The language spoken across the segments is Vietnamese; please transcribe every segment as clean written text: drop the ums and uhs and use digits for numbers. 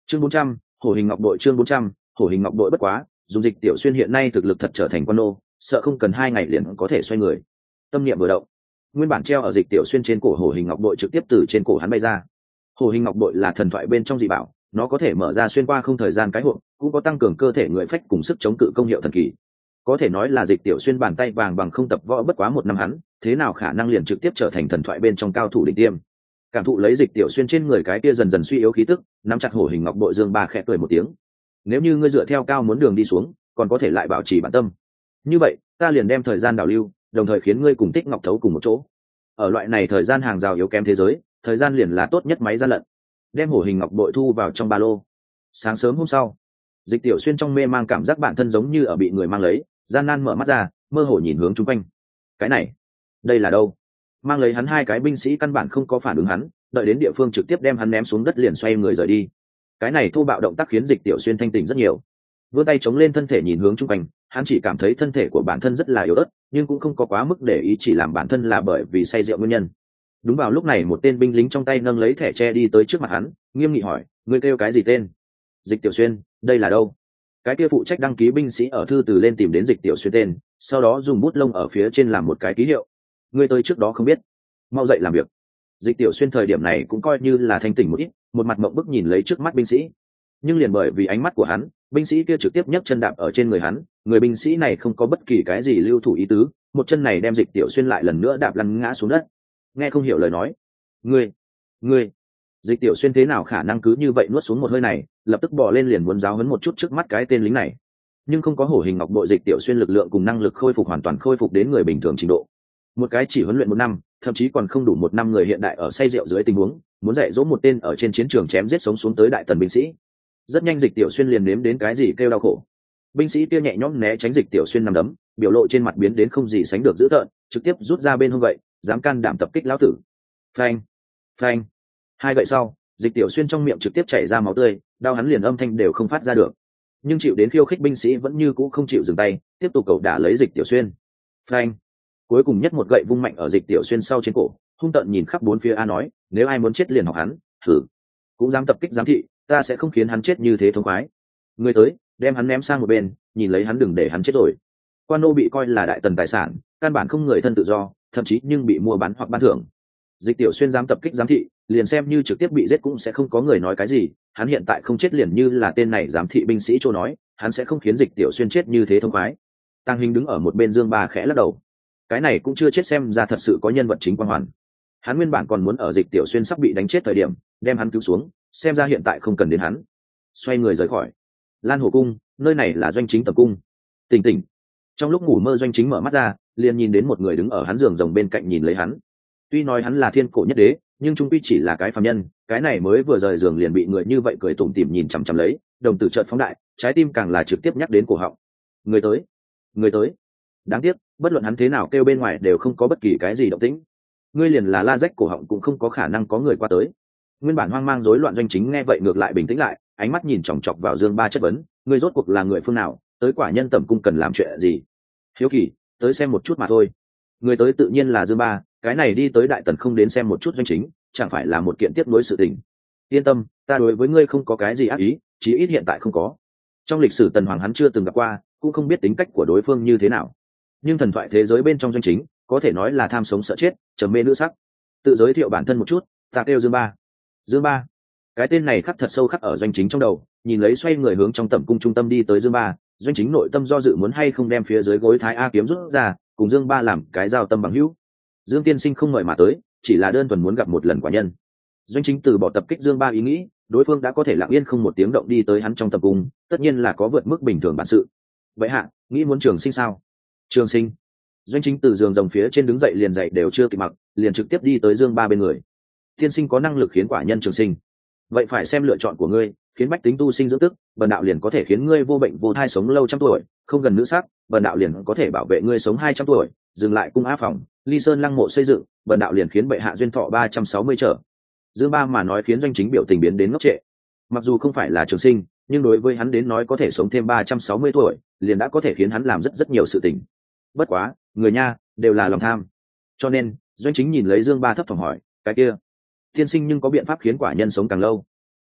Chương 400, hổ hình ngọc bội. Chương 400, hổ hình ngọc bội. Bất quá dùng Dịch Tiểu Xuyên hiện nay thực lực thật trở thành quan nô, sợ không cần 2 ngày liền có thể xoay người. Tâm niệm vừa động, nguyên bản treo ở Dịch Tiểu Xuyên trên cổ hổ hình ngọc bội trực tiếp từ trên cổ hắn bay ra. Hổ hình ngọc bội là thần thoại bên trong dị bảo, nó có thể mở ra xuyên qua không thời gian cái hộp, cũng có tăng cường cơ thể người phách cùng sức chống cự công hiệu thần kỳ. Có thể nói là Dịch Tiểu Xuyên bàn tay vàng bằng không tập võ bất quá 1 năm hắn, thế nào khả năng liền trực tiếp trở thành thần thoại bên trong cao thủ đỉnh tiêm. Cảm thụ lấy Dịch Tiểu Xuyên trên người cái kia dần dần suy yếu khí tức, nắm chặt hổ hình ngọc bội, Dương Ba khẽ cười một tiếng. Nếu như ngươi dựa theo cao muốn đường đi xuống, còn có thể lại bảo trì bản tâm. Như vậy, ta liền đem thời gian đảo lưu, đồng thời khiến ngươi cùng Tích Ngọc thấu cùng một chỗ. Ở loại này thời gian hàng rào yếu kém thế giới, thời gian liền là tốt nhất máy gian lận. Đem hổ hình ngọc bội thu vào trong ba lô. Sáng sớm hôm sau, Dịch Tiểu Xuyên trong mê mang cảm giác bản thân giống như ở bị người mang lấy, gian nan mở mắt ra, mơ hồ nhìn hướng chung quanh. Cái này, đây là đâu? Mang lấy hắn 2 cái binh sĩ căn bản không có phản ứng hắn, đợi đến địa phương trực tiếp đem hắn ném xuống đất liền xoay người rời đi. Cái này thô bạo động tác khiến Dịch Tiểu Xuyên thanh tỉnh rất nhiều. Vươn tay chống lên thân thể nhìn hướng chung quanh, hắn chỉ cảm thấy thân thể của bản thân rất là yếu ớt, nhưng cũng không có quá mức để ý, chỉ làm bản thân là bởi vì say rượu nguyên nhân. Đúng vào lúc này một tên binh lính trong tay nâng lấy thẻ tre đi tới trước mặt hắn, nghiêm nghị hỏi: ngươi kêu cái gì tên? Dịch Tiểu Xuyên, đây là đâu? Cái kia phụ trách đăng ký binh sĩ ở thư từ lên tìm đến Dịch Tiểu Xuyên tên, sau đó dùng bút lông ở phía trên làm một cái ký hiệu. Ngươi tới trước đó không biết, mau dậy làm việc. Dịch Tiểu Xuyên thời điểm này cũng coi như là thanh tỉnh một ít, một mặt mộng bức nhìn lấy trước mắt binh sĩ. Nhưng liền bởi vì ánh mắt của hắn, binh sĩ kia trực tiếp nhấc chân đạp ở trên người hắn, người binh sĩ này không có bất kỳ cái gì lưu thủ ý tứ, một chân này đem Dịch Tiểu Xuyên lại lần nữa đạp lăn ngã xuống đất. Nghe không hiểu lời nói. Ngươi. Dịch Tiểu Xuyên thế nào khả năng cứ như vậy nuốt xuống một hơi này, lập tức bò lên liền muốn giáo huấn một chút trước mắt cái tên lính này. Nhưng không có hổ hình ngọc bội, Dịch Tiểu Xuyên lực lượng cùng năng lực khôi phục hoàn toàn khôi phục đến người bình thường trình độ. Một cái chỉ huấn luyện 1 năm, thậm chí còn không đủ 1 năm người hiện đại ở say rượu dưới tình huống, muốn dạy dỗ một tên ở trên chiến trường chém giết sống xuống tới đại tần binh sĩ. Rất nhanh Dịch Tiểu Xuyên liền nếm đến cái gì kêu đau khổ. Binh sĩ kia nhẹ nhõm né tránh Dịch Tiểu Xuyên nằm đấm, biểu lộ trên mặt biến đến không gì sánh được dữ tợn, trực tiếp rút ra bên hông gậy, dám can đảm tập kích lão tử. Phanh, phanh. 2 gậy sau, Dịch Tiểu Xuyên trong miệng trực tiếp chảy ra máu tươi, đau hắn liền âm thanh đều không phát ra được. Nhưng chịu đến khiêu khích binh sĩ vẫn như cũ không chịu dừng tay, tiếp tục cẩu đả lấy Dịch Tiểu Xuyên. Phanh. Cuối cùng nhất một gậy vung mạnh ở Dịch Tiểu Xuyên sau trên cổ, hung tợn nhìn khắp 4 phía nói: nếu ai muốn chết liền học hắn, thử. Cũng dám tập kích giám thị, ta sẽ không khiến hắn chết như thế thống khoái. Người tới, đem hắn ném sang một bên, nhìn lấy hắn đừng để hắn chết rồi. Quan nô bị coi là đại tần tài sản, căn bản không người thân tự do, thậm chí nhưng bị mua bán hoặc ban thưởng. Dịch Tiểu Xuyên dám tập kích giám thị, liền xem như trực tiếp bị giết cũng sẽ không có người nói cái gì, hắn hiện tại không chết liền như là tên này giám thị binh sĩ chỗ nói, hắn sẽ không khiến Dịch Tiểu Xuyên chết như thế thông khoái. Tàng Hình đứng ở một bên Dương Ba khẽ lắc đầu. Cái này cũng chưa chết xem ra thật sự có nhân vật chính quan hoàn. Hắn nguyên bản còn muốn ở Dịch Tiểu Xuyên sắp bị đánh chết thời điểm, đem hắn cứu xuống, xem ra hiện tại không cần đến hắn. Xoay người rời khỏi Lan Hổ cung, nơi này là Doanh Chính tập cung. Tỉnh. Trong lúc ngủ mơ Doanh Chính mở mắt ra, liền nhìn đến một người đứng ở hắn giường rồng bên cạnh nhìn lấy hắn. Tuy nói hắn là thiên cổ nhất đế, nhưng trung quy chỉ là cái phàm nhân, cái này mới vừa rời giường liền bị người như vậy cười tủm tỉm nhìn chằm chằm lấy, đồng tử chợt phóng đại, trái tim càng là trực tiếp nhắc đến cổ họng. Người tới. Đáng tiếc, bất luận hắn thế nào kêu bên ngoài đều không có bất kỳ cái gì động tĩnh. Ngươi liền là la rách cổ họng cũng không có khả năng có người qua tới. Nguyên bản hoang mang rối loạn Doanh Chính nghe vậy ngược lại bình tĩnh lại, ánh mắt nhìn chòng chọc vào Dương Ba chất vấn: ngươi rốt cuộc là người phương nào, tới Quả Nhân tẩm cung cần làm chuyện gì? Hiếu kỳ, tới xem một chút mà thôi. Người tới tự nhiên là Dương Ba, cái này đi tới đại tần không đến xem một chút Doanh Chính, chẳng phải là một kiện tiếc nuối sự tình. Yên tâm, ta đối với ngươi không có cái gì ác ý, chí ít hiện tại không có. Trong lịch sử Tần Hoàng hắn chưa từng gặp qua, cũng không biết tính cách của đối phương như thế nào. Nhưng thần thoại thế giới bên trong Doanh Chính, có thể nói là tham sống sợ chết, trầm mê nữ sắc. Tự giới thiệu bản thân một chút, ta kêu Dương Ba. Dương Ba, cái tên này khắc thật sâu khắc ở Doanh Chính trong đầu, nhìn lấy xoay người hướng trong tẩm cung trung tâm đi tới Dương Ba, Doanh Chính nội tâm do dự muốn hay không đem phía dưới gối Thái A kiếm rút ra, cùng Dương Ba làm cái giao tâm bằng hữu. Dương tiên sinh không mời mà tới, chỉ là đơn thuần muốn gặp một lần Quả Nhân. Doanh Chính từ bỏ tập kích Dương Ba ý nghĩ, đối phương đã có thể lặng yên không một tiếng động đi tới hắn trong tẩm cung, tất nhiên là có vượt mức bình thường bản sự. Vậy hạ, nghĩ muốn trường sinh sao? Trường sinh. Doanh Chính từ giường rồng phía trên đứng dậy, liền dậy đều chưa kịp mặc, liền trực tiếp đi tới Dương Ba bên người. Tiên sinh có năng lực khiến Quả Nhân trường sinh, vậy phải xem lựa chọn của ngươi, khiến bách tính tu sinh dưỡng tức, bần đạo liền có thể khiến ngươi vô bệnh vô thai sống lâu trăm tuổi, không gần nữ sắc, bần đạo liền có thể bảo vệ ngươi sống 200 tuổi, dừng lại cung á phòng, ly sơn lăng mộ xây dựng, bần đạo liền khiến bệ hạ duyên thọ 360 trở. Dương Ba mà nói khiến Doanh Chính biểu tình biến đến ngốc trệ. Mặc dù không phải là trường sinh, nhưng đối với hắn đến nói có thể sống thêm 360 tuổi, liền đã có thể khiến hắn làm rất nhiều sự tình. Bất quá, người nha, đều là lòng tham. Cho nên, Doanh Chính nhìn lấy Dương Ba thấp thỏm hỏi, cái kia, tiên sinh nhưng có biện pháp khiến Quả Nhân sống càng lâu?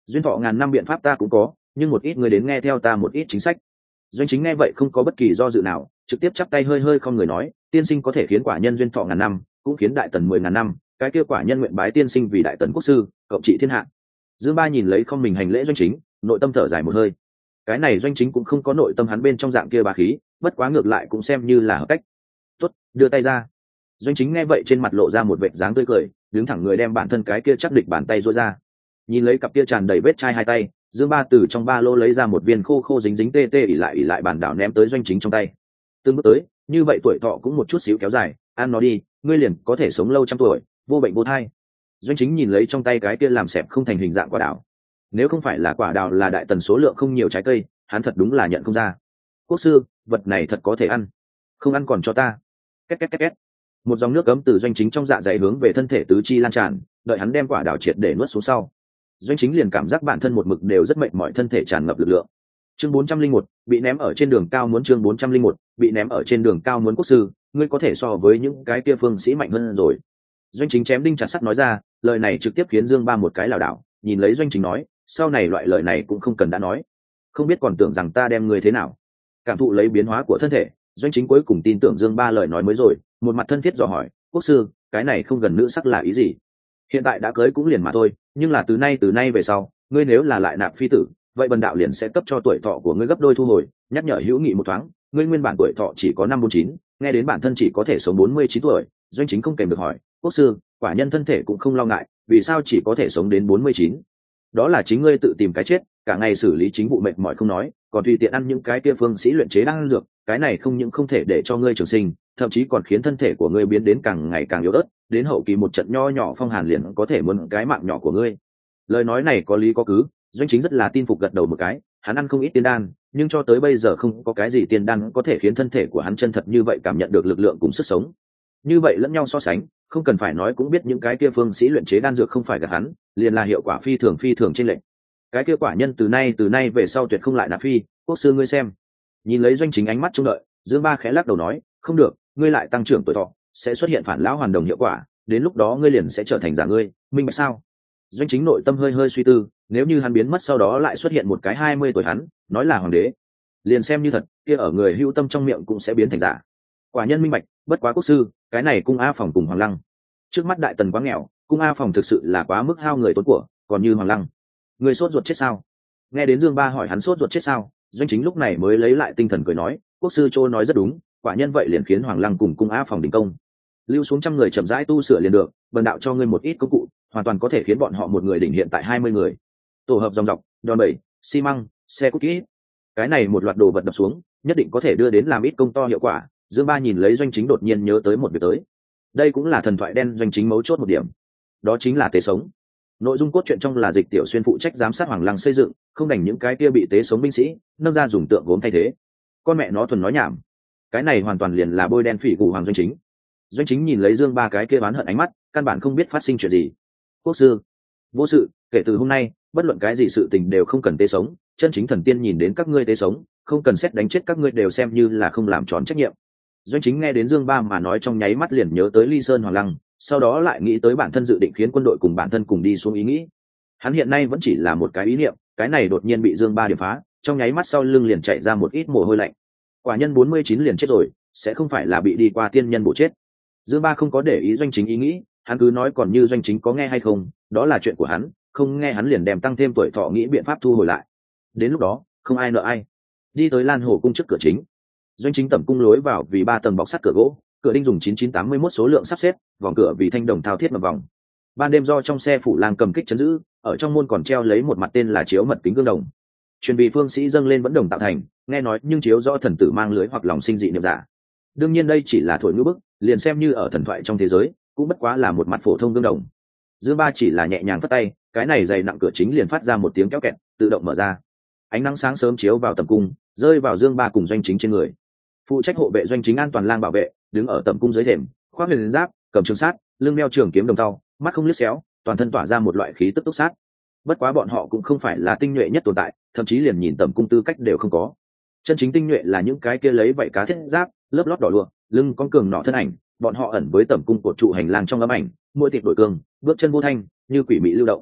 Duyên thọ ngàn năm biện pháp ta cũng có, nhưng một ít người đến nghe theo ta một ít chính sách. Doanh Chính nghe vậy không có bất kỳ do dự nào, trực tiếp chắp tay hơi hơi không người nói, tiên sinh có thể khiến quả nhân duyên thọ ngàn năm, cũng khiến đại tần 10.000 năm, cái kia quả nhân nguyện bái tiên sinh vì đại tần quốc sư, cộng trị thiên hạ. Dương Ba nhìn lấy không mình hành lễ Doanh Chính, nội tâm thở dài một hơi. Cái này Doanh Chính cũng không có nội tâm hắn bên trong dạng kia bá khí, bất quá ngược lại cũng xem như là hợp cách. Tốt, đưa tay ra. Doanh Chính nghe vậy trên mặt lộ ra một vệt dáng tươi cười, đứng thẳng người đem bản thân cái kia chắc địch bàn tay duỗi ra. Nhìn lấy cặp kia tràn đầy vết chai hai tay, Dương Ba từ trong ba lô lấy ra một viên khô khô dính dính tê tê ỉ lại bản đảo ném tới Doanh Chính trong tay. Từng bước tới, như vậy tuổi thọ cũng một chút xíu kéo dài, ăn nó đi, ngươi liền có thể sống lâu trăm tuổi, vô bệnh vô thai. Doanh Chính nhìn lấy trong tay cái kia làm xẹp không thành hình dạng quả đào. Nếu không phải là quả đào là đại tần số lượng không nhiều trái cây, hắn thật đúng là nhận không ra. Quốc sư, vật này thật có thể ăn, không ăn còn cho ta. Két két két két. Một dòng nước cấm từ Doanh Chính trong dạ dày hướng về thân thể tứ chi lan tràn, đợi hắn đem quả đào triệt để nuốt xuống sau, Doanh Chính liền cảm giác bản thân một mực đều rất mệt mỏi, thân thể tràn ngập lực lượng. Chương 401, bị ném ở trên đường cao muốn. Chương 401, bị ném ở trên đường cao muốn. Quốc sư, ngươi có thể so với những cái kia phương sĩ mạnh hơn rồi. Doanh Chính chém đinh chặt sắt nói ra, lời này trực tiếp khiến Dương Ba một cái lảo đảo, nhìn lấy Doanh Chính nói, sau này loại lời này cũng không cần đã nói, không biết còn tưởng rằng ta đem ngươi thế nào. Cảm thụ lấy biến hóa của thân thể, Doanh Chính cuối cùng tin tưởng Dương Ba lời nói mới rồi, một mặt thân thiết dò hỏi, quốc sư, cái này không gần nữ sắc là ý gì? Hiện tại đã cưới cũng liền mà thôi, nhưng là từ nay về sau, ngươi nếu là lại nạp phi tử, vậy bần đạo liền sẽ cấp cho tuổi thọ của ngươi gấp đôi thu hồi. Nhắc nhở hữu nghị một thoáng, ngươi nguyên bản tuổi thọ chỉ có 549, nghe đến bản thân chỉ có thể sống 49 tuổi. Doanh Chính không kèm được hỏi, quốc sư, quả nhân thân thể cũng không lo ngại, vì sao chỉ có thể sống đến 49? Đó là chính ngươi tự tìm cái chết, cả ngày xử lý chính vụ mệt mỏi không nói, còn tùy tiện ăn những cái kia phương sĩ luyện chế đan dược, cái này không những không thể để cho ngươi trường sinh, thậm chí còn khiến thân thể của ngươi biến đến càng ngày càng yếu ớt, đến hậu kỳ một trận nho nhỏ phong hàn liền có thể muốn cái mạng nhỏ của ngươi. Lời nói này có lý có cứ, Doanh Chính rất là tin phục gật đầu một cái, hắn ăn không ít tiên đan, nhưng cho tới bây giờ không có cái gì tiên đan có thể khiến thân thể của hắn chân thật như vậy cảm nhận được lực lượng cùng sức sống. Như vậy lẫn nhau so sánh, không cần phải nói cũng biết những cái kia phương sĩ luyện chế đan dược không phải gạt hắn, liền là hiệu quả phi thường trên lệnh. Cái kia quả nhân từ nay về sau tuyệt không lại nạp phi, quốc sư ngươi xem. Nhìn lấy Doanh Chính ánh mắt trông đợi, Dương Ba khẽ lắc đầu nói, không được, ngươi lại tăng trưởng tuổi thọ, sẽ xuất hiện phản lão hoàn đồng hiệu quả, đến lúc đó ngươi liền sẽ trở thành giả ngươi, minh bạch sao? Doanh Chính nội tâm hơi suy tư, nếu như hắn biến mất sau đó lại xuất hiện một cái 20 tuổi hắn, nói là hoàng đế, liền xem như thật, kia ở người hữu tâm trong miệng cũng sẽ biến thành giả. Quả nhân minh bạch, bất quá quốc sư, cái này cung A Phòng cùng Hoàng Lăng, trước mắt đại tần quá nghèo, cung A Phòng thực sự là quá mức hao người tốn của, còn như Hoàng Lăng, người sốt ruột chết sao? Nghe đến Dương Ba hỏi hắn sốt ruột chết sao, Doanh Chính lúc này mới lấy lại tinh thần cười nói, quốc sư Trô nói rất đúng, quả nhân vậy liền khiến Hoàng Lăng cùng cung A Phòng đình công, lưu xuống trăm người chậm rãi tu sửa liền được, bần đạo cho ngươi một ít công cụ, hoàn toàn có thể khiến bọn họ một người đỉnh hiện tại 20 người. Tổ hợp dòng dọc, đòn bẩy, xi măng, xe cút kỹ, cái này một loạt đồ vật đập xuống, nhất định có thể đưa đến làm ít công to hiệu quả. Dương Ba nhìn lấy Doanh Chính đột nhiên nhớ tới một việc tới, đây cũng là thần thoại đen Doanh Chính mấu chốt một điểm, đó chính là tế sống. Nội dung cốt truyện trong là Dịch Tiểu Xuyên phụ trách giám sát Hoàng Lăng xây dựng, không đành những cái kia bị tế sống binh sĩ nâng ra dùng tượng gốm thay thế. Con mẹ nó thuần nói nhảm, cái này hoàn toàn liền là bôi đen phỉ cụ Hoàng Doanh Chính. Doanh Chính nhìn lấy Dương Ba cái kia oán hận ánh mắt, căn bản không biết phát sinh chuyện gì. Quốc sư, vô sự, kể từ hôm nay, bất luận cái gì sự tình đều không cần tế sống, chân chính thần tiên nhìn đến các ngươi tế sống, không cần xét đánh chết các ngươi đều xem như là không làm tròn trách nhiệm. Doanh Chính nghe đến Dương Ba mà nói trong nháy mắt liền nhớ tới Ly Sơn Hoàng Lăng, sau đó lại nghĩ tới bản thân dự định khiến quân đội cùng bản thân cùng đi xuống ý nghĩ. Hắn hiện nay vẫn chỉ là một cái ý niệm, cái này đột nhiên bị Dương Ba điểm phá, trong nháy mắt sau lưng liền chạy ra một ít mồ hôi lạnh. Quả nhân 49 liền chết rồi, sẽ không phải là bị đi qua tiên nhân bổ chết. Dương Ba không có để ý Doanh Chính ý nghĩ, hắn cứ nói còn như Doanh Chính có nghe hay không, đó là chuyện của hắn, không nghe hắn liền đem tăng thêm tuổi thọ nghĩ biện pháp thu hồi lại. Đến lúc đó, không ai nợ ai. Đi tới Lan Hồ cung trước cửa chính. Doanh Chính tẩm cung lối vào vì 3 tầng bọc sắt cửa gỗ, cửa đinh dùng 9981 số lượng sắp xếp, vòng cửa vì thanh đồng thao thiết mật vòng. Ban đêm do trong xe phủ lang cầm kích trấn giữ, ở trong môn còn treo lấy một mặt tên là chiếu mật kính gương đồng. Truyền vị phương sĩ dâng lên vẫn đồng tạo thành, nghe nói nhưng chiếu do thần tử mang lưới hoặc lòng sinh dị niệm giả. Đương nhiên đây chỉ là thổi ngữ bức, liền xem như ở thần thoại trong thế giới, cũng bất quá là một mặt phổ thông gương đồng. Dương Ba chỉ là nhẹ nhàng phất tay, cái này dày nặng cửa chính liền phát ra một tiếng kéo kẹt, tự động mở ra. Ánh nắng sáng sớm chiếu vào tầm cung, rơi vào Dương Ba cùng Doanh Chính trên người. Phụ trách hộ vệ Doanh Chính an toàn lang bảo vệ, đứng ở tầm cung dưới thềm, khoác huyền giáp, cầm trường sát, lưng đeo trường kiếm đồng thau, mắt không liếc xéo, toàn thân tỏa ra một loại khí tức túc sát. Bất quá bọn họ cũng không phải là tinh nhuệ nhất tồn tại, thậm chí liền nhìn tầm cung tư cách đều không có. Chân chính tinh nhuệ là những cái kia lấy vảy cá thiết giáp, lớp lót đỏ lụa, lưng con cường nọ thân ảnh, bọn họ ẩn với tầm cung của trụ hành lang trong ấm ảnh, mỗi thịt đổi cường, bước chân vô thanh, như quỷ mị lưu động.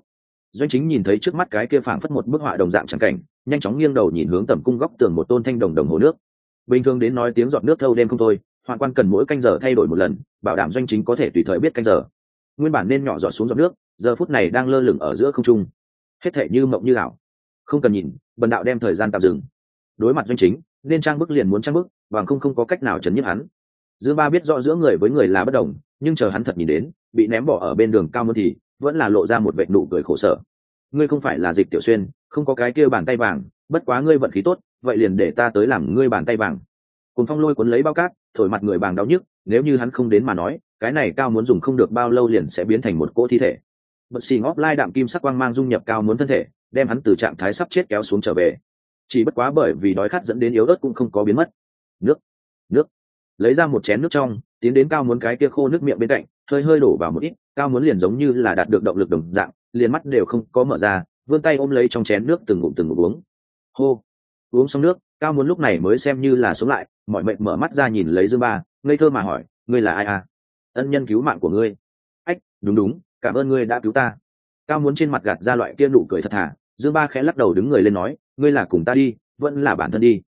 Doanh Chính nhìn thấy trước mắt cái kia phảng phất một bức họa đồng dạng chẳng cảnh, nhanh chóng nghiêng đầu nhìn hướng tầm cung góc tường một tôn thanh đồng đồng hồ nước. Bình thường đến nói tiếng giọt nước thâu đêm không thôi, hoạn quan cần mỗi canh giờ thay đổi một lần, bảo đảm Doanh Chính có thể tùy thời biết canh giờ. Nguyên bản nên nhỏ giọt xuống giọt nước, giờ phút này đang lơ lửng ở giữa không trung, hết thảy như mộng như ảo. Không cần nhìn, bần đạo đem thời gian tạm dừng. Đối mặt Doanh Chính, nên trang bức liền muốn trang bức, bằng không có cách nào chấn nhiếp hắn. Dương Ba biết rõ giữa người với người là bất đồng, nhưng chờ hắn thật nhìn đến, bị ném bỏ ở bên đường Cao Muốn thì vẫn là lộ ra một vệt nụ cười khổ sở. Ngươi không phải là Dịch Tiểu Xuyên, không có cái kia bàn tay vàng, bất quá ngươi vận khí tốt, vậy liền để ta tới làm ngươi bàn tay vàng. Cùng phong lôi cuốn lấy bao cát, thổi mặt người bàng đau nhức, nếu như hắn không đến mà nói, cái này Cao Muốn dùng không được bao lâu liền sẽ biến thành một cỗ thi thể. Bật xì ngóp lai đạm kim sắc quang mang dung nhập Cao Muốn thân thể, đem hắn từ trạng thái sắp chết kéo xuống trở về. Chỉ bất quá bởi vì đói khát dẫn đến yếu ớt cũng không có biến mất. Nước, lấy ra một chén nước trong, tiến đến Cao Muốn cái kia khô nước miệng bên cạnh, hơi hơi đổ vào một ít, Cao Muốn liền giống như là đạt được động lực đồng dạng, liền mắt đều không có mở ra, vươn tay ôm lấy trong chén nước từng ngụm uống. Hô, uống xong nước, Cao Muốn lúc này mới xem như là sống lại, mỏi mệt mở mắt ra nhìn lấy Dương Ba, ngây thơ mà hỏi, ngươi là ai à? Ân nhân cứu mạng của ngươi. Ách, đúng, cảm ơn ngươi đã cứu ta. Cao Muốn trên mặt gạt ra loại kia nụ cười thật thà. Dương Ba khẽ lắc đầu đứng người lên nói, ngươi là cùng ta đi, vẫn là bản thân đi.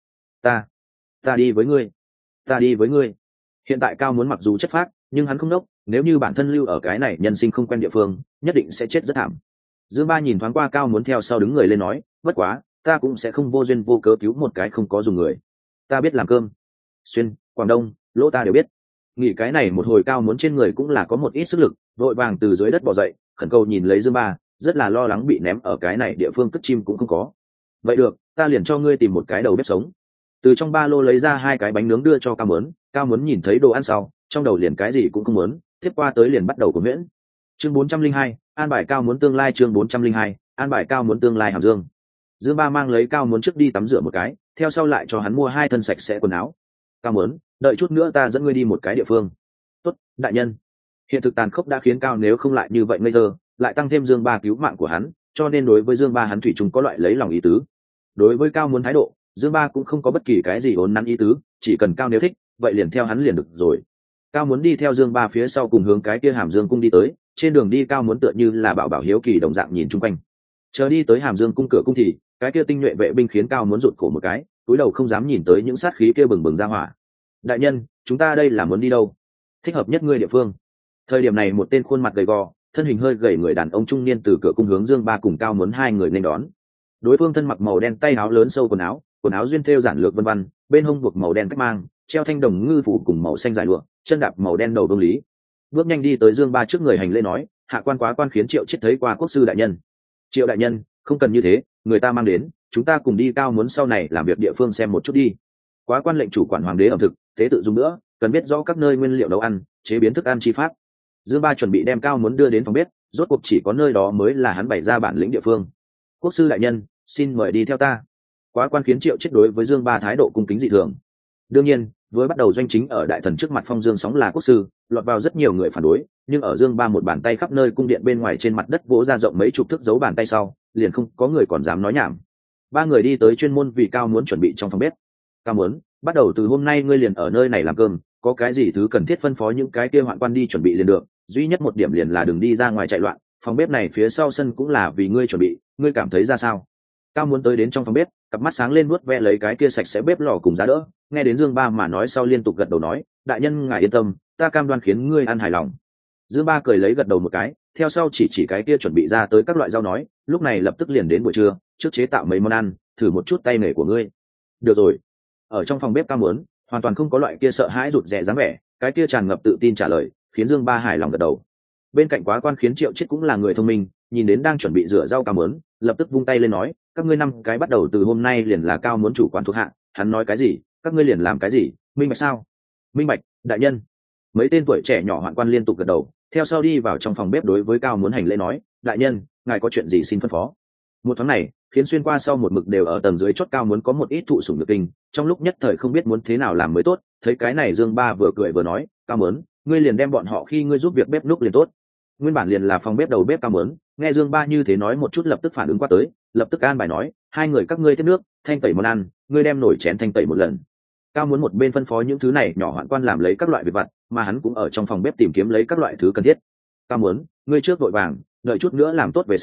Ta đi với ngươi. Ta đi với ngươi. Hiện tại Cao Muốn mặc dù chất phác, nhưng hắn không nốc, nếu như bản thân lưu ở cái này nhân sinh không quen địa phương, nhất định sẽ chết rất thảm. Dương Ba nhìn thoáng qua Cao Muốn theo sau đứng người lên nói, bất quá, ta cũng sẽ không vô duyên vô cớ cứu một cái không có dùng người. Ta biết làm cơm. Xuyên, Quảng Đông, Lỗ ta đều biết. Nghĩ cái này một hồi Cao Muốn trên người cũng là có một ít sức lực, vội vàng từ dưới đất bò dậy, khẩn cầu nhìn lấy Dương Ba, rất là lo lắng bị ném ở cái này địa phương cất chim cũng không có. Vậy được, ta liền cho ngươi tìm một cái đầu bếp sống. Từ trong ba lô lấy ra 2 cái bánh nướng đưa cho Cao Muốn nhìn thấy đồ ăn sau, trong đầu liền cái gì cũng không muốn, tiếp qua tới liền bắt đầu của miễn. Chương 402, an bài Cao Muốn tương lai. Chương 402, an bài Cao Muốn tương lai Hàm Dương. Dương Ba mang lấy Cao Muốn trước đi tắm rửa một cái, theo sau lại cho hắn mua 2 thân sạch sẽ quần áo. Cao Muốn, đợi chút nữa ta dẫn ngươi đi một cái địa phương. Tốt, đại nhân. Hiện thực tàn khốc đã khiến Cao nếu không lại như vậy ngây thơ, lại tăng thêm Dương Ba cứu mạng của hắn, cho nên đối với Dương Ba hắn thủy chung có loại lấy lòng ý tứ. Đối với Cao Muốn thái độ, Dương Ba cũng không có bất kỳ cái gì ốn nắn ý tứ, chỉ cần Cao nếu thích, vậy liền theo hắn liền được rồi. Cao Muốn đi theo Dương Ba phía sau cùng hướng cái kia Hàm Dương cung đi tới, trên đường đi Cao Muốn tựa như là bảo bảo hiếu kỳ đồng dạng nhìn chung quanh. Chờ đi tới Hàm Dương cung cửa cung thì, cái kia tinh nhuệ vệ binh khiến Cao Muốn rụt cổ một cái, cúi đầu không dám nhìn tới những sát khí kia bừng bừng ra hỏa. Đại nhân, chúng ta đây là muốn đi đâu? Thích hợp nhất ngươi địa phương. Thời điểm này một tên khuôn mặt gầy gò, thân hình hơi gầy người đàn ông trung niên từ cửa cung hướng Dương Ba cùng Cao Muốn 2 người nên đón. Đối phương thân mặc màu đen tay áo lớn sâu quần áo duyên thêu giản lược vân vân, bên hông buộc màu đen cách mang, treo thanh đồng ngư phủ cùng màu xanh dài lụa, chân đạp màu đen đầu đông lý. Bước nhanh đi tới Dương Ba trước người hành lễ nói, hạ quan quá quan khiến Triệu Chết thấy qua quốc sư đại nhân. Triệu đại nhân, không cần như thế, người ta mang đến, chúng ta cùng đi. Cao Muốn sau này làm việc địa phương xem một chút đi. Quá quan lệnh chủ quản hoàng đế ẩm thực, tế tự dùng nữa, cần biết rõ các nơi nguyên liệu nấu ăn, chế biến thức ăn chi pháp. Dương Ba chuẩn bị đem Cao Muốn đưa đến phòng bếp, rốt cuộc chỉ có nơi đó mới là hắn bày ra bản lĩnh địa phương. Quốc sư đại nhân, xin mời đi theo ta. Quá quan khiến Triệu Chết đối với Dương Ba thái độ cung kính dị thường. Đương nhiên, với bắt đầu Doanh Chính ở đại thần trước mặt phong Dương sóng là quốc sư, lọt vào rất nhiều người phản đối, nhưng ở Dương Ba một bàn tay khắp nơi cung điện bên ngoài trên mặt đất vỗ ra rộng mấy chục thước dấu bàn tay sau, liền không có người còn dám nói nhảm. 3 người đi tới chuyên môn vì Cao Muốn chuẩn bị trong phòng bếp. Cao Muốn, bắt đầu từ hôm nay ngươi liền ở nơi này làm cơm, có cái gì thứ cần thiết phân phó những cái kia hoạn quan đi chuẩn bị liền được, duy nhất một điểm liền là đừng đi ra ngoài chạy loạn, phòng bếp này phía sau sân cũng là vì ngươi chuẩn bị, ngươi cảm thấy ra sao? Cao Muốn tới đến trong phòng bếp, cặp mắt sáng lên vuốt ve lấy cái kia sạch sẽ bếp lò cùng giá đỡ, nghe đến Dương Ba mà nói sau liên tục gật đầu nói, đại nhân ngài yên tâm, ta cam đoan khiến ngươi ăn hài lòng. Dương Ba cười lấy gật đầu một cái, theo sau chỉ cái kia chuẩn bị ra tới các loại rau nói, lúc này lập tức liền đến buổi trưa, trước chế tạo mấy món ăn, thử một chút tay nghề của ngươi. Được rồi. Ở trong phòng bếp Cao Muốn hoàn toàn không có loại kia sợ hãi rụt rè dáng vẻ, cái kia tràn ngập tự tin trả lời, khiến Dương Ba hài lòng gật đầu. Bên cạnh quá quan khiến Triệu Chết cũng là người thông minh, nhìn đến đang chuẩn bị rửa rau Cao Muốn, lập tức vung tay lên nói, các ngươi 5 cái bắt đầu từ hôm nay liền là Cao Muốn chủ quản thuộc hạ, hắn nói cái gì, các ngươi liền làm cái gì, minh bạch sao? Minh bạch, đại nhân. Mấy tên tuổi trẻ nhỏ hoạn quan liên tục gật đầu, theo sau đi vào trong phòng bếp đối với Cao Muốn hành lễ nói, đại nhân, ngài có chuyện gì xin phân phó. Một thoáng này khiến xuyên qua sau một mực đều ở tầng dưới chót Cao Muốn có một ít thụ sủng nhược kinh, trong lúc nhất thời không biết muốn thế nào làm mới tốt. Thấy cái này Dương Ba vừa cười vừa nói, Cao Muốn, ngươi liền đem bọn họ khi ngươi giúp việc bếp núc liền tốt. Nguyên bản liền là phòng bếp đầu bếp Cao Muốn, nghe Dương Ba như thế nói một chút lập tức phản ứng qua tới, lập tức an bài nói, 2 người các ngươi tiếp nước, thanh tẩy món ăn, ngươi đem nồi chén thanh tẩy một lần. Cao Muốn một bên phân phó những thứ này nhỏ hoạn quan làm lấy các loại việc vặt, mà hắn cũng ở trong phòng bếp tìm kiếm lấy các loại thứ cần thiết. Cao Muốn, ngươi trước vội vàng, đợi chút nữa làm tốt về sau,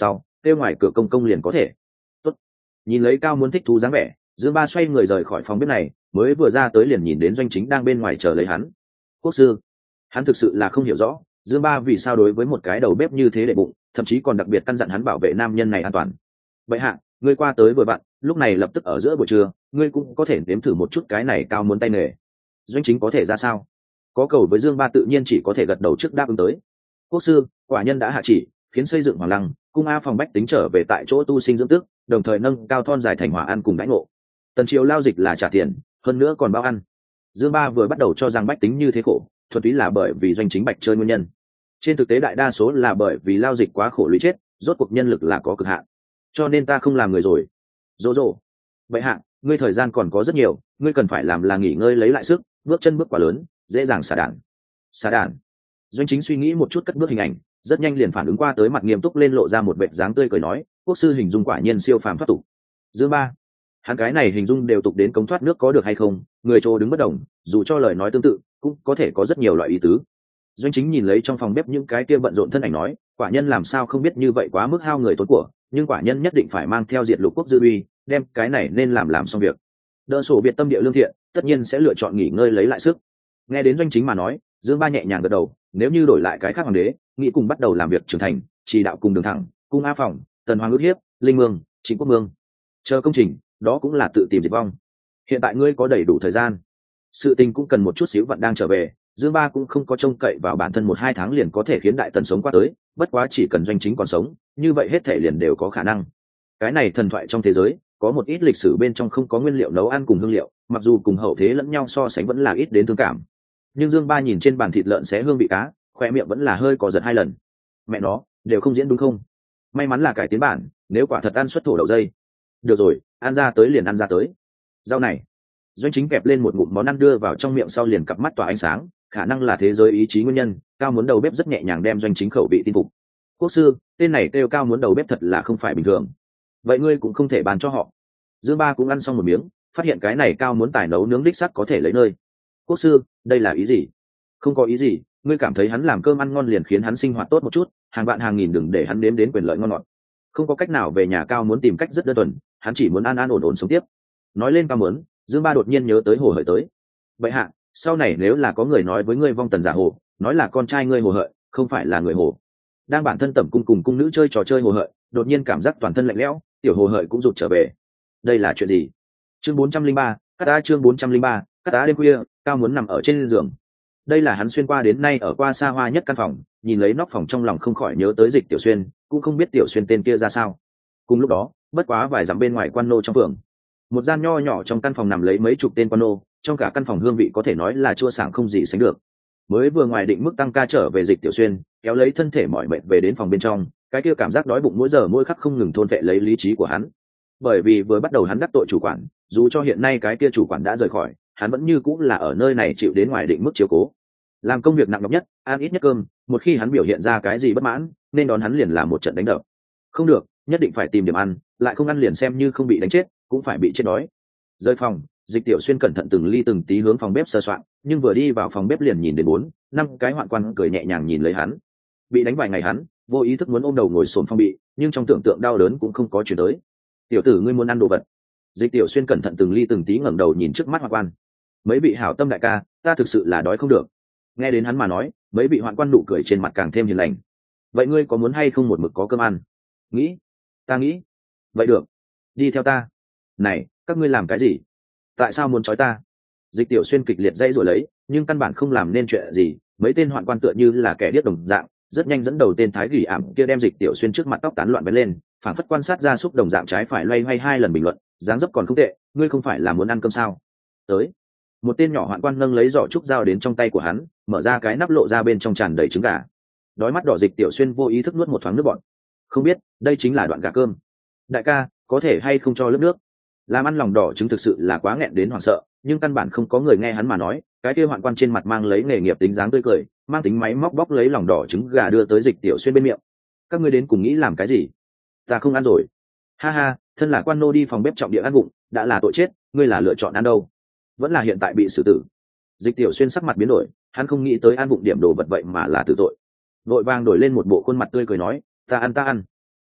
kêu ngoài cửa công công liền có thể. Tốt. Nhìn lấy Cao Muốn thích thú dáng vẻ, Dương Ba xoay người rời khỏi phòng bếp này, mới vừa ra tới liền nhìn đến Doanh Chính đang bên ngoài chờ lấy hắn. Quốc sư. Hắn thực sự là không hiểu rõ Dương Ba vì sao đối với một cái đầu bếp như thế để bụng, thậm chí còn đặc biệt căn dặn hắn bảo vệ nam nhân này an toàn. Vậy hạ, ngươi qua tới vừa vặn, lúc này lập tức ở giữa buổi trưa, ngươi cũng có thể nếm thử một chút cái này Cao Muốn tay nghề. Doanh Chính có thể ra sao? Có cầu với Dương Ba tự nhiên chỉ có thể gật đầu trước đáp ứng tới. Quốc sư, quả nhân đã hạ chỉ, khiến xây dựng hoàng lăng, cung A phòng bách tính trở về tại chỗ tu sinh dưỡng tước, đồng thời nâng cao thon dài thành hỏa ăn cùng đãi ngộ. Tần triều lao dịch là trả tiền, hơn nữa còn bao ăn. Dương Ba vừa bắt đầu cho rằng bách tính như thế khổ, thuần túy là bởi vì Doanh Chính bạch chơi nguyên nhân. Trên thực tế đại đa số là bởi vì lao dịch quá khổ lũy chết, rốt cuộc nhân lực là có cực hạn. Cho nên ta không làm người rồi. Dỗ dỗ. Vậy hạ, ngươi thời gian còn có rất nhiều, ngươi cần phải làm là nghỉ ngơi lấy lại sức, bước chân bước quá lớn, dễ dàng xả đạn. Xả đạn. Doanh Chính suy nghĩ một chút cất bước hình ảnh, rất nhanh liền phản ứng qua tới, mặt nghiêm túc lên lộ ra một vệt dáng tươi cười nói, quốc sư hình dung quả nhiên siêu phàm thoát tục. Dương Ba. Hắn cái này hình dung đều tục đến cống thoát nước có được hay không, người chỗ đứng bất đồng, dù cho lời nói tương tự cũng có thể có rất nhiều loại ý tứ. Doanh Chính nhìn lấy trong phòng bếp những cái kia bận rộn thân ảnh nói, quả nhân làm sao không biết như vậy quá mức hao người tốn của, nhưng quả nhân nhất định phải mang theo diệt lục quốc dư uy, đem cái này nên làm xong việc. Đỡ sổ biệt tâm địa lương thiện, tất nhiên sẽ lựa chọn nghỉ ngơi lấy lại sức. Nghe đến Doanh Chính mà nói, Dương Ba nhẹ nhàng gật đầu, nếu như đổi lại cái khác hoàng đế, nghĩ cùng bắt đầu làm việc trưởng thành, chỉ đạo cùng đường thẳng, cung A phòng, tần hoàng ước hiếp, linh mương, chính quốc mương, chờ công trình, đó cũng là tự tìm diệt vong. Hiện tại ngươi có đầy đủ thời gian, sự tình cũng cần một chút xíu vận đang trở về. Dương Ba cũng không có trông cậy vào bản thân 1-2 tháng liền có thể khiến đại tần sống qua tới, bất quá chỉ cần Doanh Chính còn sống, như vậy hết thể liền đều có khả năng. Cái này thần thoại trong thế giới, có một ít lịch sử bên trong không có nguyên liệu nấu ăn cùng hương liệu, mặc dù cùng hậu thế lẫn nhau so sánh vẫn là ít đến thương cảm. Nhưng Dương Ba nhìn trên bàn thịt lợn xé hương vị cá, khoe miệng vẫn là hơi có giật 2 lần. Mẹ nó, đều không diễn đúng không? May mắn là cải tiến bản, nếu quả thật ăn xuất thổ đậu dây. Được rồi, ăn ra tới liền ăn ra tới. Rau này. Doanh Chính kẹp lên một ngụm món ăn đưa vào trong miệng sau liền cặp mắt tỏa ánh sáng, khả năng là thế giới ý chí nguyên nhân, Cao Muốn đầu bếp rất nhẹ nhàng đem Doanh Chính khẩu vị tin phục. Quốc sư, tên này kêu Cao Muốn đầu bếp thật là không phải bình thường. Vậy ngươi cũng không thể bán cho họ. Dương Ba cũng ăn xong một miếng, phát hiện cái này Cao Muốn tài nấu nướng đích sắc có thể lấy nơi. Quốc sư, đây là ý gì? Không có ý gì, ngươi cảm thấy hắn làm cơm ăn ngon liền khiến hắn sinh hoạt tốt một chút, hàng vạn hàng nghìn đừng để hắn đếm đến quyền lợi ngon ngọt. Không có cách nào về nhà Cao Muốn tìm cách rất đơn thuần, hắn chỉ muốn an an ổn ổn sống tiếp. Nói lên Cao Muốn, Dương Ba đột nhiên nhớ tới Hồ Hợi tới. Vậy hạ, sau này nếu là có người nói với ngươi vong tần giả hồ, nói là con trai ngươi Hồ Hợi, không phải là người Hồ. Đang bản thân tẩm cung cùng cung nữ chơi trò chơi Hồ Hợi, đột nhiên cảm giác toàn thân lạnh lẽo, tiểu Hồ Hợi cũng rụt trở về. Đây là chuyện gì? Chương 403, cắt á chương 403, cắt á đêm khuya, Cao Muốn nằm ở trên giường. Đây là hắn xuyên qua đến nay ở qua xa hoa nhất căn phòng, nhìn lấy nóc phòng trong lòng không khỏi nhớ tới Dịch Tiểu Xuyên, cũng không biết Tiểu Xuyên tên kia ra sao. Cùng lúc đó, bất quá vài dặm bên ngoài quan nô trong phường, một gian nho nhỏ trong căn phòng nằm lấy mấy chục tên quan nô, trong cả căn phòng hương vị có thể nói là chua sảng không gì sánh được. Mới vừa ngoài định mức tăng ca trở về Dịch Tiểu Xuyên, kéo lấy thân thể mỏi mệt về đến phòng bên trong, cái kia cảm giác đói bụng mỗi giờ mỗi khắc không ngừng thôn vệ lấy lý trí của hắn. Bởi vì vừa bắt đầu hắn đắc tội chủ quản, dù cho hiện nay cái kia chủ quản đã rời khỏi, hắn vẫn như cũng là ở nơi này chịu đến ngoài định mức chiếu cố, làm công việc nặng nhọc nhất, ăn ít nhất cơm. Một khi hắn biểu hiện ra cái gì bất mãn, nên đón hắn liền là một trận đánh đập. Không được, nhất định phải tìm điểm ăn, lại không ăn liền xem như không bị đánh chết cũng phải bị chết đói. Rời phòng, Dịch Tiểu Xuyên cẩn thận từng ly từng tí hướng phòng bếp sơ soạn, nhưng vừa đi vào phòng bếp liền nhìn đến 4-5 cái hoạn quan cười nhẹ nhàng nhìn lấy hắn. Bị đánh vài ngày hắn vô ý thức muốn ôm đầu ngồi xổm phong bị, nhưng trong tưởng tượng đau đớn cũng không có chuyển tới. Tiểu tử ngươi muốn ăn đồ vật? Dịch Tiểu Xuyên cẩn thận từng ly từng tí ngẩng đầu nhìn trước mắt hoạn quan. Mấy vị hảo tâm đại ca, ta thực sự là đói không được. Nghe đến hắn mà nói, mấy vị hoạn quan nụ cười trên mặt càng thêm hiền lành. Vậy ngươi có muốn hay không một mực có cơm ăn? Nghĩ, ta nghĩ. Vậy được, đi theo ta. Này, các ngươi làm cái gì? Tại sao muốn trói ta? Dịch Tiểu Xuyên kịch liệt dãy rồi lấy, nhưng căn bản không làm nên chuyện gì. Mấy tên hoạn quan tựa như là kẻ điếc đồng dạng, rất nhanh dẫn đầu tên thái gỉ ảm kia đem Dịch Tiểu Xuyên trước mặt tóc tán loạn bén lên, phản phất quan sát ra súc đồng dạng trái phải loay hoay 2 lần bình luận, dáng dấp còn không tệ, ngươi không phải là muốn ăn cơm sao? Tới. Một tên nhỏ hoạn quan nâng lấy giỏ trúc dao đến trong tay của hắn, mở ra cái nắp lộ ra bên trong tràn đầy trứng gà. Đói mắt đỏ Dịch Tiểu Xuyên vô ý thức nuốt một thoáng nước bọt. Không biết, đây chính là đoạn gà cơm. Đại ca, có thể hay không cho lớp nước? Làm ăn lòng đỏ trứng thực sự là quá nghẹn đến hoảng sợ, nhưng căn bản không có người nghe hắn mà nói. Cái kia hoạn quan trên mặt mang lấy nghề nghiệp tính dáng tươi cười, mang tính máy móc bóc lấy lòng đỏ trứng gà đưa tới Dịch Tiểu Xuyên bên miệng. Các ngươi đến cùng nghĩ làm cái gì? Ta không ăn rồi. Ha ha, thân là quan nô đi phòng bếp trọng địa ăn vụng, đã là tội chết, ngươi là lựa chọn ăn đâu? Vẫn là hiện tại bị xử tử. Dịch Tiểu Xuyên sắc mặt biến đổi, hắn không nghĩ tới ăn vụng điểm đồ vật vậy mà là tử tội. Vội vàng đổi lên một bộ khuôn mặt tươi cười nói, ta ăn.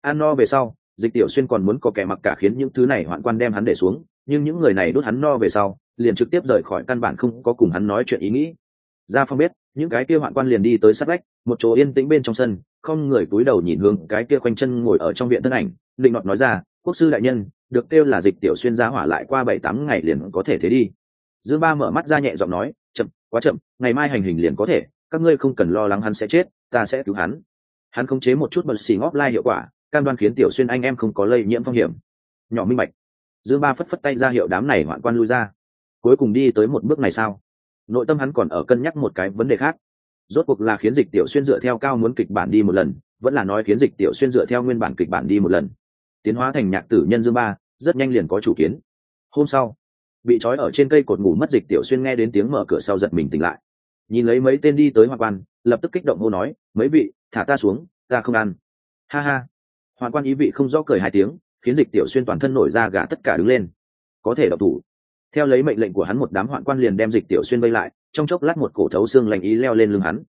Ăn no về sau, Dịch Tiểu Xuyên còn muốn có kẻ mặc cả khiến những thứ này hoạn quan đem hắn để xuống, nhưng những người này đốt hắn no về sau, liền trực tiếp rời khỏi, căn bản không có cùng hắn nói chuyện ý nghĩ. Ra Phong biết, những cái kia hoạn quan liền đi tới sát vách, một chỗ yên tĩnh bên trong sân, không người cúi đầu nhìn hướng cái kia quanh chân ngồi ở trong viện thân ảnh, định nọt nói ra, quốc sư đại nhân, được kêu là Dịch Tiểu Xuyên ra hỏa lại qua 7-8 ngày liền có thể thế đi. Dương Ba mở mắt ra nhẹ giọng nói, chậm, quá chậm, ngày mai hành hình liền có thể, các ngươi không cần lo lắng hắn sẽ chết, ta sẽ cứu hắn. Hắn khống chế một chút bật xì offline hiệu quả, cam đoan khiến Tiểu Xuyên anh em không có lây nhiễm phong hiểm. Nhỏ minh bạch. Dương Ba phất phất tay ra hiệu đám này hoạn quan lui ra. Cuối cùng đi tới một bước này sao? Nội tâm hắn còn ở cân nhắc một cái vấn đề khác. Rốt cuộc là khiến Dịch Tiểu Xuyên dựa theo cao muốn kịch bản đi một lần, vẫn là nói khiến Dịch Tiểu Xuyên dựa theo nguyên bản kịch bản đi một lần. Tiến hóa thành nhạc tử nhân Dương Ba, rất nhanh liền có chủ kiến. Hôm sau, bị trói ở trên cây cột ngủ mất Dịch Tiểu Xuyên nghe đến tiếng mở cửa sau giật mình tỉnh lại, nhìn lấy mấy tên đi tới hoạn quan, lập tức kích động hô nói, mấy vị, thả ta xuống, ta không ăn. Ha ha. Hoạn quan ý vị không rõ cười 2 tiếng, khiến Dịch Tiểu Xuyên toàn thân nổi da gà tất cả đứng lên. Có thể động thủ. Theo lấy mệnh lệnh của hắn, một đám hoạn quan liền đem Dịch Tiểu Xuyên vây lại, trong chốc lát một cổ thấu xương lạnh ý leo lên lưng hắn.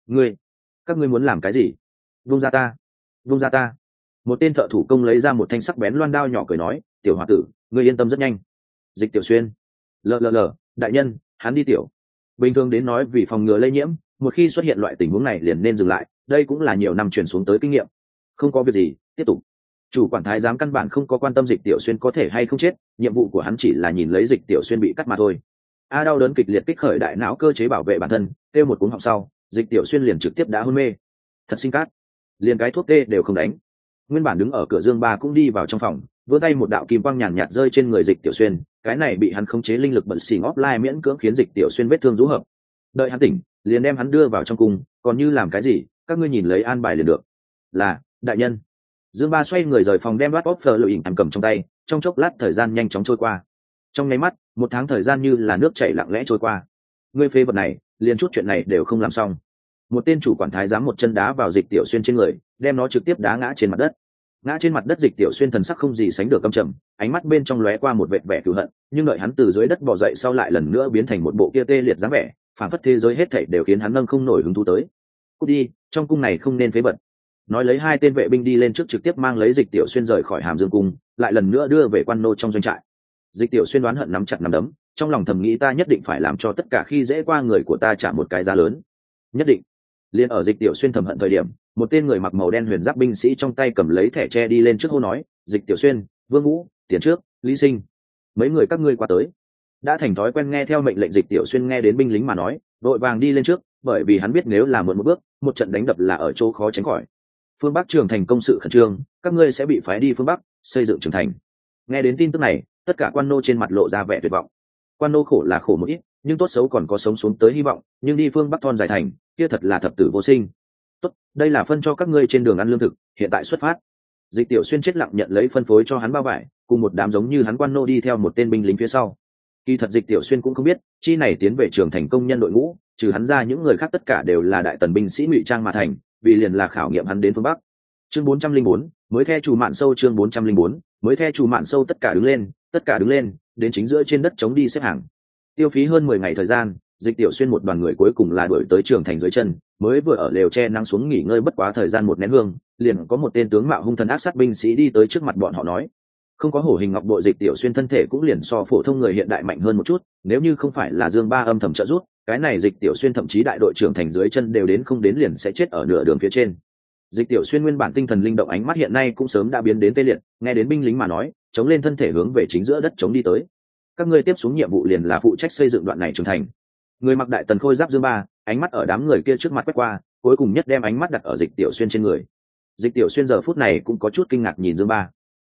Các ngươi muốn làm cái gì? Vung ra ta, vung ra ta. Một tên thợ thủ công lấy ra một thanh sắc bén loan đao nhỏ cười nói, tiểu hòa tử, ngươi yên tâm rất nhanh. Dịch Tiểu Xuyên, lờ, đại nhân, hắn đi tiểu. Bình thường đến nói vì phòng ngừa lây nhiễm, một khi xuất hiện loại tình huống này liền nên dừng lại, đây cũng là nhiều năm truyền xuống tới kinh nghiệm. Không có việc gì, tiếp tục. Chủ quản thái giám căn bản không có quan tâm Dịch Tiểu Xuyên có thể hay không chết, nhiệm vụ của hắn chỉ là nhìn lấy Dịch Tiểu Xuyên bị cắt mà thôi. Đau đớn kịch liệt kích khởi đại não cơ chế bảo vệ bản thân, kêu một cú họng sau, Dịch Tiểu Xuyên liền trực tiếp đã hôn mê. Thật sinh cát, liền cái thuốc tê đều không đánh. Nguyên bản đứng ở cửa Dương Ba cũng đi vào trong phòng, vươn tay một đạo kim quang nhàn nhạt rơi trên người Dịch Tiểu Xuyên, cái này bị hắn khống chế linh lực bật xỉn offline miễn cưỡng khiến Dịch Tiểu Xuyên vết thương rũ hợp. Đợi hắn tỉnh, liền đem hắn đưa vào trong cung, còn như làm cái gì, các ngươi nhìn lấy an bài liền được. Là, đại nhân. Dương Ba xoay người rời phòng, đem bát offer lụy ảnh cầm trong tay, trong chốc lát thời gian nhanh chóng trôi qua. Trong nháy mắt, 1 tháng thời gian như là nước chảy lặng lẽ trôi qua. Ngươi phế vật này, liền chút chuyện này đều không làm xong. Một tên chủ quản thái giám một chân đá vào Dịch Tiểu Xuyên trên người, đem nó trực tiếp đá ngã trên mặt đất. Ngã trên mặt đất Dịch Tiểu Xuyên thần sắc không gì sánh được căm trầm, ánh mắt bên trong lóe qua một vệt vẻ cừu hận, nhưng đợi hắn từ dưới đất bò dậy sau lại lần nữa biến thành một bộ kia tê liệt dáng vẻ, phản phất thế giới hết thảy đều khiến hắn nâng không nổi hứng thú tới. Cút đi, trong cung này không nên phế vật. Nói lấy 2 tên vệ binh đi lên trước trực tiếp mang lấy Dịch Tiểu Xuyên rời khỏi Hàm Dương cung, lại lần nữa đưa về quan nô trong doanh trại. Dịch Tiểu Xuyên đoán hận nắm chặt nắm đấm, trong lòng thầm nghĩ ta nhất định phải làm cho tất cả khi dễ qua người của ta trả một cái giá lớn. Nhất định. Liên ở Dịch Tiểu Xuyên thầm hận thời điểm, một tên người mặc màu đen huyền giáp binh sĩ trong tay cầm lấy thẻ tre đi lên trước hô nói, Dịch Tiểu Xuyên, Vương Ngũ, tiền trước, Lý Sinh, mấy người các ngươi qua tới. Đã thành thói quen nghe theo mệnh lệnh, Dịch Tiểu Xuyên nghe đến binh lính mà nói, đội vàng đi lên trước, bởi vì hắn biết nếu là muộn một bước, một trận đánh đập là ở chỗ khó tránh khỏi. Phương Bắc trường thành công sự khẩn trương, các ngươi sẽ bị phái đi phương Bắc xây dựng trường thành. Nghe đến tin tức này, tất cả quan nô trên mặt lộ ra vẻ tuyệt vọng. Quan nô khổ là khổ một ít, nhưng tốt xấu còn có sống xuống tới hy vọng, nhưng đi phương Bắc thon dài thành, kia thật là thập tử vô sinh. Tốt, đây là phân cho các ngươi trên đường ăn lương thực, hiện tại xuất phát. Dịch Tiểu Xuyên chết lặng nhận lấy phân phối cho hắn bao vải, cùng một đám giống như hắn quan nô đi theo một tên binh lính phía sau. Kỳ thật Dịch Tiểu Xuyên cũng không biết, chi này tiến về trường thành công nhân đội ngũ, trừ hắn ra những người khác tất cả đều là đại tần binh sĩ ngụy trang mà thành, vì liền là khảo nghiệm hắn đến phương Bắc. Chương 404, mới the chủ mạn sâu, chương 404, mới the chủ mạn sâu, tất cả đứng lên, đến chính giữa trên đất chống đi xếp hàng. Tiêu phí hơn 10 ngày thời gian, Dịch Tiểu Xuyên một đoàn người cuối cùng là đuổi tới trường thành dưới chân, mới vừa ở lều tre nắng xuống nghỉ ngơi bất quá thời gian một nén hương, liền có một tên tướng mạo hung thần ác sát binh sĩ đi tới trước mặt bọn họ nói, không có hổ hình ngọc bội, Dịch Tiểu Xuyên thân thể cũng liền so phổ thông người hiện đại mạnh hơn một chút, nếu như không phải là Dương Ba âm thầm trợ giúp, cái này Dịch Tiểu Xuyên thậm chí đại đội trưởng thành dưới chân đều đến không đến liền sẽ chết ở nửa đường phía trên. Dịch Tiểu Xuyên nguyên bản tinh thần linh động, ánh mắt hiện nay cũng sớm đã biến đến tê liệt, nghe đến binh lính mà nói, chống lên thân thể hướng về chính giữa đất chống đi tới. Các ngươi tiếp xuống nhiệm vụ liền là phụ trách xây dựng đoạn này trưởng thành. Người mặc đại tần khôi giáp Dương Ba, ánh mắt ở đám người kia trước mặt quét qua, cuối cùng nhất đem ánh mắt đặt ở Dịch Tiểu Xuyên trên người. Dịch Tiểu Xuyên giờ phút này cũng có chút kinh ngạc nhìn Dương Ba.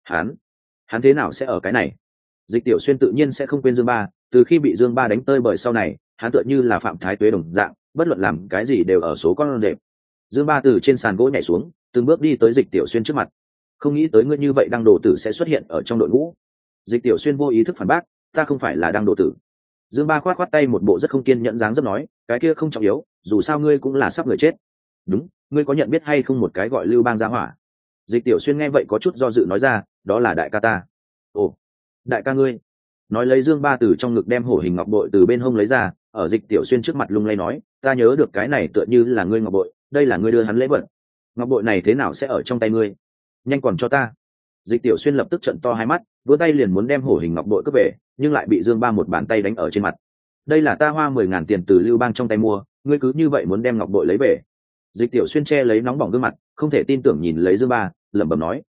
Hắn thế nào sẽ ở cái này? Dịch Tiểu Xuyên tự nhiên sẽ không quên Dương Ba, từ khi bị Dương Ba đánh tơi bời sau này, hắn tựa như là phạm thái tuế đồng dạng, bất luận làm cái gì đều ở số con đệm. Dương Ba từ trên sàn gỗ nhảy xuống, từng bước đi tới Dịch Tiểu Xuyên trước mặt. Không nghĩ tới ngươi như vậy đăng đồ tử sẽ xuất hiện ở trong đội ngũ. Dịch Tiểu Xuyên vô ý thức phản bác, ta không phải là đăng đồ tử. Dương Ba khoát khoát tay, một bộ rất không kiên nhẫn dáng dấp nói, cái kia không trọng yếu, dù sao ngươi cũng là sắp người chết. Đúng, ngươi có nhận biết hay không một cái gọi Lưu Bang gia hỏa? Dịch Tiểu Xuyên nghe vậy có chút do dự nói ra, đó là đại ca ta. Ồ, đại ca ngươi? Nói lấy Dương Ba từ trong ngực đem hổ hình ngọc bội từ bên hông lấy ra, ở Dịch Tiểu Xuyên trước mặt lung lay nói, ta nhớ được cái này tựa như là ngươi ngọc bội, đây là ngươi đưa hắn lễ vật. Ngọc bội này thế nào sẽ ở trong tay ngươi? nhanh còn cho ta. Dịch Tiểu Xuyên lập tức trợn to hai mắt, vươn tay liền muốn đem hổ hình ngọc bội cướp về, nhưng lại bị Dương Ba một bàn tay đánh ở trên mặt. Đây là ta hoa 10.000 tiền từ Lưu Bang trong tay mua, ngươi cứ như vậy muốn đem ngọc bội lấy về? Dịch Tiểu Xuyên che lấy nóng bỏng gương mặt, không thể tin tưởng nhìn lấy Dương Ba, lẩm bẩm nói,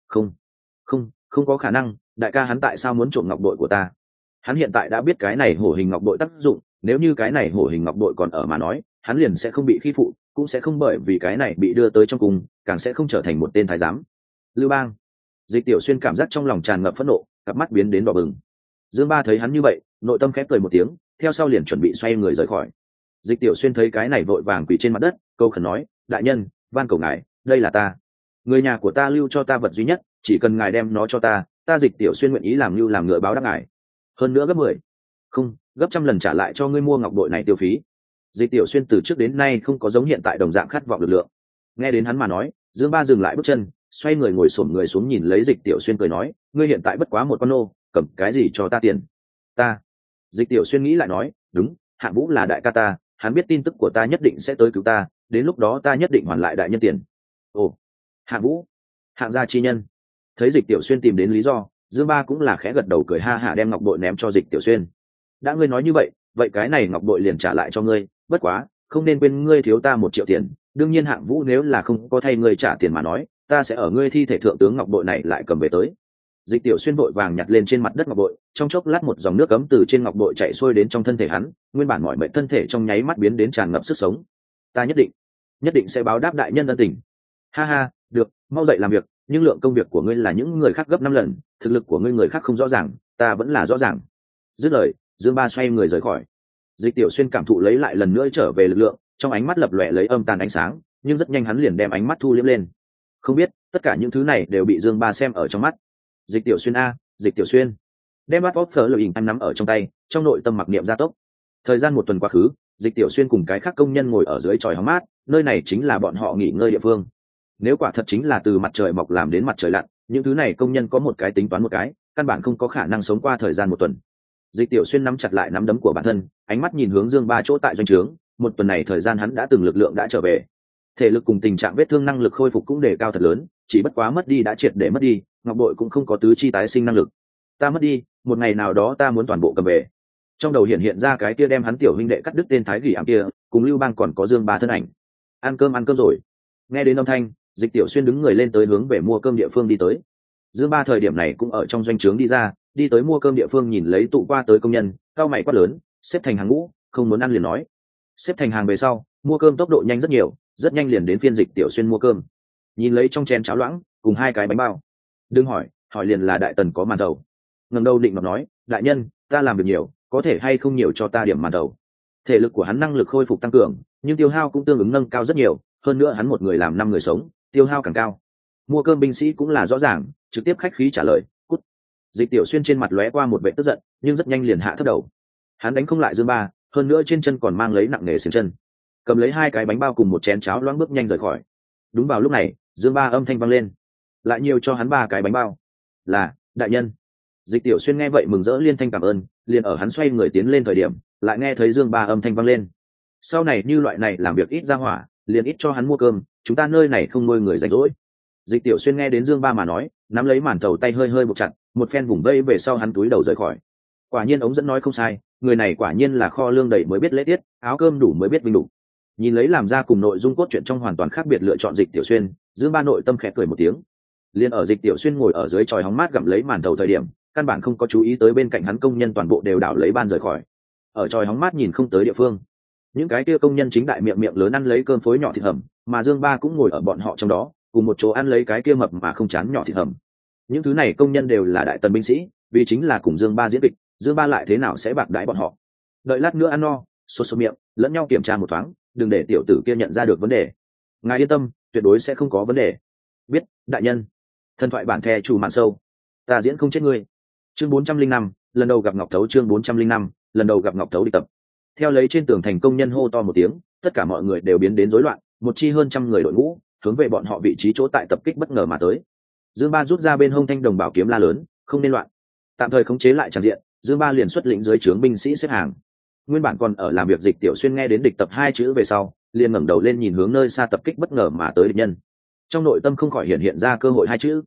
không có khả năng, đại ca hắn tại sao muốn trộm ngọc bội của ta? Hắn hiện tại đã biết cái này hổ hình ngọc bội tác dụng, nếu như cái này hổ hình ngọc bội còn ở mà nói, hắn liền sẽ không bị khi phụ, cũng sẽ không bởi vì cái này bị đưa tới trong cung, càng sẽ không trở thành một tên thái giám. Lưu Bang. Dịch Tiểu Xuyên cảm giác trong lòng tràn ngập phẫn nộ, cặp mắt biến đến đỏ bừng. Dương Ba thấy hắn như vậy, nội tâm khép cười một tiếng, theo sau liền chuẩn bị xoay người rời khỏi. Dịch Tiểu Xuyên thấy cái này vội vàng quỳ trên mặt đất, câu khẩn nói, đại nhân, van cầu ngài, đây là ta, người nhà của ta lưu cho ta vật duy nhất, chỉ cần ngài đem nó cho ta, ta Dịch Tiểu Xuyên nguyện ý làm như làm ngựa báo đáp ngài, hơn nữa gấp 10, không, gấp trăm lần trả lại cho ngươi mua ngọc bội này tiêu phí. Dịch Tiểu Xuyên từ trước đến nay không có giống hiện tại đồng dạng khát vọng lực lượng. Nghe đến hắn mà nói, Dương Ba dừng lại bước chân, xoay người ngồi xổm người xuống nhìn lấy Dịch Tiểu Xuyên cười nói, ngươi hiện tại bất quá một con nô, cầm cái gì cho ta tiền? Ta. Dịch Tiểu Xuyên nghĩ lại nói, đúng, Hạng Vũ là đại ca ta, hắn biết tin tức của ta nhất định sẽ tới cứu ta, đến lúc đó ta nhất định hoàn lại đại nhân tiền. Ồ, Hạng Vũ, Hạng gia chi nhân. Thấy Dịch Tiểu Xuyên tìm đến lý do, Dương Ba cũng là khẽ gật đầu cười ha hả đem ngọc bội ném cho Dịch Tiểu Xuyên. Đã ngươi nói như vậy, vậy cái này ngọc bội liền trả lại cho ngươi, bất quá, không nên quên ngươi thiếu ta 1 triệu tiền, đương nhiên Hạng Vũ nếu là không có thay ngươi trả tiền mà nói, ta sẽ ở ngươi thi thể thượng tướng ngọc bội này lại cầm về tới. Dịch Tiểu Xuyên vội vàng nhặt lên trên mặt đất ngọc bội, trong chốc lát một dòng nước cấm từ trên ngọc bội chảy xuôi đến trong thân thể hắn, nguyên bản mọi mệnh thân thể trong nháy mắt biến đến tràn ngập sức sống. Ta nhất định sẽ báo đáp đại nhân ân tình. Ha ha, được, mau dậy làm việc, nhưng lượng công việc của ngươi là những người khác gấp 5 lần, thực lực của ngươi người khác không rõ ràng, ta vẫn là rõ ràng. Dứt lời, Dương Ba xoay người rời khỏi. Dịch Tiểu Xuyên cảm thụ lấy lại lần nữa trở về lực lượng, trong ánh mắt lập lòe lấy âm tàn ánh sáng, nhưng rất nhanh hắn liền đem ánh mắt thu liễm lên. Không biết, tất cả những thứ này đều bị Dương Ba xem ở trong mắt. Dịch Tiểu Xuyên a, Dịch Tiểu Xuyên. Đem bắt óc phở lợi hình em nắm ở trong tay, trong nội tâm mặc niệm gia tốc. Thời gian 1 tuần quá khứ, Dịch Tiểu Xuyên cùng cái khác công nhân ngồi ở dưới chòi hóng mát, nơi này chính là bọn họ nghỉ ngơi địa phương. Nếu quả thật chính là từ mặt trời mọc làm đến mặt trời lặn, những thứ này công nhân có một cái tính toán một cái, căn bản không có khả năng sống qua thời gian 1 tuần. Dịch Tiểu Xuyên nắm chặt lại nắm đấm của bản thân, ánh mắt nhìn hướng Dương Ba chỗ tại doanh trướng. 1 tuần này thời gian hắn đã từng lực lượng đã trở về, thể lực cùng tình trạng vết thương năng lực khôi phục cũng đề cao thật lớn, chỉ bất quá mất đi đã triệt để mất đi, ngọc bội cũng không có tứ chi tái sinh năng lực. Ta mất đi, một ngày nào đó ta muốn toàn bộ cầm về. Trong đầu hiện ra cái kia đem hắn tiểu huynh đệ cắt đứt tên Thái Gỉ ám kia, cùng Lưu Bang còn có Dương Ba thân ảnh. Ăn cơm rồi. Nghe đến âm thanh, Dịch Tiểu Xuyên đứng người lên tới hướng về mua cơm địa phương đi tới. Dương Ba thời điểm này cũng ở trong doanh trướng đi ra, đi tới mua cơm địa phương nhìn lấy tụ qua tới công nhân, cao mày quát lớn, xếp thành hàng ngũ, không muốn ăn liền nói. Xếp thành hàng về sau, mua cơm tốc độ nhanh rất nhiều, rất nhanh liền đến phiên Dịch Tiểu Xuyên mua cơm. Nhìn lấy trong chén cháo loãng cùng 2 cái bánh bao, đừng hỏi liền là đại tần có màn đầu. Ngẩng đầu định mà nói, đại nhân, ta làm việc nhiều, có thể hay không nhiều cho ta điểm màn đầu. Thể lực của hắn năng lực khôi phục tăng cường, nhưng tiêu hao cũng tương ứng nâng cao rất nhiều, hơn nữa hắn một người làm 5 người sống, tiêu hao càng cao. Mua cơm binh sĩ cũng là rõ ràng, trực tiếp khách khí trả lời, cút. Dịch Tiểu Xuyên trên mặt lóe qua một vẻ tức giận, nhưng rất nhanh liền hạ thấp đầu. Hắn đánh không lại Dương Ba, hơn nữa trên chân còn mang lấy nặng nề xiềng chân, cầm lấy 2 cái bánh bao cùng một chén cháo loãng bước nhanh rời khỏi. Đúng vào lúc này, Dương Ba âm thanh vang lên, lại nhiều cho hắn 3 cái bánh bao. Là, đại nhân. Dịch Tiểu Xuyên nghe vậy mừng rỡ liên thanh cảm ơn, liền ở hắn xoay người tiến lên thời điểm, lại nghe thấy Dương Ba âm thanh vang lên. Sau này như loại này làm việc ít ra hỏa, liền ít cho hắn mua cơm, chúng ta nơi này không nuôi người rảnh rỗi. Dịch Tiểu Xuyên nghe đến Dương Ba mà nói, nắm lấy màn thầu tay hơi hơi buộc chặt, một phen vùng vây về sau hắn túi đầu rời khỏi. Quả nhiên ống dẫn nói không sai, người này quả nhiên là kho lương đầy mới biết lễ tiết, áo cơm đủ mới biết vinh đủ. Nhìn lấy làm ra cùng nội dung cốt truyện trong hoàn toàn khác biệt lựa chọn Dịch Tiểu Xuyên, Dương Ba nội tâm khẽ cười một tiếng. Liên ở Dịch Tiểu Xuyên ngồi ở dưới chòi hóng mát gặm lấy màn thầu thời điểm, căn bản không có chú ý tới bên cạnh hắn công nhân toàn bộ đều đảo lấy ban rời khỏi. Ở chòi hóng mát nhìn không tới địa phương, những cái kia công nhân chính đại miệng miệng lớn ăn lấy cơm phối nhỏ thịt hầm, mà Dương Ba cũng ngồi ở bọn họ trong đó, cùng một chỗ ăn lấy cái kia mập mà không chán nhỏ thịt hầm. Những thứ này công nhân đều là đại tần binh sĩ, vì chính là cùng Dương Ba diễn kịch, Dương Ba lại thế nào sẽ bạc đãi bọn họ. Đợi lát nữa ăn no, sốt miệng, lẫn nhau kiểm tra một thoáng, đừng để tiểu tử kia nhận ra được vấn đề. Ngài yên tâm, tuyệt đối sẽ không có vấn đề. Biết, đại nhân. Thần thoại bản thẻ chủ mạn sâu, ta diễn không chết ngươi. Chương 405, lần đầu gặp Ngọc Thấu. Chương 405, lần đầu gặp Ngọc Thấu đi tập. Theo lấy trên tường thành công nhân hô to một tiếng, tất cả mọi người đều biến đến rối loạn, một chi hơn 100 người đội ngũ hướng về bọn họ vị trí chỗ tại tập kích bất ngờ mà tới. Dương Ba rút ra bên hông thanh đồng bảo kiếm la lớn, không nên loạn. Tạm thời khống chế lại tràng diện, Dương Ba liền xuất lĩnh dưới trướng binh sĩ xếp hàng. Nguyên bản còn ở làm việc Dịch Tiểu Xuyên nghe đến địch tập 2 chữ về sau, liền ngẩng đầu lên nhìn hướng nơi xa tập kích bất ngờ mà tới địch nhân. Trong nội tâm không khỏi hiện ra cơ hội 2 chữ,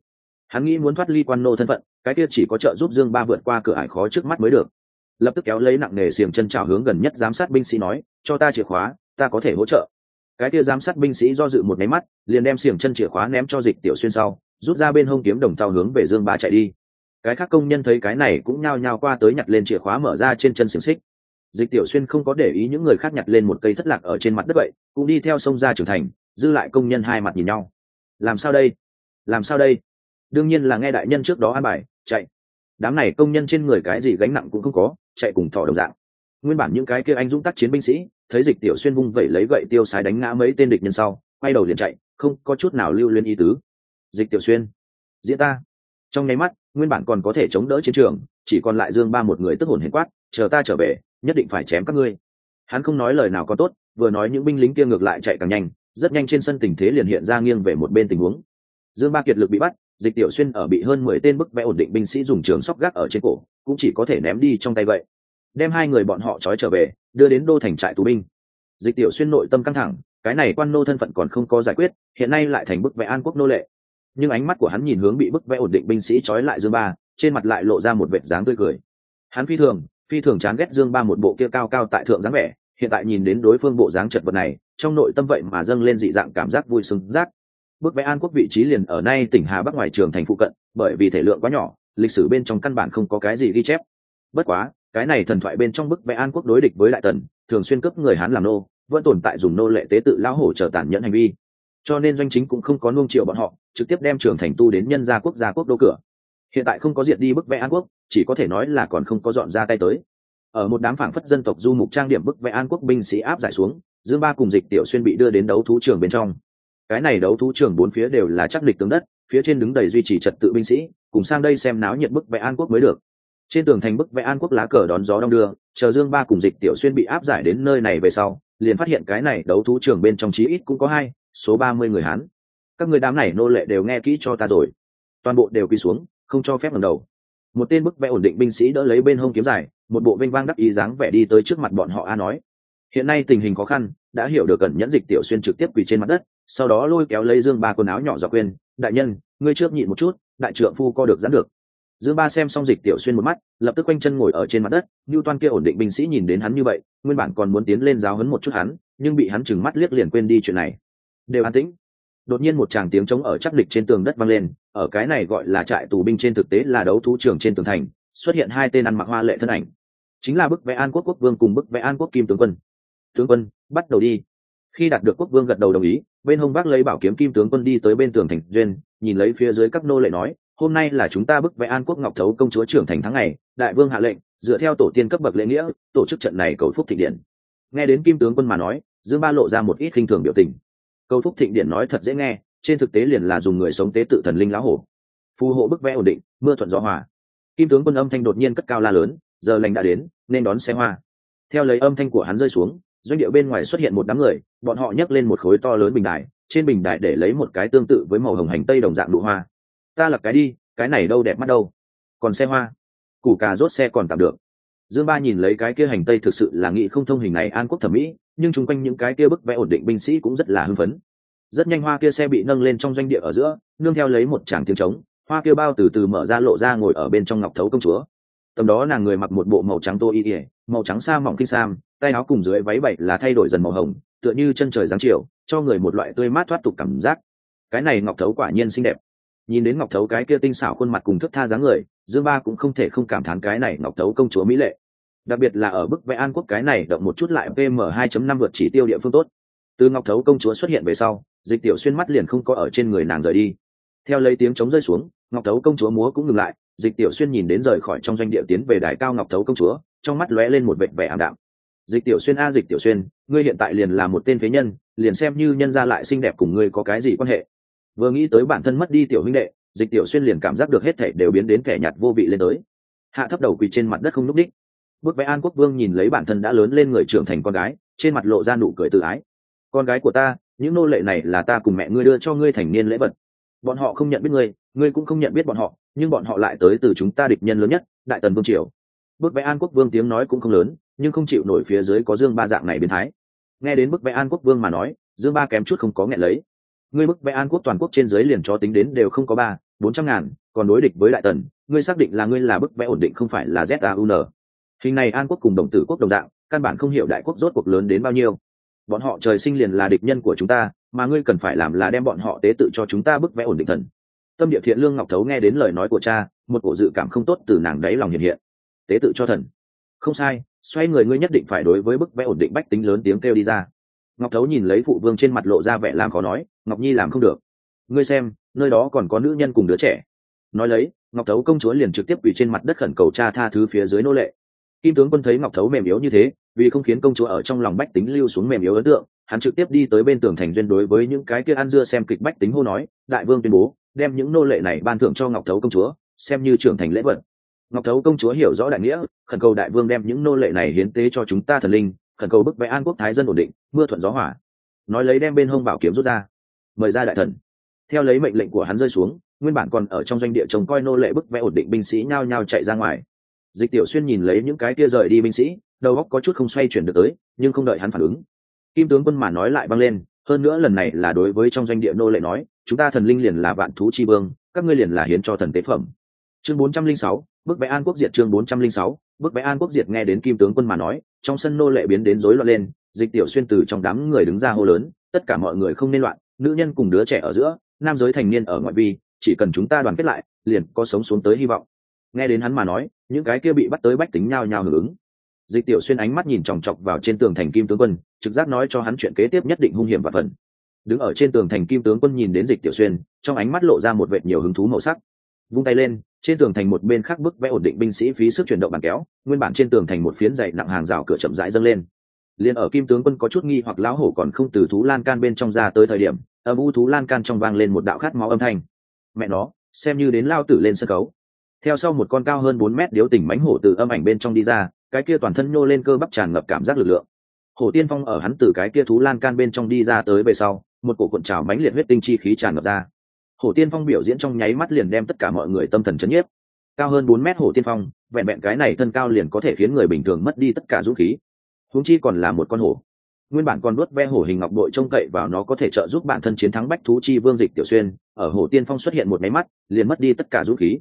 Hắn nghĩ muốn thoát ly quan nô thân phận, cái kia chỉ có trợ giúp Dương Ba vượt qua cửa ải khó trước mắt mới được. Lập tức kéo lấy nặng nề xiềng chân chảo hướng gần nhất giám sát binh sĩ nói, cho ta chìa khóa, ta có thể hỗ trợ. Cái kia giám sát binh sĩ do dự một máy mắt, liền đem xiềng chân chìa khóa ném cho Dịch Tiểu Xuyên sau, rút ra bên hông kiếm đồng thau hướng về Dương Ba chạy đi. Cái khác công nhân thấy cái này cũng nhao nhao qua tới nhặt lên chìa khóa mở ra trên chân xiềng xích. Dịch Tiểu Xuyên không có để ý những người khác nhặt lên một cây thất lạc ở trên mặt đất vậy, cũng đi theo sông ra trưởng thành, dư lại công nhân hai mặt nhìn nhau. Làm sao đây? Làm sao đây? Đương nhiên là nghe đại nhân trước đó an bài, chạy. Đám này công nhân trên người cái gì gánh nặng cũng không có, chạy cùng thỏ đồng dạng. Nguyên bản những cái kia anh dũng tác chiến binh sĩ, thấy Dịch Tiểu Xuyên vung vẩy lấy gậy tiêu sái đánh ngã mấy tên địch nhân sau, quay đầu liền chạy, không có chút nào lưu luyến ý tứ. Dịch Tiểu Xuyên, diễn ta. Trong nháy mắt, nguyên bản còn có thể chống đỡ chiến trường, chỉ còn lại Dương Ba một người tức hồn hển quát, chờ ta trở về, nhất định phải chém các ngươi. Hắn không nói lời nào có tốt, vừa nói những binh lính kia ngược lại chạy càng nhanh, rất nhanh trên sân tình thế liền hiện ra nghiêng về một bên tình huống. Dương Ba kiệt lực bị bắt, Dịch Tiểu Xuyên ở bị hơn 10 tên bức vẽ ổn định binh sĩ dùng trường sóc gác ở trên cổ, cũng chỉ có thể ném đi trong tay vậy. Đem hai người bọn họ trói trở về, đưa đến đô thành trại tù binh. Dịch Tiểu Xuyên nội tâm căng thẳng, cái này quan nô thân phận còn không có giải quyết, hiện nay lại thành bức vẽ an quốc nô lệ. Nhưng ánh mắt của hắn nhìn hướng bị bức vẽ ổn định binh sĩ trói lại Dương Ba, trên mặt lại lộ ra một vệt dáng tươi cười. Hắn phi thường chán ghét Dương Ba một bộ kia cao cao tại thượng dáng vẻ, hiện tại nhìn đến đối phương bộ dáng chật vật này, trong nội tâm vậy mà dâng lên dị dạng cảm giác vui sướng giác. Bức vẽ An Quốc vị trí liền ở nay tỉnh Hà Bắc ngoài trường thành phụ cận, bởi vì thể lượng quá nhỏ, lịch sử bên trong căn bản không có cái gì ghi chép. Bất quá, cái này thần thoại bên trong bức vẽ An Quốc đối địch với Đại Tần, thường xuyên cướp người Hán làm nô, vẫn tồn tại dùng nô lệ tế tự lão hổ trở tàn nhẫn hành vi. Cho nên doanh chính cũng không có nuông chiều bọn họ, trực tiếp đem trường thành tu đến nhân gia quốc đô cửa. Hiện tại không có diệt đi bức vẽ An Quốc, chỉ có thể nói là còn không có dọn ra tay tới. Ở một đám phảng phất dân tộc du mục trang điểm bức vẽ An Quốc binh sĩ áp giải xuống, Dương Ba cùng Dịch Tiểu Xuyên bị đưa đến đấu thú trường bên trong. Cái này đấu thú trường bốn phía đều là chắc địch tướng đất, phía trên đứng đầy duy trì trật tự binh sĩ, cùng sang đây xem náo nhiệt bức vẽ An Quốc mới được. Trên tường thành bức vẽ An Quốc lá cờ đón gió đông đưa, chờ Dương Ba cùng Dịch Tiểu Xuyên bị áp giải đến nơi này về sau, liền phát hiện cái này đấu thú trường bên trong chí ít cũng có số 30 người Hán. Các người đám này nô lệ đều nghe kỹ cho ta rồi, toàn bộ đều quỳ xuống, không cho phép ngẩng đầu. Một tên bức vẽ ổn định binh sĩ đỡ lấy bên hông kiếm dài, một bộ vênh vang đắc ý dáng vẻ đi tới trước mặt bọn họ nói: hiện nay tình hình khó khăn, đã hiểu được cẩn nhẫn. Dịch Tiểu Xuyên trực tiếp quỳ trên mặt đất, sau đó lôi kéo lấy Dương Ba quần áo nhỏ giọng khuyên: đại nhân, ngươi trước nhịn một chút, đại trượng phu co được giãn được. Dương Ba xem xong Dịch Tiểu Xuyên một mắt, lập tức quanh chân ngồi ở trên mặt đất. Nưu Toan kia ổn định binh sĩ nhìn đến hắn như vậy, nguyên bản còn muốn tiến lên giáo huấn một chút hắn, nhưng bị hắn chừng mắt liếc liền quên đi chuyện này. Đều an tĩnh. Đột nhiên một tràng tiếng trống ở chắc địch trên tường đất vang lên, ở cái này gọi là trại tù binh trên thực tế là đấu thú trường trên tường thành, xuất hiện hai tên ăn mặc hoa lệ thân ảnh, chính là bức vẽ An Quốc quốc vương cùng bức vẽ An Quốc kim tướng quân. Tướng quân, bắt đầu đi. Khi đạt được quốc vương gật đầu đồng ý, bên hông vác lấy bảo kiếm kim tướng quân đi tới bên tường thành duyên, nhìn lấy phía dưới các nô lệ nói: hôm nay là chúng ta bức vẽ An Quốc Ngọc Thấu công chúa trưởng thành tháng ngày, đại vương hạ lệnh, dựa theo tổ tiên cấp bậc lễ nghĩa, tổ chức trận này cầu phúc thịnh điện. Nghe đến kim tướng quân mà nói, Dương Ba lộ ra một ít khinh thường biểu tình. Cầu phúc thịnh điện nói thật dễ nghe, trên thực tế liền là dùng người sống tế tự thần linh lão hổ, phù hộ bức vẽ ổn định, mưa thuận gió hòa. Kim tướng quân âm thanh đột nhiên cất cao la lớn: giờ lành đã đến, nên đón xe hoa. Theo lấy âm thanh của hắn rơi xuống, doanh địa bên ngoài xuất hiện một đám người, bọn họ nhấc lên một khối to lớn bình đài, trên bình đài để lấy một cái tương tự với màu hồng hành tây đồng dạng nụ hoa. Ta lập cái đi, cái này đâu đẹp mắt đâu. Còn xe hoa, củ cà rốt xe còn tạm được. Dương Ba nhìn lấy cái kia hành tây thực sự là nghĩ không thông hình này An Quốc thẩm mỹ, nhưng chung quanh những cái kia bức vẽ ổn định binh sĩ cũng rất là hưng phấn. Rất nhanh hoa kia xe bị nâng lên trong doanh địa ở giữa, nương theo lấy một tràng tiếng trống, hoa kia bao từ từ mở ra lộ ra ngồi ở bên trong Ngọc Thấu công chúa. Tầm đó nàng người mặc một bộ màu trắng tô y ỉa, màu trắng sa mỏng kinh sam, tay áo cùng dưới váy bảy là thay đổi dần màu hồng, tựa như chân trời giáng chiều, cho người một loại tươi mát thoát tục cảm giác. Cái này Ngọc Thấu quả nhiên xinh đẹp. Nhìn đến Ngọc Thấu cái kia tinh xảo khuôn mặt cùng thướt tha dáng người, Dương Ba cũng không thể không cảm thán cái này Ngọc Thấu công chúa mỹ lệ. Đặc biệt là ở bức vẽ An Quốc cái này động một chút lại PM 2.5 vượt chỉ tiêu địa phương tốt. Từ Ngọc Thấu công chúa xuất hiện về sau, Dịch Tiểu Xuyên mắt liền không có ở trên người nàng rời đi. Theo lấy tiếng trống rơi xuống, Ngọc Thấu công chúa múa cũng ngừng lại, Dịch Tiểu Xuyên nhìn đến rời khỏi trong doanh địa tiến về đài cao Ngọc Thấu công chúa, trong mắt lóe lên một vệt vẻ ảm đạm. Dịch Tiểu Xuyên a, Dịch Tiểu Xuyên, ngươi hiện tại liền là một tên phế nhân, liền xem như nhân gia lại xinh đẹp cùng ngươi có cái gì quan hệ? Vừa nghĩ tới bản thân mất đi tiểu huynh đệ, Dịch Tiểu Xuyên liền cảm giác được hết thảy đều biến đến kẻ nhạt vô vị lên tới. Hạ thấp đầu quỳ trên mặt đất không nhúc nhích. Bức vẽ An Quốc vương nhìn lấy bản thân đã lớn lên người trưởng thành con gái, trên mặt lộ ra nụ cười tự ái. Con gái của ta, những nô lệ này là ta cùng mẹ ngươi đưa cho ngươi thành niên lễ vật. Bọn họ không nhận biết ngươi, ngươi cũng không nhận biết bọn họ, nhưng bọn họ lại tới từ chúng ta địch nhân lớn nhất, Đại Tần vương triều. Bức vẽ An Quốc vương tiếng nói cũng không lớn, nhưng không chịu nổi phía dưới có Dương Ba dạng này biến thái. Nghe đến bức vẽ An Quốc vương mà nói, Dương Ba kém chút không có nghẹn lấy. Ngươi bức vẽ An Quốc toàn quốc trên dưới liền chó tính đến đều không có ba, 400.000, còn đối địch với đại tần, ngươi xác định là ngươi là bức vẽ ổn định không phải là ZAUN. Hình này An quốc cùng Đồng Tử quốc đồng dạng, căn bản không hiểu đại quốc rốt cuộc lớn đến bao nhiêu. Bọn họ trời sinh liền là địch nhân của chúng ta, mà ngươi cần phải làm là đem bọn họ tế tự cho chúng ta bức vẽ ổn định thần. Tâm địa thiện lương Ngọc Thấu nghe đến lời nói của cha, một cổ dự cảm không tốt từ nàng đáy lòng hiện hiện. Tế tự cho thần? Không sai, xoay người ngươi nhất định phải đối với bức vẽ ổn định bách tính lớn tiếng kêu đi ra. Ngọc Thấu nhìn lấy phụ vương trên mặt lộ ra vẻ làm khó nói, Ngọc Nhi làm không được. Ngươi xem, nơi đó còn có nữ nhân cùng đứa trẻ. Nói lấy, Ngọc Thấu công chúa liền trực tiếp quỳ trên mặt đất khẩn cầu cha tha thứ phía dưới nô lệ. Kim tướng quân thấy Ngọc Thấu mềm yếu như thế, vì không khiến công chúa ở trong lòng bách tính lưu xuống mềm yếu ấn tượng, hắn trực tiếp đi tới bên tường thành duyên đối với những cái kia ăn dưa xem kịch bách tính hô nói, đại vương tuyên bố đem những nô lệ này ban thưởng cho Ngọc Thấu công chúa, xem như trưởng thành lễ vật. Ngọc Thấu công chúa hiểu rõ đại nghĩa, khẩn cầu đại vương đem những nô lệ này hiến tế cho chúng ta thần linh, khẩn cầu bức vẽ an quốc thái dân ổn định, mưa thuận gió hòa. Nói lấy đem bên hông bảo kiếm rút ra, mời ra đại thần. Theo lấy mệnh lệnh của hắn rơi xuống, nguyên bản còn ở trong doanh địa trông coi nô lệ bức vẽ ổn định binh sĩ nhao nhao chạy ra ngoài. Dịch Tiểu Xuyên nhìn lấy những cái kia rời đi binh sĩ, đầu óc có chút không xoay chuyển được tới, nhưng không đợi hắn phản ứng, Kim tướng quân mà nói lại vang lên, hơn nữa lần này là đối với trong doanh địa nô lệ nói, chúng ta thần linh liền là vạn thú chi vương, các ngươi liền là hiến cho thần tế phẩm. Chương 406, bức vẽ an quốc diệt. Chương 406, bức vẽ an quốc diệt. Nghe đến Kim tướng quân mà nói, trong sân nô lệ biến đến rối loạn lên. Dịch Tiểu Xuyên từ trong đám người đứng ra hô lớn, tất cả mọi người không nên loạn, nữ nhân cùng đứa trẻ ở giữa, nam giới thành niên ở ngoại vi, chỉ cần chúng ta đoàn kết lại, liền có sống xuống tới hy vọng. Nghe đến hắn mà nói, những cái kia bị bắt tới bách tính nhao nhao hưởng ứng. Dịch Tiểu Xuyên ánh mắt nhìn chòng chọc vào trên tường thành Kim tướng quân, trực giác nói cho hắn chuyện kế tiếp nhất định hung hiểm và phần. Đứng ở trên tường thành Kim tướng quân nhìn đến Dịch Tiểu Xuyên, trong ánh mắt lộ ra một vệt nhiều hứng thú màu sắc. Vung tay lên, trên tường thành một bên khác bức vẽ ổn định binh sĩ phí sức chuyển động bàn kéo, nguyên bản trên tường thành một phiến dày nặng hàng rào cửa chậm rãi dâng lên. Liên ở Kim tướng quân có chút nghi hoặc lão hổ còn không từ thú lan can bên trong ra tới thời điểm, âm u thú lan can trong vang lên một đạo khát máu âm thanh. Mẹ nó, xem như đến lao tử lên sân khấu. Theo sau một con cao hơn 4 mét điếu tình mãnh hổ từ âm ảnh bên trong đi ra, cái kia toàn thân nhô lên cơ bắp tràn ngập cảm giác lực lượng. Hổ Tiên Phong ở hắn từ cái kia thú lan can bên trong đi ra tới về sau, một cổ cuộn trào mãnh liệt huyết tinh chi khí tràn ngập ra. Hổ Tiên Phong biểu diễn trong nháy mắt liền đem tất cả mọi người tâm thần chấn nhiếp. Cao hơn 4 mét Hổ Tiên Phong, vẹn vẹn cái này thân cao liền có thể khiến người bình thường mất đi tất cả dũng khí. Huống chi còn là một con hổ. Nguyên bản còn nuốt ve hổ hình ngọc bội trông cậy vào nó có thể trợ giúp bản thân chiến thắng bách thú chi vương Dịch Tiểu Xuyên, ở Hổ Tiên Phong xuất hiện một máy mắt, liền mất đi tất cả dũng khí.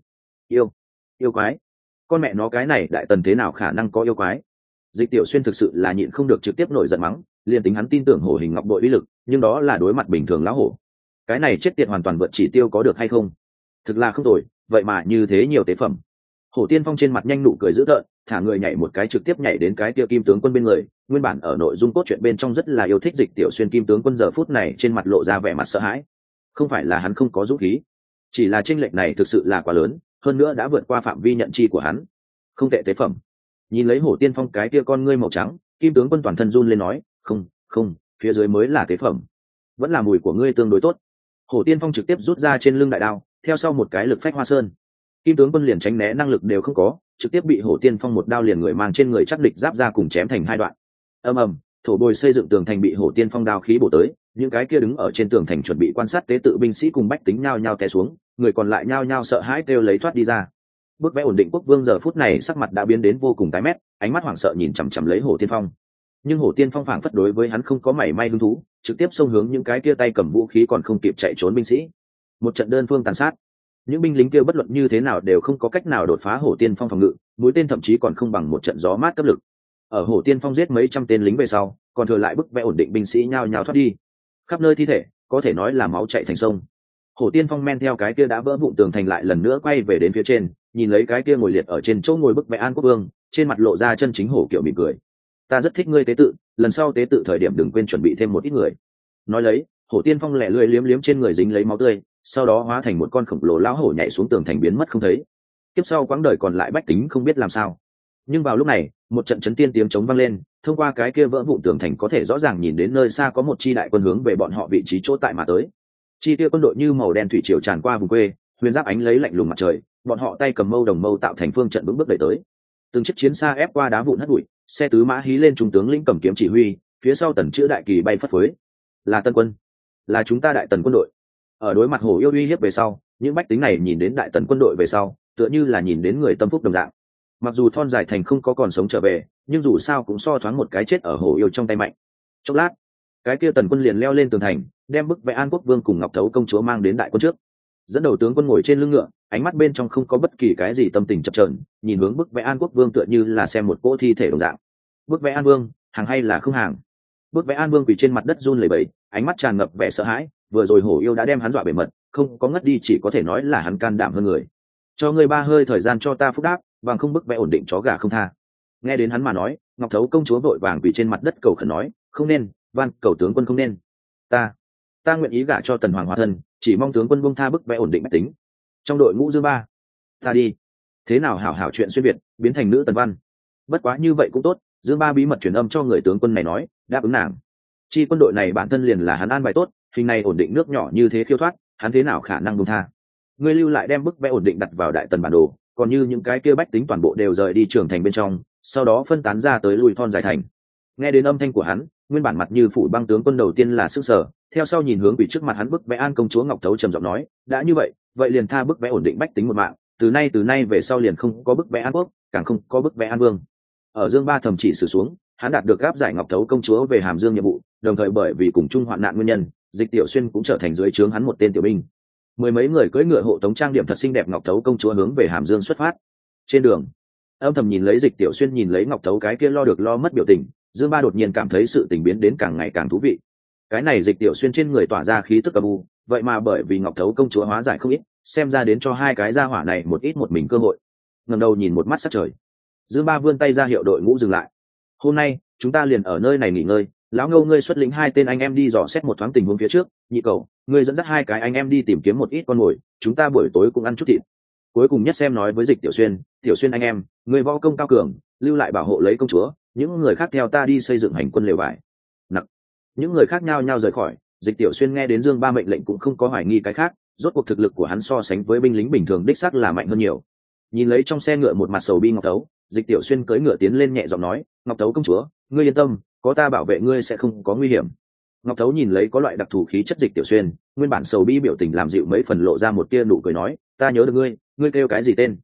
Yêu quái, con mẹ nó cái này đại tần thế nào khả năng có yêu quái? Dịch Tiểu Xuyên thực sự là nhịn không được trực tiếp nổi giận mắng, liền tính hắn tin tưởng hổ hình ngọc bội uy lực, nhưng đó là đối mặt bình thường lão hổ. Cái này chết tiệt hoàn toàn vượt chỉ tiêu có được hay không? Thực là không tồi, vậy mà như thế nhiều tế phẩm. Hổ Tiên Phong trên mặt nhanh nụ cười dữ tợn, thả người nhảy một cái trực tiếp nhảy đến cái kia Kim tướng quân bên người, nguyên bản ở nội dung cốt truyện bên trong rất là yêu thích Dịch Tiểu Xuyên Kim tướng quân giờ phút này trên mặt lộ ra vẻ mặt sợ hãi. Không phải là hắn không có dũng khí, chỉ là chênh lệch này thực sự là quá lớn, hơn nữa đã vượt qua phạm vi nhận chi của hắn. Không tệ tế phẩm. Nhìn lấy Hổ Tiên Phong cái kia con ngươi màu trắng, Kim tướng quân toàn thân run lên nói, không, phía dưới mới là tế phẩm. Vẫn là mùi của ngươi tương đối tốt. Hổ Tiên Phong trực tiếp rút ra trên lưng đại đao, theo sau một cái lực phách hoa sơn. Kim tướng quân liền tránh né năng lực đều không có, trực tiếp bị Hổ Tiên Phong một đao liền người mang trên người chắc địch giáp ra cùng chém thành hai đoạn. Ầm ầm, thổ bồi xây dựng tường thành bị Hổ Tiên Phong đao khí bổ tới, những cái kia đứng ở trên tường thành chuẩn bị quan sát tế tự binh sĩ cùng bách tính nhao nhao té xuống, người còn lại nhao nhao sợ hãi kêu lấy thoát đi ra. Bức vẽ ổn định quốc vương giờ phút này sắc mặt đã biến đến vô cùng tái mét, ánh mắt hoảng sợ nhìn chằm chằm lấy Hổ Tiên Phong. Nhưng Hổ Tiên Phong phảng phất đối với hắn không có mảy may hứng thú, trực tiếp xông hướng những cái kia tay cầm vũ khí còn không kịp chạy trốn binh sĩ. Một trận đơn phương tàn sát. Những binh lính kia bất luận như thế nào đều không có cách nào đột phá Hổ Tiên Phong phòng ngự, mũi tên thậm chí còn không bằng một trận gió mát cấp lực. Ở Hổ Tiên Phong giết mấy trăm tên lính về sau, còn thừa lại bức vẽ ổn định binh sĩ nhao nhao thoát đi. Khắp nơi thi thể, có thể nói là máu chảy thành sông. Hổ Tiên Phong men theo cái kia đã vỡ vụn tường thành lại lần nữa quay về đến phía trên, nhìn lấy cái kia ngồi liệt ở trên chỗ ngồi bức vẽ An Quốc Vương, trên mặt lộ ra chân chính hổ kiểu mỉm cười. Ta rất thích ngươi tế tự, lần sau tế tự thời điểm đừng quên chuẩn bị thêm một ít người. Nói lấy, Hổ Tiên Phong lẻ lươi liếm liếm trên người dính lấy máu tươi, sau đó hóa thành một con khổng lồ lão hổ nhảy xuống tường thành biến mất không thấy. Tiếp sau quãng đời còn lại bách tính không biết làm sao. Nhưng vào lúc này, một trận chấn tiên tiếng trống vang lên, thông qua cái kia vỡ vụn tường thành có thể rõ ràng nhìn đến nơi xa có một chi đại quân hướng về bọn họ vị trí chỗ tại mà tới. Chi kia quân đội như màu đen thủy triều tràn qua vùng quê, huyền giáp ánh lấy lạnh lùng mặt trời, bọn họ tay cầm mâu đồng mâu tạo thành phương trận vững bước đẩy tới. Từng chiếc chiến xa ép qua đá vụn hất bụi, xe tứ mã hí lên trung tướng lĩnh cầm kiếm chỉ huy, phía sau tần chữ đại kỳ bay phất phới. Là Tân quân, là chúng ta đại tần quân đội. Ở đối mặt hổ yêu uy hiếp về sau, những bách tính này nhìn đến đại tần quân đội về sau, tựa như là nhìn đến người tâm phúc đồng dạng. Mặc dù thon dài thành không có còn sống trở về, nhưng dù sao cũng so thoáng một cái chết ở hổ yêu trong tay mạnh. Chốc lát, cái kia tần quân liền leo lên tường thành, đem bức vẽ An Quốc Vương cùng Ngọc Thấu công chúa mang đến đại quân trước. Dẫn đầu tướng quân ngồi trên lưng ngựa, ánh mắt bên trong không có bất kỳ cái gì tâm tình chập chờn, nhìn hướng bức vẽ An Quốc Vương tựa như là xem một cỗ thi thể đồng dạng. Bức vẽ An Vương, hàng hay là không hàng? Bức vẽ An Vương quỳ trên mặt đất run lẩy bẩy, ánh mắt tràn ngập vẻ sợ hãi, vừa rồi hổ yêu đã đem hắn dọa bể mật, không có ngất đi chỉ có thể nói là hắn can đảm hơn người. Cho ngươi 3 hơi thời gian cho ta phúc đáp, bằng không bức vẽ ổn định chó gà không tha. Nghe đến hắn mà nói, Ngọc Thấu công chúa vội vàng quỳ trên mặt đất cầu khẩn nói, không nên, van cầu tướng quân không nên. Ta nguyện ý gả cho Tần Hoàng hóa thân, chỉ mong tướng quân buông tha bức vẽ ổn định mách tính. Trong đội ngũ Dương Ba, ta đi. Thế nào hảo hảo chuyện xuyên việt biến thành nữ Tần Văn. Bất quá như vậy cũng tốt, Dương Ba bí mật truyền âm cho người tướng quân này nói, đáp ứng nàng. Chi quân đội này bản thân liền là hắn an bài tốt, hình này ổn định nước nhỏ như thế khiêu thoát, hắn thế nào khả năng buông tha. Ngươi lưu lại đem bức vẽ ổn định đặt vào Đại Tần bản đồ, còn như những cái kia bách tính toàn bộ đều rời đi trường thành bên trong, sau đó phân tán ra tới lùi thon dài thành. Nghe đến âm thanh của hắn, nguyên bản mặt như phủ băng tướng quân đầu tiên là sức sở, theo sau nhìn hướng quỷ trước mặt hắn bức vẽ An công chúa Ngọc Thấu trầm giọng nói, đã như vậy liền tha bức vẽ ổn định bách tính một mạng, từ nay về sau liền không có bức vẽ An Quốc, càng không có bức vẽ An Vương. Ở Dương Ba thầm chỉ sử xuống, hắn đạt được gáp giải Ngọc Thấu công chúa về Hàm Dương nhiệm vụ, đồng thời bởi vì cùng chung hoạn nạn nguyên nhân, Dịch Tiểu Xuyên cũng trở thành dưới trướng hắn một tên tiểu binh. Mười mấy người cưỡi ngựa hộ tống trang điểm thật xinh đẹp Ngọc Thấu công chúa hướng về Hàm Dương xuất phát. Trên đường, âm thầm nhìn lấy Dịch Tiểu Xuyên nhìn lấy Ngọc Thấu cái kia lo được lo mất biểu tình, Dương Ba đột nhiên cảm thấy sự tình biến đến càng ngày càng thú vị. Cái này Dịch Tiểu Xuyên trên người tỏa ra khí tức âm u, vậy mà bởi vì Ngọc Thấu công chúa hóa giải không ít, xem ra đến cho hai cái gia hỏa này một ít một mình cơ hội. Ngẩng đầu nhìn một mắt sát trời, Dương Ba vươn tay ra hiệu đội ngũ dừng lại. Hôm nay chúng ta liền ở nơi này nghỉ ngơi, lão Ngâu ngươi xuất lĩnh 2 tên anh em đi dò xét một thoáng tình huống phía trước, Nhị Cẩu ngươi dẫn dắt 2 cái anh em đi tìm kiếm một ít con mồi, chúng ta buổi tối cũng ăn chút thịt. Cuối cùng nhất xem nói với Dịch Tiểu Xuyên anh em, người võ công cao cường, lưu lại bảo hộ lấy công chúa, những người khác theo ta đi xây dựng hành quân lều vải. Nặc. Những người khác nhao nhao rời khỏi, Dịch Tiểu Xuyên nghe đến Dương Ba mệnh lệnh cũng không có hoài nghi cái khác, rốt cuộc thực lực của hắn so sánh với binh lính bình thường đích xác là mạnh hơn nhiều. Nhìn lấy trong xe ngựa một mặt sầu bi Ngọc Thấu, Dịch Tiểu Xuyên cưỡi ngựa tiến lên nhẹ giọng nói, Ngọc Thấu công chúa, ngươi yên tâm, có ta bảo vệ ngươi sẽ không có nguy hiểm. Ngọc Thấu nhìn lấy có loại đặc thù khí chất Dịch Tiểu Xuyên, nguyên bản sầu bi biểu tình làm dịu mấy phần, lộ ra một tia nụ cười nói, ta nhớ được ngươi kêu cái gì tên?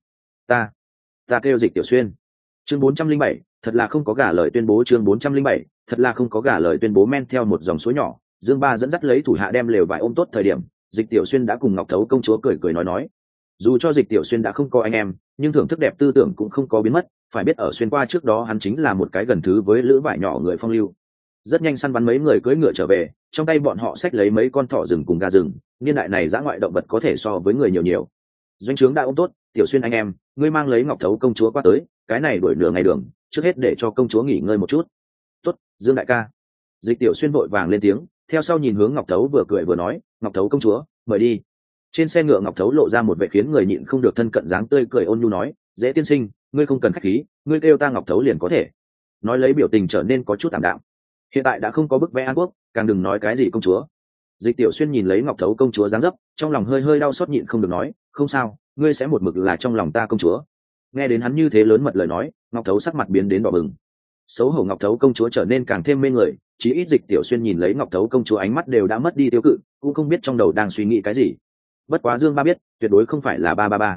Ta kêu Dịch Tiểu Xuyên. Chương 407, thật là không có gả lời tuyên bố. Chương 407, thật là không có gả lời tuyên bố. Men theo một dòng suối nhỏ, Dương Ba dẫn dắt lấy thủ hạ đem lều vải ôm tốt thời điểm, Dịch Tiểu Xuyên đã cùng Ngọc Thấu công chúa cười nói, dù cho Dịch Tiểu Xuyên đã không có anh em, nhưng thưởng thức đẹp tư tưởng cũng không có biến mất, phải biết ở xuyên qua trước đó hắn chính là một cái gần thứ với lữ vải nhỏ người phong lưu. Rất nhanh săn bắn mấy người cưỡi ngựa trở về, trong tay bọn họ xách lấy mấy con thỏ rừng cùng gà rừng, niên đại này dã ngoại động vật có thể so với người nhiều. Doanh trướng đã ôm tốt, Tiểu Xuyên anh em, ngươi mang lấy Ngọc Thấu công chúa qua tới, cái này đuổi nửa ngày đường, trước hết để cho công chúa nghỉ ngơi một chút. Tốt, Dương đại ca. Dịch Tiểu Xuyên vội vàng lên tiếng, theo sau nhìn hướng Ngọc Thấu vừa cười vừa nói, Ngọc Thấu công chúa, mời đi. Trên xe ngựa Ngọc Thấu lộ ra một vẻ khiến người nhịn không được thân cận dáng tươi cười ôn nhu nói, dễ tiên sinh, ngươi không cần khách khí, ngươi kêu ta Ngọc Thấu liền có thể. Nói lấy biểu tình trở nên có chút tạm đạm. Hiện tại đã không có bức vẽ An Quốc, càng đừng nói cái gì công chúa. Dịch Tiểu Xuyên nhìn lấy Ngọc Thấu công chúa dáng dấp, trong lòng hơi đau xót nhịn không được nói, không sao, ngươi sẽ một mực là trong lòng ta công chúa. Nghe đến hắn như thế lớn mật lời nói, Ngọc Thấu sắc mặt biến đến đỏ bừng. Xấu hổ Ngọc Thấu công chúa trở nên càng thêm mê người, chí ít Dịch Tiểu Xuyên nhìn lấy Ngọc Thấu công chúa ánh mắt đều đã mất đi tiêu cự, cũng không biết trong đầu đang suy nghĩ cái gì. Bất quá Dương Ba biết, tuyệt đối không phải là ba.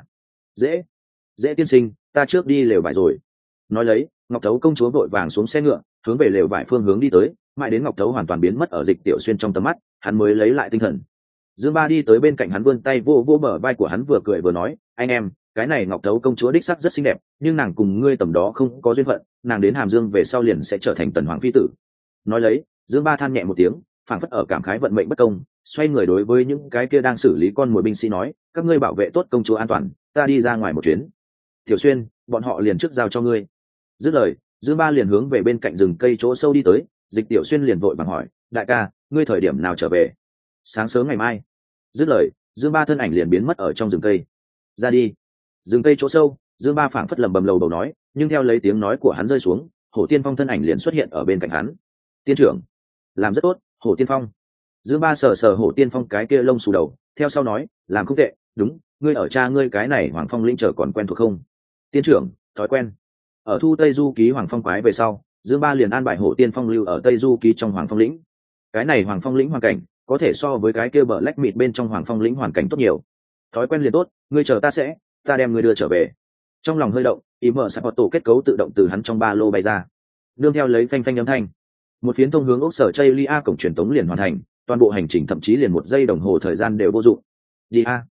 Dễ tiên sinh, ta trước đi lều vải rồi. Nói lấy, Ngọc Thấu công chúa vội vàng xuống xe ngựa, hướng về lều vải phương hướng đi tới, mãi đến Ngọc Thấu hoàn toàn biến mất ở Dịch Tiểu Xuyên trong tầm mắt, hắn mới lấy lại tinh thần. Dương Ba đi tới bên cạnh hắn, vươn tay vô bờ vai của hắn, vừa cười vừa nói, anh em, cái này Ngọc Thấu công chúa đích sắc rất xinh đẹp, nhưng nàng cùng ngươi tầm đó không có duyên phận, nàng đến Hàm Dương về sau liền sẽ trở thành Tần Hoàng phi tử. Nói lấy, Dương Ba than nhẹ một tiếng, phảng phất ở cảm khái vận mệnh bất công, xoay người đối với những cái kia đang xử lý con mồi binh sĩ nói, các ngươi bảo vệ tốt công chúa an toàn, ta đi ra ngoài một chuyến. Tiểu Xuyên, bọn họ liền trước giao cho ngươi. Dứt lời, Dương Ba liền hướng về bên cạnh rừng cây chỗ sâu đi tới. Dịch Tiểu Xuyên liền vội vàng hỏi, đại ca, ngươi thời điểm nào trở về? Sáng sớm ngày mai. Dứt lời, Dương Ba thân ảnh liền biến mất ở trong rừng cây. Ra đi. Rừng cây chỗ sâu, Dương Ba phảng phất lầm bầm lầu bầu nói, nhưng theo lấy tiếng nói của hắn rơi xuống, Hổ Tiên Phong thân ảnh liền xuất hiện ở bên cạnh hắn. Tiên trưởng, làm rất tốt, Hổ Tiên Phong. Dương Ba sờ Hổ Tiên Phong cái kia lông xù đầu, theo sau nói, làm không tệ, đúng, ngươi ở cha ngươi cái này Hoàng Phong lĩnh trở còn quen thuộc không? Tiên trưởng, thói quen. Ở thu Tây Du ký Hoàng Phong quái về sau, Dương Ba liền an bài Hổ Tiên Phong lưu ở Tây Du ký trong Hoàng Phong lĩnh. Cái này Hoàng Phong lĩnh hoàn cảnh có thể so với cái kia bờ lách mịt bên trong Hoàng Phong lĩnh hoàn cảnh tốt nhiều. Thói quen liền tốt, ngươi chờ ta đem ngươi đưa trở về. Trong lòng hơi động, ý mở sạp tổ kết cấu tự động từ hắn trong ba lô bay ra, nương theo lấy phanh âm thanh, một phiến thông hướng ốc sở Chây Lia cổng truyền tống liền hoàn thành, toàn bộ hành trình thậm chí liền 1 giây đồng hồ thời gian đều vô dụng. Đi a.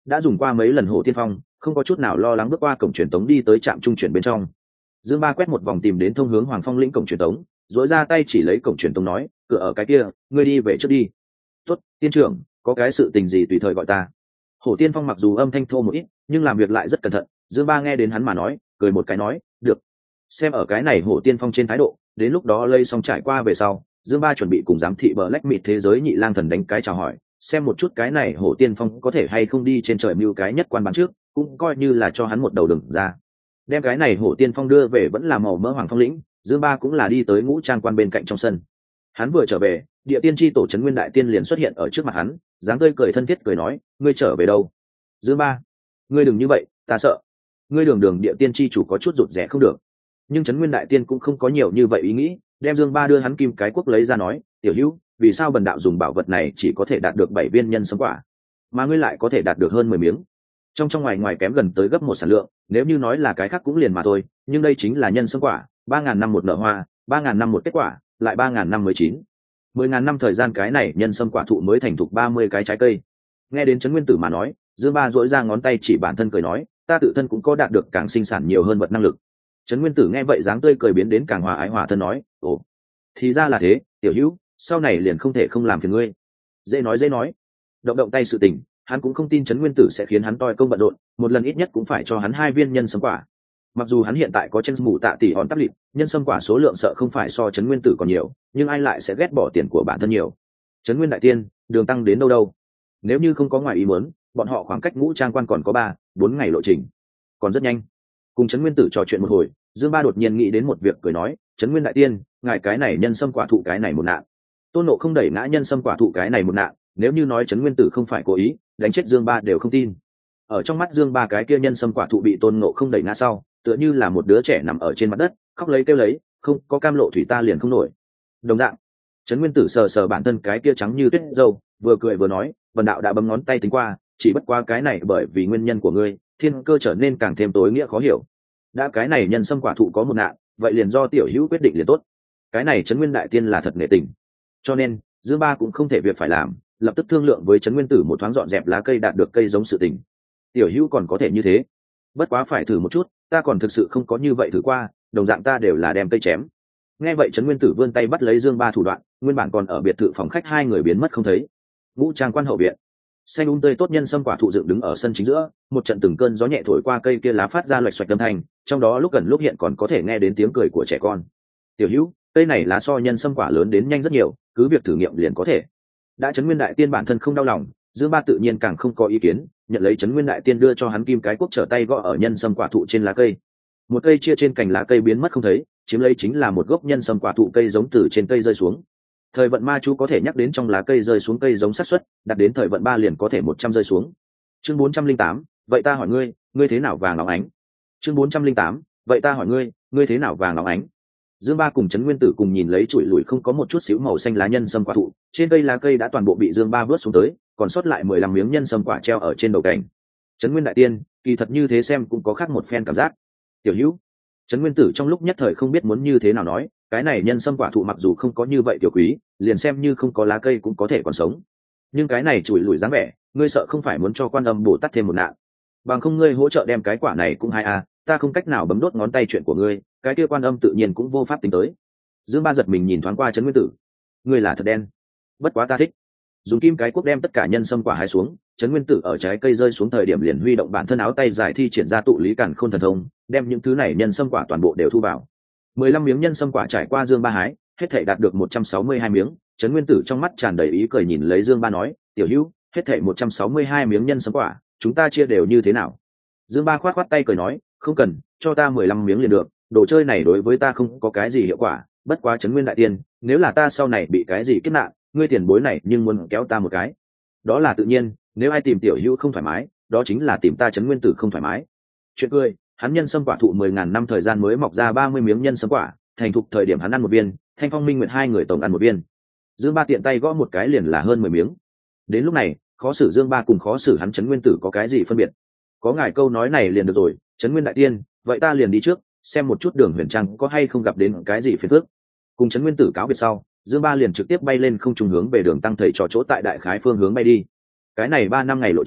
đã dùng qua mấy lần hổ tiên phong, không có chút nào lo lắng bước qua cổng truyền tống đi tới trạm trung chuyển bên trong. Dương Ba quét một vòng tìm đến thông hướng Hoàng Phong lĩnh cổng truyền tống, dỗi ra tay chỉ lấy cổng truyền tống nói, cửa ở cái kia, ngươi đi về trước đi. Tốt, tiên trưởng, có cái sự tình gì tùy thời gọi ta. Hổ Tiên Phong mặc dù âm thanh thô một ít, nhưng làm việc lại rất cẩn thận. Dương Ba nghe đến hắn mà nói, cười một cái nói, được. Xem ở cái này Hổ Tiên Phong trên thái độ, đến lúc đó lây xong trải qua về sau, Dương Ba chuẩn bị cùng giám thị Black Mịt thế giới nhị lang thần đánh cái chào hỏi, xem một chút cái này Hổ Tiên Phong có thể hay không đi trên trời mưu cái nhất quan bán trước, cũng coi như là cho hắn một đầu đừng ra. Đem cái này Hổ Tiên Phong đưa về vẫn là màu mỡ Hoàng Phong lĩnh, Dương Ba cũng là đi tới ngũ trang quan bên cạnh trong sân. Hắn vừa trở về, địa tiên tri tổ trấn Nguyên đại tiên liền xuất hiện ở trước mặt hắn, dáng tươi cười thân thiết cười nói, ngươi trở về đâu? Dương Ba, ngươi đừng như vậy, ta sợ. Ngươi đường địa tiên tri chủ có chút rụt rè không được. Nhưng trấn Nguyên đại tiên cũng không có nhiều như vậy ý nghĩ, đem Dương Ba đưa hắn kim cái quốc lấy ra nói, tiểu hữu, vì sao bần đạo dùng bảo vật này chỉ có thể đạt được 7 viên nhân sâm quả, mà ngươi lại có thể đạt được hơn 10 miếng? Trong ngoài ngoài kém gần tới gấp một sản lượng, nếu như nói là cái khác cũng liền mà thôi, nhưng đây chính là nhân sâm quả, 3.000 năm một nở hoa, 3.000 năm một kết quả, lại 3.000 năm mới chín, 10.000 năm thời gian cái này nhân sâm quả thụ mới thành thục 30 cái trái cây. Nghe đến trấn Nguyên tử mà nói, Dương Ba duỗi ra ngón tay chỉ bản thân cười nói, ta tự thân cũng có đạt được càng sinh sản nhiều hơn vật năng lực. Trấn Nguyên tử nghe vậy dáng tươi cười biến đến càng hòa ái hòa thân nói, ồ, thì ra là thế, tiểu hữu, sau này liền không thể không làm phiền ngươi. Dễ nói, động tay sự tình, hắn cũng không tin trấn Nguyên tử sẽ khiến hắn toi công bận rộn, một lần ít nhất cũng phải cho hắn 2 viên nhân sâm quả. Mặc dù hắn hiện tại có chân mù tạ tỷ hòn tắp lịt, nhân sâm quả số lượng sợ không phải so trấn Nguyên tử còn nhiều, nhưng ai lại sẽ ghét bỏ tiền của bản thân nhiều. Trấn Nguyên đại tiên, đường tăng đến đâu? Nếu như không có ngoài ý muốn, bọn họ khoảng cách ngũ trang quan còn có 3-4 ngày lộ trình, còn rất nhanh. Cùng trấn Nguyên tử trò chuyện một hồi, Dương Ba đột nhiên nghĩ đến một việc cười nói, trấn Nguyên đại tiên, ngài cái này nhân sâm quả thụ cái này một nạn. Tôn Nộ không đẩy ngã nhân sâm quả thụ cái này một nạn, nếu như nói trấn Nguyên tử không phải cố ý đánh chết Dương Ba đều không tin. Ở trong mắt Dương Ba cái kia nhân sâm quả thụ bị Tôn Nộ không đẩy ngã sau, tựa như là một đứa trẻ nằm ở trên mặt đất khóc lấy kêu lấy, không có cam lộ thủy ta liền không nổi. Đồng dạng, trấn Nguyên tử sờ bản thân cái kia trắng như tuyết râu, vừa cười vừa nói, vần đạo đã bấm ngón tay tính qua, chỉ bất qua cái này bởi vì nguyên nhân của ngươi, thiên cơ trở nên càng thêm tối nghĩa khó hiểu. Đã cái này nhân sâm quả thụ có một nạn, vậy liền do tiểu hữu quyết định liền tốt. Cái này trấn Nguyên đại tiên là thật nể tình, cho nên Dương Ba cũng không thể việc phải làm, lập tức thương lượng với trấn Nguyên tử một thoáng dọn dẹp lá cây đạt được cây giống sự tình. Tiểu hữu còn có thể như thế, bất quá phải thử một chút, ta còn thực sự không có như vậy thử qua, đồng dạng ta đều là đem cây chém. Nghe vậy trấn Nguyên tử vươn tay bắt lấy Dương Ba thủ đoạn, nguyên bản còn ở biệt thự phòng khách hai người biến mất không thấy. Ngũ trang quan hậu viện, xanh tươi tốt nhân sâm quả thụ dựng đứng ở sân chính giữa, một trận từng cơn gió nhẹ thổi qua cây kia lá phát ra loạch xoạch âm thanh, trong đó lúc gần lúc hiện còn có thể nghe đến tiếng cười của trẻ con. Tiểu hữu, cây này lá so nhân sâm quả lớn đến nhanh rất nhiều, cứ việc thử nghiệm liền có thể. Đã trấn Nguyên đại tiên bản thân không đau lòng, Dương Ba tự nhiên càng không có ý kiến, nhận lấy trấn Nguyên đại tiên đưa cho hắn kim cái quốc trở tay gõ ở nhân sâm quả thụ trên lá cây. Một cây chia trên cành lá cây biến mất không thấy, chiếm lấy chính là một gốc nhân sâm quả thụ cây giống từ trên cây rơi xuống. Thời vận ma chú có thể nhắc đến trong lá cây rơi xuống cây giống xác suất, đặt đến thời vận 3 liền có thể 100 rơi xuống. Chương 408, vậy ta hỏi ngươi, ngươi thế nào vàng óng ánh? Chương 408, vậy ta hỏi ngươi, ngươi thế nào vàng óng ánh? Dương Ba cùng trấn Nguyên tử cùng nhìn lấy chuỗi lùi không có một chút xíu màu xanh lá nhân sâm quả thụ, trên cây lá cây đã toàn bộ bị Dương Ba vớt xuống tới, còn sót lại 15 miếng nhân sâm quả treo ở trên đầu cành. Trấn Nguyên đại tiên, kỳ thật như thế xem cũng có khác một phen cảm giác. Tiểu hữu, trấn Nguyên tử trong lúc nhất thời không biết muốn như thế nào nói, cái này nhân sâm quả thụ mặc dù không có như vậy tiểu quý, liền xem như không có lá cây cũng có thể còn sống, nhưng cái này chuỗi lùi dáng vẻ, ngươi sợ không phải muốn cho Quan Âm Bồ Tát thêm một nạn, bằng không ngươi hỗ trợ đem cái quả này cũng hay à, ta không cách nào bấm đốt ngón tay chuyện của ngươi, cái kia Quan Âm tự nhiên cũng vô pháp tính tới. Dương Ba giật mình nhìn thoáng qua trấn Nguyên tử, ngươi là thật đen, bất quá ta thích. Dùng kim cái quốc đem tất cả nhân sâm quả hái xuống, trấn Nguyên tử ở trái cây rơi xuống thời điểm liền huy động bản thân áo tay dài thi triển ra tụ lý càn khôn thần thông, đem những thứ này nhân sâm quả toàn bộ đều thu vào. 15 miếng nhân sâm quả trải qua Dương Ba hái, hết thảy đạt được 162 miếng. Trấn Nguyên tử trong mắt tràn đầy ý cười nhìn lấy Dương Ba nói, tiểu hữu, hết thảy 162 miếng nhân sâm quả, chúng ta chia đều như thế nào? Dương Ba khoát khoát tay cười nói, không cần, cho ta 15 miếng liền được, đồ chơi này đối với ta không có cái gì hiệu quả, bất quá Trấn Nguyên đại tiên, nếu là ta sau này bị cái gì kiếp nạn, ngươi tiền bối này nhưng muốn kéo ta một cái. Đó là tự nhiên, nếu ai tìm tiểu hữu không thoải mái, đó chính là tìm ta Trấn Nguyên tử không thoải mái. Chuyện cười, hắn nhân sâm quả thụ 10.000 năm thời gian mới mọc ra 30 miếng nhân sâm quả, thành thục thời điểm hắn ăn một viên, Thanh Phong Minh Nguyệt hai người tổng ăn một viên. Dương Ba tiện tay gõ một cái liền là hơn 10 miếng. Đến lúc này, khó xử Dương Ba cùng khó xử hắn Trấn Nguyên tử có cái gì phân biệt? Có ngài câu nói này liền được rồi, Trấn Nguyên đại tiên, vậy ta liền đi trước, xem một chút Đường Huyền Trang có hay không gặp đến cái gì phiền phức. Cùng Trấn Nguyên tử cáo biệt sau, Dương Ba liền trực tiếp bay lên không trung hướng về Đường Tăng thầy trò chỗ tại đại khái phương hướng bay đi. Cái này 3 năm ngày lộ trình,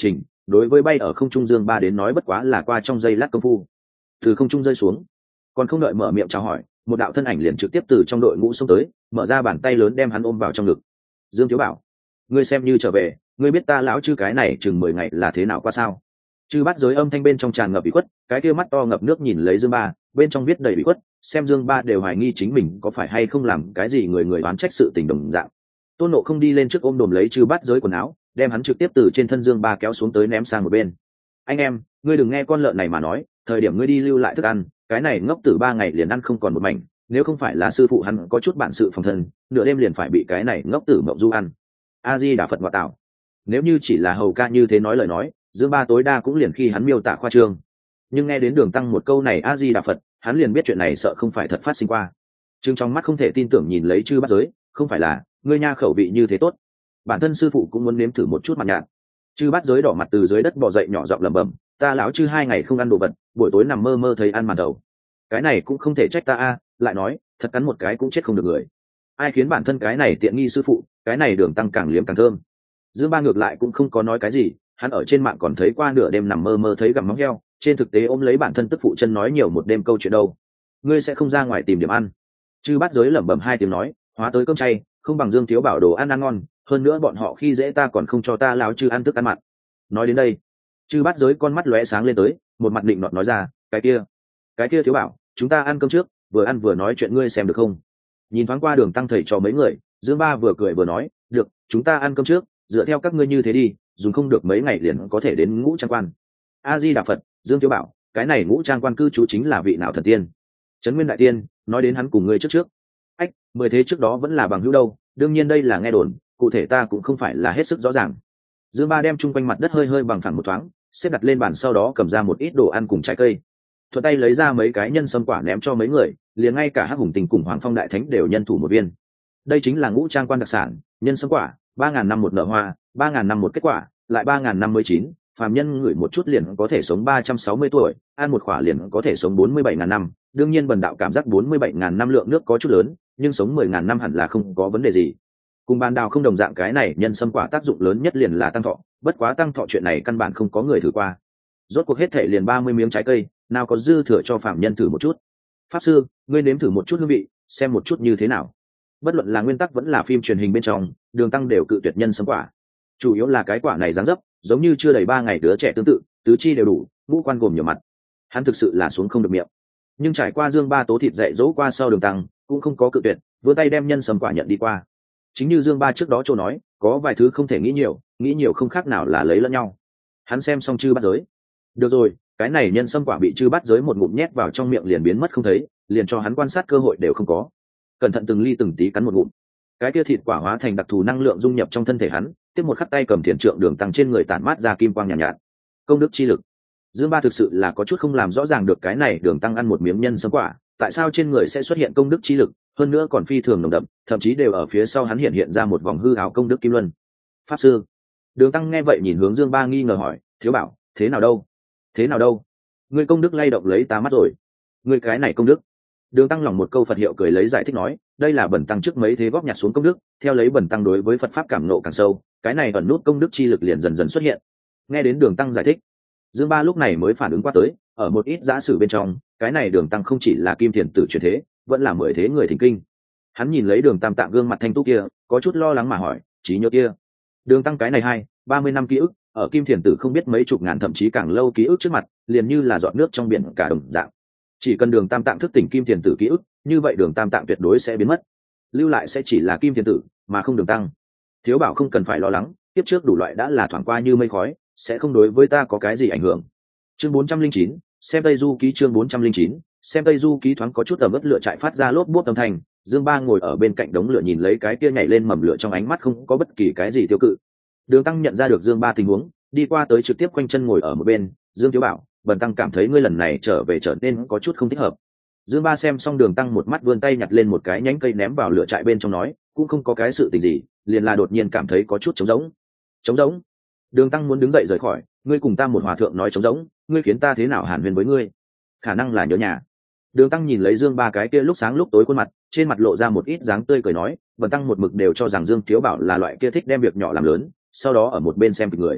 đối với bay ở không trung Dương Ba đến nói bất quá là qua trong giây lát công phu từ không trung rơi xuống, còn không đợi mở miệng chào hỏi, một đạo thân ảnh liền trực tiếp từ trong đội ngũ xông tới, mở ra bàn tay lớn đem hắn ôm vào trong ngực. Dương Thiếu Bảo, ngươi xem như trở về, ngươi biết ta lão chư cái này chừng 10 ngày là thế nào qua sao? Chư Bát Giới âm thanh bên trong tràn ngập ủy khuất, cái kia mắt to ngập nước nhìn lấy Dương Ba, bên trong viết đầy ủy khuất, xem Dương Ba đều hoài nghi chính mình có phải hay không làm cái gì người người oán trách sự tình đồng dạng. Tôn Nộ không đi lên trước ôm đồm lấy Chư Bát Giới quần áo, đem hắn trực tiếp từ trên thân Dương Ba kéo xuống tới ném sang một bên. Anh em, ngươi đừng nghe con lợn này mà nói, thời điểm ngươi đi lưu lại thức ăn, cái này ngốc tử 3 ngày liền ăn không còn một mảnh, nếu không phải là sư phụ hắn có chút bản sự phòng thân, nửa đêm liền phải bị cái này ngốc tử mộng du ăn. A Di Đà Phật ngoại tạo. Nếu như chỉ là hầu ca như thế nói lời nói, Dương Ba tối đa cũng liền khi hắn miêu tả khoa trương, nhưng nghe đến Đường Tăng một câu này A Di Đà Phật, hắn liền biết chuyện này sợ không phải thật phát sinh qua. Trương trong mắt không thể tin tưởng nhìn lấy Chư Bát Giới, không phải là ngươi nha khẩu vị như thế tốt, bản thân sư phụ cũng muốn nếm thử một chút mặt nhạt. Chư Bát Giới đỏ mặt từ dưới đất bò dậy nhỏ giọng lẩm bẩm, ta lão Chư 2 ngày không ăn đồ vật, buổi tối nằm mơ mơ thấy ăn màn đầu, cái này cũng không thể trách ta a. Lại nói thật cắn một cái cũng chết không được người, ai khiến bản thân cái này tiện nghi sư phụ, cái này Đường Tăng càng liếm càng thơm. Dương Ba ngược lại cũng không có nói cái gì, hắn ở trên mạng còn thấy qua nửa đêm nằm mơ mơ thấy gặm móng heo, trên thực tế ôm lấy bản thân tức phụ chân nói nhiều một đêm câu chuyện đâu. Ngươi sẽ không ra ngoài tìm điểm ăn? Chư Bát Giới lẩm bẩm 2 tiếng nói, hóa tới cơm chay không bằng Dương Thiếu Bảo đồ ăn ăn ngon, hơn nữa bọn họ khi dễ ta còn không cho ta lão Chư ăn thức ăn mặn. Nói đến đây, Chư Bát Giới con mắt lóe sáng lên tới, một mặt định nọt nói ra, cái kia Thiếu Bảo, chúng ta ăn cơm trước, vừa ăn vừa nói chuyện ngươi xem được không? Nhìn thoáng qua Đường Tăng thầy cho mấy người, Dương Ba vừa cười vừa nói, được, chúng ta ăn cơm trước, dựa theo các ngươi như thế đi, dùng không được mấy ngày liền có thể đến Ngũ Trang Quan. A Di Đà Phật. Dương Thiếu Bảo, cái này Ngũ Trang Quan cư trú chính là vị nào thần tiên? Trấn Nguyên đại tiên nói đến hắn cùng ngươi trước. Ách, 10 thế trước đó vẫn là bằng hữu đâu, đương nhiên đây là nghe đồn, cụ thể ta cũng không phải là hết sức rõ ràng. Dương Ba đem chung quanh mặt đất hơi hơi bằng phẳng một thoáng, xếp đặt lên bàn, sau đó cầm ra một ít đồ ăn cùng trái cây, thuận tay lấy ra mấy cái nhân sâm quả ném cho mấy người, liền ngay cả Hắc Hùng Tình cùng Hoàng Phong đại thánh đều nhân thủ một viên. Đây chính là Ngũ Trang Quan đặc sản, nhân sâm quả, 3000 năm một nở hoa, 3000 năm một kết quả, lại 3000 năm mới chín, phàm nhân ngửi một chút liền có thể sống 360 tuổi, ăn một quả liền có thể sống 47.000 năm. Đương nhiên bần đạo cảm giác 47.000 năm lượng nước có chút lớn, nhưng sống 10.000 năm hẳn là không có vấn đề gì. Cùng bàn đào không đồng dạng, cái này nhân sâm quả tác dụng lớn nhất liền là tăng thọ, bất quá tăng thọ chuyện này căn bản không có người thử qua. Rốt cuộc hết thể liền 30 miếng trái cây, nào có dư thừa cho phàm nhân thử một chút. Pháp sư, ngươi nếm thử một chút hương vị, xem một chút như thế nào. Bất luận là nguyên tắc vẫn là phim truyền hình bên trong, Đường Tăng đều cự tuyệt nhân sâm quả. Chủ yếu là cái quả này dáng dấp giống như chưa đầy 3 ngày đứa trẻ tương tự, tứ chi đều đủ, ngũ quan gồm nhiều mặt, hắn thực sự là xuống không được miệng. Nhưng trải qua Dương Ba tố thịt dạy dỗ qua sau, Đường Tăng cũng không có cự tuyệt, vươn tay đem nhân sâm quả nhận đi qua. Chính như Dương Ba trước đó châu nói, có vài thứ không thể nghĩ nhiều không khác nào là lấy lẫn nhau. Hắn xem xong Chư Bát Giới, được rồi, cái này nhân sâm quả bị Chư Bát Giới một ngụm nhét vào trong miệng liền biến mất không thấy, liền cho hắn quan sát cơ hội đều không có. Cẩn thận từng ly từng tí cắn một ngụm, cái kia thịt quả hóa thành đặc thù năng lượng dung nhập trong thân thể hắn, tiếp một khắc tay cầm thiền trượng Đường Tăng trên người tản mát ra kim quang nhàn nhạt. Công đức chi lực. Dương Ba thực sự là có chút không làm rõ ràng được cái này Đường Tăng ăn một miếng nhân sâm quả, tại sao trên người sẽ xuất hiện công đức chi lực, hơn nữa còn phi thường nồng đậm, thậm chí đều ở phía sau hắn hiện ra một vòng hư ảo công đức kim luân. Pháp sư. Đường Tăng nghe vậy nhìn hướng Dương Ba nghi ngờ hỏi, Thiếu Bảo, thế nào đâu? Ngươi công đức lay động lấy ta mắt rồi. Ngươi cái này công đức. Đường Tăng lòng một câu Phật hiệu cười lấy giải thích nói, đây là bần tăng trước mấy thế góp nhặt xuống công đức, theo lấy bần tăng đối với Phật pháp cảm nộ càng sâu, cái này ẩn nút công đức chi lực liền dần dần xuất hiện. Nghe đến Đường Tăng giải thích, Dương Ba lúc này mới phản ứng qua tới, ở một ít giả sử bên trong, cái này Đường Tăng không chỉ là kim thiền tử chuyển thế, vẫn là 10 thế người thỉnh kinh. Hắn nhìn lấy Đường Tam Tạng gương mặt thanh tú kia, có chút lo lắng mà hỏi, trí nhớ kia, Đường Tăng cái này 30 năm ký ức, ở kim thiền tử không biết mấy chục ngàn thậm chí càng lâu ký ức trước mặt, liền như là giọt nước trong biển cả đồng dạng. Chỉ cần Đường Tam Tạng thức tỉnh kim thiền tử ký ức, như vậy Đường Tam Tạng tuyệt đối sẽ biến mất, lưu lại sẽ chỉ là kim thiền tử mà không Đường Tăng. Thiếu Bảo không cần phải lo lắng, tiếp trước đủ loại đã là thoảng qua như mây khói, sẽ không đối với ta có cái gì ảnh hưởng. Chương 409, xem Tây Du ký. Chương 409, xem Tây Du ký. Thoáng có chút ẩm ướt lửa trại phát ra lốp bốp âm thanh, Dương Ba ngồi ở bên cạnh đống lửa nhìn lấy cái kia nhảy lên mầm lửa, trong ánh mắt không có bất kỳ cái gì tiêu cự. Đường Tăng nhận ra được Dương Ba tình huống, đi qua tới trực tiếp quanh chân ngồi ở một bên. Dương Thiếu Bảo, bần tăng cảm thấy ngươi lần này trở về trở nên có chút không thích hợp. Dương Ba xem xong Đường Tăng một mắt vươn tay nhặt lên một cái nhánh cây ném vào lửa trại bên trong nói, cũng không có cái sự tình gì, liền là đột nhiên cảm thấy có chút trống rỗng. Đường Tăng muốn đứng dậy rời khỏi, ngươi cùng ta một hòa thượng nói trống rỗng, ngươi khiến ta thế nào hàn huyên với ngươi? Khả năng là nhớ nhà. Đường Tăng nhìn lấy Dương Ba cái kia lúc sáng lúc tối khuôn mặt, trên mặt lộ ra một ít dáng tươi cười nói, bần tăng một mực đều cho rằng Dương Thiếu Bảo là loại kia thích đem việc nhỏ làm lớn, sau đó ở một bên xem kịch người.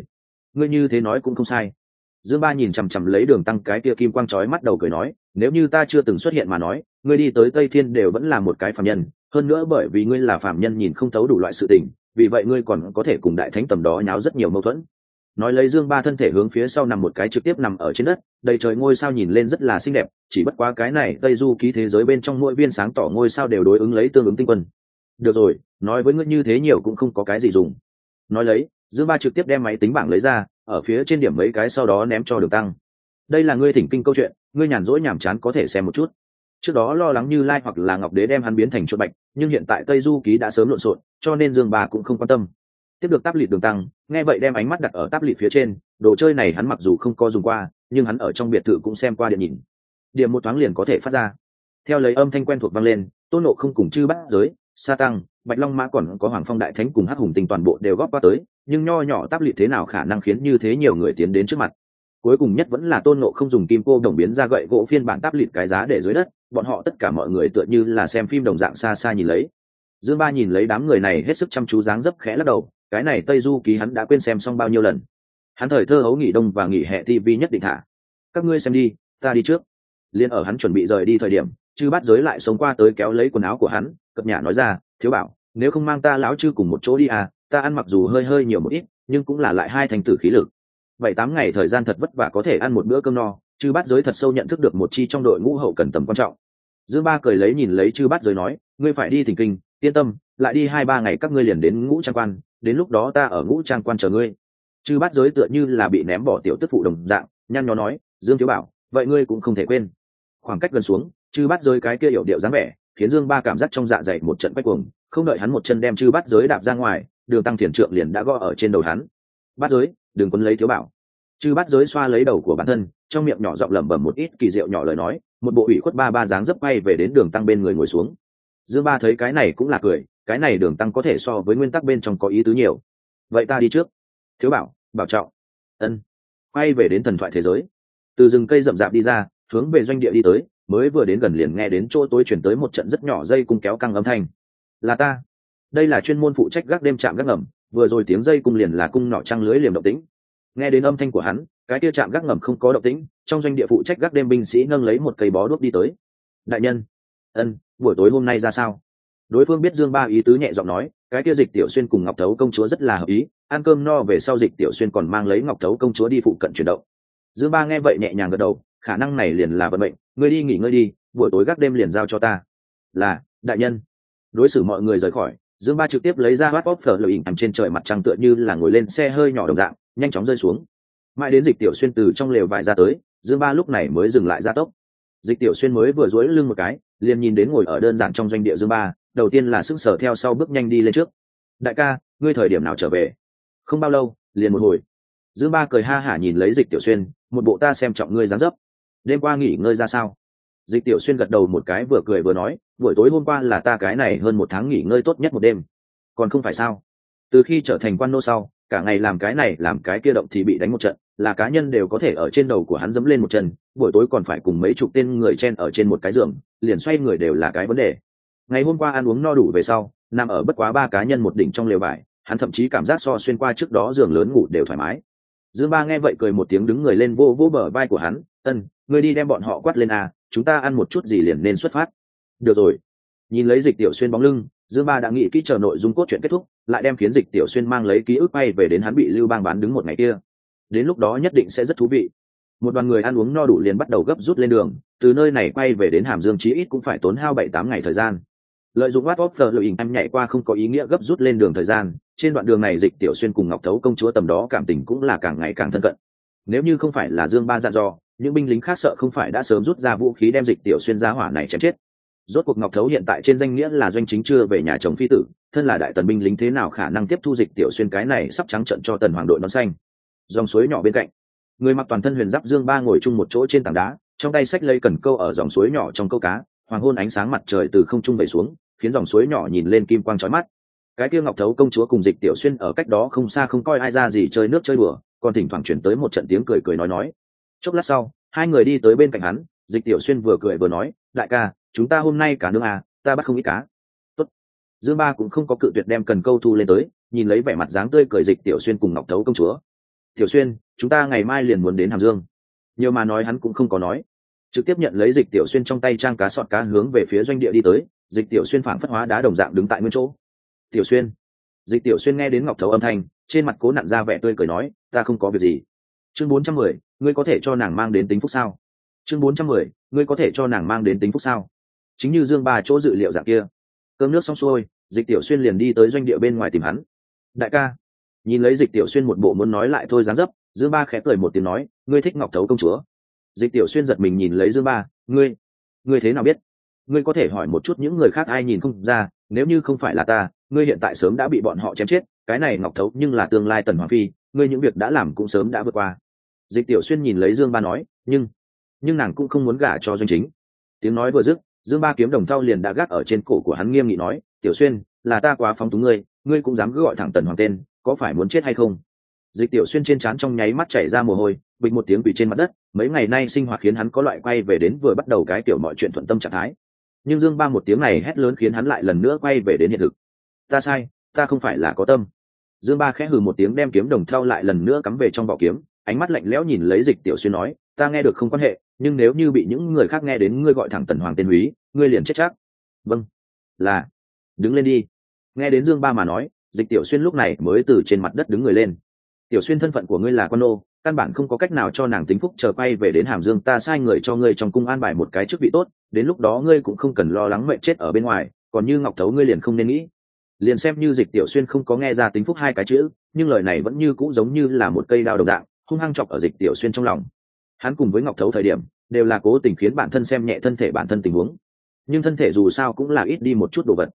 ngươi như thế nói cũng không sai. Dương Ba nhìn chằm chằm lấy Đường Tăng cái kia kim quang chói mắt đầu cười nói, nếu như ta chưa từng xuất hiện mà nói, ngươi đi tới Tây Thiên đều vẫn là một cái phàm nhân, hơn nữa bởi vì ngươi là phàm nhân nhìn không thấu đủ loại sự tình, vì vậy ngươi còn có thể cùng đại thánh tầm đó nháo rất nhiều mâu thuẫn. Nói lấy Dương Ba thân thể hướng phía sau nằm một cái trực tiếp nằm ở trên đất, đầy trời ngôi sao nhìn lên rất là xinh đẹp, chỉ bất quá cái này Tây Du ký thế giới bên trong mỗi viên sáng tỏ ngôi sao đều đối ứng lấy tương ứng tinh quân. Được rồi, nói với ngươi như thế nhiều cũng không có cái gì dùng. Nói lấy, Dương Ba trực tiếp đem máy tính bảng lấy ra, ở phía trên điểm mấy cái sau đó ném cho Đường Tăng. Đây là ngươi thỉnh kinh câu chuyện, ngươi nhàn rỗi nhàm chán có thể xem một chút. Trước đó lo lắng Như Lai hoặc là Ngọc Đế đem hắn biến thành chuột bạch, nhưng hiện tại Tây Du ký đã sớm lộn xộn, cho nên Dương Ba cũng không quan tâm. Tiếp được táp lịt Đường Tăng, nghe vậy đem ánh mắt đặt ở táp lịt phía trên, đồ chơi này hắn mặc dù không có dùng qua, nhưng hắn ở trong biệt thự cũng xem qua điện nhìn. Điểm một thoáng liền có thể phát ra. Theo lấy âm thanh quen thuộc vang lên, Tôn Ngộ Không cùng Chư Bát Giới, Sa Tăng, Bạch Long Mã còn có Hoàng Phong Đại Thánh cùng Hắc Hùng Tinh toàn bộ đều góp qua tới, nhưng nho nhỏ táp lịt thế nào khả năng khiến như thế nhiều người tiến đến trước mặt. Cuối cùng nhất vẫn là Tôn Ngộ Không dùng kim cô đồng biến ra gậy gỗ phiên bản táp lịt cái giá để dưới đất, bọn họ tất cả mọi người tựa như là xem phim đồng dạng xa xa nhìn lấy. Dương Ba nhìn lấy đám người này hết sức chăm chú dáng dấp khẽ lắc đầu, cái này Tây Du ký hắn đã quên xem xong bao nhiêu lần. Hắn thời thơ hấu nghỉ đông và nghỉ hè TV nhất định thả. Các ngươi xem đi, ta đi trước. Liên ở hắn chuẩn bị rời đi thời điểm, Chư Bát Giới lại sống qua tới kéo lấy quần áo của hắn, cập nhả nói ra, thiếu bảo, nếu không mang ta lão chư cùng một chỗ đi à, ta ăn mặc dù hơi nhiều một ít, nhưng cũng là lại hai thành tử khí lực. 7-8 ngày thời gian thật vất vả có thể ăn một bữa cơm no, Chư Bát Giới thật sâu nhận thức được một chi trong đội ngũ hậu cần tầm quan trọng. Dương Ba cười lấy nhìn lấy Chư Bát Giới nói, ngươi phải đi thỉnh kinh, yên tâm, lại đi 2-3 ngày các ngươi liền đến Ngũ Trang Quan, đến lúc đó ta ở Ngũ Trang Quan chờ ngươi. Chư Bát Giới tựa như là bị ném bỏ tiểu tức phụ đồng dạng, nhăn nhó nói, Dương thiếu bảo, vậy ngươi cũng không thể quên. Khoảng cách gần xuống, Chư Bát Giới cái kia yểu điệu dáng vẻ, khiến Dương Ba cảm giác trong dạ dày một trận quay cuồng, không đợi hắn một chân đem Chư Bát Giới đạp ra ngoài, Đường Tăng Thiền Trượng liền đã gõ ở trên đầu hắn. Bát Giới, đừng quấn lấy thiếu bảo. Chư Bát Giới xoa lấy đầu của bản thân, trong miệng nhỏ giọng lẩm bẩm một ít kỳ diệu nhỏ lời nói, một bộ ủy khuất ba dáng dấp quay về đến Đường Tăng bên người ngồi xuống. Dương Ba thấy cái này cũng là cười, cái này Đường Tăng có thể so với nguyên tắc bên trong có ý tứ nhiều. Vậy ta đi trước. Thiếu bảo, bảo trọng. Ân. Quay về đến thần thoại thế giới. Từ rừng cây rậm rạp đi ra, hướng về doanh địa đi tới, mới vừa đến gần liền nghe đến chỗ tối chuyển tới một trận rất nhỏ dây cung kéo căng âm thanh. Là ta. Đây là chuyên môn phụ trách gác đêm trạm gác ngầm, vừa rồi tiếng dây cung liền là cung nỏ trăng lưới liềm động tĩnh. Nghe đến âm thanh của hắn, cái kia trạm gác ngầm không có động tĩnh, trong doanh địa phụ trách gác đêm binh sĩ nâng lấy một cây bó đuốc đi tới. Đại nhân. Ân, buổi tối hôm nay ra sao? Đối phương biết Dương Ba ý tứ nhẹ giọng nói, cái kia Dịch Tiểu Xuyên cùng Ngọc Thấu công chúa rất là hợp ý, ăn cơm no về sau Dịch Tiểu Xuyên còn mang lấy Ngọc Thấu công chúa đi phụ cận chuyển động. Dương Ba nghe vậy nhẹ nhàng gật đầu, khả năng này liền là vận mệnh, ngươi đi nghỉ ngơi đi, buổi tối gác đêm liền giao cho ta. Là, đại nhân. Đối xử mọi người rời khỏi, Dương Ba trực tiếp lấy ra WhatsApp phở lợi ỉnh trên trời mặt trăng tựa như là ngồi lên xe hơi nhỏ đồng dạng, nhanh chóng rơi xuống. Mãi đến Dịch Tiểu Xuyên từ trong lều vải ra tới, Dương Ba lúc này mới dừng lại gia tốc. Dịch Tiểu Xuyên mới vừa duỗi lưng một cái, liền nhìn đến ngồi ở đơn giản trong doanh địa Dương Ba, đầu tiên là sững sờ theo sau bước nhanh đi lên trước. Đại ca, ngươi thời điểm nào trở về? Không bao lâu, liền một hồi. Dương Ba cười ha hả nhìn lấy Dịch Tiểu Xuyên, một bộ ta xem trọng ngươi dáng dấp. Đêm qua nghỉ ngơi ra sao? Dịch Tiểu Xuyên gật đầu một cái vừa cười vừa nói, buổi tối hôm qua là ta cái này hơn 1 tháng nghỉ ngơi tốt nhất một đêm. Còn không phải sao? Từ khi trở thành quan nô sau, cả ngày làm cái này làm cái kia động thì bị đánh một trận, là cá nhân đều có thể ở trên đầu của hắn dẫm lên một chân, buổi tối còn phải cùng mấy chục tên người chen ở trên một cái giường, liền xoay người đều là cái vấn đề. Ngày hôm qua ăn uống no đủ về sau, nằm ở bất quá 3 cá nhân một đỉnh trong lều vải, hắn thậm chí cảm giác so xuyên qua trước đó giường lớn ngủ đều thoải mái. Dương Ba nghe vậy cười một tiếng đứng người lên vô bờ vai của hắn, ân, ngươi đi đem bọn họ quát lên à, chúng ta ăn một chút gì liền nên xuất phát. Được rồi. Nhìn lấy Dịch Tiểu Xuyên bóng lưng, Dương Ba đã nghĩ kỹ chờ nội dung cốt truyện kết thúc, lại đem khiến Dịch Tiểu Xuyên mang lấy ký ức bay về đến hắn bị Lưu Bang bán đứng một ngày kia. Đến lúc đó nhất định sẽ rất thú vị. Một đoàn người ăn uống no đủ liền bắt đầu gấp rút lên đường, từ nơi này quay về đến Hàm Dương chí ít cũng phải tốn hao 7-8 ngày thời gian. Lợi dụng WhatsApp lợi em nhảy qua không có ý nghĩa gấp rút lên đường thời gian, trên đoạn đường này Dịch Tiểu Xuyên cùng Ngọc Thấu công chúa tầm đó cảm tình cũng là càng ngày càng thân cận. Nếu như không phải là Dương Ba dặn dò, những binh lính khác sợ không phải đã sớm rút ra vũ khí đem Dịch Tiểu Xuyên ra hỏa này chém chết. Rốt cuộc Ngọc Thấu hiện tại trên danh nghĩa là doanh chính chưa về nhà chồng phi tử, thân là đại tần binh lính thế nào khả năng tiếp thu Dịch Tiểu Xuyên cái này sắp trắng trận cho tần hoàng đội nón xanh. Dòng suối nhỏ bên cạnh, người mặc toàn thân huyền giáp Dương Ba ngồi chung một chỗ trên tảng đá, trong tay xách lấy cần câu ở dòng suối nhỏ trong câu cá, hoàng hôn ánh sáng mặt trời từ không trung vẩy xuống, khiến dòng suối nhỏ nhìn lên kim quang chói mắt. Cái kia Ngọc Thấu công chúa cùng Dịch Tiểu Xuyên ở cách đó không xa không coi ai ra gì chơi nước chơi đùa, còn thỉnh thoảng chuyển tới một trận tiếng cười nói. Chốc lát sau, hai người đi tới bên cạnh hắn, Dịch Tiểu Xuyên vừa cười vừa nói, đại ca, chúng ta hôm nay cá nướng à, ta bắt không ít cá. Tốt. Dương Ba cũng không có cự tuyệt đem cần câu thu lên tới, nhìn lấy vẻ mặt dáng tươi cười Dịch Tiểu Xuyên cùng Ngọc Thấu công chúa. Tiểu Xuyên, chúng ta ngày mai liền muốn đến Hàm Dương. Nhiều mà nói hắn cũng không có nói, trực tiếp nhận lấy Dịch Tiểu Xuyên trong tay trang cá sọt cá hướng về phía doanh địa đi tới. Dịch Tiểu Xuyên phảng phất hóa đá đồng dạng đứng tại nguyên chỗ. Tiểu Xuyên. Dịch Tiểu Xuyên nghe đến Ngọc Thấu âm thanh, trên mặt cố nặn ra vẻ tươi cười nói, ta không có việc gì. Chương 410, ngươi có thể cho nàng mang đến tính phúc sao? Chương 410, ngươi có thể cho nàng mang đến tính phúc sao? Chính như Dương Ba chỗ dự liệu dạng kia. Cơm nước xong xuôi, Dịch Tiểu Xuyên liền đi tới doanh địa bên ngoài tìm hắn. Đại ca. Nhìn lấy Dịch Tiểu Xuyên một bộ muốn nói lại thôi dáng dấp, Dương Ba khẽ cười một tiếng nói, ngươi thích Ngọc Thấu công chúa. Dịch Tiểu Xuyên giật mình nhìn lấy Dương Ba, ngươi thế nào biết? Ngươi có thể hỏi một chút những người khác ai nhìn không ra, nếu như không phải là ta, ngươi hiện tại sớm đã bị bọn họ chém chết. Cái này Ngọc Thấu nhưng là tương lai Tần Hoàng phi, ngươi những việc đã làm cũng sớm đã vượt qua. Dịch Tiểu Xuyên nhìn lấy Dương Ba nói, nhưng nàng cũng không muốn gả cho Doanh Chính. Tiếng nói vừa dứt, Dương Ba kiếm đồng thau liền đã gác ở trên cổ của hắn, nghiêm nghị nói, Tiểu Xuyên, là ta quá phóng túng ngươi cũng dám cứ gọi thẳng Tần Hoàng tên, có phải muốn chết hay không? Dịch Tiểu Xuyên trên trán trong nháy mắt chảy ra mồ hôi, bịch một tiếng quỳ trên mặt đất. Mấy ngày nay sinh hoạt khiến hắn có loại quay về đến vừa bắt đầu cái kiểu mọi chuyện thuận tâm trạng thái. Nhưng Dương Ba một tiếng này hét lớn khiến hắn lại lần nữa quay về đến hiện thực. Ta sai, ta không phải là có tâm. Dương Ba khẽ hừ một tiếng, đem kiếm đồng thau lại lần nữa cắm về trong vỏ kiếm, ánh mắt lạnh lẽo nhìn lấy Dịch Tiểu Xuyên nói, ta nghe được không quan hệ, nhưng nếu như bị những người khác nghe đến ngươi gọi thẳng Tần Hoàng tên húy, ngươi liền chết chắc. Vâng, là. Đứng lên đi. Nghe đến Dương Ba mà nói, Dịch Tiểu Xuyên lúc này mới từ trên mặt đất đứng người lên. Tiểu Xuyên, thân phận của ngươi là quan nô, căn bản không có cách nào cho nàng tính phúc, chờ quay về đến Hàm Dương ta sai người cho ngươi trong cung an bài một cái chức vị tốt, đến lúc đó ngươi cũng không cần lo lắng mệnh chết ở bên ngoài, còn như Ngọc Thấu ngươi liền không nên nghĩ. Liền xem như Dịch Tiểu Xuyên không có nghe ra tính phúc hai cái chữ, nhưng lời này vẫn như cũ giống như là một cây đao đồng dạng, hung hăng chọc ở Dịch Tiểu Xuyên trong lòng. Hắn cùng với Ngọc Thấu thời điểm đều là cố tình khiến bản thân xem nhẹ thân thể bản thân tình huống, nhưng thân thể dù sao cũng là ít đi một chút đồ vật.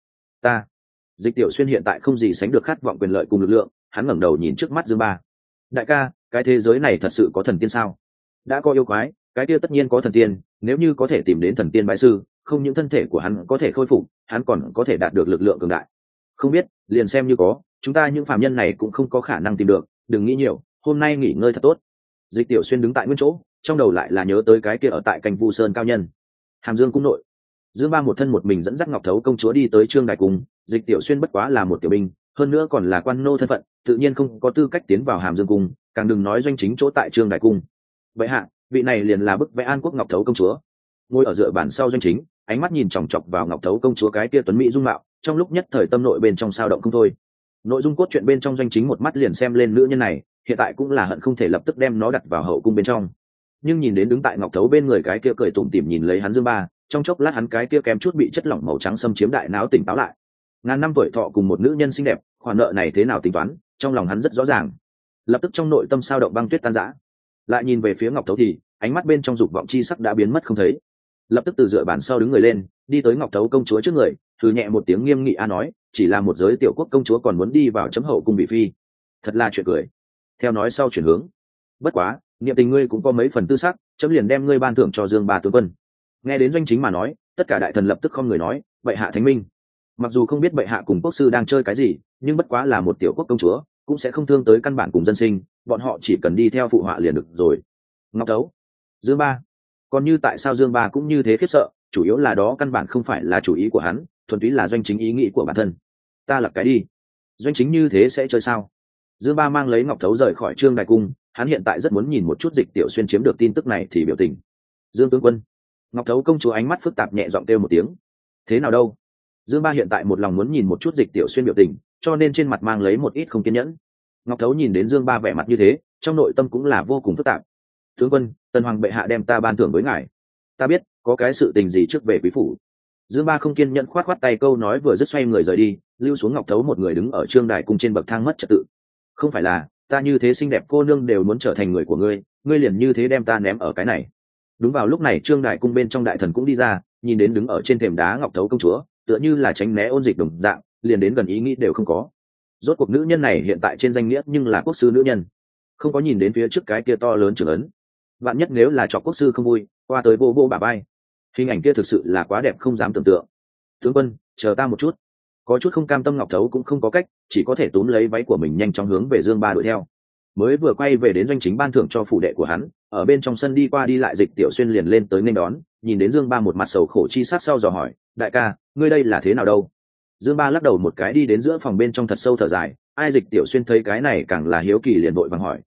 Dịch Tiểu Xuyên hiện tại không gì sánh được khát vọng quyền lợi cùng lực lượng, hắn ngẩng đầu nhìn trước mắt Dương Ba. Đại ca, cái thế giới này thật sự có thần tiên sao? Đã có yêu quái, cái kia tất nhiên có thần tiên, nếu như có thể tìm đến thần tiên bái sư, không những thân thể của hắn có thể khôi phục, hắn còn có thể đạt được lực lượng cường đại. Không biết, liền xem như có, chúng ta những phàm nhân này cũng không có khả năng tìm được, đừng nghĩ nhiều, hôm nay nghỉ ngơi thật tốt. Dịch Tiểu Xuyên đứng tại nguyên chỗ, trong đầu lại là nhớ tới cái kia ở tại Canh Vu Sơn cao nhân. Hàm Dương cung nội, Dương Ba một thân một mình dẫn dắt Ngọc Thấu công chúa đi tới Trương Đại cung. Dịch Tiểu Xuyên bất quá là một tiểu binh, hơn nữa còn là quan nô thân phận, tự nhiên không có tư cách tiến vào Hàm Dương cung, càng đừng nói Doanh Chính chỗ tại Trương Đại cung. Vậy hạ, vị này liền là bức vẽ An Quốc Ngọc Thấu công chúa. Ngồi ở dựa bàn sau Doanh Chính, ánh mắt nhìn chòng chọc vào Ngọc Thấu công chúa cái kia tuấn mỹ dung mạo, trong lúc nhất thời tâm nội bên trong sao động không thôi. Nội dung cốt truyện bên trong Doanh Chính một mắt liền xem lên nữ nhân này, hiện tại cũng là hận không thể lập tức đem nó đặt vào hậu cung bên trong. Nhưng nhìn đến đứng tại Ngọc Thấu bên người cái kia cười tủm tỉm nhìn lấy hắn Dương Ba, trong chốc lát hắn cái kia kém chút bị chất lỏng màu trắng xâm chiếm đại não tỉnh táo lại. Ngàn năm tuổi thọ cùng một nữ nhân xinh đẹp, khoản nợ này thế nào tính toán, trong lòng hắn rất rõ ràng. Lập tức trong nội tâm sao động băng tuyết tan rã. Lại nhìn về phía Ngọc Thấu thì ánh mắt bên trong dục vọng chi sắc đã biến mất không thấy. Lập tức từ dựa bàn sau đứng người lên, đi tới Ngọc Thấu công chúa trước người, thử nhẹ một tiếng nghiêm nghị nói, chỉ là một giới tiểu quốc công chúa còn muốn đi vào chấm hậu cung bị phi, thật là chuyện cười. Theo nói sau chuyển hướng, bất quá niệm tình ngươi cũng có mấy phần tư sắc, chấm liền đem ngươi ban thưởng cho Dương Ba tướng quân. Nghe đến Doanh Chính mà nói, tất cả đại thần lập tức không người nói, bệ hạ thánh minh. Mặc dù không biết bệ hạ cùng quốc sư đang chơi cái gì, nhưng bất quá là một tiểu quốc công chúa, cũng sẽ không thương tới căn bản cùng dân sinh, bọn họ chỉ cần đi theo phụ họa liền được rồi. Ngọc Thấu, Dương Ba, còn như tại sao Dương Ba cũng như thế khiếp sợ, chủ yếu là đó căn bản không phải là chủ ý của hắn, thuần túy là Doanh Chính ý nghĩ của bản thân. Ta là cái đi, Doanh Chính như thế sẽ chơi sao? Dương Ba mang lấy Ngọc Thấu rời khỏi Trương Đại cung, hắn hiện tại rất muốn nhìn một chút Dịch Tiểu Xuyên chiếm được tin tức này thì biểu tình. Dương tướng quân. Ngọc Thấu công chúa ánh mắt phức tạp nhẹ giọng kêu một tiếng. Thế nào đâu? Dương Ba hiện tại một lòng muốn nhìn một chút Dịch Tiểu Xuyên biểu tình, cho nên trên mặt mang lấy một ít không kiên nhẫn. Ngọc Thấu nhìn đến Dương Ba vẻ mặt như thế, trong nội tâm cũng là vô cùng phức tạp. Tướng quân, Tần Hoàng bệ hạ đem ta ban thưởng với ngài. Ta biết, có cái sự tình gì trước về quý phủ. Dương Ba không kiên nhẫn khoát khoát tay, câu nói vừa dứt xoay người rời đi, lưu xuống Ngọc Thấu một người đứng ở Trương Đại cung trên bậc thang mất trật tự. Không phải là, ta như thế xinh đẹp cô nương đều muốn trở thành người của ngươi, ngươi liền như thế đem ta ném ở cái này. Đúng vào lúc này Trương Đại cung bên trong đại thần cũng đi ra, nhìn đến đứng ở trên thềm đá Ngọc Thấu công chúa, tựa như là tránh né Ôn Dịch đồng dạng, liền đến gần ý nghĩ đều không có. Rốt cuộc nữ nhân này hiện tại trên danh nghĩa nhưng là quốc sư nữ nhân, không có nhìn đến phía trước cái kia to lớn trưởng ấn. Vạn nhất nếu là cho quốc sư không vui, qua tới vô vô bả bay. Hình ảnh kia thực sự là quá đẹp không dám tưởng tượng. Tướng quân, chờ ta một chút. Có chút không cam tâm Ngọc Thấu cũng không có cách, chỉ có thể túm lấy váy của mình nhanh chóng hướng về Dương Ba đuổi theo. Mới vừa quay về đến Doanh Chính ban thưởng cho phủ đệ của hắn, ở bên trong sân đi qua đi lại Dịch Tiểu Xuyên liền lên tới nên đón, nhìn đến Dương Ba một mặt sầu khổ chi sát sau dò hỏi, đại ca, ngươi đây là thế nào đâu? Dương Ba lắc đầu một cái đi đến giữa phòng bên trong thật sâu thở dài, ai Dịch Tiểu Xuyên thấy cái này càng là hiếu kỳ liền vội vàng hỏi,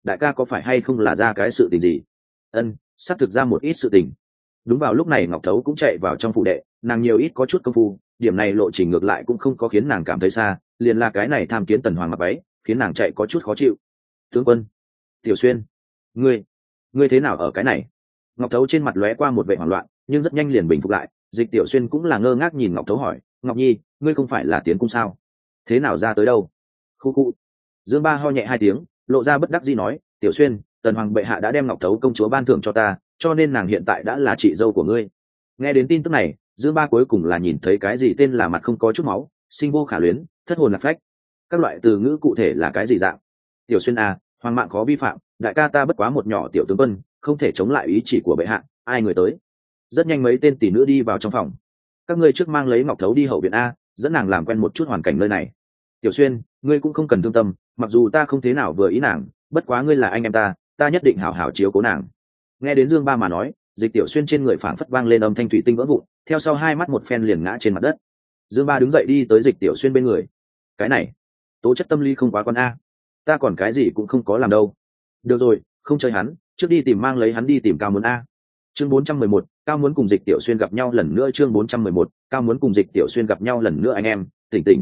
đại ca có phải hay không là ra cái sự tình gì? Ân, xác thực ra một ít sự tình. Đúng vào lúc này Ngọc Thấu cũng chạy vào trong phủ đệ, nàng nhiều ít có chút công phu, điểm này lộ trình ngược lại cũng không có khiến nàng cảm thấy xa, liền là cái này tham kiến Tần Hoàng mặc váy khiến nàng chạy có chút khó chịu. Tướng quân, Tiểu Xuyên, ngươi thế nào ở cái này? Ngọc Thấu trên mặt lóe qua một vẻ hoảng loạn, nhưng rất nhanh liền bình phục lại. Dịch Tiểu Xuyên cũng là ngơ ngác nhìn Ngọc Thấu hỏi, Ngọc Nhi, ngươi không phải là tiến cung sao? Thế nào ra tới đâu? Khu khu. Dương Ba ho nhẹ hai tiếng, lộ ra bất đắc dĩ nói, Tiểu Xuyên, Tần Hoàng bệ hạ đã đem Ngọc Thấu công chúa ban thưởng cho ta, cho nên nàng hiện tại đã là chị dâu của ngươi. Nghe đến tin tức này, Dương Ba cuối cùng là nhìn thấy cái gì tên là mặt không có chút máu, sinh vô khả luyến, thất hồn lạc phách. Các loại từ ngữ cụ thể là cái gì dạng? Tiểu Xuyên à, hoàng mạng khó vi phạm, đại ca ta bất quá một nhỏ tiểu tướng quân, không thể chống lại ý chỉ của bệ hạ, ai người tới? Rất nhanh mấy tên tỷ nữ đi vào trong phòng. Các ngươi trước mang lấy Ngọc Thấu đi hậu viện a, dẫn nàng làm quen một chút hoàn cảnh nơi này. Tiểu Xuyên, ngươi cũng không cần thương tâm, mặc dù ta không thế nào vừa ý nàng, bất quá ngươi là anh em ta nhất định hảo hảo chiếu cố nàng. Nghe đến Dương Ba mà nói, Dịch Tiểu Xuyên trên người phảng phất vang lên âm thanh thủy tinh vỡ vụn, theo sau hai mắt một phen liền ngã trên mặt đất. Dương Ba đứng dậy đi tới Dịch Tiểu Xuyên bên người. Cái này, tố chất tâm lý không quá con a, ta còn cái gì cũng không có làm đâu. Được rồi, không chơi hắn, trước đi tìm mang lấy hắn đi tìm Cao Muốn a. Chương 411, Cao Muốn cùng Dịch Tiểu Xuyên gặp nhau lần nữa. Chương 411, Cao Muốn cùng Dịch Tiểu Xuyên gặp nhau lần nữa. Anh em,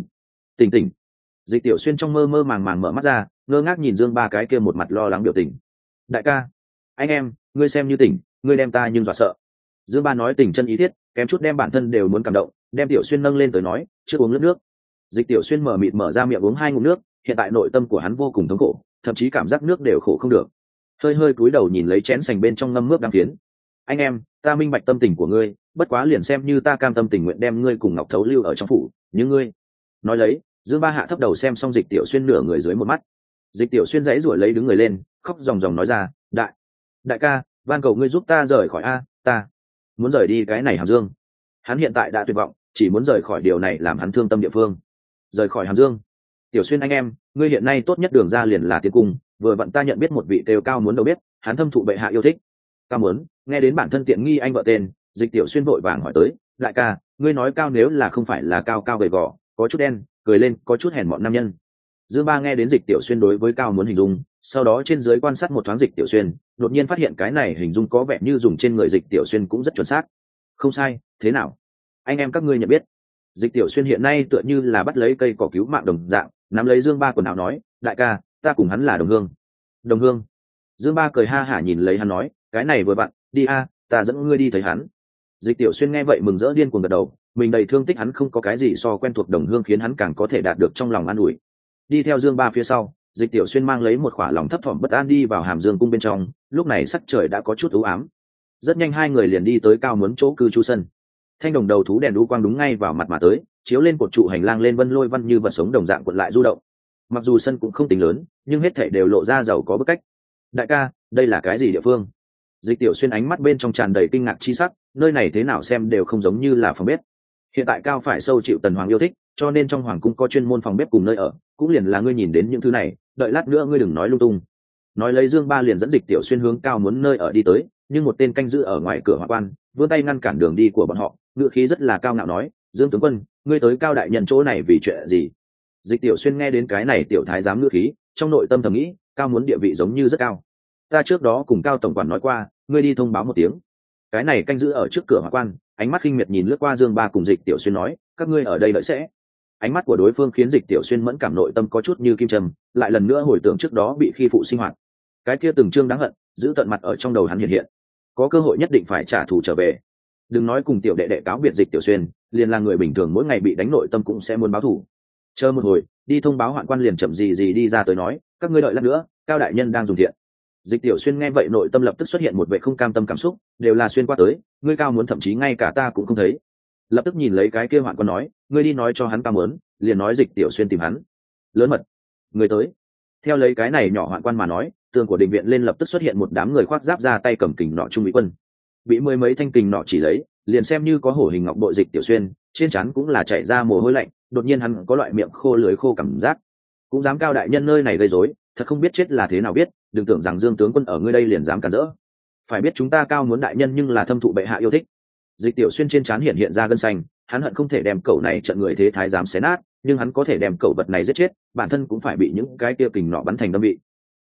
tỉnh. Dịch Tiểu Xuyên trong mơ mơ màng màng mở mắt ra, ngơ ngác nhìn Dương Ba cái kia một mặt lo lắng biểu tình. Đại ca, anh em, ngươi xem như tỉnh, ngươi đem ta nhưng dọa sợ. Dương Ba nói tình chân ý thiết, kém chút đem bản thân đều muốn cảm động, đem Tiểu Xuyên nâng lên tới nói, trước uống nước. Dịch Tiểu Xuyên mở mịt mở ra miệng uống hai ngụm nước, hiện tại nội tâm của hắn vô cùng thống khổ, thậm chí cảm giác nước đều khổ không được. Hơi cúi đầu nhìn lấy chén sành bên trong ngâm nước đang phiến. Anh em, ta minh bạch tâm tình của ngươi, bất quá liền xem như ta cam tâm tình nguyện đem ngươi cùng Ngọc Thấu lưu ở trong phủ, nhưng ngươi. Nói lấy, Dương Ba hạ thấp đầu xem xong Dịch Tiểu Xuyên nửa người dưới một mắt. Dịch Tiểu Xuyên giãy giụa lấy đứng người lên, khóc ròng nói ra, đại ca, van cầu ngươi giúp ta rời khỏi ta muốn rời đi cái này Hàm Dương. Hắn hiện tại đã tuyệt vọng, chỉ muốn rời khỏi điều này làm hắn thương tâm địa phương. Rời khỏi Hàm Dương. Tiểu Xuyên anh em, ngươi hiện nay tốt nhất đường ra liền là tiến cung, vừa vặn ta nhận biết một vị đều Cao Muốn đâu biết, hắn thâm thụ bệ hạ yêu thích. Cao Muốn, nghe đến bản thân tiện nghi anh vợ tên, Dịch Tiểu Xuyên vội vàng hỏi tới, đại ca, ngươi nói cao nếu là không phải là cao gầy gò, có chút đen, cười lên có chút hèn mọn nam nhân. Dương Ba nghe đến Dịch Tiểu Xuyên đối với Cao Muốn hình dung, sau đó trên dưới quan sát một thoáng Dịch Tiểu Xuyên, đột nhiên phát hiện cái này hình dung có vẻ như dùng trên người Dịch Tiểu Xuyên cũng rất chuẩn xác. Không sai, thế nào? Anh em các ngươi nhận biết. Dịch Tiểu Xuyên hiện nay tựa như là bắt lấy cây cỏ cứu mạng đồng dạng, nắm lấy Dương Ba quần áo nói, đại ca, ta cùng hắn là đồng hương. Đồng hương? Dương Ba cười ha hả nhìn lấy hắn nói, cái này vừa vặn, đi a, ta dẫn ngươi đi thấy hắn. Dịch Tiểu Xuyên nghe vậy mừng rỡ điên cuồng gật đầu, mình đầy thương tích hắn không có cái gì so quen thuộc đồng hương khiến hắn càng có thể đạt được trong lòng an ủi. Đi theo Dương Ba phía sau, Dịch Tiểu Xuyên mang lấy một khỏa lòng thấp thỏm bất an đi vào Hàm Dương cung bên trong, lúc này sắc trời đã có chút u ám. Rất nhanh hai người liền đi tới Cao Muốn chỗ cư trú sân. Thanh đồng đầu thú đèn đu quang đúng ngay vào mặt mà tới, chiếu lên cột trụ hành lang lên vân lôi văn như vật sống đồng dạng cuộn lại du động. Mặc dù sân cũng không tính lớn, nhưng hết thảy đều lộ ra giàu có bức cách. Đại ca, đây là cái gì địa phương? Dịch Tiểu Xuyên ánh mắt bên trong tràn đầy kinh ngạc chi sắc, nơi này thế nào xem đều không giống như là phòng bếp. Hiện tại Cao phải sâu chịu Tần Hoàng yêu thích, cho nên trong hoàng cung có chuyên môn phòng bếp cùng nơi ở, cũng liền là ngươi nhìn đến những thứ này, đợi lát nữa ngươi đừng nói lung tung. Nói lấy Dương Ba liền dẫn Dịch Tiểu Xuyên hướng Cao Muốn nơi ở đi tới, nhưng một tên canh giữ ở ngoài cửa Hoạn quan vươn tay ngăn cản đường đi của bọn họ, ngữ khí rất là cao ngạo nói, Dương tướng quân, ngươi tới Cao đại nhân chỗ này vì chuyện gì? Dịch Tiểu Xuyên nghe đến cái này tiểu thái giám ngữ khí, trong nội tâm thầm nghĩ, Cao Muốn địa vị giống như rất cao. Ta trước đó cùng Cao tổng quản nói qua, ngươi đi thông báo một tiếng. Cái này canh giữ ở trước cửa Hoạn quan, ánh mắt khinh miệt nhìn lướt qua Dương Ba cùng Dịch Tiểu Xuyên nói, các ngươi ở đây đợi sẽ. Ánh mắt của đối phương khiến Dịch Tiểu Xuyên mẫn cảm nội tâm có chút như kim châm, lại lần nữa hồi tưởng trước đó bị khi phụ sinh hoạt, cái kia từng trương đáng hận giữ tận mặt ở trong đầu hắn hiện, có cơ hội nhất định phải trả thù trở về. Đừng nói cùng tiểu đệ đệ cáo biệt Dịch Tiểu Xuyên, liền là người bình thường mỗi ngày bị đánh nội tâm cũng sẽ muốn báo thù. Chờ một hồi, đi thông báo Hoạn quan liền chậm gì đi ra tới nói, các ngươi đợi lát nữa, Cao đại nhân đang dùng thiện. Dịch Tiểu Xuyên nghe vậy nội tâm lập tức xuất hiện một vẻ không cam tâm cảm xúc, đều là xuyên qua tới, ngươi Cao Muốn thậm chí ngay cả ta cũng không thấy. Lập tức nhìn lấy cái kia Hoạn quan nói, ngươi đi nói cho hắn Cao Muốn, liền nói Dịch Tiểu Xuyên tìm hắn. Lớn mật, người tới. Theo lấy cái này nhỏ Hoạn quan mà nói, tường của đình viện lên lập tức xuất hiện một đám người khoác giáp ra tay cầm kình nọ trung mỹ quân, bị mười mấy thanh kình nọ chỉ lấy, liền xem như có hổ hình ngọc bội Dịch Tiểu Xuyên, trên trán cũng là chảy ra mồ hôi lạnh, đột nhiên hắn có loại miệng khô lưỡi khô cảm giác. Cũng dám Cao đại nhân nơi này gây rối, thật không biết chết là thế nào biết, đừng tưởng rằng Dương tướng quân ở ngươi đây liền dám cản rỡ. Phải biết chúng ta Cao Muốn đại nhân nhưng là thâm thụ bệ hạ yêu thích. Dịch Tiểu Xuyên trên trán hiện ra gân xanh, hắn hận không thể đem cẩu này trận người thế thái giám xé nát, nhưng hắn có thể đem cẩu vật này giết chết, bản thân cũng phải bị những cái kia kình nọ bắn thành đâm bị.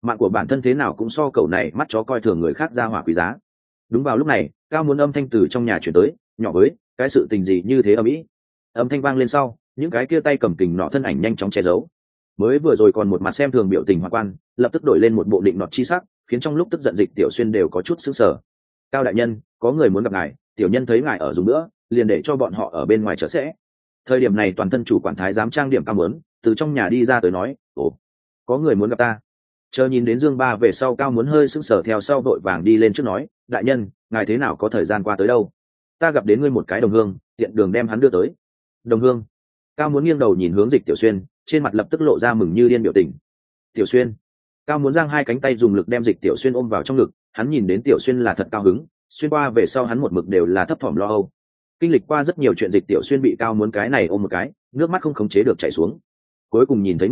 mạng của bản thân thế nào cũng so cậu này mắt chó coi thường người khác ra hỏa quý giá. Đúng vào lúc này cao muốn âm thanh từ trong nhà chuyển tới, nhỏ với cái sự tình gì như thế ở mỹ. Âm thanh vang lên sau, những cái kia tay cầm kình nọ thân ảnh nhanh chóng che giấu. Mới vừa rồi còn một mặt xem thường biểu tình hoạn quan, lập tức đổi lên một bộ định nọt chi sắc, khiến trong lúc tức giận Dịch Tiểu Xuyên đều có chút sững sờ. Cao đại nhân, có người muốn gặp ngài, tiểu nhân thấy ngài ở dùng nữa, liền để cho bọn họ ở bên ngoài chờ sẽ. Thời điểm này toàn thân chủ quản thái giám trang điểm cao muốn từ trong nhà đi ra tới nói, ồ, có người muốn gặp ta. Chờ nhìn đến Dương Ba về sau, cao muốn hơi sững sờ theo sau đội vàng đi lên trước nói, đại nhân, ngài thế nào có thời gian qua tới đâu? Ta gặp đến ngươi một cái đồng hương, tiện đường đem hắn đưa tới. Đồng hương? Cao muốn nghiêng đầu nhìn hướng Dịch Tiểu Xuyên, trên mặt lập tức lộ ra mừng như điên biểu tình. Tiểu Xuyên. Cao muốn giang hai cánh tay dùng lực đem Dịch Tiểu Xuyên ôm vào trong ngực, hắn nhìn đến Tiểu Xuyên là thật cao hứng, xuyên qua về sau hắn một mực đều là thấp thỏm lo âu. Kinh lịch qua rất nhiều chuyện, Dịch Tiểu Xuyên bị Cao muốn cái này ôm một cái, nước mắt không khống chế được chảy xuống. Cuối cùng nhìn thấy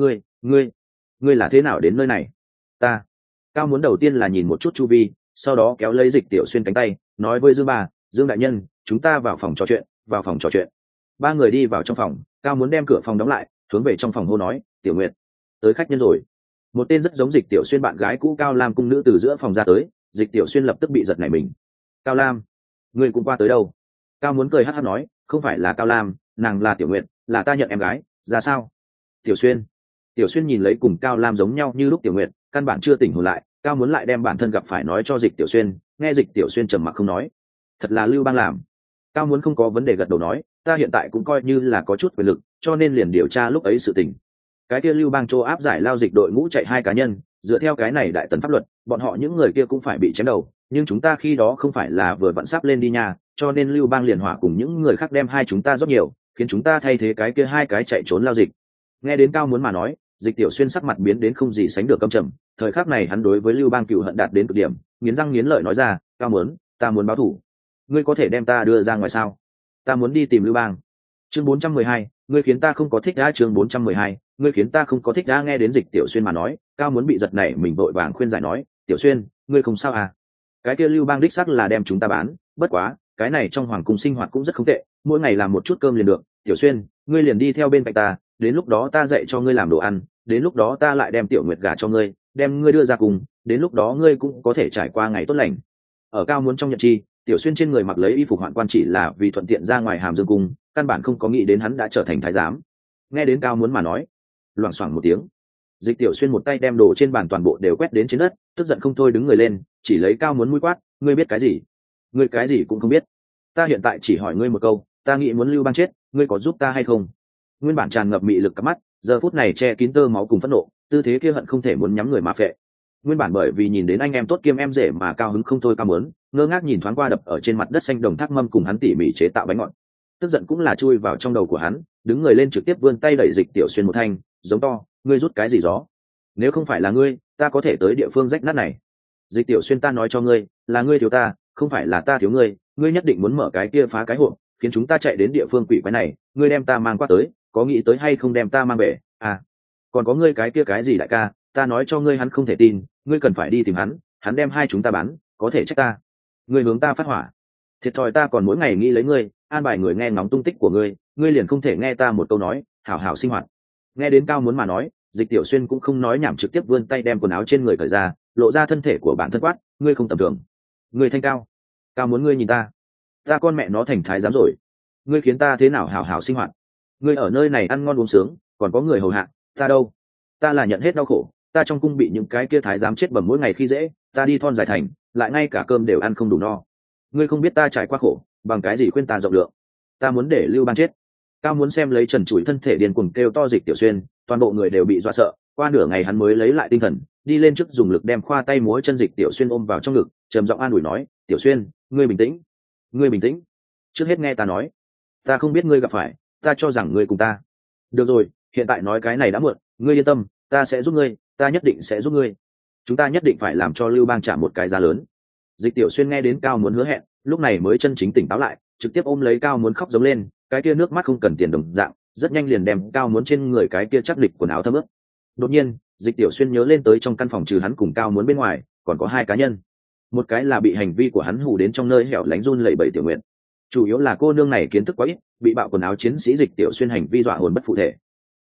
ngươi là thế nào đến nơi này? Ta. Cao muốn đầu tiên là nhìn một chút chu vi, sau đó kéo lấy Dịch Tiểu Xuyên cánh tay, nói với Dương Ba, Dương đại nhân, chúng ta vào phòng trò chuyện. Vào phòng trò chuyện. Ba người đi vào trong phòng, Cao muốn đem cửa phòng đóng lại, hướng về trong phòng hô nói, Tiểu Nguyệt, tới khách nhân rồi. Một tên rất giống Dịch Tiểu Xuyên bạn gái cũ Cao Lam cung nữ từ giữa phòng ra tới. Dịch Tiểu Xuyên lập tức bị giật nảy mình. Cao Lam, ngươi cũng qua tới đâu? Cao muốn cười hắt hắt nói, không phải là Cao Lam, nàng là Tiểu Nguyệt, là ta nhận em gái. Ra sao? Tiểu Xuyên nhìn lấy cùng Cao Lam giống nhau như lúc Tiểu Nguyệt, căn bản chưa tỉnh hồn lại. Cao muốn lại đem bản thân gặp phải nói cho Dịch Tiểu Xuyên, nghe Dịch Tiểu Xuyên trầm mặc không nói. Thật là Lưu Bang làm. Cao muốn không có vấn đề gật đầu nói, ta hiện tại cũng coi như là có chút quyền lực, cho nên liền điều tra lúc ấy sự tình. Cái kia Lưu Bang Châu áp giải lao dịch đội ngũ chạy hai cá nhân, dựa theo cái này đại tần pháp luật, bọn họ những người kia cũng phải bị chém đầu, nhưng chúng ta khi đó không phải là vừa vặn sắp lên đi nhà, cho nên Lưu Bang liền hỏa cùng những người khác đem hai chúng ta rất nhiều, khiến chúng ta thay thế cái kia hai cái chạy trốn lao dịch. Nghe đến Cao muốn mà nói, Dịch Tiểu Xuyên sắc mặt biến đến không gì sánh được căm trầm, thời khắc này hắn đối với Lưu Bang cừu hận đạt đến cực điểm, nghiến răng nghiến lợi nói ra, Cao muốn, ta muốn báo thù. Ngươi có thể đem ta đưa ra ngoài sao? Ta muốn đi tìm Lưu Bang. Chương 412, ngươi khiến ta không có thích đã. Chương 412, ngươi khiến ta không có thích đã. Nghe đến Dịch Tiểu Xuyên mà nói, Cao muốn bị giật nảy mình vội vàng khuyên giải nói, Tiểu Xuyên, ngươi không sao à? Cái kia Lưu Bang đích xác là đem chúng ta bán, bất quá, cái này trong hoàng cung sinh hoạt cũng rất không tệ, mỗi ngày làm một chút cơm liền được. Tiểu Xuyên, ngươi liền đi theo bên cạnh ta, đến lúc đó ta dạy cho ngươi làm đồ ăn, đến lúc đó ta lại đem Tiểu Nguyệt gả cho ngươi, đem ngươi đưa ra cùng, đến lúc đó ngươi cũng có thể trải qua ngày tốt lành. Ở Cao muốn trong nhận chi, Tiểu Xuyên trên người mặc lấy y phục hoạn quan chỉ là vì thuận tiện ra ngoài Hàm Dương cung, căn bản không có nghĩ đến hắn đã trở thành thái giám. Nghe đến Cao muốn mà nói, loảng xoảng một tiếng, Dịch Tiểu Xuyên một tay đem đồ trên bàn toàn bộ đều quét đến trên đất, tức giận không thôi đứng người lên, chỉ lấy Cao muốn mũi quát, ngươi biết cái gì? Ngươi cái gì cũng không biết. Ta hiện tại chỉ hỏi ngươi một câu, ta nghĩ muốn Lưu Bang chết, ngươi có giúp ta hay không? Nguyên bản tràn ngập mị lực cặp mắt, giờ phút này che kín tơ máu cùng phẫn nộ, tư thế kia hận không thể muốn nhắm người mà phệ. Nguyên bản bởi vì nhìn đến anh em tốt kiêm em rể mà cao hứng không thôi Cao muốn, ngơ ngác nhìn thoáng qua đập ở trên mặt đất xanh đồng thác mâm cùng hắn tỉ mỉ chế tạo bánh ngọt. Tức giận cũng là chui vào trong đầu của hắn, đứng người lên trực tiếp vươn tay đẩy Dịch Tiểu Xuyên một thanh, giống to, ngươi rút cái gì gió? Nếu không phải là ngươi, ta có thể tới địa phương rách nát này. Dịch Tiểu Xuyên, ta nói cho ngươi, là ngươi thiếu ta, không phải là ta thiếu ngươi, ngươi nhất định muốn mở cái kia phá cái hộp, khiến chúng ta chạy đến địa phương quỷ quái này, ngươi đem ta mang qua tới, có nghĩ tới hay không đem ta mang về? À, còn có ngươi cái kia cái gì đại ca, ta nói cho ngươi hắn không thể tin, ngươi cần phải đi tìm hắn đem hai chúng ta bán, có thể trách ta. Ngươi hướng ta phát hỏa, thiệt thòi ta còn mỗi ngày nghĩ lấy ngươi, an bài người nghe ngóng tung tích của ngươi, ngươi liền không thể nghe ta một câu nói, hảo hảo sinh hoạt. Nghe đến Cao muốn mà nói, Dịch Tiểu Xuyên cũng không nói nhảm, trực tiếp vươn tay đem quần áo trên người cởi ra, lộ ra thân thể của bản thân quát, ngươi không tầm thường. Ngươi thanh Cao, Cao muốn ngươi nhìn ta con mẹ nó thành thái giám rồi, ngươi khiến ta thế nào hảo hảo sinh hoạt? Ngươi ở nơi này ăn ngon uống sướng, còn có người hầu hạ, ta đâu? Ta là nhận hết đau khổ, ta trong cung bị những cái kia thái giám chết bẩm mỗi ngày khi dễ, ta đi thon dài thành, lại ngay cả cơm đều ăn không đủ no. Ngươi không biết ta trải qua khổ, bằng cái gì khuyên ta rộng lượng? Ta muốn để Lưu Bang chết. Cao muốn xem lấy trần trụi thân thể điên cuồng kêu to Dịch Tiểu Xuyên, toàn bộ người đều bị dọa sợ, qua nửa ngày hắn mới lấy lại tinh thần, đi lên trước dùng lực đem khoa tay múa chân Dịch Tiểu Xuyên ôm vào trong ngực, trầm giọng an ủi nói, Tiểu Xuyên, ngươi bình tĩnh, ngươi bình tĩnh, trước hết nghe ta nói, ta không biết ngươi gặp phải, ta cho rằng ngươi cùng ta. Được rồi, hiện tại nói cái này đã muộn, ngươi yên tâm, ta sẽ giúp ngươi, ta nhất định sẽ giúp ngươi. Chúng ta nhất định phải làm cho Lưu Bang trả một cái giá lớn. Dịch Tiểu Xuyên nghe đến Cao muốn hứa hẹn, lúc này mới chân chính tỉnh táo lại, trực tiếp ôm lấy Cao muốn khóc giống lên, cái kia nước mắt không cần tiền đồng dạng, rất nhanh liền đem Cao muốn trên người cái kia chắc địch quần áo thấm ướt. Đột nhiên, Dịch Tiểu Xuyên nhớ lên tới trong căn phòng trừ hắn cùng Cao muốn bên ngoài, còn có hai cá nhân. Một cái là bị hành vi của hắn hù đến trong nơi hẻo lánh run lẩy bẩy Tiểu Nguyện, chủ yếu là cô nương này kiến thức quá ít, bị bạo quần áo chiến sĩ Dịch Tiểu Xuyên hành vi dọa hồn bất phụ thể.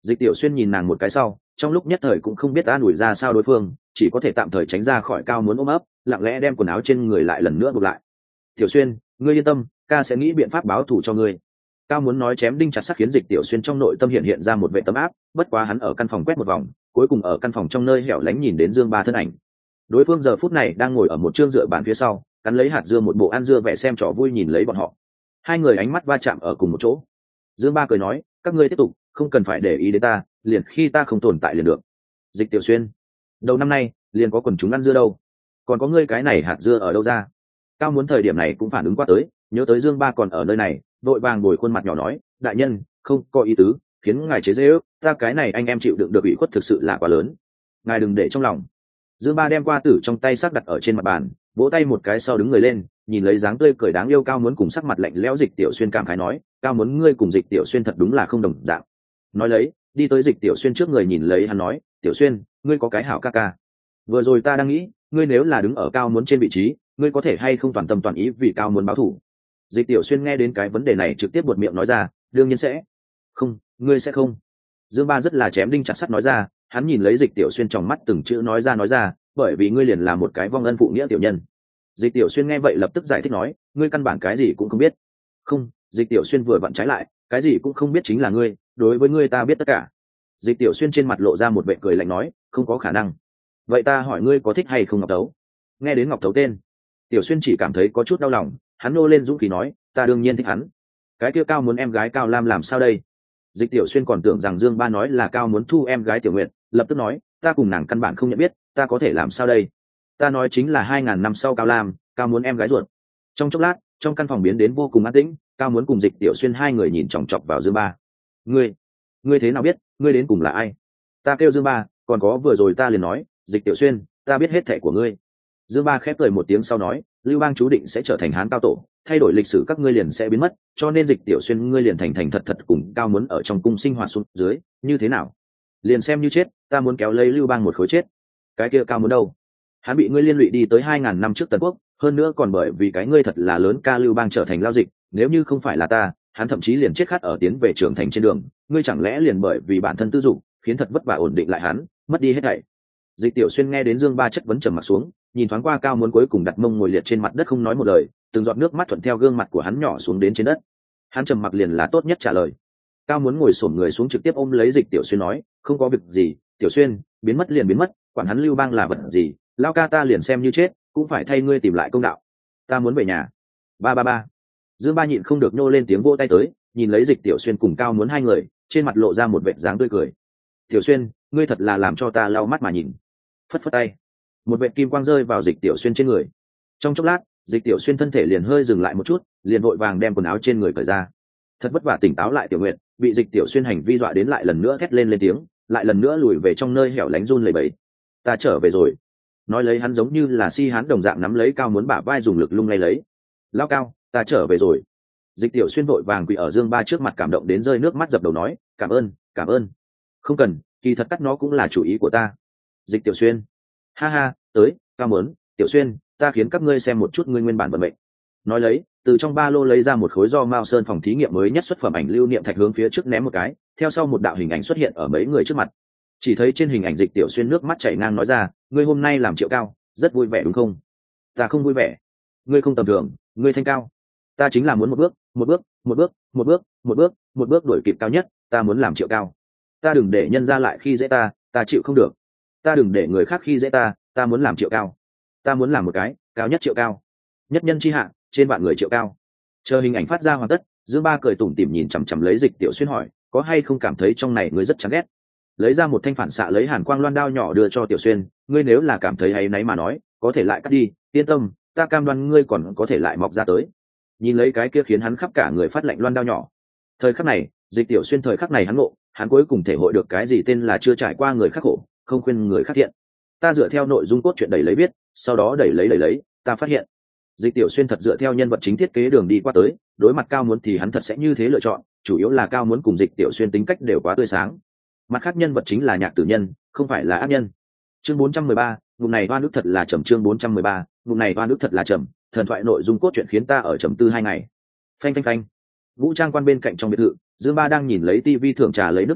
Dịch Tiểu Xuyên nhìn nàng một cái sau, trong lúc nhất thời cũng không biết an ủi ra sao đối phương, chỉ có thể tạm thời tránh ra khỏi Cao Muốn ôm ấp, lặng lẽ đem quần áo trên người lại lần nữa buộc lại. Tiểu Xuyên, ngươi yên tâm, ca sẽ nghĩ biện pháp báo thù cho ngươi. Cao Muốn nói chém đinh chặt sắt khiến Dịch Tiểu Xuyên trong nội tâm hiện ra một vẻ tấm áp, bất quá hắn ở căn phòng quét một vòng, cuối cùng ở căn phòng trong nơi hẻo lánh nhìn đến Dương Ba thân ảnh. Đối phương giờ phút này đang ngồi ở một chương dựa bàn phía sau, cắn lấy hạt dưa một bộ ăn dưa vẻ xem trò vui nhìn lấy bọn họ. Hai người ánh mắt va chạm ở cùng một chỗ. Dương Ba cười nói, các ngươi tiếp tục, không cần phải để ý đến ta, liền khi ta không tồn tại liền được. Dịch Tiểu Xuyên, đầu năm nay liền có quần chúng ăn dưa đâu, còn có ngươi cái này hạt dưa ở đâu ra? Cao Muốn thời điểm này cũng phản ứng qua tới, nhớ tới Dương Ba còn ở nơi này, đội vàng bồi khuôn mặt nhỏ nói, đại nhân, không có ý tứ, khiến ngài chế giễu, ta cái này anh em chịu đựng được ủy khuất thực sự là quá lớn, ngài đừng để trong lòng. Dương Ba đem qua tử trong tay sắc đặt ở trên mặt bàn, vỗ tay một cái sau đứng người lên, nhìn lấy dáng tươi cười đáng yêu Cao Muốn cùng sắc mặt lạnh lẽo Dịch Tiểu Xuyên cảm khái nói, Cao Muốn ngươi cùng Dịch Tiểu Xuyên thật đúng là không đồng dạng. Nói lấy, đi tới Dịch Tiểu Xuyên trước người nhìn lấy hắn nói, Tiểu Xuyên, ngươi có cái hảo ca ca. Vừa rồi ta đang nghĩ, ngươi nếu là đứng ở Cao Muốn trên vị trí, ngươi có thể hay không toàn tâm toàn ý vì Cao Muốn báo thù? Dịch Tiểu Xuyên nghe đến cái vấn đề này trực tiếp buột miệng nói ra, đương nhiên sẽ. Không, ngươi sẽ không. Dương Ba rất là chém đinh chặt sắt nói ra, hắn nhìn lấy Dịch Tiểu Xuyên trong mắt từng chữ nói ra, bởi vì ngươi liền là một cái vong ân phụ nghĩa tiểu nhân. Dịch Tiểu Xuyên nghe vậy lập tức giải thích nói, ngươi căn bản cái gì cũng không biết. Không, Dịch Tiểu Xuyên vừa vặn trái lại, cái gì cũng không biết chính là ngươi, đối với ngươi ta biết tất cả. Dịch Tiểu Xuyên trên mặt lộ ra một vẻ cười lạnh nói, không có khả năng. Vậy ta hỏi ngươi có thích hay không Ngọc Tấu? Nghe đến Ngọc Tấu tên, Tiểu Xuyên chỉ cảm thấy có chút đau lòng, hắn nô lên dũng khí nói, ta đương nhiên thích hắn. Cái kia Cao Muốn em gái Cao Lam làm sao đây? Dịch Tiểu Xuyên còn tưởng rằng Dương Ba nói là Cao Muốn thu em gái Tiểu Nguyệt, lập tức nói, ta cùng nàng căn bản không nhận biết, ta có thể làm sao đây? Ta nói chính là 2000 năm sau Cao Lam, Cao Muốn em gái ruột. Trong chốc lát, trong căn phòng biến đến vô cùng an tĩnh, Cao Muốn cùng Dịch Tiểu Xuyên hai người nhìn chòng chọc vào Dương Ba. Ngươi thế nào biết, ngươi đến cùng là ai? Ta kêu Dương Ba, còn có vừa rồi ta liền nói, Dịch Tiểu Xuyên, ta biết hết thảy của ngươi. Dương Ba khép cười một tiếng sau nói, Lưu Bang chú định sẽ trở thành Hán cao tổ, thay đổi lịch sử các ngươi liền sẽ biến mất, cho nên Dịch Tiểu Xuyên ngươi liền thành thành thật thật cùng Cao Muốn ở trong cung sinh hoạt xuống dưới, như thế nào? Liền xem như chết, ta muốn kéo lấy Lưu Bang một khối chết. Cái kia Cao Muốn đâu? Hắn bị ngươi liên lụy đi tới 2000 năm trước Tần Quốc, hơn nữa còn bởi vì cái ngươi thật là lớn ca Lưu Bang trở thành lao dịch, nếu như không phải là ta, hắn thậm chí liền chết khát ở tiến về trưởng thành trên đường, ngươi chẳng lẽ liền bởi vì bản thân tư dục, khiến thật vất vả ổn định lại hắn, mất đi hết thảy. Dịch Tiểu Xuyên nghe đến Dương Ba chất vấn trầm mặt xuống, nhìn thoáng qua Cao Muốn cuối cùng đặt mông ngồi liệt trên mặt đất không nói một lời, từng giọt nước mắt thuận theo gương mặt của hắn nhỏ xuống đến trên đất. Hắn trầm mặc liền là tốt nhất trả lời. Cao Muốn ngồi xổm người xuống trực tiếp ôm lấy Dịch Tiểu Xuyên nói, không có việc gì, Tiểu Xuyên, biến mất liền biến mất, quản hắn Lưu Bang là vật gì, lao ca ta liền xem như chết, cũng phải thay ngươi tìm lại công đạo. Ta muốn về nhà. Ba. Dương Ba nhịn không được nhô lên tiếng vỗ tay tới, nhìn lấy Dịch Tiểu Xuyên cùng Cao Muốn hai người, trên mặt lộ ra một vẻ dáng tươi cười. Tiểu Xuyên, ngươi thật là làm cho ta lau mắt mà nhìn. Phất phất tay, một vệt kim quang rơi vào Dịch Tiểu Xuyên trên người. Trong chốc lát, Dịch Tiểu Xuyên thân thể liền hơi dừng lại một chút, liền vội vàng đem quần áo trên người cởi ra. Thật vất vả tỉnh táo lại Tiểu Nguyệt, bị Dịch Tiểu Xuyên hành vi dọa đến lại lần nữa thét lên tiếng, lại lần nữa lùi về trong nơi hẻo lánh run lẩy bẩy. Ta trở về rồi. Nói lấy hắn giống như là si hán đồng dạng nắm lấy Cao Muốn bả vai dùng lực lung lay lấy. Lao Cao, ta trở về rồi. Dịch Tiểu Xuyên vội vàng quỳ ở Dương Ba trước mặt cảm động đến rơi nước mắt dập đầu nói, cảm ơn. Không cần, kỳ thật cắt nó cũng là chủ ý của ta. Dịch Tiểu Xuyên, ha, tới, Cao Muốn, Tiểu Xuyên, ta khiến các ngươi xem một chút ngươi nguyên bản vận mệnh. Nói lấy, từ trong ba lô lấy ra một khối do Mao Sơn phòng thí nghiệm mới nhất xuất phẩm ảnh lưu niệm thạch hướng phía trước ném một cái, theo sau một đạo hình ảnh xuất hiện ở mấy người trước mặt. Chỉ thấy trên hình ảnh Dịch Tiểu Xuyên nước mắt chảy ngang nói ra, ngươi hôm nay làm Triệu Cao, rất vui vẻ đúng không? Ta không vui vẻ. Ngươi không tầm thường, ngươi thanh cao. Ta chính là muốn một bước đuổi kịp Cao nhất, ta muốn làm Triệu Cao. Ta đừng để nhân ra lại khi dễ ta chịu không được. Ta đừng để người khác khi dễ ta muốn làm Triệu Cao. Ta muốn làm một cái cao nhất Triệu Cao, nhất nhân chi hạ, trên vạn người Triệu Cao. Chờ hình ảnh phát ra hoàn tất, Dương Ba cười tủm tỉm nhìn chằm chằm lấy Dịch Tiểu Xuyên hỏi, có hay không cảm thấy trong này ngươi rất chán ghét? Lấy ra một thanh phản xạ lấy hàn quang loan đao nhỏ đưa cho Tiểu Xuyên, ngươi nếu là cảm thấy áy náy mà nói, có thể lại cắt đi, yên tâm, ta cam đoan ngươi còn có thể lại mọc ra tới. Nhìn lấy cái kia khiến hắn khắp cả người phát lạnh loan đao nhỏ. Thời khắc này, Dịch Tiểu Xuyên thời khắc này hắn ngộ, hắn cuối cùng thể hội được cái gì tên là chưa trải qua người khác khổ, không khuyên người khác thiện. Ta dựa theo nội dung cốt truyện đẩy lấy viết, sau đó đẩy lấy, ta phát hiện Dịch Tiểu Xuyên thật dựa theo nhân vật chính thiết kế đường đi qua tới, đối mặt Cao Muốn thì hắn thật sẽ như thế lựa chọn, chủ yếu là Cao Muốn cùng Dịch Tiểu Xuyên tính cách đều quá tươi sáng. Mặt khác nhân vật chính là Nhạc Tử Nhân, không phải là ác nhân. Chương 413, vùng này oan ức thật là trầm. Chương 413, vùng này oan ức thật là trầm. Thần thoại nội dung cốt truyện khiến ta ở trầm tư 2 ngày. Phanh. Vũ trang quan bên cạnh trong biệt thự, Dương Ba đang nhìn lấy tivi thưởng trà lấy nước trà,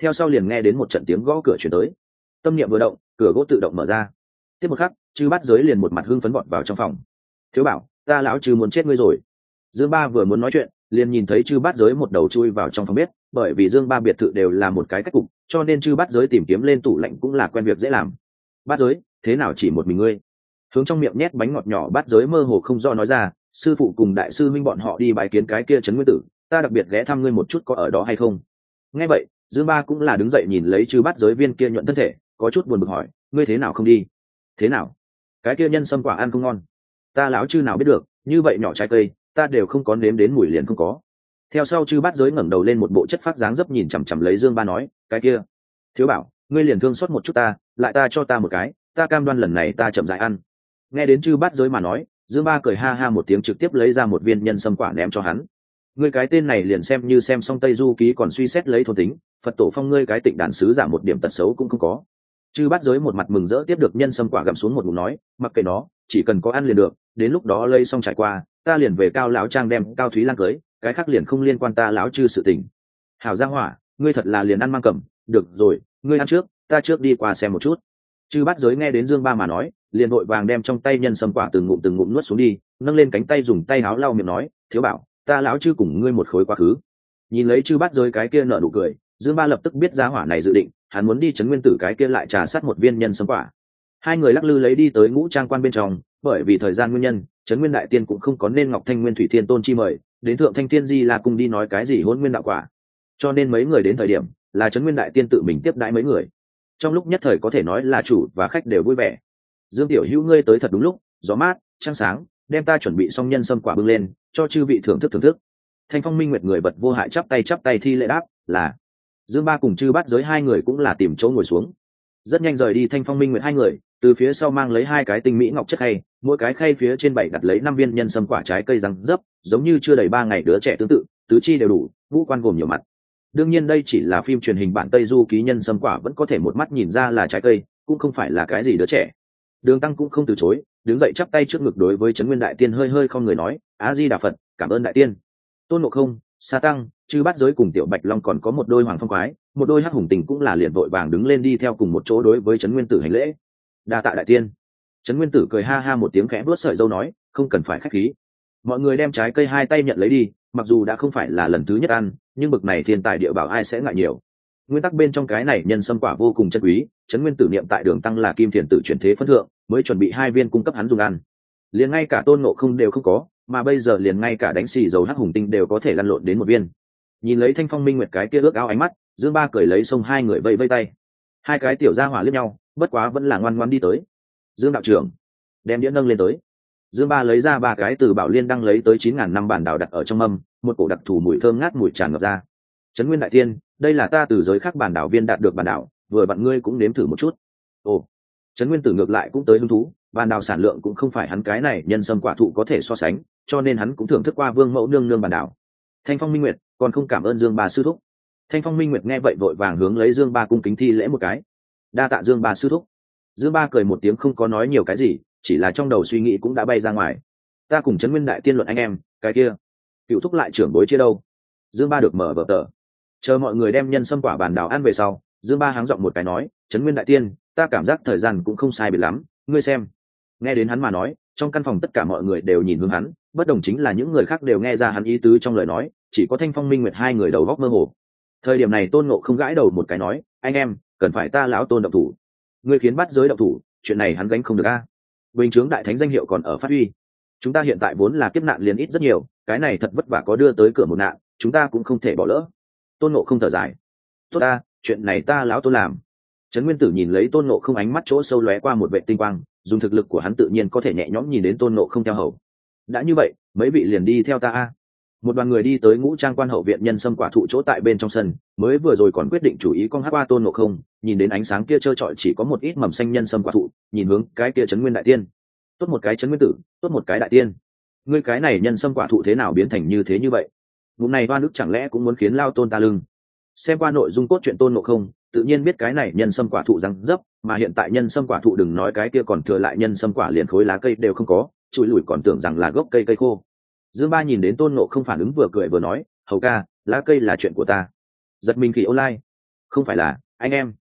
theo sau liền nghe đến một trận tiếng gõ cửa chuyển tới. Tâm niệm vừa động, cửa gỗ tự động mở ra. Tiếp một khắc, chư bát giới liền một mặt hưng phấn vọt vào trong phòng. Thiếu bảo, ta lão chư muốn chết ngươi rồi. Dương Ba vừa muốn nói chuyện, liền nhìn thấy chư bát giới một đầu chui vào trong phòng bếp, bởi vì Dương Ba biệt thự đều là một cái cách cục, cho nên chư bát giới tìm kiếm lên tủ lạnh cũng là quen việc dễ làm. Bát giới, thế nào chỉ một mình ngươi? Hướng trong miệng nhét bánh ngọt nhỏ bát giới mơ hồ không do nói ra, sư phụ cùng đại sư minh bọn họ đi bái kiến cái kia trấn nguyên tử, ta đặc biệt ghé thăm ngươi một chút có ở đó hay không. Nghe vậy, Dương Ba cũng là đứng dậy nhìn lấy chư bát giới viên kia nhuận thân thể, có chút buồn bực hỏi, ngươi thế nào không đi? Thế nào? Cái kia nhân sâm quả ăn không ngon. Ta lão chư nào biết được, như vậy nhỏ trái cây, ta đều không có nếm đến mùi liền không có. Theo sau chư bát giới ngẩng đầu lên một bộ chất phát dáng dấp nhìn chằm chằm lấy Dương Ba nói, cái kia, thiếu bảo, ngươi liền thương xót một chút ta, lại ta cho ta một cái, ta cam đoan lần này ta chậm rãi ăn. Nghe đến chư bát giới mà nói, Dương Ba cười ha ha một tiếng trực tiếp lấy ra một viên nhân sâm quả ném cho hắn. Ngươi cái tên này liền xem như xem xong Tây Du ký còn suy xét lấy thôn tính, Phật tổ phong ngươi cái tịnh đàn sứ giả một điểm tật xấu cũng không có. Chư bát giới một mặt mừng rỡ tiếp được nhân sâm quả gặm xuống một ngụm nói, mặc kệ nó, chỉ cần có ăn liền được, đến lúc đó lây xong trải qua, ta liền về Cao lão trang đem Cao Thúy Lan cưới, cái khác liền không liên quan ta lão chư sự tình. Hảo gia hỏa, ngươi thật là liền ăn mang cầm, được rồi, ngươi ăn trước, ta trước đi qua xem một chút. Chư bát giới nghe đến Dương Ba mà nói, liền vội vàng đem trong tay nhân sâm quả từng ngụm nuốt xuống đi, nâng lên cánh tay dùng tay áo lau miệng nói, thiếu bảo, ta lão chư cùng ngươi một khối quá khứ. Nhìn lấy chư bát giới cái kia nở nụ cười, Dương Ba lập tức biết giá hỏa này dự định, hắn muốn đi trấn nguyên tử cái kia lại trà sát một viên nhân sâm quả. Hai người lắc lư lấy đi tới Ngũ Trang quan bên trong, bởi vì thời gian nguyên nhân, trấn nguyên đại tiên cũng không có nên Ngọc Thanh Nguyên Thủy Thiên Tôn chi mời, đến Thượng Thanh Thiên Di là cùng đi nói cái gì hôn nguyên đạo quả. Cho nên mấy người đến thời điểm, là trấn nguyên đại tiên tự mình tiếp đãi mấy người. Trong lúc nhất thời có thể nói là chủ và khách đều vui vẻ. Dương tiểu hữu ngươi tới thật đúng lúc, gió mát, trăng sáng, đem ta chuẩn bị xong nhân sâm quả bưng lên, cho chư vị thưởng thức. Thanh Phong Minh Nguyệt người bật vô hại chắp tay thi lễ đáp, là. Dương Ba cùng chư bát giới hai người cũng là tìm chỗ ngồi xuống. Rất nhanh rời đi Thanh Phong Minh Nguyệt hai người, từ phía sau mang lấy hai cái tinh mỹ ngọc chất khay, mỗi cái khay phía trên bảy đặt lấy 5 viên nhân sâm quả trái cây răng dấp, giống như chưa đầy 3 ngày đứa trẻ tương tự, tứ chi đều đủ, ngũ quan gồm nhiều mặt. Đương nhiên đây chỉ là phim truyền hình bản Tây Du ký nhân sâm quả vẫn có thể một mắt nhìn ra là trái cây, cũng không phải là cái gì đứa trẻ. Đường Tăng cũng không từ chối, đứng dậy chắp tay trước ngực đối với Trấn Nguyên đại tiên hơi không người nói, A Di Đà Phật, cảm ơn đại tiên. Tôn Ngộ Không, Sa Tăng, chư bát giới cùng Tiểu Bạch Long còn có một đôi hoàng phong quái, một đôi hắc hùng tình cũng là liền vội vàng đứng lên đi theo cùng một chỗ đối với Trấn Nguyên Tử hành lễ. Đa tạ đại tiên. Trấn Nguyên Tử cười ha ha một tiếng khẽ vuốt sợi râu nói, không cần phải khách khí. Mọi người đem trái cây hai tay nhận lấy đi, mặc dù đã không phải là lần thứ nhất ăn, nhưng bực này thiên tài địa bảo ai sẽ ngại nhiều. Nguyên tắc bên trong cái này nhân sâm quả vô cùng chân quý, Trấn Nguyên Tử niệm tại Đường Tăng là kim thiền tử chuyển thế phân thượng, mới chuẩn bị 2 viên cung cấp hắn dùng ăn. Liền ngay cả Tôn Ngộ Không đều không có, mà bây giờ liền ngay cả đánh xì dầu hắc hùng tinh đều có thể lăn lộn đến 1 viên. Nhìn lấy Thanh Phong Minh Nguyệt cái kia ước ao ánh mắt, Dương Ba cười lấy xông hai người vây tay. Hai cái tiểu gia hỏa liếc nhau, bất quá vẫn là ngoan ngoãn đi tới. Dương đạo trưởng, đem đĩa nâng lên tới. Dương Ba lấy ra 3 cái từ Bảo Liên đăng lấy tới 9.000 năm bản đảo đặt ở trong mâm, một cổ đặc thù mùi thơm ngát mùi tràn ngập ra. Trấn Nguyên đại tiên, đây là ta từ giới khác bản đảo viên đạt được bản đảo, vừa bạn ngươi cũng nếm thử một chút. Ồ, Trấn Nguyên Tử ngược lại cũng tới hứng thú, bản đảo sản lượng cũng không phải hắn cái này nhân sâm quả thụ có thể so sánh, cho nên hắn cũng thưởng thức qua Vương Mẫu nương nương bản đảo. Thanh Phong Minh Nguyệt còn không cảm ơn Dương Ba sư thúc. Thanh Phong Minh Nguyệt nghe vậy vội vàng hướng lấy Dương Ba cung kính thi lễ một cái. Đa tạ Dương Ba sư thúc. Dương Ba cười một tiếng không có nói nhiều cái gì, chỉ là trong đầu suy nghĩ cũng đã bay ra ngoài. Ta cùng Trấn Nguyên đại tiên luận anh em, cái kia, Cựu thúc lại trưởng bối chia đâu? Dương Ba được mở vở tờ. Chờ mọi người đem nhân sâm quả bản đảo ăn về sau, Dương Ba háng giọng một cái nói, Trấn Nguyên đại tiên, ta cảm giác thời gian cũng không sai biệt lắm, ngươi xem. Nghe đến hắn mà nói, trong căn phòng tất cả mọi người đều nhìn hướng hắn, bất đồng chính là những người khác đều nghe ra hắn ý tứ trong lời nói, chỉ có Thanh Phong Minh Nguyệt hai người đầu góc mơ hồ. Thời điểm này Tôn Ngộ không gãi đầu một cái nói, anh em, cần phải ta lão Tôn động thủ. Ngươi khiến bắt giới động thủ, chuyện này hắn gánh không được a. Bình chướng đại thánh danh hiệu còn ở phát huy. Chúng ta hiện tại vốn là kiếp nạn liền ít rất nhiều, cái này thật vất vả có đưa tới cửa một nạn, chúng ta cũng không thể bỏ lỡ. Tôn Ngộ không thở dài. Tốt ta, chuyện này ta lão Tôn làm. Trấn Nguyên Tử nhìn lấy Tôn Ngộ không ánh mắt chỗ sâu lóe qua một vệ tinh quang, dùng thực lực của hắn tự nhiên có thể nhẹ nhõm nhìn đến Tôn Ngộ không theo hầu. Đã như vậy, mấy vị liền đi theo ta a. Một đoàn người đi tới Ngũ Trang quan hậu viện nhân sâm quả thụ chỗ tại bên trong sân, mới vừa rồi còn quyết định chủ ý con hát qua Tôn Ngộ không, nhìn đến ánh sáng kia trơ trọi chỉ có một ít mầm xanh nhân sâm quả thụ, nhìn hướng cái kia Trấn Nguyên đại tiên. Tốt một cái Trấn Nguyên Tử, tốt một cái đại tiên. Ngươi cái này nhân sâm quả thụ thế nào biến thành như thế như vậy? Vụ này Hoa Nước chẳng lẽ cũng muốn khiến lao Tôn ta lưng? Xem qua nội dung cốt truyện Tôn Ngộ không, tự nhiên biết cái này nhân sâm quả thụ răng dấp, mà hiện tại nhân sâm quả thụ đừng nói cái kia còn thừa lại nhân sâm quả liền khối lá cây đều không có, chùi lủi còn tưởng rằng là gốc cây khô. Dương Ba nhìn đến Tôn Ngộ không phản ứng vừa cười vừa nói, hầu ca, lá cây là chuyện của ta. Giật mình kỳ online. không phải là anh em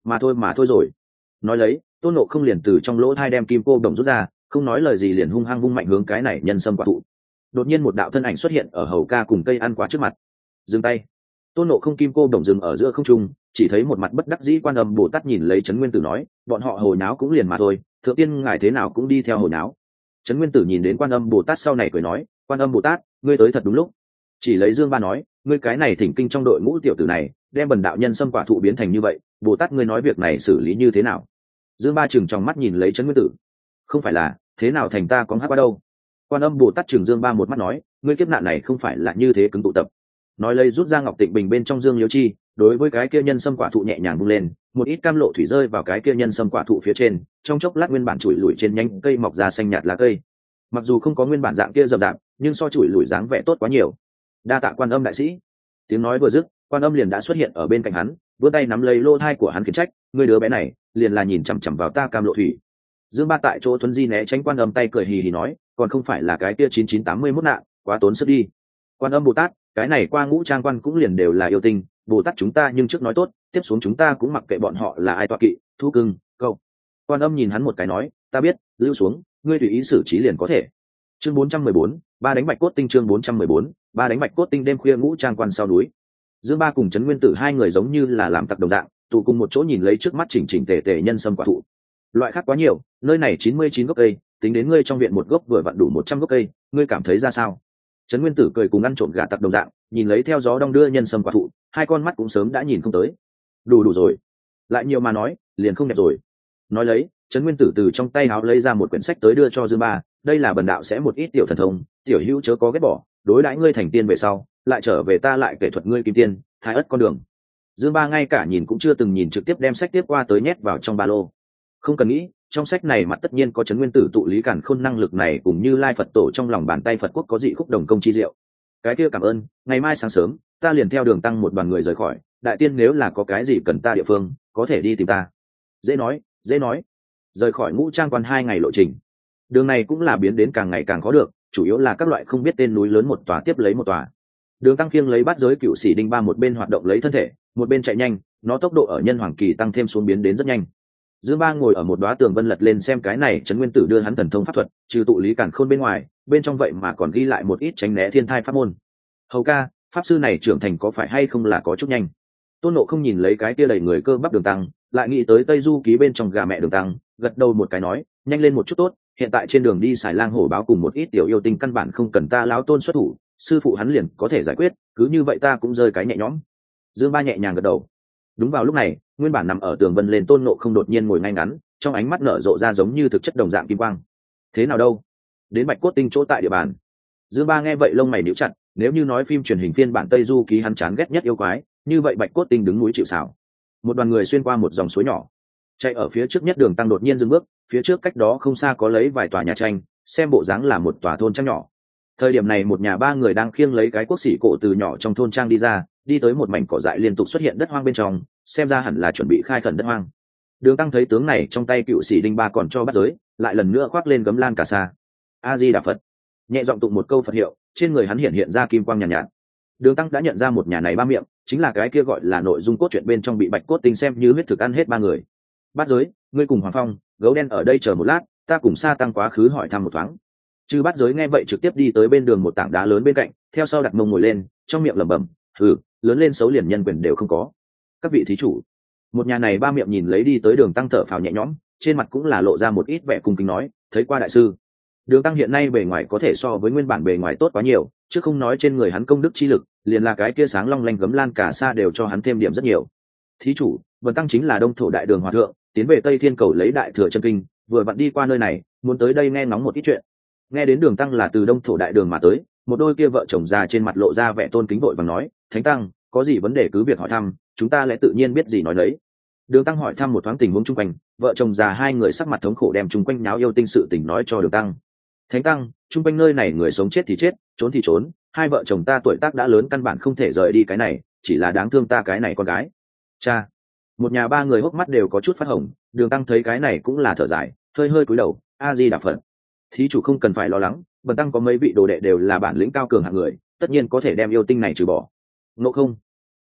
mà thôi rồi. Nói lấy Tôn Ngộ không liền từ trong lỗ thai đem kim cô đồng rút ra, không nói lời gì liền hung hăng vung mạnh hướng cái này nhân sâm quả thụ. Đột nhiên một đạo thân ảnh xuất hiện ở hầu ca cùng cây ăn quả trước mặt. Dừng tay. Tôn Ngộ không kim cô đồng dừng ở giữa không trung, chỉ thấy một mặt bất đắc dĩ Quan Âm Bồ Tát nhìn lấy Trấn Nguyên Tử nói, bọn họ hồi náo cũng liền mà thôi, thượng tiên ngài thế nào cũng đi theo hồi náo. Trấn Nguyên Tử nhìn đến Quan Âm Bồ Tát sau này cười nói, Quan Âm Bồ Tát, ngươi tới thật đúng lúc. Chỉ lấy Dương Ba nói, ngươi cái này thỉnh kinh trong đội ngũ tiểu tử này, đem bần đạo nhân sâm quả thụ biến thành như vậy, Bồ Tát ngươi nói việc này xử lý như thế nào? Dương Ba chừng trong mắt nhìn lấy Trấn Nguyên Tử, không phải là thế nào thành ta có hát qua đâu. Quan Âm Bồ Tát chừng Dương Ba một mắt nói, ngươi kiếp nạn này không phải là như thế cứng tụ tập. Nói lấy rút ra ngọc tịnh bình bên trong dương liễu chi, đối với cái kia nhân sâm quả thụ nhẹ nhàng vung lên, một ít cam lộ thủy rơi vào cái kia nhân sâm quả thụ phía trên, trong chốc lát nguyên bản chùi lủi trên nhánh cây mọc ra xanh nhạt lá cây. Mặc dù không có nguyên bản dạng kia rậm rạp, nhưng so chùi lủi dáng vẻ tốt quá nhiều. Đa tạ Quan Âm đại sĩ. Tiếng nói vừa dứt, Quan Âm liền đã xuất hiện ở bên cạnh hắn, vươn tay nắm lấy lô thai của hắn khiển trách, ngươi đứa bé này liền là nhìn chằm chằm vào ta cam lộ thủy. Dương Ba tại chỗ thuần di né tránh Quan Âm tay cười hì hì nói, còn không phải là cái kia 9981 nạn, quá tốn sức đi. Quan Âm Bồ Tát, cái này qua ngũ trang quan cũng liền đều là yêu tinh, Bồ Tát chúng ta nhưng trước nói tốt, tiếp xuống chúng ta cũng mặc kệ bọn họ là ai tọa kỵ, thu cưng câu. Quan Âm nhìn hắn một cái nói, ta biết, lưu xuống, ngươi tùy ý xử trí liền có thể. Chương 414, ba đánh bạch cốt tinh. Chương 414, ba đánh bạch cốt tinh. Đêm khuya ngũ trang quan sau núi, Dương Ba cùng Trấn Nguyên Tử hai người giống như là làm tặc đồng dạng, tụ cùng một chỗ nhìn lấy trước mắt chỉnh chỉnh tề tề nhân sâm quả thụ. Loại khác quá nhiều, nơi này 99 gốc cây, tính đến ngươi trong viện một gốc vừa vặn đủ 100 gốc cây, ngươi cảm thấy ra sao? Trấn Nguyên Tử cười cùng ăn trộm gà tặc đồng dạng, nhìn lấy theo gió đong đưa nhân sâm quả thụ, hai con mắt cũng sớm đã nhìn không tới. Đủ rồi, lại nhiều mà nói, liền không đẹp rồi. Nói lấy, Trấn Nguyên Tử từ trong tay áo lấy ra một quyển sách tới đưa cho Dương Ba, đây là bần đạo sẽ một ít tiểu thần thông, tiểu hữu chớ có ghét bỏ, đối đãi ngươi thành tiên về sau, lại trở về ta lại kể thuật ngươi kim tiên, thái ất con đường. Dương Ba ngay cả nhìn cũng chưa từng nhìn, trực tiếp đem sách tiếp qua tới nhét vào trong ba lô. Không cần nghĩ, trong sách này mặt tất nhiên có Trấn Nguyên Tử tụ lý càn khôn năng lực này, cùng Như Lai Phật tổ trong lòng bàn tay Phật quốc có dị khúc đồng công chi diệu. Cái kia cảm ơn, ngày mai sáng sớm ta liền theo Đường Tăng một đoàn người rời khỏi, đại tiên nếu là có cái gì cần ta địa phương, có thể đi tìm ta. Dễ nói. Rời khỏi ngũ trang quan 2 ngày lộ trình, đường này cũng là biến đến càng ngày càng khó được, chủ yếu là các loại không biết tên núi lớn một tòa tiếp lấy một tòa. Đường Tăng khiêng lấy bát giới cựu sĩ đinh ba, một bên hoạt động lấy thân thể, một bên chạy nhanh, nó tốc độ ở nhân hoàng kỳ tăng thêm xuống biến đến rất nhanh. Dương Ba ngồi ở một đóa tường vân lật lên xem cái này Trấn Nguyên Tử đưa hắn thần thông pháp thuật, trừ tụ lý càn khôn bên ngoài, bên trong vậy mà còn ghi lại một ít tránh né thiên thai pháp môn. Hầu ca, pháp sư này trưởng thành có phải hay không là có chút nhanh? Tôn Ngộ không nhìn lấy cái kia đầy người cơ bắp Đường Tăng, lại nghĩ tới Tây Du ký bên trong gà mẹ Đường Tăng, gật đầu một cái nói, nhanh lên một chút tốt, hiện tại trên đường đi xài lang hổ báo cùng một ít tiểu yêu tinh căn bản không cần ta lão Tôn xuất thủ, sư phụ hắn liền có thể giải quyết, cứ như vậy ta cũng rơi cái nhẹ nhõm. Dương Ba nhẹ nhàng gật đầu. Đúng vào lúc này, nguyên bản nằm ở tường vân lên Tôn Ngộ không đột nhiên ngồi ngay ngắn, trong ánh mắt nở rộ ra giống như thực chất đồng dạng kim quang. Thế nào đâu? Đến bạch cốt tinh chỗ tại địa bàn. Dương Ba nghe vậy lông mày nhíu chặt, nếu như nói phim truyền hình phiên bản Tây Du ký hắn chán ghét nhất yêu quái, như vậy bạch cốt tinh đứng núi chịu sào. Một đoàn người xuyên qua một dòng suối nhỏ, chạy ở phía trước nhất Đường Tăng đột nhiên dừng bước, phía trước cách đó không xa có lấy vài tòa nhà tranh, xem bộ dáng là một tòa thôn trang nhỏ. Thời điểm này một nhà ba người đang khiêng lấy cái quốc sĩ cổ từ nhỏ trong thôn trang đi ra, đi tới một mảnh cỏ dại liên tục xuất hiện đất hoang bên trong, xem ra hẳn là chuẩn bị khai khẩn đất hoang. Đường Tăng thấy tướng này trong tay cựu sĩ đinh ba còn cho bắt giới, lại lần nữa khoác lên gấm lan cà sa. A Di Đà Phật, nhẹ giọng tụng một câu Phật hiệu, trên người hắn hiện ra kim quang nhàn nhạt. Đường Tăng đã nhận ra một nhà này ba miệng, chính là cái kia gọi là nội dung cốt truyện bên trong bị bạch cốt tinh xem như huyết thực ăn hết ba người. Bắt giới, ngươi cùng Hoàng Phong, Gấu Đen ở đây chờ một lát, ta cùng Sa Tăng quá khứ hỏi thăm một thoáng. Chư bắt giới nghe vậy trực tiếp đi tới bên đường một tảng đá lớn bên cạnh, theo sau đặt mông ngồi lên, trong miệng lẩm bẩm, lớn lên xấu liền nhân quyền đều không có. Các vị thí chủ, một nhà này ba miệng nhìn lấy đi tới Đường Tăng thở phào nhẹ nhõm, trên mặt cũng là lộ ra một ít vẻ cung kính nói, thấy qua đại sư. Đường Tăng hiện nay bề ngoài có thể so với nguyên bản bề ngoài tốt quá nhiều, chứ không nói trên người hắn công đức chi lực, liền là cái kia sáng long lanh gấm lan cả xa đều cho hắn thêm điểm rất nhiều. Thí chủ, Vân Tăng chính là Đông Thổ Đại Đường hòa thượng, tiến về Tây Thiên cầu lấy đại thừa chân kinh, vừa vặn đi qua nơi này, muốn tới đây nghe ngóng một ít chuyện. Nghe đến Đường Tăng là từ Đông Thổ Đại Đường mà tới, một đôi kia vợ chồng già trên mặt lộ ra vẻ tôn kính vội vàng nói, Thánh Tăng, có gì vấn đề cứ việc hỏi thăm, chúng ta lẽ tự nhiên biết gì nói đấy. Đường Tăng hỏi thăm một thoáng tình huống chung quanh, vợ chồng già hai người sắc mặt thống khổ đem chung quanh náo yêu tinh sự tình nói cho Đường Tăng. Thánh Tăng, chung quanh nơi này người sống chết thì chết, trốn thì trốn, hai vợ chồng ta tuổi tác đã lớn căn bản không thể rời đi cái này, chỉ là đáng thương ta cái này con gái. Cha, một nhà ba người hốc mắt đều có chút phát hồng. Đường Tăng thấy cái này cũng là thở dài, hơi hơi cúi đầu, A Di Đà Phật. Thí chủ không cần phải lo lắng, Bần Tăng có mấy vị đồ đệ đều là bản lĩnh cao cường hạng người, tất nhiên có thể đem yêu tinh này trừ bỏ. Ngộ không,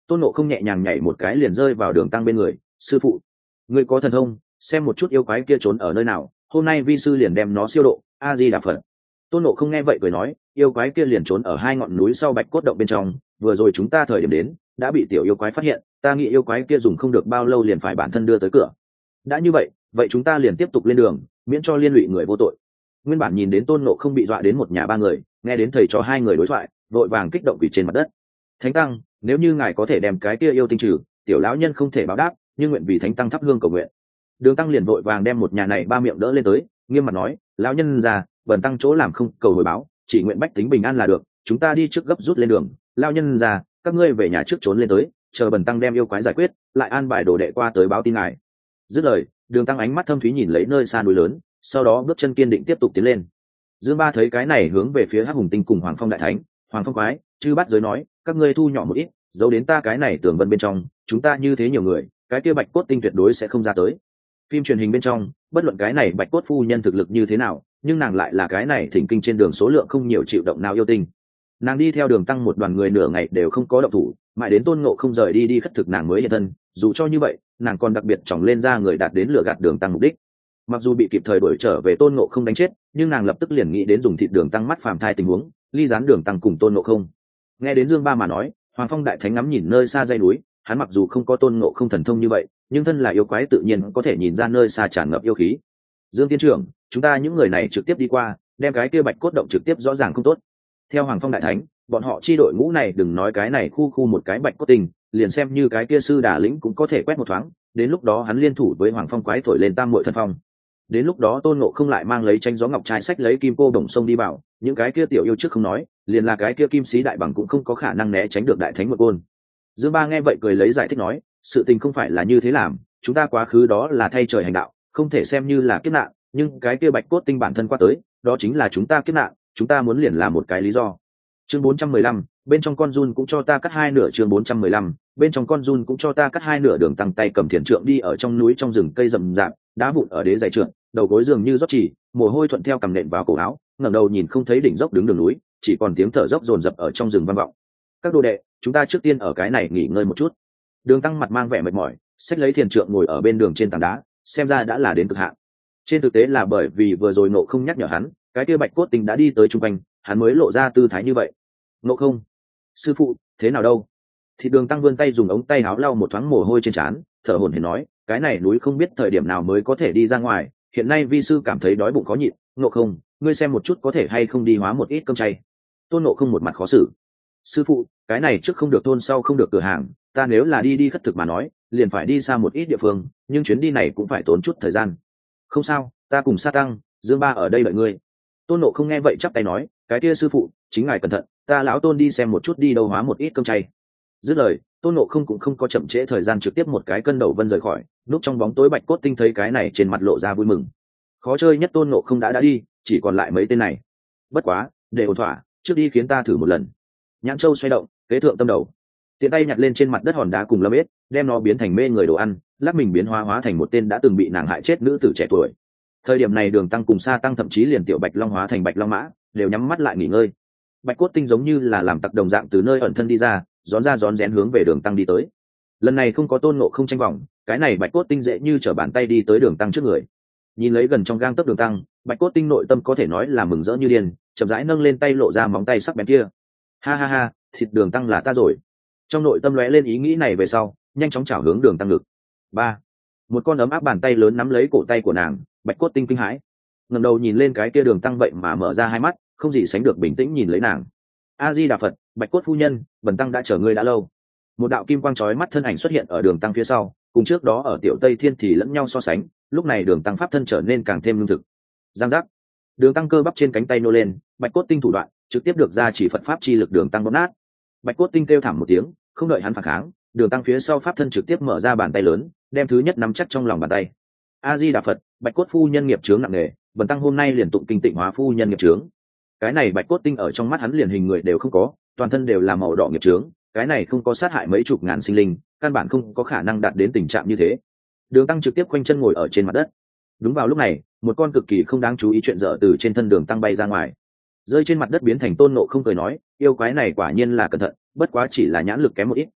Tôn Ngộ không nhẹ nhàng nhảy một cái liền rơi vào Đường Tăng bên người. Sư phụ, ngươi có thần thông, xem một chút yêu quái kia trốn ở nơi nào, hôm nay vi sư liền đem nó siêu độ. A Di Đà Phật. Tôn Ngộ không nghe vậy cười nói, yêu quái kia liền trốn ở hai ngọn núi sau Bạch Cốt động bên trong, vừa rồi chúng ta thời điểm đến đã bị tiểu yêu quái phát hiện, ta nghĩ yêu quái kia dùng không được bao lâu liền phải bản thân đưa tới cửa. Đã như vậy, vậy chúng ta liền tiếp tục lên đường, miễn cho liên lụy người vô tội. Nguyên bản nhìn đến Tôn Ngộ không bị dọa đến một nhà ba người, nghe đến thầy trò hai người đối thoại, vội vàng kích động quỳ trên mặt đất. Thánh tăng, nếu như ngài có thể đem cái kia yêu tinh trừ, tiểu lão nhân không thể báo đáp, nhưng nguyện vì thánh tăng thắp hương cầu nguyện. Đường Tăng liền vội vàng đem một nhà này ba miệng đỡ lên tới, nghiêm mặt nói, lão nhân già, bần tăng chỗ làm không cầu hồi báo, chỉ nguyện bách tính bình an là được, chúng ta đi trước gấp rút lên đường. Lão nhân già, các ngươi về nhà trước trốn lên tới, chờ bần tăng đem yêu quái giải quyết, lại an bài đồ đệ qua tới báo tin ngài. Dứt lời, Đường Tăng ánh mắt thâm thúy nhìn lấy nơi xa núi lớn, sau đó bước chân kiên định tiếp tục tiến lên. Dương Ba thấy cái này hướng về phía Hắc Hùng Tinh cùng Hoàng Phong đại thánh, Hoàng Phong quái, chư bắt giới nói, các ngươi thu nhỏ một ít, giấu đến ta cái này tường vân bên trong, chúng ta như thế nhiều người, cái kia Bạch Cốt Tinh tuyệt đối sẽ không ra tới. Phim truyền hình bên trong, bất luận cái này Bạch Cốt phu nhân thực lực như thế nào, nhưng nàng lại là cái này thỉnh kinh trên đường số lượng không nhiều chịu động nào yêu tinh. Nàng đi theo Đường Tăng một đoàn người nửa ngày đều không có động thủ, mãi đến Tôn Ngộ không rời đi khất thực nàng mới hiện thân, dù cho như vậy, nàng còn đặc biệt chòng lên ra người đạt đến lừa gạt Đường Tăng mục đích. Mặc dù bị kịp thời đuổi trở về Tôn Ngộ không đánh chết, nhưng nàng lập tức liền nghĩ đến dùng thịt Đường Tăng mắt phàm thai tình huống, ly gián Đường Tăng cùng Tôn Ngộ không. Nghe đến Dương Ba mà nói, Hoàng Phong đại thánh ngắm nhìn nơi xa dãy núi, hắn mặc dù không có Tôn Ngộ không thần thông như vậy, nhưng thân là yêu quái tự nhiên có thể nhìn ra nơi xa tràn ngập yêu khí. Dương tiên trưởng, chúng ta những người này trực tiếp đi qua, đem cái kia Bạch Cốt động trực tiếp rõ ràng không tốt. Theo Hoàng Phong đại thánh, bọn họ chi đội ngũ này đừng nói cái này khu một cái Bạch Cốt tình, liền xem như cái kia sư đà lĩnh cũng có thể quét một thoáng, đến lúc đó hắn liên thủ với Hoàng Phong quái thổi lên tam muội thân phong. Đến lúc đó Tôn Ngộ không lại mang lấy tranh gió ngọc trai sách lấy kim cô đồng sông đi vào, những cái kia tiểu yêu trước không nói, liền là cái kia kim sĩ đại bằng cũng không có khả năng né tránh được đại thánh một côn. Dương Ba nghe vậy cười lấy giải thích nói, sự tình không phải là như thế làm, chúng ta quá khứ đó là thay trời hành đạo, không thể xem như là kiếp nạn, nhưng cái kia Bạch Cốt tinh bản thân qua tới, đó chính là chúng ta kiếp nạn, chúng ta muốn liền là một cái lý do. Chương 415, bên trong con run cũng cho ta cắt hai nửa. Chương 415, bên trong con run cũng cho ta cắt hai nửa. Đường Tăng tay cầm thiền trượng đi ở trong núi trong rừng cây rậm rạp, đá vụn ở đế dày trượng, đầu gối dường như rót chỉ, mồ hôi thuận theo cằm nện vào cổ áo, ngẩng đầu nhìn không thấy đỉnh dốc đứng đường núi, chỉ còn tiếng thở dốc dồn dập ở trong rừng vang vọng. Các đồ đệ, chúng ta trước tiên ở cái này nghỉ ngơi một chút. Đường Tăng mặt mang vẻ mệt mỏi, xách lấy thiền trượng ngồi ở bên đường trên tảng đá, xem ra đã là đến cực hạn. Trên thực tế là bởi vì vừa rồi Ngộ không nhắc nhở hắn, cái kia Bạch Cốt tinh đã đi tới trung quanh, hắn mới lộ ra tư thái như vậy. Ngộ không, sư phụ, thế nào đâu? Thì Đường Tăng vươn tay dùng ống tay áo lau một thoáng mồ hôi trên trán, thở hổn hển nói, cái này núi không biết thời điểm nào mới có thể đi ra ngoài, hiện nay vi sư cảm thấy đói bụng khó nhịn. Ngộ không, ngươi xem một chút có thể hay không đi hóa một ít cơm chay. Tôn Ngộ không một mặt khó xử. Sư phụ, cái này trước không được thôn sau không được cửa hàng, ta nếu là đi khất thực mà nói, liền phải đi xa một ít địa phương, nhưng chuyến đi này cũng phải tốn chút thời gian. Không sao, ta cùng Sa Tăng, Dương Ba ở đây đợi ngươi. Tôn Ngộ không nghe vậy chắp tay nói, cái kia sư phụ, chính ngài cẩn thận, ta lão Tôn đi xem một chút đi đâu hóa một ít cơm chay. Dứt lời, Tôn Ngộ không cũng không có chậm trễ thời gian, trực tiếp một cái cân đầu vân rời khỏi, núp trong bóng tối Bạch Cốt tinh thấy cái này trên mặt lộ ra vui mừng. Khó chơi nhất Tôn Ngộ không đã đi, chỉ còn lại mấy tên này. Bất quá, để ổn thỏa, trước đi khiến ta thử một lần. Nhãn Châu xoay động, kế thượng tâm đầu, tiện tay nhặt lên trên mặt đất hòn đá cùng lâm ếch, đem nó biến thành mê người đồ ăn, lắc mình biến hóa thành một tên đã từng bị nàng hại chết nữ tử trẻ tuổi. Thời điểm này Đường Tăng cùng Sa Tăng thậm chí liền tiểu Bạch Long hóa thành Bạch Long Mã, đều nhắm mắt lại nghỉ ngơi. Bạch Cốt tinh giống như là làm tặc đồng dạng từ nơi ẩn thân đi ra rón rén hướng về Đường Tăng đi tới. Lần này không có Tôn Ngộ không tranh vòng, cái này Bạch Cốt tinh dễ như trở bàn tay đi tới Đường Tăng trước người. Nhìn lấy gần trong gang tấc Đường Tăng, Bạch Cốt tinh nội tâm có thể nói là mừng rỡ như điên, chậm rãi nâng lên tay lộ ra móng tay sắc bén kia. Ha ha ha, thịt Đường Tăng là ta rồi. Trong nội tâm lóe lên ý nghĩ này về sau, nhanh chóng chảo hướng Đường Tăng ngực. Ba, một con ấm áp bàn tay lớn nắm lấy cổ tay của nàng. Bạch Cốt tinh kinh hãi, ngẩng đầu nhìn lên cái kia Đường Tăng vậy mà mở ra hai mắt, không gì sánh được bình tĩnh nhìn lấy nàng. A Di Đà Phật, Bạch Cốt phu nhân, bần tăng đã chờ ngươi đã lâu. Một đạo kim quang chói mắt thân ảnh xuất hiện ở Đường Tăng phía sau, cùng trước đó ở Tiểu Tây Thiên thì lẫn nhau so sánh, lúc này Đường Tăng pháp thân trở nên càng thêm lương thực. Giang giác, Đường Tăng cơ bắp trên cánh tay nô lên, Bạch Cốt tinh thủ đoạn trực tiếp được ra chỉ Phật pháp chi lực Đường Tăng bóp nát. Bạch Cốt tinh kêu thảm một tiếng, không đợi hắn phản kháng, Đường Tăng phía sau pháp thân trực tiếp mở ra bàn tay lớn, đem thứ nhất nắm chắc trong lòng bàn tay. A Di Đà Phật, Bạch Cốt phu nhân nghiệp chướng nặng nề, bần tăng hôm nay liền tụng kinh tịnh hóa phu nhân nghiệp chướng. Cái này Bạch Cốt tinh ở trong mắt hắn liền hình người đều không có, toàn thân đều là màu đỏ nghiệp chướng, cái này không có sát hại mấy chục ngàn sinh linh, căn bản không có khả năng đạt đến tình trạng như thế. Đường Tăng trực tiếp khoanh chân ngồi ở trên mặt đất. Đúng vào lúc này, một con cực kỳ không đáng chú ý chuyện dở từ trên thân Đường Tăng bay ra ngoài, rơi trên mặt đất biến thành Tôn Ngộ không cười nói, yêu quái này quả nhiên là cẩn thận, bất quá chỉ là nhãn lực kém một ít.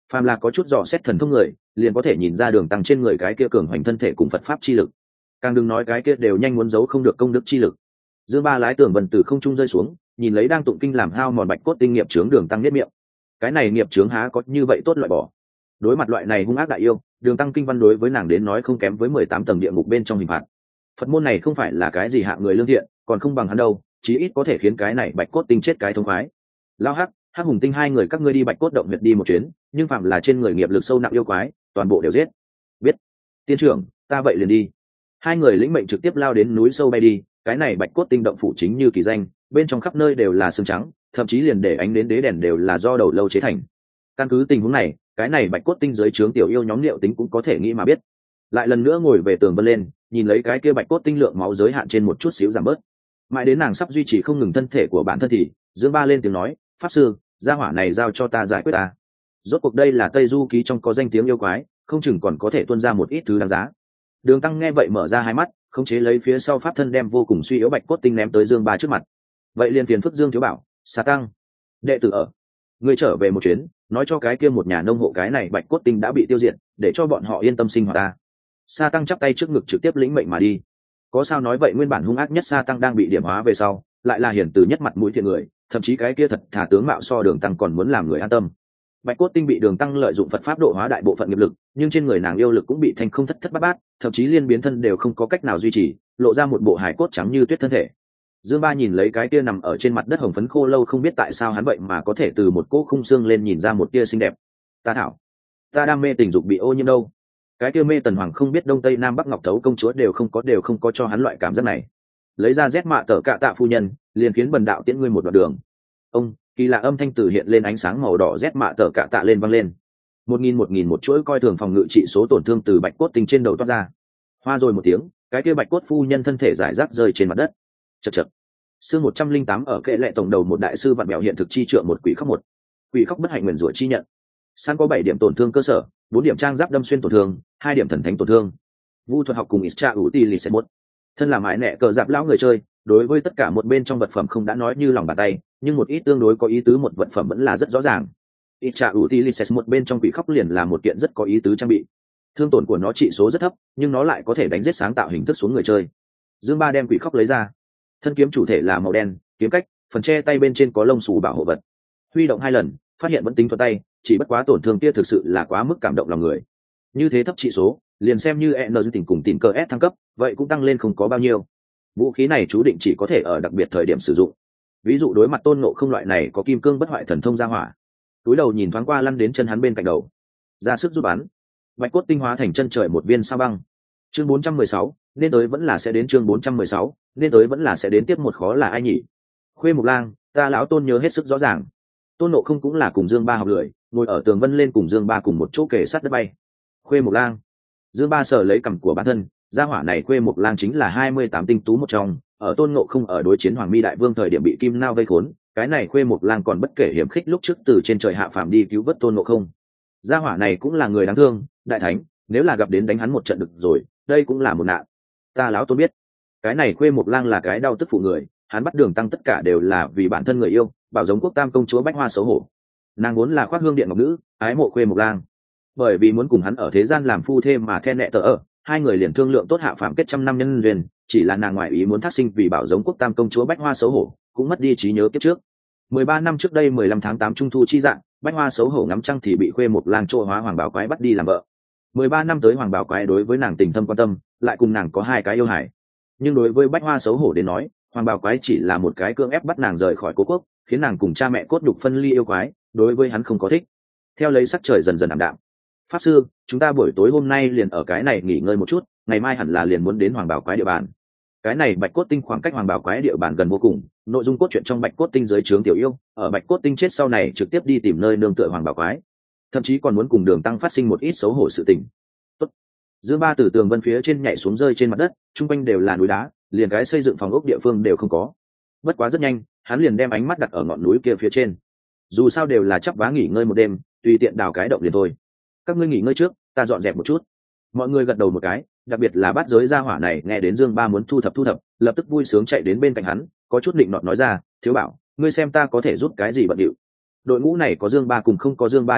phàm là có chút dò xét thần thông người liền có thể nhìn ra Đường Tăng trên người cái kia cường hoành thân thể cùng Phật pháp chi lực, càng đừng nói cái kia đều nhanh muốn giấu không được công đức chi lực. Dương Ba lái tường vân từ không trung rơi xuống, nhìn lấy đang tụng kinh làm hao mòn bạch cốt tinh nghiệp chướng Đường Tăng niết miệng. Cái này nghiệp chướng há có như vậy tốt loại bỏ. Đối mặt loại này hung ác đại yêu, Đường Tăng kinh văn đối với nàng đến nói không kém với 18 tầng địa ngục bên trong hình phạt. Phật môn này không phải là cái gì hạng người lương thiện, còn không bằng hắn đâu, chí ít có thể khiến cái này bạch cốt tinh chết cái thông khoái. Lao Hắc, Hắc Hùng Tinh hai người các ngươi đi bạch cốt động huyệt đi một chuyến, nhưng phạm là trên người nghiệp lực sâu nặng yêu quái, toàn bộ đều giết. Biết. Tiên trưởng, ta vậy liền đi. Hai người lĩnh mệnh trực tiếp lao đến núi sâu bay đi. Cái này bạch cốt tinh động phủ chính như kỳ danh, bên trong khắp nơi đều là xương trắng, thậm chí liền để ánh đến đế đèn đều là do đầu lâu chế thành. Căn cứ tình huống này, cái này bạch cốt tinh dưới trướng tiểu yêu nhóm liệu tính cũng có thể nghĩ mà biết. Lại lần nữa ngồi về tường vân lên, nhìn lấy cái kia bạch cốt tinh lượng máu giới hạn trên một chút xíu giảm bớt. Mãi đến nàng sắp duy trì không ngừng thân thể của bản thân thì Dương Ba lên tiếng nói, pháp sư, gia hỏa này giao cho ta giải quyết ta. Rốt cuộc đây là Tây Du ký trong có danh tiếng yêu quái, không chừng còn có thể tuôn ra một ít thứ đáng giá. Đường Tăng nghe vậy mở ra hai mắt, khống chế lấy phía sau pháp thân đem vô cùng suy yếu bạch cốt tinh ném tới Dương Ba trước mặt. Vậy liền phiền phức Dương thiếu bảo, Sa Tăng, đệ tử ở, ngươi trở về một chuyến, nói cho cái kia một nhà nông hộ cái này bạch cốt tinh đã bị tiêu diệt, để cho bọn họ yên tâm sinh hoạt ta. Sa Tăng chắp tay trước ngực trực tiếp lĩnh mệnh mà đi. Có sao nói vậy, nguyên bản hung ác nhất Sa Tăng đang bị điểm hóa về sau, lại là hiển từ nhất mặt mũi thiện người, thậm chí cái kia thật thà tướng mạo so Đường Tăng còn muốn làm người an tâm. Bạch cốt tinh bị Đường Tăng lợi dụng Phật pháp độ hóa đại bộ phận nghiệp lực, nhưng trên người nàng yêu lực cũng bị thành không thất thất bát bát, thậm chí liên biến thân đều không có cách nào duy trì, lộ ra một bộ hài cốt trắng như tuyết thân thể. Dương Ba nhìn lấy cái kia nằm ở trên mặt đất hồng phấn khô lâu, không biết tại sao hắn vậy mà có thể từ một cỗ khung xương lên nhìn ra một tia xinh đẹp. Ta thảo, ta đam mê tình dục bị ô nhiễm đâu? Cái kia mê tần hoàng không biết đông tây nam bắc ngọc thấu công chúa đều không có cho hắn loại cảm giác này. Lấy ra rét mạ tở cạ tạ phu nhân, liền khiến bần đạo tiễn ngươi một đoạn đường. Ông kỳ lạ âm thanh từ hiện lên ánh sáng màu đỏ rét mạ tở cạ tạ lên văng lên. một nghìn một chuỗi coi thường phòng ngự trị số tổn thương từ bạch cốt tinh trên đầu toát ra. Hoa rồi một tiếng, cái kia bạch cốt phu nhân thân thể giải rác rơi trên mặt đất. Chật chật. Chương 108 ở kệ lệ tổng đầu một đại sư vặn bèo hiện thực chi trượng một quỷ khóc một. Quỷ khóc bất hạnh nguyền rủa chi nhận. San có 7 điểm tổn thương cơ sở, 4 điểm trang giáp đâm xuyên tổn thương, 2 điểm thần thánh tổn thương. Vu thuật học cùng Istra Utiliset một. Thân là mãi nẹ cờ dạp lão người chơi, đối với tất cả một bên trong vật phẩm không đã nói như lòng bàn tay, nhưng một ít tương đối có ý tứ một vật phẩm vẫn là rất rõ ràng. Istra Utiliset một bên trong quỷ khóc liền là một kiện rất có ý tứ trang bị. Thương tổn của nó trị số rất thấp, nhưng nó lại có thể đánh giết sáng tạo hình thức xuống người chơi. Dương Ba đem quỷ khóc lấy ra. Thân kiếm chủ thể là màu đen, kiếm cách, phần che tay bên trên có lông xù bảo hộ vật. Huy động 2 lần, phát hiện vẫn tính thuận tay, chỉ bất quá tổn thương kia thực sự là quá mức cảm động lòng người. Như thế thấp trị số, liền xem như EN tình cùng tìm cơ S thăng cấp, vậy cũng tăng lên không có bao nhiêu. Vũ khí này chú định chỉ có thể ở đặc biệt thời điểm sử dụng. Ví dụ đối mặt Tôn Ngộ Không loại này có kim cương bất hoại thần thông ra hỏa. Túi đầu nhìn thoáng qua lăn đến chân hắn bên cạnh đầu, ra sức giúp bắn. Bạch cốt tinh hóa thành chân trời một viên sao băng. Chương 416, nên tới vẫn là sẽ đến. Chương 416, nên tới vẫn là sẽ đến. Tiếp một khó là ai nhỉ? Khuê Mục Lang, ta lão Tôn nhớ hết sức rõ ràng. Tôn Ngộ Không cũng là cùng Dương Ba học lười, ngồi ở tường vân lên cùng Dương Ba cùng một chỗ kề sát đất bay. Khuê Mục Lang. Dương Ba sờ lấy cằm của bản thân, gia hỏa này Khuê Mục Lang chính là 28 tinh tú một trong, ở Tôn Ngộ Không ở đối chiến Hoàng Mi đại vương thời điểm bị Kim Nao vây khốn, cái này Khuê Mục Lang còn bất kể hiểm khích lúc trước từ trên trời hạ phàm đi cứu vớt Tôn Ngộ Không. Gia hỏa này cũng là người đáng thương, đại thánh, nếu là gặp đến đánh hắn một trận được rồi, đây cũng là một nạn. Ta lão Tôn biết, cái này Khuê Mục Lang là cái đau tức phụ người, hắn bắt Đường Tăng tất cả đều là vì bản thân người yêu, bảo giống quốc tam công chúa Bách Hoa xấu hổ. Nàng muốn là khoác hương điện ngọc nữ, ái mộ Khuê Mục Lang, bởi vì muốn cùng hắn ở thế gian làm phu thê mà then nệ tờ ở, hai người liền thương lượng tốt hạ phạm kết trăm năm nhân duyên, chỉ là nàng ngoại ý muốn thác sinh vì bảo giống quốc tam công chúa Bách Hoa xấu hổ, cũng mất đi trí nhớ kiếp trước. 13 năm trước đây 15 tháng 8 trung thu chi dạng, Bách Hoa xấu hổ ngắm trăng thì bị Khuê Mục Lang trô hóa Hoàng Bảo Quái bắt đi làm vợ. 13 năm tới Hoàng Bảo Quái đối với nàng tình thâm quan tâm, lại cùng nàng có 2 cái yêu hài. Nhưng đối với Bách Hoa xấu hổ đến nói, Hoàng Bảo Quái chỉ là một cái cưỡng ép bắt nàng rời khỏi cố quốc, khiến nàng cùng cha mẹ cốt nhục phân ly yêu quái, đối với hắn không có thích. Theo lấy sắc trời dần dần ảm đạm. Pháp sư, chúng ta buổi tối hôm nay liền ở cái này nghỉ ngơi một chút, ngày mai hẳn là liền muốn đến Hoàng Bảo Quái địa bàn. Cái này Bạch Cốt Tinh khoảng cách Hoàng Bảo Quái địa bàn gần vô cùng, nội dung cốt truyện trong Bạch Cốt Tinh dưới trướng tiểu yêu, ở Bạch Cốt Tinh chết sau này trực tiếp đi tìm nơi nương tựa Hoàng Bảo Quái, thậm chí còn muốn cùng Đường Tăng phát sinh một ít xấu hổ sự tình. Tốt. Dương Ba từ tường vân phía trên nhảy xuống rơi trên mặt đất, trung quanh đều là núi đá, liền cái xây dựng phòng ốc địa phương đều không có. Bất quá rất nhanh, hắn liền đem ánh mắt đặt ở ngọn núi kia phía trên. Dù sao đều là chắp vá nghỉ ngơi một đêm, tùy tiện đào cái động liền thôi. Các ngươi nghỉ ngơi trước, ta dọn dẹp một chút. Mọi người gật đầu một cái, đặc biệt là bát giới gia hỏa này nghe đến Dương Ba muốn thu thập, lập tức vui sướng chạy đến bên cạnh hắn, có chút định nọt nói ra, thiếu bảo, ngươi xem ta có thể giúp cái gì bận điệu. Đội ngũ này có Dương Ba cùng không có Dương Ba chênh lệch,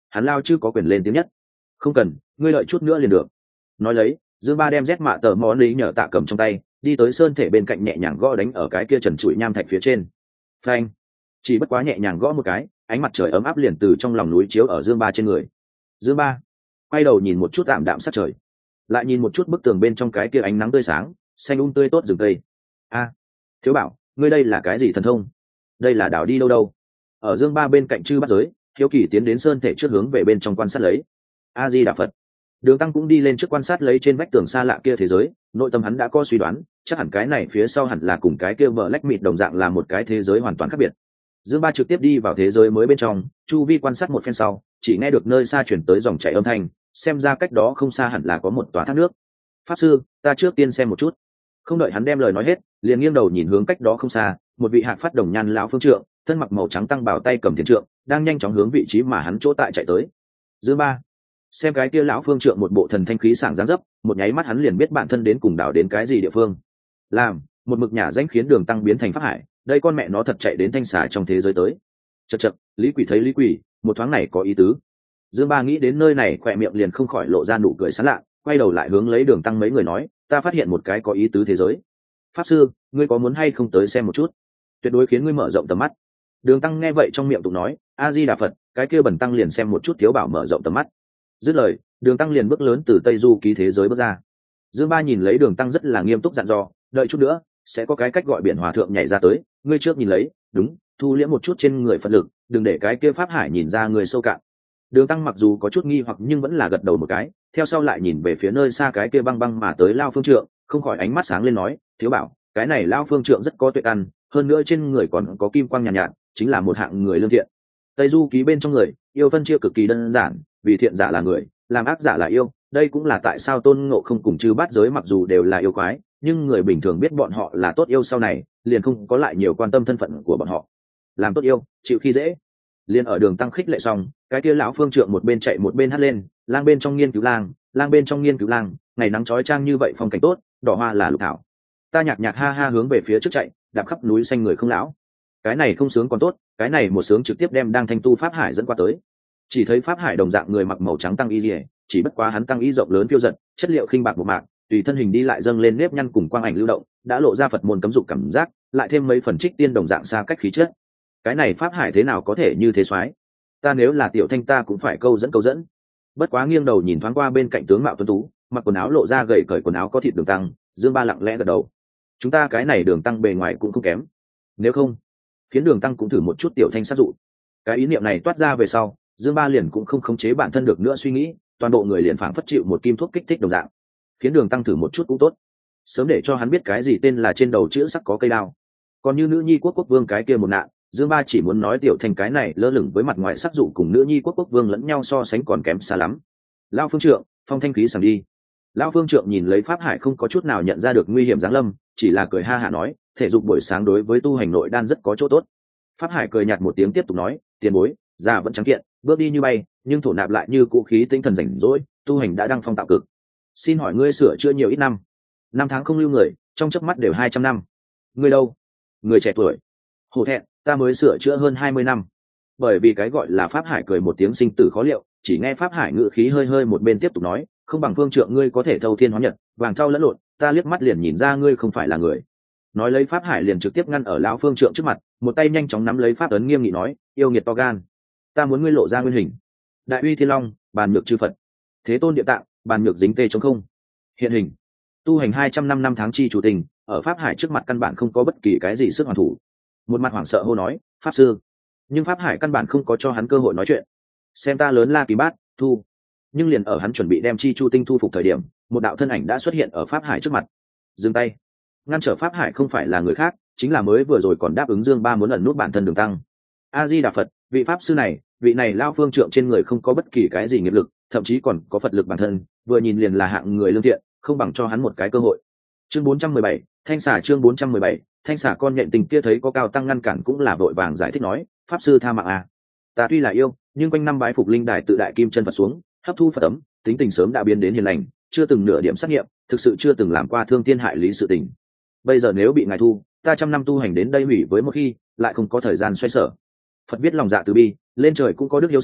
hắn lao chứ có quyền lên tiếng nhất. Không cần, ngươi đợi chút nữa liền được. Nói lấy, Dương Ba đem rét mạ tờ món lý nhờ tạ cầm trong tay, đi tới sơn thể bên cạnh nhẹ nhàng gõ đánh ở cái kia trần trụi nham thạch phía trên. Phanh! Chỉ bất quá nhẹ nhàng gõ một cái, ánh mặt trời ấm áp liền từ trong lòng núi chiếu ở Dương Ba trên người. Dương Ba quay đầu nhìn một chút ảm đạm sát trời, lại nhìn một chút bức tường bên trong cái kia ánh nắng tươi sáng, xanh tươi tốt rừng cây. A, thiếu bảo, ngươi đây là cái gì thần thông? Đây là đảo đi đâu đâu? Ở Dương Ba bên cạnh chư bắt giới, hiếu kỳ tiến đến sơn thể trước hướng về bên trong quan sát lấy. A Di Đà Phật. Đường Tăng cũng đi lên trước quan sát lấy trên vách tường xa lạ kia thế giới, nội tâm hắn đã có suy đoán, chắc hẳn cái này phía sau hẳn là cùng cái kia vợ lách mịt đồng dạng là một cái thế giới hoàn toàn khác biệt. Dương Ba trực tiếp đi vào thế giới mới bên trong, chu vi quan sát một phen sau, chỉ nghe được nơi xa chuyển tới dòng chảy âm thanh, xem ra cách đó không xa hẳn là có một tòa thác nước. Pháp sư, ta trước tiên xem một chút. Không đợi hắn đem lời nói hết, liền nghiêng đầu nhìn hướng cách đó không xa, một vị hạc phát đồng nhan lão phương trượng, thân mặc màu trắng tăng bảo tay cầm thiền trượng, đang nhanh chóng hướng vị trí mà hắn chỗ tại chạy tới. Dương Ba xem cái kia lão phương trượng một bộ thần thanh khí sảng dáng dấp, một nháy mắt hắn liền biết bản thân đến cùng đảo đến cái gì địa phương. Làm một mực nhà danh khiến Đường Tăng biến thành pháp hải, đây con mẹ nó thật chạy đến thanh xà trong thế giới tới. Chậc chậc, Lý Quỷ thấy Lý Quỷ, một thoáng này có ý tứ. Dương Ba nghĩ đến nơi này, khỏe miệng liền không khỏi lộ ra nụ cười sán lạ, quay đầu lại hướng lấy Đường Tăng mấy người nói, ta phát hiện một cái có ý tứ thế giới. Pháp sư, ngươi có muốn hay không tới xem một chút? Tuyệt đối khiến ngươi mở rộng tầm mắt. Đường Tăng nghe vậy trong miệng tụng nói, A Di Đà Phật, cái kia bẩn tăng liền xem một chút, thiếu bảo mở rộng tầm mắt. Dứt lời, Đường Tăng liền bước lớn từ Tây Du ký thế giới bước ra. Dương Ba nhìn lấy Đường Tăng rất là nghiêm túc dặn dò, đợi chút nữa sẽ có cái cách gọi biển hòa thượng nhảy ra tới, ngươi trước nhìn lấy, đúng, thu liễm một chút trên người Phật lực, đừng để cái kia pháp hải nhìn ra người sâu cạn. Đường Tăng mặc dù có chút nghi hoặc nhưng vẫn là gật đầu một cái, theo sau lại nhìn về phía nơi xa cái kia băng băng mà tới lao phương trượng, không khỏi ánh mắt sáng lên nói, thiếu bảo, cái này lao phương trượng rất có tuệ căn, hơn nữa trên người còn có kim quang nhàn nhạt, chính là một hạng người lương thiện. Tây Du ký bên trong người yêu phân chia cực kỳ đơn giản, vì thiện giả là người, làm ác giả là yêu, đây cũng là tại sao Tôn Ngộ Không cùng chư bát giới mặc dù đều là yêu quái, nhưng người bình thường biết bọn họ là tốt yêu sau này liền không có lại nhiều quan tâm thân phận của bọn họ. Làm tốt yêu chịu khi dễ. Liền ở Đường Tăng khích lệ xong, cái kia lão phương trượng một bên chạy một bên hát lên, lang bên trong nghiên cứu lang, lang bên trong nghiên cứu lang, ngày nắng chói chang như vậy phong cảnh tốt, đỏ hoa là lục thảo. Ta nhạc nhạc ha ha hướng về phía trước chạy, đạp khắp núi xanh người không lão. Cái này không sướng còn tốt, cái này một sướng trực tiếp đem đang thanh tu pháp hải dẫn qua tới. Chỉ thấy pháp hải đồng dạng người mặc màu trắng tăng y liễu, chỉ bất quá hắn tăng y rộng lớn phiêu dật, chất liệu khinh bạc một mạc, tùy thân hình đi lại dâng lên nếp nhăn cùng quang ảnh lưu động, đã lộ ra Phật môn cấm dục cảm giác, lại thêm mấy phần trích tiên đồng dạng xa cách khí chất. Cái này pháp hải thế nào có thể như thế soái? Ta nếu là Tiểu Thanh ta cũng phải câu dẫn. Bất quá nghiêng đầu nhìn thoáng qua bên cạnh tướng mạo tuấn tú, mặc quần áo lộ ra gầy cởi quần áo có thịt Đường Tăng, Dương Ba lặng lẽ gật đầu. Chúng ta cái này Đường Tăng bề ngoài cũng không kém. Nếu không, khiến Đường Tăng cũng thử một chút Tiểu Thanh sát dụ. Cái ý niệm này toát ra về sau, Dương Ba liền cũng không khống chế bản thân được nữa suy nghĩ, toàn bộ người liền phảng phất chịu một kim thuốc kích thích đồng dạng. Khiến Đường Tăng thử một chút cũng tốt, sớm để cho hắn biết cái gì tên là trên đầu chữ sắc có cây đao. Còn như nữ nhi quốc vương cái kia một nạn, Dương Ba chỉ muốn nói Tiểu Thanh cái này lơ lửng với mặt ngoài sắc dụ cùng nữ nhi quốc vương lẫn nhau so sánh còn kém xa lắm. Lão phương trượng, phong thanh khí sảng đi. Lão phương trượng nhìn lấy pháp hải không có chút nào nhận ra được nguy hiểm giáng lâm, chỉ là cười ha hả nói, thể dục buổi sáng đối với tu hành nội đan rất có chỗ tốt. Pháp hải cười nhạt một tiếng tiếp tục nói, tiền bối, già vẫn trắng kiện, bước đi như bay, nhưng thổ nạp lại như cũ khí tinh thần rảnh rỗi, tu hành đã đăng phong tạo cực. Xin hỏi ngươi sửa chữa nhiều ít năm? Năm tháng không lưu người, trong chớp mắt đều 200 năm. Ngươi đâu? Người trẻ tuổi. Hổ thẹn, ta mới sửa chữa hơn 20 năm. Bởi vì cái gọi là pháp hải cười một tiếng sinh tử khó liệu, chỉ nghe pháp hải ngự khí hơi hơi một bên tiếp tục nói, không bằng phương trượng ngươi có thể thâu thiên hóa nhật, vàng thau lẫn lộn, ta liếc mắt liền nhìn ra ngươi không phải là người. Nói lấy pháp hải liền trực tiếp ngăn ở lão phương trượng trước mặt, một tay nhanh chóng nắm lấy pháp ấn nghiêm nghị nói, yêu nghiệt to gan, ta muốn ngươi lộ ra nguyên hình. Đại uy thiên long, bàn nhược chư Phật, thế tôn địa tạng, bàn nhược dính tê chống không. Hiện hình. Tu hành 200 năm tháng chi chủ tình, ở pháp hải trước mặt căn bản không có bất kỳ cái gì sức hoàn thủ. Một mặt hoảng sợ hô nói, pháp sư. Nhưng pháp hải căn bản không có cho hắn cơ hội nói chuyện. Xem ta lớn La Kỳ Bát, thu. Nhưng liền ở hắn chuẩn bị đem chi chu tinh thu phục thời điểm, một đạo thân ảnh đã xuất hiện ở pháp hải trước mặt. Dừng tay. Ngăn trở pháp hải không phải là người khác, chính là mới vừa rồi còn đáp ứng Dương Ba muốn ẩn nút bản thân Đường Tăng. A Di Đà Phật, vị pháp sư này, vị này lao phương trượng trên người không có bất kỳ cái gì nghiệp lực, thậm chí còn có Phật lực bản thân, vừa nhìn liền là hạng người lương thiện, không bằng cho hắn một cái cơ hội. Chương 417, Thanh xà chương 417, Thanh xà con nhện tình kia thấy có cao tăng ngăn cản cũng là vội vàng giải thích nói, pháp sư tha mạng à. Ta tuy là yêu, nhưng quanh năm bái phục linh đài tự đại kim chân Phật xuống, hấp thu Phật ấm, tính tình sớm đã biến đến hiền lành, chưa từng nửa điểm sát nghiệm, thực sự chưa từng làm qua thương thiên hại lý sự tình. Bây giờ nếu bị ngài thu, ta trăm năm tu hành đến đây hủy với một khi, lại không có thời gian xoay sở. Phật biết lòng dạ từ bi, lên trời cũng có đức hiếu sinh,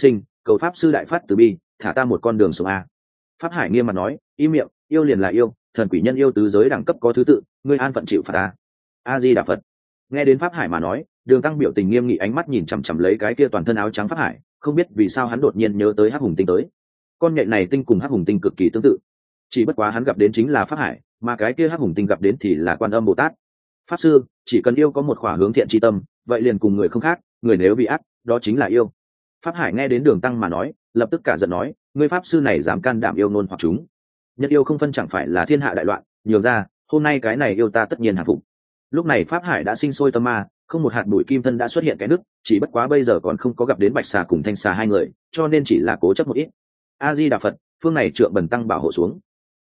cầu pháp sư đại phát từ bi, thả ta một con đường sống a. Pháp Hải nghiêm mặt nói, im miệng, yêu liền là yêu, thần quỷ nhân yêu tứ giới đẳng cấp có thứ tự, ngươi an phận chịu phạt ta. A Di Đà Phật. Nghe đến Pháp Hải mà nói, Đường Tăng biểu tình nghiêm nghị, ánh mắt nhìn chằm chằm lấy cái kia toàn thân áo trắng Pháp Hải, không biết vì sao hắn đột nhiên nhớ tới Hắc Hùng Tinh tới. Con nhện này tinh cùng Hắc Hùng Tinh cực kỳ tương tự, chỉ bất quá hắn gặp đến chính là Pháp Hải, mà cái kia Hắc Hùng Tinh gặp đến thì là Quan Âm Bồ Tát. Pháp sư, chỉ cần yêu có một khỏa hướng thiện tri tâm, vậy liền cùng người không khác, người nếu bị ác, đó chính là yêu. Pháp Hải nghe đến Đường Tăng mà nói, lập tức cả giận nói, ngươi pháp sư này dám can đảm yêu ngôn hoặc chúng, nhất yêu không phân chẳng phải là thiên hạ đại loạn, nhường ra, hôm nay cái này yêu ta tất nhiên hạ phục. Lúc này Pháp Hải đã sinh sôi tâm ma, không một hạt bụi kim thân đã xuất hiện cái nứt, chỉ bất quá bây giờ còn không có gặp đến Bạch Xà cùng Thanh Xà hai người, cho nên chỉ là cố chấp một ít. A Di Đà Phật, phương này trượng bần tăng bảo hộ xuống.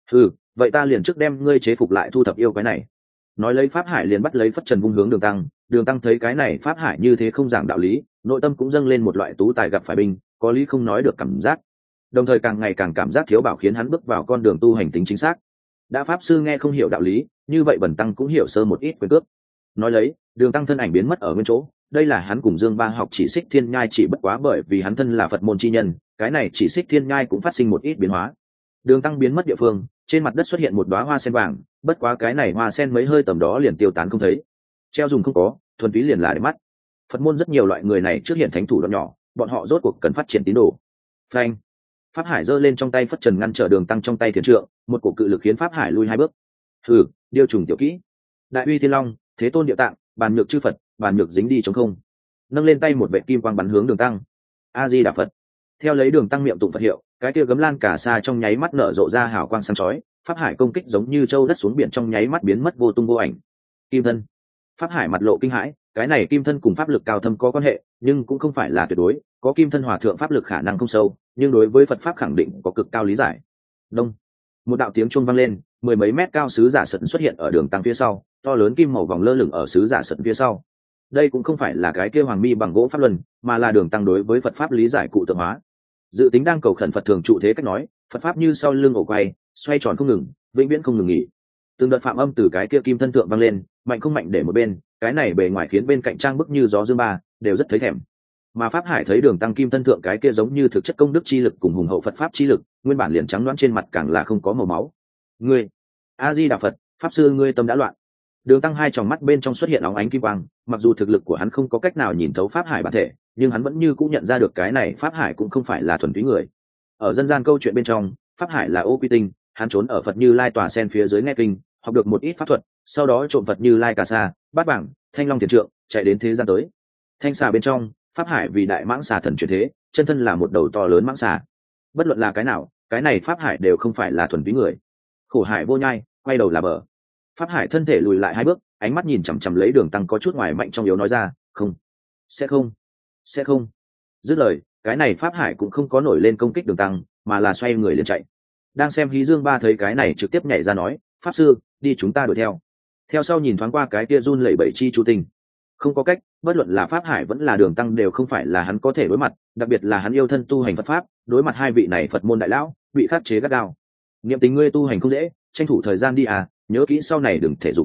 Vậy ta liền trước đem ngươi chế phục lại, thu thập yêu cái này. Nói lấy Pháp Hải liền bắt lấy phất trần vung hướng Đường Tăng thấy cái này Pháp Hải như thế không giảng đạo lý, nội tâm cũng dâng lên một loại tú tài gặp phải binh, có lý không nói được cảm giác, đồng thời càng ngày càng cảm giác thiếu bảo khiến hắn bước vào con đường tu hành tính chính xác. Đã pháp sư nghe không hiểu đạo lý, như vậy bần tăng cũng hiểu sơ một ít quyền cước. Nói lấy, Đường Tăng thân ảnh biến mất ở nguyên chỗ. Đây là hắn cùng Dương Ba học chỉ xích thiên nhai, chỉ bất quá bởi vì hắn thân là Phật môn chi nhân, cái này chỉ xích thiên nhai cũng phát sinh một ít biến hóa. Đường Tăng biến mất địa phương, trên mặt đất xuất hiện một đóa hoa sen vàng, bất quá cái này hoa sen mấy hơi tầm đó liền tiêu tán không thấy, treo dùng không có, thuần túy liền là để mắt. Phật môn rất nhiều loại người này trước hiện thánh thủ đoạn nhỏ, bọn họ rốt cuộc cần phát triển tín đồ. Phanh. Pháp Hải giơ lên trong tay phất trần ngăn trở Đường Tăng trong tay thiền trượng, một cổ cự lực khiến Pháp Hải lui hai bước. Điêu trùng tiểu kỹ. Đại uy thiên long, thế tôn địa tạng, bàn nhược chư Phật, bàn nhược dính đi trống không. Nâng lên tay một vệt kim quang bắn hướng Đường Tăng. A Di Đà Phật. Theo lấy Đường Tăng miệng tụng Phật hiệu, cái kia gấm lan cả xa trong nháy mắt nở rộ ra hào quang sáng chói, Pháp Hải công kích giống như châu đất xuống biển trong nháy mắt biến mất vô tung vô ảnh. Kim thân. Pháp Hải mặt lộ kinh hãi, cái này kim thân cùng pháp lực cao thâm có quan hệ, nhưng cũng không phải là tuyệt đối, có kim thân hòa thượng pháp lực khả năng không sâu, nhưng đối với Phật pháp khẳng định có cực cao lý giải. Đông. Một đạo tiếng chuông vang lên, mười mấy mét cao sứ giả sận xuất hiện ở Đường Tăng phía sau, to lớn kim màu vòng lơ lửng ở sứ giả sận phía sau. Đây cũng không phải là cái kia hoàng mi bằng gỗ pháp luân, mà là Đường Tăng đối với Phật pháp lý giải cụ tượng hóa. Dự tính đang cầu khẩn Phật thường trụ thế cách nói, Phật pháp như sau lưng ổ quay, xoay tròn không ngừng, vĩnh viễn không ngừng nghỉ. Từng đợt phạm âm từ cái kia kim thân thượng vang lên, mạnh không mạnh để một bên, cái này bề ngoài khiến bên cạnh trang bức như gió dương ba đều rất thấy thèm. Mà Pháp Hải thấy Đường Tăng kim thân thượng cái kia giống như thực chất công đức chi lực cùng hùng hậu Phật pháp chi lực, nguyên bản liền trắng đoán trên mặt càng là không có màu máu. Ngươi, A Di Đà Phật, pháp sư ngươi tâm đã loạn. Đường Tăng hai tròng mắt bên trong xuất hiện óng ánh kim quang, mặc dù thực lực của hắn không có cách nào nhìn thấu Pháp Hải bản thể, nhưng hắn vẫn như cũng nhận ra được cái này Pháp Hải cũng không phải là thuần túy người. Ở dân gian câu chuyện bên trong, Pháp Hải là Ô Quy Tinh, hắn trốn ở Phật Như Lai tòa sen phía dưới nghe kinh, học được một ít pháp thuật, sau đó trộm Phật Như Lai cà sa, bát bảng, thanh long thiền trượng, chạy đến thế gian tới. Thanh xà bên trong, Pháp Hải vì đại mãng xà thần chuyển thế, chân thân là một đầu to lớn mãng xà. Bất luận là cái nào, cái này Pháp Hải đều không phải là thuần túy người. Khổ hải vô nhai, quay đầu là bờ. Pháp Hải thân thể lùi lại hai bước, ánh mắt nhìn chằm chằm lấy Đường Tăng có chút ngoài mạnh trong yếu nói ra, không, sẽ không. Dứt lời, cái này Pháp Hải cũng không có nổi lên công kích Đường Tăng, mà là xoay người liền chạy. Đang xem Hí Dương Ba thấy cái này trực tiếp nhảy ra nói, pháp sư, đi chúng ta đuổi theo. Theo sau nhìn thoáng qua cái kia run lẩy bẩy chi chu tinh, không có cách, bất luận là Pháp Hải vẫn là Đường Tăng đều không phải là hắn có thể đối mặt, đặc biệt là hắn yêu thân tu hành Phật pháp, đối mặt hai vị này Phật môn đại lão, bị khắc chế gắt gao. Niệm tình ngươi tu hành không dễ, tranh thủ thời gian đi à, nhớ kỹ sau này đừng thể dục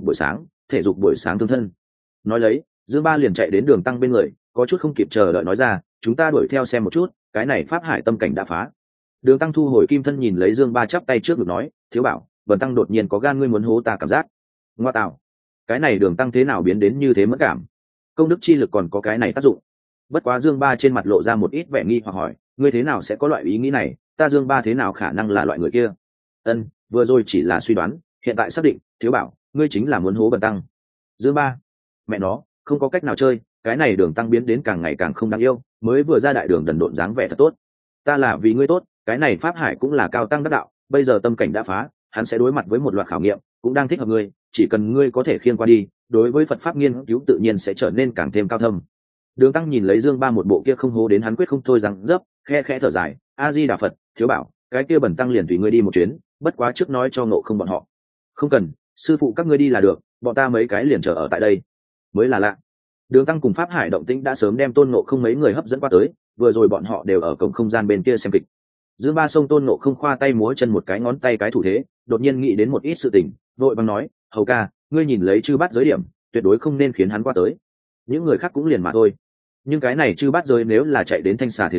buổi sáng thương thân. Nói lấy, Dương Ba liền chạy đến Đường Tăng bên người, có chút không kịp chờ đợi nói ra, chúng ta đuổi theo xem một chút, cái này Pháp Hải tâm cảnh đã phá. Đường Tăng thu hồi kim thân nhìn lấy Dương Ba chắp tay trước ngực nói, thiếu bảo, bần tăng đột nhiên có gan ngươi muốn hố ta cảm giác. Ngoa tạo, cái này Đường Tăng thế nào biến đến như thế mất cảm? Công đức chi lực còn có cái này tác dụng? Bất quá Dương Ba trên mặt lộ ra một ít vẻ nghi hoặc hỏi, ngươi thế nào sẽ có loại ý nghĩ này? Ta Dương Ba thế nào khả năng là loại người kia? Ân, vừa rồi chỉ là suy đoán, hiện tại xác định, thiếu bảo, ngươi chính là muốn hố bần tăng. Dương Ba, mẹ nó, không có cách nào chơi, cái này Đường Tăng biến đến càng ngày càng không đáng yêu, mới vừa ra đại đường đần độn dáng vẻ thật tốt. Ta là vì ngươi tốt, cái này Pháp Hải cũng là cao tăng đắc đạo, bây giờ tâm cảnh đã phá, hắn sẽ đối mặt với một loạt khảo nghiệm, cũng đang thích hợp ngươi, chỉ cần ngươi có thể khiêng qua đi, đối với Phật pháp nghiên cứu tự nhiên sẽ trở nên càng thêm cao thâm. Đường Tăng nhìn lấy Dương Ba một bộ kia không hố đến hắn quyết không thôi rằng dấp, khe khẽ thở dài, A Di Đà Phật, thiếu bảo, cái kia bẩn tăng liền tùy ngươi đi một chuyến, bất quá trước nói cho Ngộ Không bọn họ. Không cần, sư phụ các ngươi đi là được, bọn ta mấy cái liền chờ ở tại đây. Mới là lạ. Đường Tăng cùng Pháp Hải động tĩnh đã sớm đem Tôn Ngộ Không mấy người hấp dẫn qua tới, vừa rồi bọn họ đều ở cổng không gian bên kia xem kịch. Dương Ba sông Tôn Ngộ Không khoa tay múa chân một cái ngón tay cái thủ thế, đột nhiên nghĩ đến một ít sự tình, vội vàng nói, hầu ca, ngươi nhìn lấy chư bát giới điểm, tuyệt đối không nên khiến hắn qua tới. Những người khác cũng liền mà thôi. Nhưng cái này chư bát giới nếu là chạy đến thanh xà thế giới,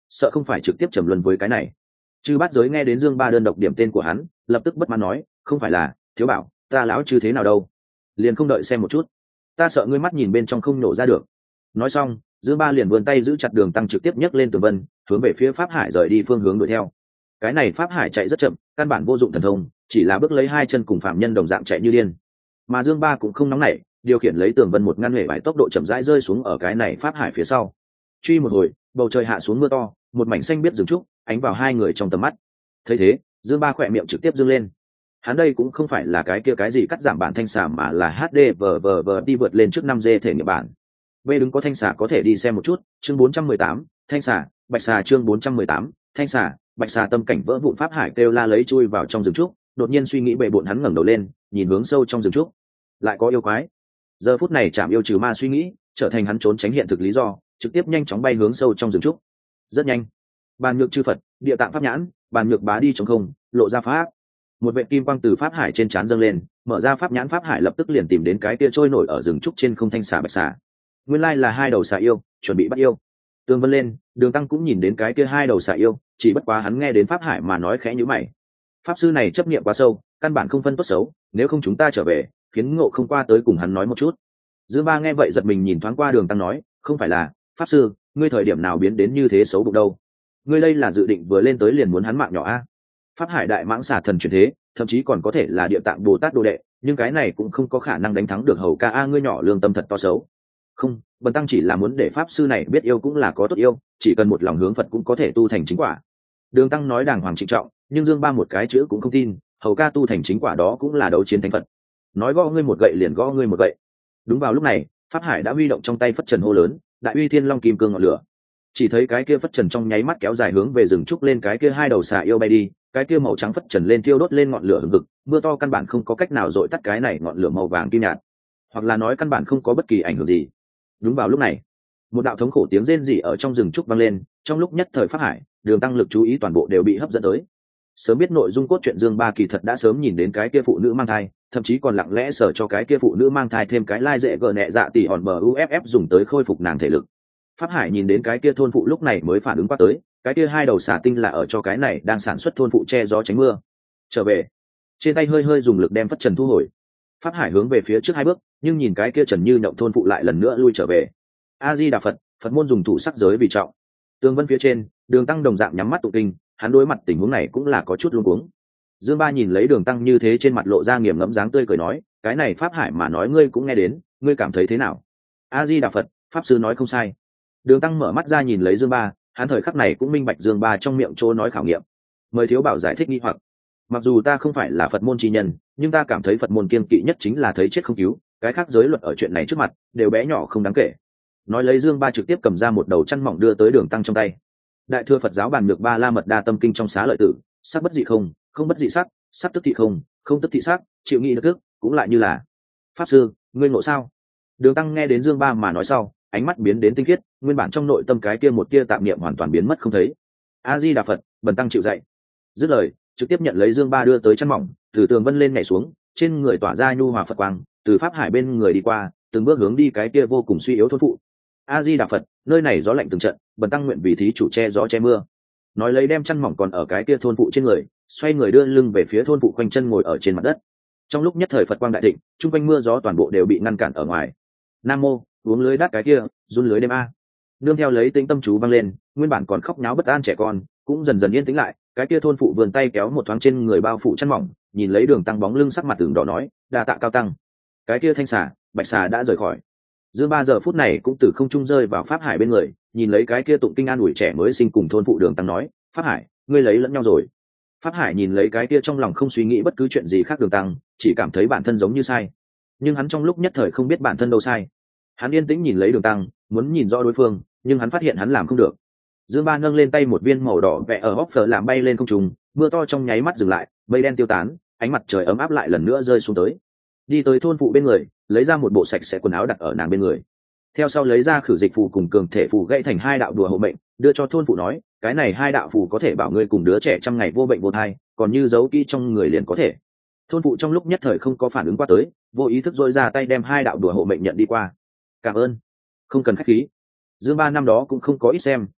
sợ không phải trực tiếp trầm luân với cái này. Chư bát giới nghe đến Dương Ba đơn độc điểm tên của hắn, lập tức bất mãn nói, không phải là thiếu bảo, ta lão chư thế nào đâu, liền không đợi xem một chút, ta sợ ngươi mắt nhìn bên trong không nổ ra được. Nói xong, Dương Ba liền vươn tay giữ chặt Đường Tăng, trực tiếp nhấc lên tường vân, hướng về phía Pháp Hải rời đi phương hướng đuổi theo. Cái này Pháp Hải chạy rất chậm, căn bản vô dụng thần thông, chỉ là bước lấy hai chân cùng phạm nhân đồng dạng chạy như điên. Mà Dương Ba cũng không nóng nảy, điều khiển lấy tường vân một ngăn huệ vải tốc độ chậm rãi rơi xuống ở cái này Pháp Hải phía sau. Truy một hồi, bầu trời hạ xuống mưa to, một mảnh xanh biết rừng trúc ánh vào hai người trong tầm mắt. Thấy thế, Dương Ba khỏe miệng trực tiếp dương lên. Hắn đây cũng không phải là cái kia cái gì cắt giảm bản thanh xà, mà là HD vờ đi vượt lên trước 5G thể nghiệm bản. B đứng có thanh xà có thể đi xem một chút. Chương 418, thanh xà bạch xà. Chương 418, thanh xà bạch xà. Tâm cảnh vỡ vụn Pháp Hải kêu la lấy chui vào trong rừng trúc, đột nhiên suy nghĩ bệ bội, hắn ngẩng đầu lên, nhìn hướng sâu trong rừng trúc. Lại có yêu quái. Giờ phút này chạm yêu trừ ma suy nghĩ, trở thành hắn trốn tránh hiện thực lý do, trực tiếp nhanh chóng bay hướng sâu trong rừng trúc. Rất nhanh, bàn nhược chư Phật, địa tạng pháp nhãn, bàn nhược bá đi trong không, lộ ra pháp. Một vệt kim quang từ Pháp Hải trên trán dâng lên, mở ra pháp nhãn, Pháp Hải lập tức liền tìm đến cái kia trôi nổi ở rừng trúc trên không thanh xà bạch xà. Nguyên lai là hai đầu xà yêu, chuẩn bị bắt yêu. Tường vân lên, Đường Tăng cũng nhìn đến cái kia hai đầu xà yêu, chỉ bất quá hắn nghe đến Pháp Hải mà nói khẽ nhíu mày. Pháp sư này chấp niệm quá sâu, căn bản không phân tốt xấu, nếu không chúng ta trở về, khiến Ngộ không qua tới cùng hắn nói một chút. Dương Ba nghe vậy giật mình nhìn thoáng qua Đường Tăng nói, không phải là pháp sư, ngươi thời điểm nào biến đến như thế xấu bụng đâu? Ngươi đây là dự định vừa lên tới liền muốn hắn mạng nhỏ a? Pháp Hải đại mãng xà thần truyền thế, thậm chí còn có thể là địa tạng Bồ Tát đồ đệ, nhưng cái này cũng không có khả năng đánh thắng được hầu ca a, ngươi nhỏ lương tâm thật to xấu. Không, Bần tăng chỉ là muốn để pháp sư này biết yêu cũng là có tốt yêu, chỉ cần một lòng hướng Phật cũng có thể tu thành chính quả. Đường Tăng nói đàng hoàng trịnh trọng, nhưng Dương Ba một cái chữ cũng không tin, hầu ca tu thành chính quả đó cũng là đấu chiến thánh Phật. Nói gõ ngươi một gậy liền gõ ngươi một gậy. Đúng vào lúc này, Pháp Hải đã huy động trong tay phất trần hô lớn, đại uy thiên long kim cương ngọn lửa. Chỉ thấy cái kia phất trần trong nháy mắt kéo dài hướng về rừng trúc lên cái kia hai đầu xà yêu bay đi, cái kia màu trắng phất trần lên thiêu đốt lên ngọn lửa hừng hực, mưa to căn bản không có cách nào dội tắt cái này ngọn lửa màu vàng kim nhạt, hoặc là nói căn bản không có bất kỳ ảnh hưởng gì. Đúng vào lúc này, một đạo thống khổ tiếng rên rỉ ở trong rừng trúc vang lên, trong lúc nhất thời Pháp Hải, Đường Tăng lực chú ý toàn bộ đều bị hấp dẫn tới. Sớm biết nội dung cốt truyện, Dương Ba kỳ thật đã sớm nhìn đến cái kia phụ nữ mang thai, thậm chí còn lặng lẽ sở cho cái kia phụ nữ mang thai thêm cái lai dễ gờ nẹ dạ tỷ hòn buff dùng tới khôi phục nàng thể lực. Pháp Hải nhìn đến cái kia thôn phụ lúc này mới phản ứng qua tới, cái kia hai đầu xà tinh là ở cho cái này đang sản xuất thôn phụ che gió tránh mưa. Trở về, trên tay hơi hơi dùng lực đem phất trần thu hồi. Pháp Hải hướng về phía trước hai bước, nhưng nhìn cái kia trần như nhộng thôn phụ lại lần nữa lui trở về. A Di Đà Phật, Phật môn dùng thủ sắc giới vì trọng. Tường vân phía trên, Đường Tăng đồng dạng nhắm mắt tụng kinh, hắn đối mặt tình huống này cũng là có chút luống cuống. Dương Ba nhìn lấy Đường Tăng như thế, trên mặt lộ ra nghiền ngẫm dáng tươi cười nói, cái này Pháp Hải mà nói ngươi cũng nghe đến, ngươi cảm thấy thế nào? A Di Đà Phật, pháp sư nói không sai. Đường Tăng mở mắt ra nhìn lấy Dương Ba, hắn thời khắc này cũng minh bạch Dương Ba trong miệng chỗ nói khảo nghiệm. Mời thiếu bảo giải thích nghi hoặc. Mặc dù ta không phải là Phật môn chi nhân, nhưng ta cảm thấy Phật môn kiêng kỵ nhất chính là thấy chết không cứu, cái khác giới luật ở chuyện này trước mặt đều bé nhỏ không đáng kể. Nói lấy, Dương Ba trực tiếp cầm ra một đầu chăn mỏng đưa tới Đường Tăng trong tay. Đại thừa Phật giáo bàn nhược ba la mật đa tâm kinh trong xá lợi tử, sắc bất dị không, không bất dị sắc, sắc tức thị không, không tức thị sắc, chịu nghị được tức, cũng lại như là. Pháp sư, ngươi ngộ sao? Đường Tăng nghe đến Dương Ba mà nói sau, ánh mắt biến đến tinh khiết, nguyên bản trong nội tâm cái kia một tia tạp niệm hoàn toàn biến mất không thấy. A Di Đà Phật, Bần tăng chịu dạy. Dứt lời, trực tiếp nhận lấy Dương Ba đưa tới chăn mỏng, từ tường vân lên nhảy xuống, trên người tỏa ra nhu hòa Phật quang, từ Pháp Hải bên người đi qua, từng bước hướng đi cái kia vô cùng suy yếu thôn phụ. A Di Đà Phật, nơi này gió lạnh từng trận, Bần tăng nguyện vì thí chủ che gió che mưa. Nói lấy đem chăn mỏng còn ở cái kia thôn phụ trên người, xoay người đưa lưng về phía thôn phụ, quanh chân ngồi ở trên mặt đất. Trong lúc nhất thời Phật quang đại thịnh, chung quanh mưa gió toàn bộ đều bị ngăn cản ở ngoài. Nam mô, uống lưới đắt cái kia, run lưới đêm a. Nương theo lấy tĩnh tâm chú vang lên, nguyên bản còn khóc nháo bất an trẻ con cũng dần dần yên tĩnh lại. Cái kia thôn phụ vươn tay kéo một thoáng trên người bao phủ chăn mỏng, nhìn lấy Đường Tăng bóng lưng sắc mặt tường đỏ nói, đa tạ cao tăng. Cái kia thanh xà bạch xà đã rời khỏi. Dương Ba giờ phút này cũng từ không trung rơi vào Pháp Hải bên người, nhìn lấy cái kia tụng kinh an ủi trẻ mới sinh cùng thôn phụ Đường Tăng nói, Pháp Hải, ngươi lấy lẫn nhau rồi. Pháp Hải nhìn lấy cái kia trong lòng không suy nghĩ bất cứ chuyện gì khác Đường Tăng, chỉ cảm thấy bản thân giống như sai, nhưng hắn trong lúc nhất thời không biết bản thân đâu sai. Hắn yên tĩnh nhìn lấy Đường Tăng, muốn nhìn rõ đối phương, nhưng hắn phát hiện hắn làm không được. Dương Ba nâng lên tay, một viên màu đỏ vẽ ở góc phở làm bay lên không trung, mưa to trong nháy mắt dừng lại, mây đen tiêu tán, ánh mặt trời ấm áp lại lần nữa rơi xuống tới. Đi tới thôn phụ bên người, lấy ra một bộ sạch sẽ quần áo đặt ở nàng bên người. Theo sau lấy ra khử dịch phù cùng cường thể phù gãy thành hai đạo đùa hộ mệnh, đưa cho thôn phụ nói, cái này hai đạo phù có thể bảo ngươi cùng đứa trẻ trăm ngày vô bệnh vô thai, còn như giấu kỹ trong người liền có thể. Thôn phụ trong lúc nhất thời không có phản ứng qua tới, vô ý thức dội ra tay đem hai đạo đùa hộ mệnh nhận đi qua. Cảm ơn. Không cần khách khí. Dương Ba năm đó cũng không có ít xem,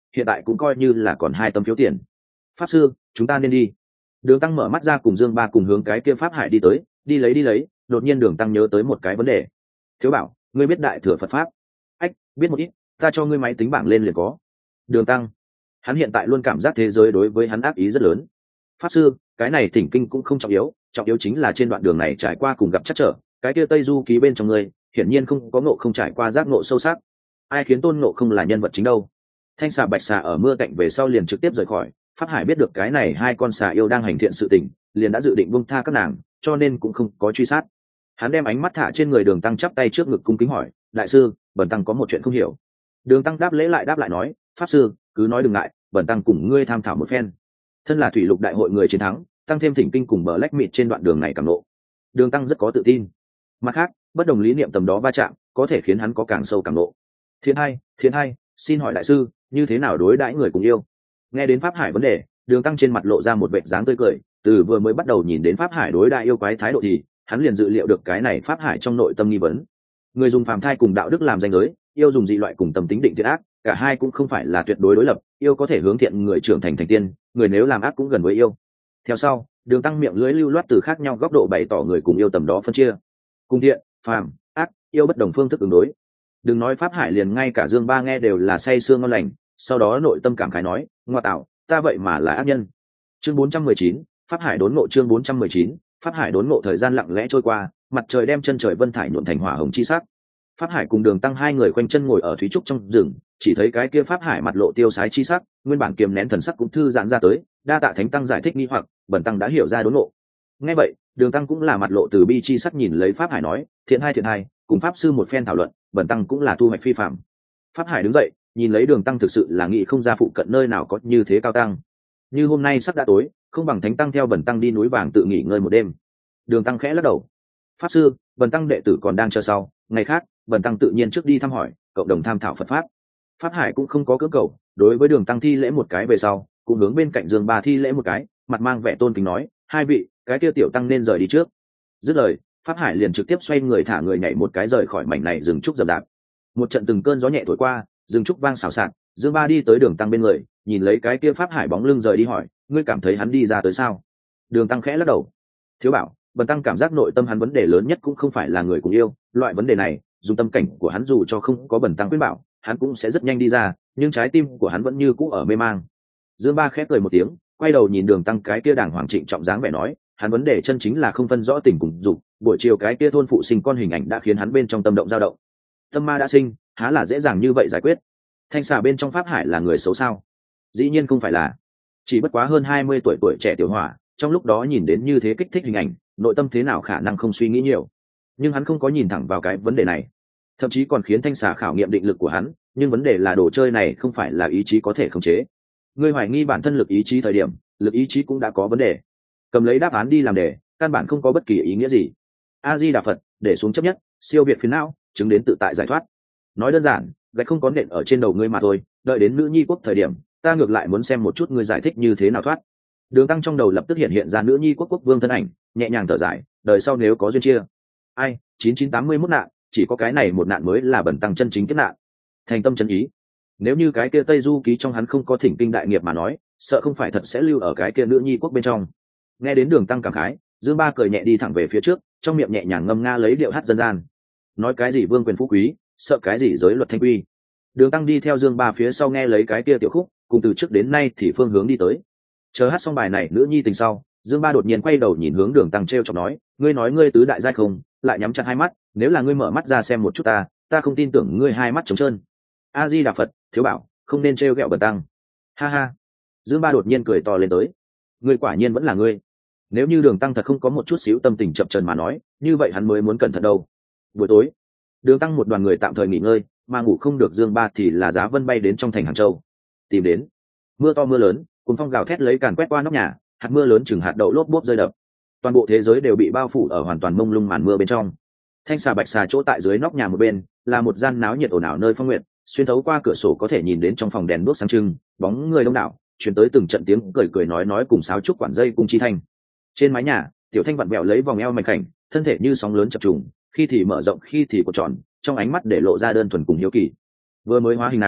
hiện tại cũng coi như là còn 2 tấm phiếu tiền. Pháp sư, chúng ta nên đi. Đường Tăng mở mắt ra cùng Dương Ba cùng hướng cái kia pháp hải đi tới. Đi lấy, đột nhiên Đường Tăng nhớ tới một cái vấn đề. Thiếu bảo, ngươi biết đại thừa Phật pháp? Ách, biết một ít, ta cho ngươi máy tính bảng lên liền có. Đường Tăng, hắn hiện tại luôn cảm giác thế giới đối với hắn ác ý rất lớn. Pháp sư, cái này thỉnh kinh cũng không trọng yếu chính là trên đoạn đường này trải qua cùng gặp chắc trở, cái kia Tây Du ký bên trong ngươi hiển nhiên không có ngộ không trải qua giác ngộ sâu sắc. Ai khiến Tôn Ngộ Không là nhân vật chính đâu? Thanh xà bạch xà ở mưa cạnh về sau liền trực tiếp rời khỏi. Pháp hải biết được cái này 2 con xà yêu đang hành thiện sự tình, liền đã dự định buông tha các nàng, cho nên cũng không có truy sát. Hắn đem ánh mắt thả trên người Đường Tăng, chắp tay trước ngực cung kính hỏi, đại sư, bần tăng có một chuyện không hiểu. Đường Tăng đáp lại nói, pháp sư cứ nói đừng ngại, bần tăng cùng ngươi tham thảo một phen. Thân là thủy lục đại hội người chiến thắng, tăng thêm thỉnh kinh cùng bờ lách mịt trên đoạn đường này càng lộ, Đường Tăng rất có tự tin. Mặt khác, bất đồng lý niệm tầm đó va chạm có thể khiến hắn có càng sâu càng lộ. Thiên hai, xin hỏi đại sư, như thế nào đối đãi người cùng yêu? Nghe đến pháp hải vấn đề, Đường Tăng trên mặt lộ ra một vẻ dáng tươi cười. Từ vừa mới bắt đầu nhìn đến pháp hải đối đãi yêu quái thái độ thì hắn liền dự liệu được cái này pháp hải trong nội tâm nghi vấn. Người dùng phàm thai cùng đạo đức làm danh giới, yêu dùng dị loại cùng tâm tính định thiện ác, cả hai cũng không phải là tuyệt đối đối lập. Yêu có thể hướng thiện người trưởng thành tiên, người nếu làm ác cũng gần với yêu. Theo sau, Đường Tăng miệng lưỡi lưu loát từ khác nhau góc độ bày tỏ người cùng yêu tầm đó phân chia. Cùng thiện, phàm, ác, yêu bất đồng phương thức ứng đối. Đừng nói pháp hải, liền ngay cả Dương Ba nghe đều là say sương ngon lành, sau đó nội tâm cảm khái nói, ngoa tạo, ta vậy mà là ác nhân. Chương 419, pháp hải đốn ngộ. Chương 419, pháp hải đốn ngộ. Thời gian lặng lẽ trôi qua, mặt trời đem chân trời vân thải nhuộm thành hỏa hồng chi sắc. Pháp hải cùng Đường Tăng 2 người khoanh chân ngồi ở thúy trúc trong rừng, chỉ thấy cái kia pháp hải mặt lộ tiêu sái chi sắc, nguyên bản kiềm nén thần sắc cũng thư giãn ra tới. Đa tạ thánh tăng giải thích nghi hoặc, bần tăng đã hiểu ra đốn ngộ. Nghe vậy, Đường Tăng cũng là mặt lộ từ bi chi sắc nhìn lấy pháp hải nói, thiện hai, cùng pháp sư một phen thảo luận, bần tăng cũng là thu hoạch phi phạm. Pháp hải đứng dậy, nhìn lấy Đường Tăng thực sự là nghĩ không ra phụ cận nơi nào có như thế cao tăng. Như hôm nay sắp đã tối, không bằng thánh tăng theo bần tăng đi núi vàng tự nghỉ ngơi một đêm. Đường Tăng khẽ lắc đầu, pháp sư, bần tăng đệ tử còn đang chờ sau, ngày khác bần tăng tự nhiên trước đi thăm hỏi, cộng đồng tham thảo Phật pháp. Pháp hải cũng không có cưỡng cầu, đối với Đường Tăng thi lễ một cái về sau, cũng hướng bên cạnh Dương Ba thi lễ một cái, mặt mang vẻ tôn kính nói, 2 vị, cái kia tiểu tăng nên rời đi trước. Dứt lời, pháp hải liền trực tiếp xoay người thả người nhảy một cái rời khỏi mảnh này rừng trúc rậm rạp. Một trận từng cơn gió nhẹ thổi qua, rừng trúc vang xào xạc. Dương Ba đi tới Đường Tăng bên người, nhìn lấy cái kia pháp hải bóng lưng rời đi hỏi, ngươi cảm thấy hắn đi ra tới sao? Đường Tăng khẽ lắc đầu, thiếu bảo, bần tăng cảm giác nội tâm hắn vấn đề lớn nhất cũng không phải là người cùng yêu, loại vấn đề này dùng tâm cảnh của hắn dù cho không có bần tăng khuyên bảo, hắn cũng sẽ rất nhanh đi ra, nhưng trái tim của hắn vẫn như cũ ở mê mang. Dương Ba khẽ cười một tiếng, quay đầu nhìn Đường Tăng cái kia đàng hoàng trịnh trọng dáng vẻ nói, hắn vấn đề chân chính là không phân rõ tình cùng dục. Buổi chiều cái kia thôn phụ sinh con hình ảnh đã khiến hắn bên trong tâm động dao động. Tâm ma đã sinh, há là dễ dàng như vậy giải quyết? Thanh xà bên trong pháp hải là người xấu sao? Dĩ nhiên không phải là, chỉ bất quá hơn 20 tuổi trẻ tiểu hỏa, trong lúc đó nhìn đến như thế kích thích hình ảnh, nội tâm thế nào khả năng không suy nghĩ nhiều. Nhưng hắn không có nhìn thẳng vào cái vấn đề này, thậm chí còn khiến thanh xà khảo nghiệm định lực của hắn. Nhưng vấn đề là đồ chơi này không phải là ý chí có thể khống chế. Ngươi hoài nghi bản thân lực ý chí thời điểm, lực ý chí cũng đã có vấn đề. Cầm lấy đáp án đi làm đề, căn bản không có bất kỳ ý nghĩa gì. A Di Đà Phật, để xuống chấp nhất, siêu việt phiền não, chứng đến tự tại giải thoát. Nói đơn giản, gạch không có nện ở trên đầu ngươi mà thôi. Đợi đến nữ nhi quốc thời điểm, ta ngược lại muốn xem một chút ngươi giải thích như thế nào thoát. Đường Tăng trong đầu lập tức hiện ra nữ nhi quốc vương thân ảnh, nhẹ nhàng thở dài, đời sau nếu có duyên chia. Ai, 9981 nạn, chỉ có cái này một nạn mới là bần tăng chân chính kết nạn. Thành tâm chân ý. Nếu như cái kia Tây Du ký trong hắn không có thỉnh kinh đại nghiệp mà nói, sợ không phải thật sẽ lưu ở cái kia nữ nhi quốc bên trong. Nghe đến Đường Tăng cảm khái, Dương Ba cười nhẹ đi thẳng về phía trước, trong miệng nhẹ nhàng ngâm nga lấy điệu hát dân gian. Nói cái gì vương quyền phú quý, sợ cái gì giới luật thanh quy. Đường Tăng đi theo Dương Ba phía sau nghe lấy cái kia tiểu khúc, cùng từ trước đến nay thì phương hướng đi tới. Chờ hát xong bài này nữ nhi tình sau, Dương Ba đột nhiên quay đầu nhìn hướng Đường Tăng trêu chọc nói, ngươi nói ngươi tứ đại giai không, lại nhắm chặt 2 mắt, nếu là ngươi mở mắt ra xem một chút ta không tin tưởng ngươi 2 mắt trống trơn. A Di Đà Phật, thiếu bảo, không nên trêu ghẹo bần tăng. Ha ha. Dương Ba đột nhiên cười to lên tới, ngươi quả nhiên vẫn là ngươi. Nếu như Đường Tăng thật không có một chút xíu tâm tình chập chờn mà nói, như vậy hắn mới muốn cẩn thận đâu. Buổi tối, Đường Tăng một đoàn người tạm thời nghỉ ngơi, mà ngủ không được Dương Ba thì là Giá Vân bay đến trong thành Hàng Châu tìm đến. Mưa to mưa lớn, cuốn phong gào thét lấy càn quét qua nóc nhà, hạt mưa lớn chừng hạt đậu lốp bốp rơi đập. Toàn bộ thế giới đều bị bao phủ ở hoàn toàn mông lung màn mưa bên trong. Thanh xà bạch xà chỗ tại dưới nóc nhà một bên là một gian náo nhiệt ồn ào nơi phong nguyện, xuyên thấu qua cửa sổ có thể nhìn đến trong phòng đèn đuốc sáng trưng, bóng người đông đảo, truyền tới từng trận tiếng cười cười nói cùng sáo trúc quản dây cung chi thanh. Trên mái nhà, Tiểu Thanh vặn vẹo lấy vòng eo mảnh khảnh, thân thể như sóng lớn chập trùng, khi thì mở rộng khi thì cột tròn, trong ánh mắt để lộ ra đơn thuần cùng hiếu kỳ. Vừa mới hóa hình nàng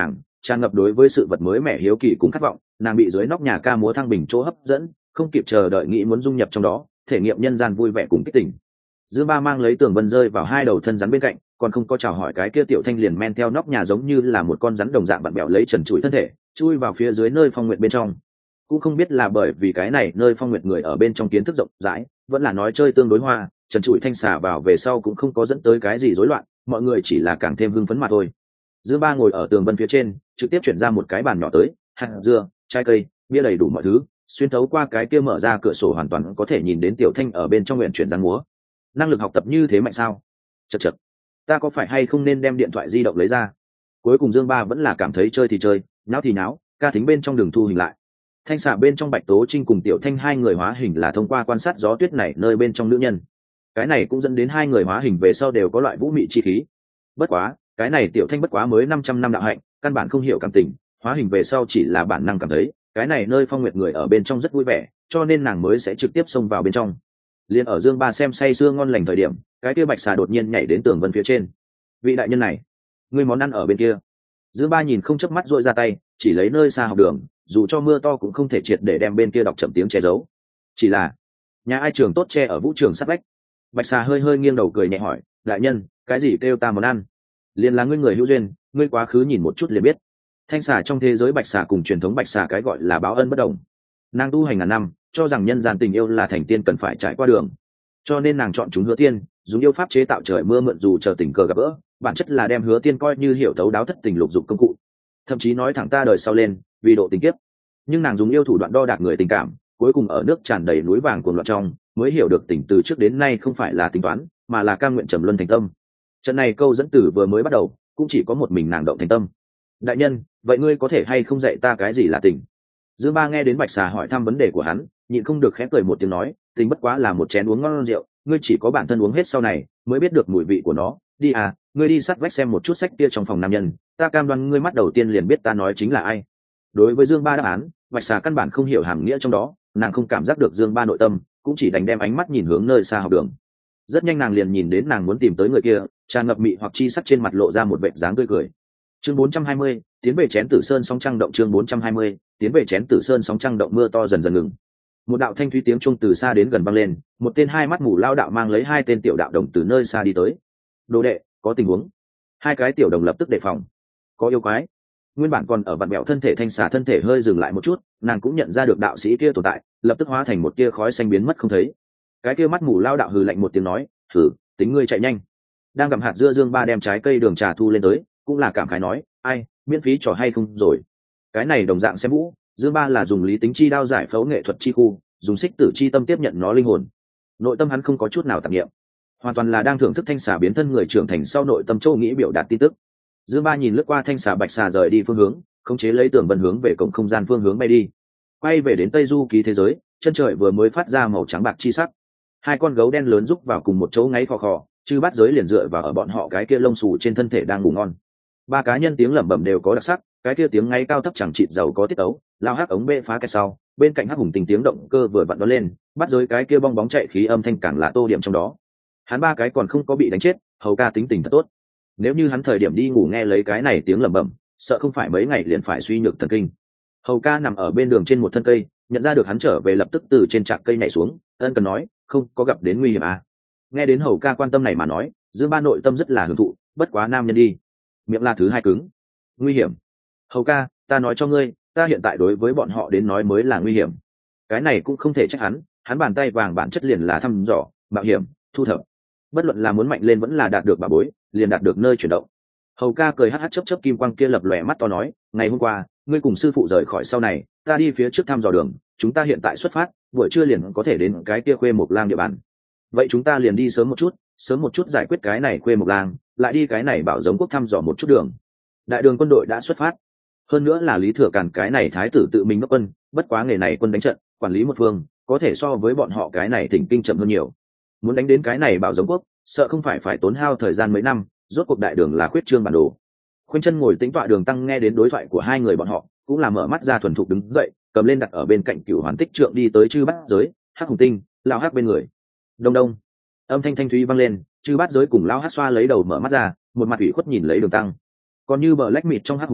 tràn ngập đối với sự vật mới mẻ hiếu kỳ cùng khát vọng. Nàng bị dưới nóc nhà ca múa thăng bình chỗ hấp dẫn, không kịp chờ đợi nghĩ muốn dung nhập trong đó, thể nghiệm nhân gian vui vẻ cùng kích tỉnh. Dương Ba mang lấy Tường Vân rơi vào hai đầu thân rắn bên cạnh, còn không có chào hỏi cái kia Tiểu Thanh liền men theo nóc nhà giống như là một con rắn đồng dạng vặn bẹo lấy trần trụi thân thể, chui vào phía dưới nơi phong nguyệt bên trong. Cũng không biết là bởi vì cái này nơi phong nguyệt người ở bên trong kiến thức rộng rãi, vẫn là nói chơi tương đối hoa, trần trụi thanh xà vào về sau cũng không có dẫn tới cái gì rối loạn, mọi người chỉ là càng thêm hưng phấn mà thôi. Dương Ba ngồi ở Tường Vân phía trên, trực tiếp chuyển ra một cái bàn nhỏ tới, hạt dưa, trái cây, bia đầy đủ mọi thứ, xuyên thấu qua cái kia mở ra cửa sổ hoàn toàn có thể nhìn đến Tiểu Thanh ở bên trong nguyện chuyển giang múa. Năng lực học tập như thế mạnh sao? Chậc chậc, ta có phải hay không nên đem điện thoại di động lấy ra? Cuối cùng Dương Ba vẫn là cảm thấy chơi thì chơi, nháo thì nháo, ca thính bên trong đường thu hình lại. Thanh xạ bên trong Bạch Tố Trinh cùng Tiểu Thanh hai người hóa hình là thông qua quan sát gió tuyết này nơi bên trong nữ nhân. Cái này cũng dẫn đến hai người hóa hình về sau đều có loại vũ mị chi khí. Bất quá, cái này Tiểu Thanh bất quá mới 500 năm đạo hạnh, căn bản không hiểu cảm tình, hóa hình về sau chỉ là bản năng cảm thấy, cái này nơi phong nguyệt người ở bên trong rất vui vẻ, cho nên nàng mới sẽ trực tiếp xông vào bên trong. Liên ở Dương Ba xem say sưa ngon lành thời điểm, cái kia bạch xà đột nhiên nhảy đến Tường Vân phía trên. Vị đại nhân này, người món ăn ở bên kia. Dương Ba nhìn không chớp mắt dội ra tay, chỉ lấy nơi xa học đường, dù cho mưa to cũng không thể triệt để đem bên kia đọc chậm tiếng che giấu. Chỉ là nhà ai trường tốt che ở vũ trường sát vách. Bạch xà hơi hơi nghiêng đầu cười nhẹ hỏi, đại nhân, cái gì kêu ta món ăn? Liền là ngươi người hữu duyên, ngươi quá khứ nhìn một chút liền biết. Thanh xà trong thế giới bạch xà cùng truyền thống bạch xà cái gọi là báo ân bất đồng. Nàng tu hành ngàn năm, cho rằng nhân gian tình yêu là thành tiên cần phải trải qua đường, cho nên nàng chọn chúng Hứa Tiên, dùng yêu pháp chế tạo trời mưa mượn dù chờ tình cờ gặp gỡ, bản chất là đem Hứa Tiên coi như hiểu thấu đáo thất tình lục dục công cụ, thậm chí nói thẳng ta đời sau lên vì độ tình kiếp. Nhưng nàng dùng yêu thủ đoạn đo đạc người tình cảm, cuối cùng ở nước tràn đầy núi vàng cuồng loạn trong mới hiểu được tình từ trước đến nay không phải là tính toán, mà là cam nguyện trầm luân thành tâm. Trận này câu dẫn từ vừa mới bắt đầu cũng chỉ có một mình nàng động thành tâm. Đại nhân, vậy ngươi có thể hay không dạy ta cái gì là tình? Dương Ba nghe đến bạch xà hỏi thăm vấn đề của hắn, nhịn không được khẽ cười một tiếng nói, tình bất quá là một chén uống ngon rượu, ngươi chỉ có bản thân uống hết sau này mới biết được mùi vị của nó. Đi à, ngươi đi sát vách xem một chút sách kia trong phòng nam nhân, ta cam đoan ngươi mắt đầu tiên liền biết ta nói chính là ai. Đối với Dương Ba đáp án, bạch xà căn bản không hiểu hàm nghĩa trong đó, nàng không cảm giác được Dương Ba nội tâm, cũng chỉ đành đem ánh mắt nhìn hướng nơi xa học đường. Rất nhanh nàng liền nhìn đến nàng muốn tìm tới người kia, tràn ngập mị hoặc chi sắc trên mặt lộ ra một vệt dáng tươi cười. Chương 420, tiến về chén Tử Sơn sóng trăng động. Chương 420, tiến về chén Tử Sơn sóng trăng động. Mưa to dần dần ngừng. Một đạo thanh thúy tiếng chuông từ xa đến gần vang lên, một tên hai mắt mù lao đạo mang lấy hai tên tiểu đạo đồng từ nơi xa đi tới. Đồ đệ, có tình huống. Hai cái tiểu đồng lập tức đề phòng. Có yêu quái. Nguyên bản còn ở vặn bẹo thân thể thanh xà thân thể hơi dừng lại một chút, nàng cũng nhận ra được đạo sĩ kia tồn tại, lập tức hóa thành một tia khói xanh biến mất không thấy. Cái kia mắt mù lao đạo hừ lạnh một tiếng nói, thử, tính ngươi chạy nhanh. Đang gặm hạt dưa Dương Ba đem trái cây đường trà thu lên tới, cũng là cảm khái nói, ai, miễn phí trò hay không rồi. Cái này đồng dạng xem vũ, Dương Ba là dùng lý tính chi đao giải phẫu nghệ thuật chi khu, dùng xích tử chi tâm tiếp nhận nó linh hồn. Nội tâm hắn không có chút nào tạp niệm, hoàn toàn là đang thưởng thức thanh xà biến thân người trưởng thành sau nội tâm châu nghĩ biểu đạt tin tức. Dương Ba nhìn lướt qua thanh xà bạch xà rời đi phương hướng, khống chế lấy Tường Vân hướng về cổng không gian phương hướng bay đi. Quay về đến Tây Du Ký thế giới, chân trời vừa mới phát ra màu trắng bạc chi sắc. Hai con gấu đen lớn rúc vào cùng một chỗ ngáy khò khò, chư bát giới liền dựa vào ở bọn họ cái kia lông xù trên thân thể đang ngủ ngon. Ba cá nhân tiếng lẩm bẩm đều có đặc sắc, cái kia tiếng ngáy cao thấp chẳng chịt giàu có tiết tấu, lao hắc ống bê phá cái sau, bên cạnh hắc hùng tình tiếng động cơ vừa vặn đó lên, bát giới cái kia bong bóng chạy khí âm thanh càng là tô điểm trong đó. Hắn ba cái còn không có bị đánh chết, hầu ca tính tình thật tốt. Nếu như hắn thời điểm đi ngủ nghe lấy cái này tiếng lẩm bẩm, sợ không phải mấy ngày liền phải suy nhược thần kinh. Hầu ca nằm ở bên đường trên một thân cây, nhận ra được hắn trở về lập tức từ trên trạc cây nhảy xuống, ân cần nói, không có gặp đến nguy hiểm à? Nghe đến hầu ca quan tâm này mà nói, Dương Ba nội tâm rất là hưởng thụ, bất quá nam nhân đi, miệng là thứ hai cứng. Nguy hiểm? Hầu ca, ta nói cho ngươi, ta hiện tại đối với bọn họ đến nói mới là nguy hiểm. Cái này cũng không thể trách hắn bàn tay vàng bản chất liền là thăm dò, mạo hiểm, thu thập. Bất luận là muốn mạnh lên vẫn là đạt được bà bối, liền đạt được nơi chuyển động. Hầu ca cười hắc hắc chớp chớp kim quang kia lập lòe mắt to nói, ngày hôm qua ngươi cùng sư phụ rời khỏi sau này, ta đi phía trước thăm dò đường, chúng ta hiện tại xuất phát, buổi trưa liền có thể đến cái kia Khuê Mộc Lang địa bàn. Vậy chúng ta liền đi sớm một chút giải quyết cái này Khuê Mộc Lang, lại đi cái này Bảo Giống Quốc thăm dò một chút đường. Đại đường quân đội đã xuất phát, hơn nữa là Lý Thừa Càn cái này thái tử tự mình đốc quân, bất quá nghề này quân đánh trận, quản lý một phương, có thể so với bọn họ cái này thỉnh kinh chậm hơn nhiều. Muốn đánh đến cái này Bảo Giống Quốc, sợ không phải tốn hao thời gian mấy năm, rốt cuộc đại đường là khuyết trương bản đồ. Khoanh chân ngồi tĩnh tọa Đường Tăng nghe đến đối thoại của hai người bọn họ, cũng là mở mắt ra thuần thục đứng dậy, cầm lên đặt ở bên cạnh Cửu Hoàn Tích Trượng đi tới chư bát giới, hắc hùng tinh, lao hắc bên người. Đông đông, âm thanh thanh thúy vang lên, chư bát giới cùng lao hắc xoa lấy đầu mở mắt ra, một mặt ủy khuất nhìn lấy Đường Tăng. Còn như bờ lách mịt trong hắc hùng tinh,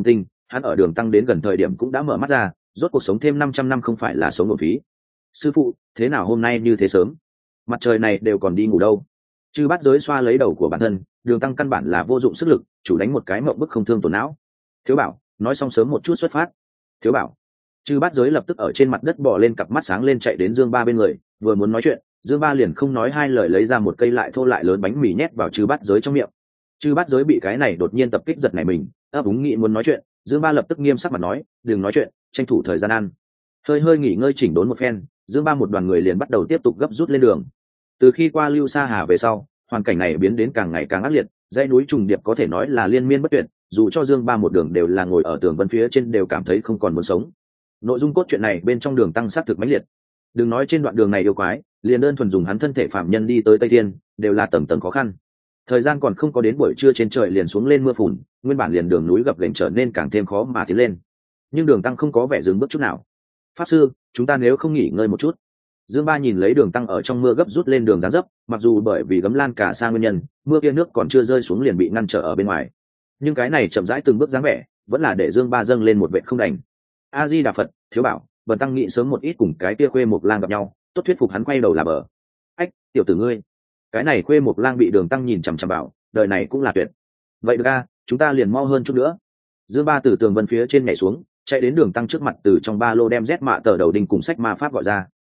hắn ở đường tăng đến gần thời điểm cũng đã mở mắt ra, rốt cuộc sống thêm 500 năm không phải là sống nguồn phí. Sư phụ, thế nào hôm nay như thế sớm, mặt trời này đều còn đi ngủ đâu? Chư Bát Giới xoa lấy đầu của bản thân, đường tăng căn bản là vô dụng sức lực, chủ đánh một cái mộng bức không thương tổn não. Thiếu bảo, nói xong sớm một chút xuất phát. Thiếu bảo. Chư Bát Giới lập tức ở trên mặt đất bò lên, cặp mắt sáng lên chạy đến Dương Ba bên người, vừa muốn nói chuyện, Dương Ba liền không nói hai lời lấy ra một cây lại thô lại lớn bánh mì nhét vào Chư Bát Giới trong miệng. Chư Bát Giới bị cái này đột nhiên tập kích giật nảy mình, ấp úng nghĩ muốn nói chuyện, Dương Ba lập tức nghiêm sắc mặt nói, đừng nói chuyện, tranh thủ thời gian ăn. Hơi nghỉ ngơi chỉnh đốn một phen, Dương Ba một đoàn người liền bắt đầu tiếp tục gấp rút lên đường. Từ khi qua Lưu Sa Hà về sau, hoàn cảnh này biến đến càng ngày càng ác liệt, dãy núi trùng điệp có thể nói là liên miên bất tuyệt, dù cho Dương Ba một đường đều là ngồi ở tường vân phía trên đều cảm thấy không còn muốn sống. Nội dung cốt truyện này bên trong đường tăng sát thực mãnh liệt. Đừng nói trên đoạn đường này yêu quái, liền đơn thuần dùng hắn thân thể phạm nhân đi tới Tây Thiên, đều là tầng tầng khó khăn. Thời gian còn không có đến buổi trưa, trên trời liền xuống lên mưa phùn, nguyên bản liền đường núi gập ghềnh trở nên càng thêm khó mà tiến lên. Nhưng đường tăng không có vẻ dừng bước chút nào. Pháp sư, chúng ta nếu không nghỉ ngơi một chút? Dương Ba nhìn lấy đường tăng ở trong mưa gấp rút lên đường dáng dấp, mặc dù bởi vì gấm lan cả sang nguyên nhân, mưa kia nước còn chưa rơi xuống liền bị ngăn trở ở bên ngoài, nhưng cái này chậm rãi từng bước dáng vẻ, vẫn là để Dương Ba dâng lên một vệ không đành. A Di Đà Phật, thiếu bảo, bần tăng nghĩ sớm một ít cùng cái kia Khuê Mộc Lang gặp nhau, tốt thuyết phục hắn quay đầu là bờ. Ách, tiểu tử ngươi, cái này Khuê Mộc Lang bị đường tăng nhìn chằm chằm bảo, đời này cũng là tuyệt. Vậy được a, chúng ta liền mau hơn chút nữa. Dương Ba từ tường vân phía trên nhảy xuống, chạy đến đường tăng trước mặt, từ trong ba lô đem rét mạ tờ đầu đinh cùng sách ma pháp gọi ra.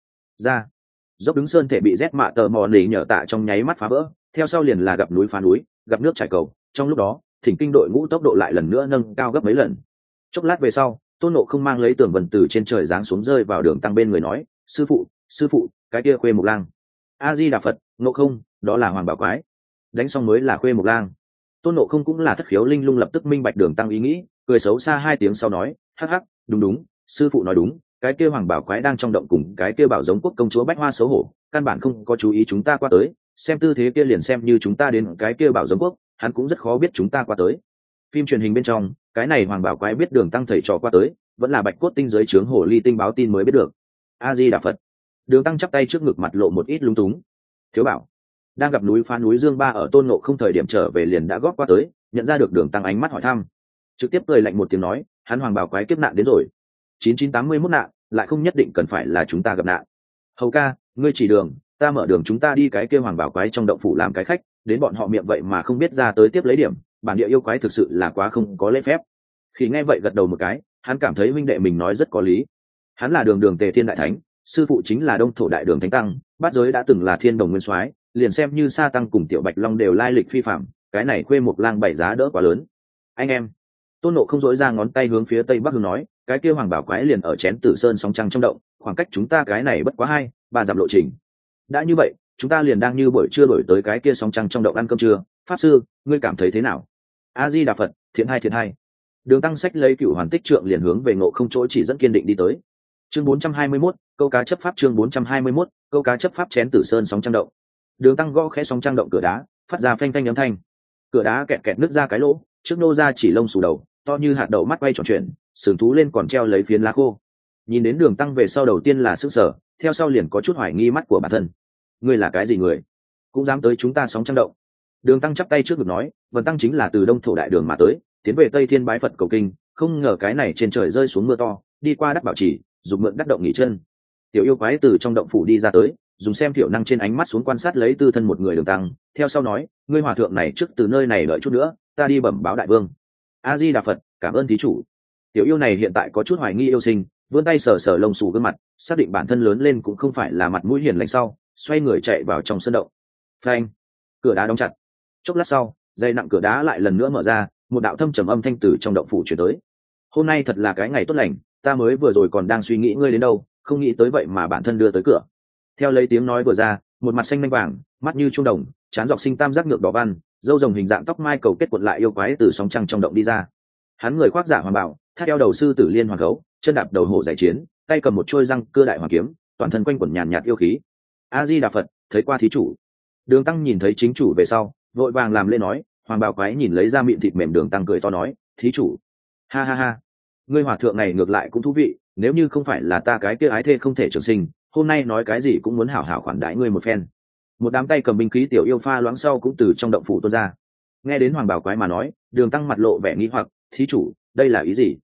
Dốc đứng sơn thể bị rét mạ tờ mò nỉ nhở tạ trong nháy mắt phá vỡ, theo sau liền là gặp núi phá núi, gặp nước trải cầu. Trong lúc đó, thỉnh kinh đội ngũ tốc độ lại lần nữa nâng cao gấp mấy lần. Chốc lát về sau, Tôn Ngộ không mang lấy tường vân từ trên trời giáng xuống rơi vào đường tăng bên người nói, sư phụ, cái kia Khuê Mộc Lang. A Di Đà Phật, Ngộ không, đó là Hoàng Bảo Quái. Đánh xong mới là Khuê Mộc Lang. Tôn Ngộ không cũng là thất khiếu linh lung lập tức minh bạch đường tăng ý nghĩ, cười xấu xa hai tiếng sau nói, hắc hắc, đúng, sư phụ nói đúng, cái kia Hoàng Bảo Quái đang trong động cùng cái kia Bảo Giống Quốc công chúa Bách Hoa xấu hổ, căn bản không có chú ý chúng ta qua tới, xem tư thế kia liền xem như chúng ta đến cái kia Bảo Giống Quốc, hắn cũng rất khó biết chúng ta qua tới. Phim truyền hình bên trong, cái này Hoàng Bảo Quái biết đường tăng thầy trò qua tới, vẫn là Bạch Cốt tinh dưới trướng Hồ Ly tinh báo tin mới biết được. A Di Đà Phật. Đường tăng chắp tay trước ngực, mặt lộ một ít lúng túng. Thiếu bảo, đang gặp núi phá núi Dương Ba ở Tôn Ngộ không thời điểm trở về liền đã góp qua tới, nhận ra được đường tăng ánh mắt hỏi thăm, trực tiếp cười lạnh một tiếng nói, hắn Hoàng Bảo Quái kiếp nạn đến rồi. 9981 nạn, lại không nhất định cần phải là chúng ta gặp nạn. Hầu ca, ngươi chỉ đường, ta mở đường, chúng ta đi cái kia Hoàng Bảo Quái trong động phủ làm cái khách, đến bọn họ miệng vậy mà không biết ra tới tiếp lấy điểm, bản địa yêu quái thực sự là quá không có lễ phép. Khi nghe vậy gật đầu một cái, hắn cảm thấy huynh đệ mình nói rất có lý. Hắn là đường Tề Thiên đại thánh, sư phụ chính là Đông Thổ đại đường thánh tăng, Bát Giới đã từng là Thiên Đồng nguyên soái, liền xem như Sa tăng cùng Tiểu Bạch Long đều lai lịch phi phạm, cái này Khuê Mộc Lang bày giá đỡ quá lớn. Anh em. Tôn Ngộ không dỗi ra ngón tay hướng phía tây bắc hướng nói, cái kia Hoàng Bảo Quái liền ở Chén Tử Sơn sóng trăng trong động, khoảng cách chúng ta cái này bất quá 2-3 dặm lộ trình. Đã như vậy, chúng ta liền đang như buổi trưa đổi tới cái kia sóng trăng trong động ăn cơm trưa. Pháp sư, ngươi cảm thấy thế nào? A Di Đà Phật, thiện hai. Đường tăng sách lấy Cửu Hoàn Tích Trượng liền hướng về Ngộ không chỗ chỉ dẫn kiên định đi tới. Chương 421, câu cá chấp pháp. Chương 421, câu cá chấp pháp. Chén Tử Sơn sóng trăng động. Đường tăng gõ khẽ sóng trăng động cửa đá, phát ra phanh phanh âm thanh. Cửa đá kẹt nứt ra cái lỗ, trước nô ra chỉ lông xù đầu, to như hạt đậu, mắt quay tròn chuyện, sừng thú lên còn treo lấy phiến lá khô. Nhìn đến đường tăng về sau đầu tiên là sững sờ, theo sau liền có chút hoài nghi mắt của bản thân. Ngươi là cái gì người, cũng dám tới chúng ta sóng trăng động? Đường tăng chắp tay trước ngực nói, vần tăng chính là từ Đông Thổ đại đường mà tới, tiến về Tây Thiên bái Phật cầu kinh, không ngờ cái này trên trời rơi xuống mưa to, đi qua đắc bảo trì, dùng mượn đắc động nghỉ chân. Tiểu yêu quái từ trong động phủ đi ra tới, dùng xem thiểu năng trên ánh mắt xuống quan sát lấy tư thân một người đường tăng, theo sau nói, ngươi hòa thượng này trước từ nơi này đợi chút nữa, ta đi bẩm báo đại vương. A Di Đà Phật, cảm ơn thí chủ. Tiểu yêu này hiện tại có chút hoài nghi yêu sinh, vươn tay sờ sờ lông xù gương mặt, xác định bản thân lớn lên cũng không phải là mặt mũi hiền lành, sau xoay người chạy vào trong sân động. Phanh, cửa đá đóng chặt. Chốc lát sau, dây nặng cửa đá lại lần nữa mở ra, một đạo thâm trầm âm thanh từ trong động phủ truyền tới. Hôm nay thật là cái ngày tốt lành, ta mới vừa rồi còn đang suy nghĩ ngươi đến đâu, không nghĩ tới vậy mà bản thân đưa tới cửa. Theo lấy tiếng nói vừa ra, một mặt xanh manh vàng, mắt như trung đồng, trán dọc sinh tam giác ngược đỏ văn, râu rồng hình dạng tóc mai cầu kết cuộn lại yêu quái từ sóng trăng trong động đi ra. Hắn người khoác giả hoàng bảo, thắt eo đầu sư tử liên hoàng gấu, chân đạp đầu hổ giải chiến, tay cầm một chuôi răng cưa đại hoàng kiếm, toàn thân quanh quẩn nhàn nhạt yêu khí. A Di Đà Phật, thấy qua thí chủ. Đường tăng nhìn thấy chính chủ về sau, vội vàng làm lễ nói. Hoàng bào quái nhìn lấy ra miệng thịt mềm, đường tăng cười to nói, thí chủ. Ha, ngươi hòa thượng này ngược lại cũng thú vị, nếu như không phải là ta cái kia ái thê không thể trường sinh, hôm nay nói cái gì cũng muốn hảo hảo khoản đãi ngươi một phen. Một đám tay cầm binh khí tiểu yêu pha loãng sau cũng từ trong động phủ tuôn ra. Nghe đến hoàng bào quái mà nói, đường tăng mặt lộ vẻ nghi hoặc, thí chủ, đây là ý gì?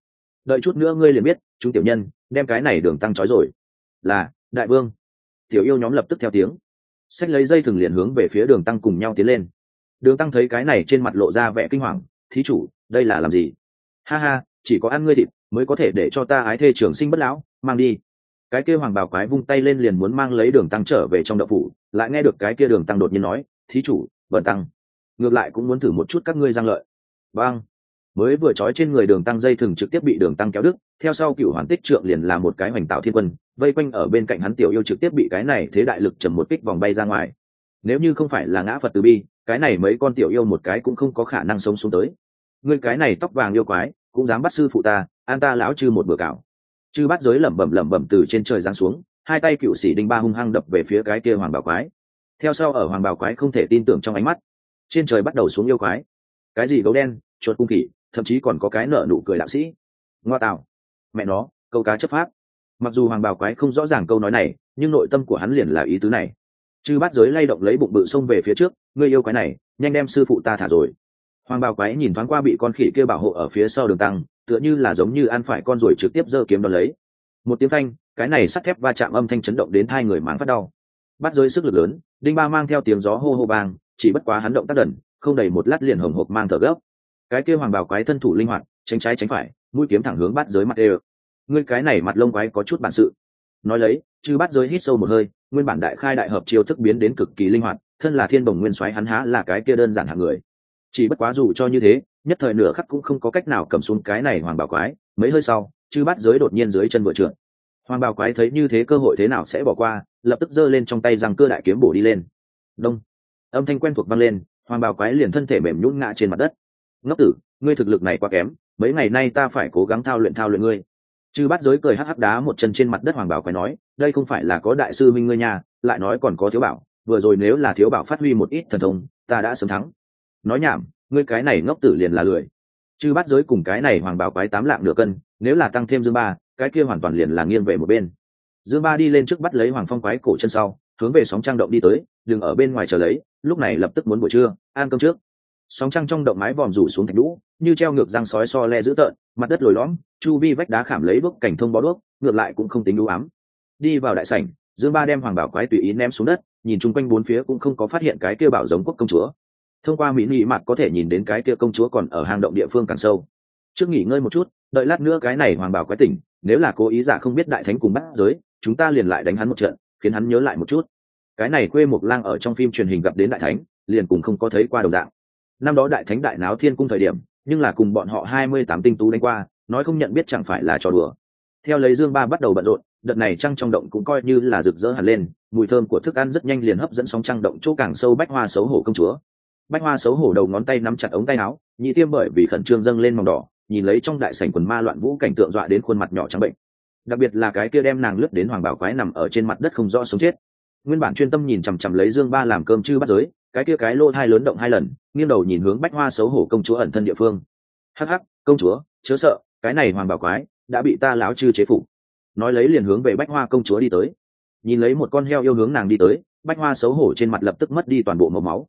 đợi chút nữa ngươi liền biết chúng tiểu nhân đem cái này đường tăng trói rồi. Là đại vương. Tiểu yêu nhóm lập tức theo tiếng xách lấy dây thừng liền hướng về phía đường tăng cùng nhau tiến lên. Đường tăng thấy cái này trên mặt lộ ra vẻ kinh hoàng. Thí chủ đây là làm gì? Ha ha, chỉ có ăn ngươi thịt mới có thể để cho ta ái thê trường sinh bất lão, mang đi. Cái kia hoàng bào quái vung tay lên liền muốn mang lấy đường tăng trở về trong đậu phủ, lại nghe được cái kia đường tăng đột nhiên nói: thí chủ, bần tăng ngược lại cũng muốn thử một chút các ngươi giang lợi. Bang! Mới vừa trói trên người đường tăng dây thừng trực tiếp bị đường tăng kéo đứt, theo sau Cửu Hoàn Tích Trượng liền là một cái hoành tạo thiên quân, vây quanh ở bên cạnh hắn tiểu yêu trực tiếp bị cái này thế đại lực trầm một kích vòng bay ra ngoài. Nếu như không phải là ngã Phật từ bi, cái này mấy con tiểu yêu một cái cũng không có khả năng sống xuống tới. Ngươi cái này tóc vàng yêu quái, cũng dám bắt sư phụ ta, an ta lão chư một bữa cảo. Chư Bát Giới lẩm bẩm từ trên trời giáng xuống, hai tay cựu sĩ đinh ba hung hăng đập về phía cái kia hoàng bào quái. Theo sau ở hoàng bào quái không thể tin tưởng trong ánh mắt, trên trời bắt đầu xuống yêu quái. Cái gì gấu đen, chuột cung khỉ, thậm chí còn có cái nở nụ cười đạo sĩ. Ngoa tạo, mẹ nó, câu cá chấp pháp. Mặc dù hoàng bào quái không rõ ràng câu nói này, nhưng nội tâm của hắn liền là ý tứ này. Chư Bát Giới lay động lấy bụng bự xông về phía trước, ngươi yêu quái này, nhanh đem sư phụ ta thả rồi. Hoàng bào quái nhìn thoáng qua bị con khỉ kia bảo hộ ở phía sau đường tăng, tựa như là giống như ăn phải con ruồi trực tiếp giơ kiếm đón lấy. Một tiếng phanh, cái này sắt thép va chạm âm thanh chấn động đến hai người máng phát đau. Bát Giới sức lực lớn, đinh ba mang theo tiếng gió hô hô bang, chỉ bất quá hắn động tác đần, không đầy một lát liền hồng hộc mang thở gấp. Cái kia hoàng bào quái thân thủ linh hoạt, tránh trái tránh phải, mũi kiếm thẳng hướng Bát Giới mặt đều. Ngươi cái này mặt lông quái có chút bản sự. Nói lấy, chư Bát Giới hít sâu một hơi, nguyên bản đại khai đại hợp chiêu thức biến đến cực kỳ linh hoạt, thân là thiên bồng nguyên soái hắn há là cái kia đơn giản hạng người. Chỉ bất quá dù cho như thế, nhất thời nửa khắc cũng không có cách nào cầm xuống cái này hoàng bào quái. Mấy hơi sau, chư Bát Giới đột nhiên dưới chân vừa trượt. Hoàng bào quái thấy như thế cơ hội thế nào sẽ bỏ qua, lập tức giơ lên trong tay răng cưa đại kiếm bổ đi lên. Đông, âm thanh quen thuộc vang lên, hoàng bào quái liền thân thể mềm nhũn ngã trên mặt đất. Ngốc tử, ngươi thực lực này quá kém, mấy ngày nay ta phải cố gắng thao luyện ngươi. Chư Bát Giới cười hắc hắc đá một chân trên mặt đất hoàng bào quái nói, đây không phải là có đại sư minh ngươi nhà, lại nói còn có thiếu bảo, vừa rồi nếu là thiếu bảo phát huy một ít thần thông, ta đã sớm thắng. Nói nhảm, ngươi cái này ngốc tử liền là lười. Chư Bát Giới cùng cái này hoàng bào quái 8 lạng nửa cân, nếu là tăng thêm Dương Ba, cái kia hoàn toàn liền là nghiêng về một bên. Dương Ba đi lên trước bắt lấy hoàng phong quái cổ chân sau, hướng về sóng trăng động đi tới, đừng ở bên ngoài chờ lấy, lúc này lập tức muốn buổi trưa, ăn cơm trước. Sóng trăng trong động mái vòm rủ xuống thạch đũ, như treo ngược răng sói so le dữ tợn, mặt đất lồi lõm, chu vi vách đá khảm lấy bức cảnh thông bó đuốc, ngược lại cũng không tính đủ ám. Đi vào đại sảnh, Dương Ba đem hoàng bảo quái tùy ý ném xuống đất, nhìn chung quanh bốn phía cũng không có phát hiện cái kia bảo giống quốc công chúa. Thông qua mỹ nhị mặt có thể nhìn đến cái kia công chúa còn ở hang động địa phương càng sâu. Trước nghỉ ngơi một chút, đợi lát nữa cái này hoàng bảo quái tỉnh, nếu là cố ý giả không biết đại thánh cùng Bát Giới, chúng ta liền lại đánh hắn một trận, khiến hắn nhớ lại một chút. Cái này quê Mộc Lang ở trong phim truyền hình gặp đến đại thánh, liền cùng không có thấy qua đồng dạng. Năm đó đại thánh đại náo thiên cung thời điểm, nhưng là cùng bọn họ 28 tinh tú đánh qua, nói không nhận biết chẳng phải là trò đùa. Theo lấy Dương Ba bắt đầu bận rộn, đợt này trăng trong động cũng coi như là rực rỡ hẳn lên, mùi thơm của thức ăn rất nhanh liền hấp dẫn sóng trăng động chỗ càng sâu Bách Hoa xấu hổ công chúa. Bách Hoa xấu hổ đầu ngón tay nắm chặt ống tay áo, nhị tiêm bởi vì khẩn trương dâng lên màu đỏ, nhìn lấy trong đại sảnh quần ma loạn vũ cảnh tượng dọa đến khuôn mặt nhỏ trắng bệnh. Đặc biệt là cái kia đem nàng lướt đến hoàng bảo quái nằm ở trên mặt đất không rõ sống chết. Nguyên bản chuyên tâm nhìn chằm chằm lấy Dương Ba làm cơm Chư Bát Giới, cái kia cái lô thai lớn động 2 lần, nghiêng đầu nhìn hướng Bách Hoa xấu hổ công chúa ẩn thân địa phương. Hắc hắc, công chúa, chớ sợ, cái này hoàng bảo quái đã bị ta láo chư chế phục. Nói lấy liền hướng về Bách Hoa công chúa đi tới. Nhìn lấy một con heo yêu hướng nàng đi tới, Bách Hoa xấu hổ trên mặt lập tức mất đi toàn bộ màu máu.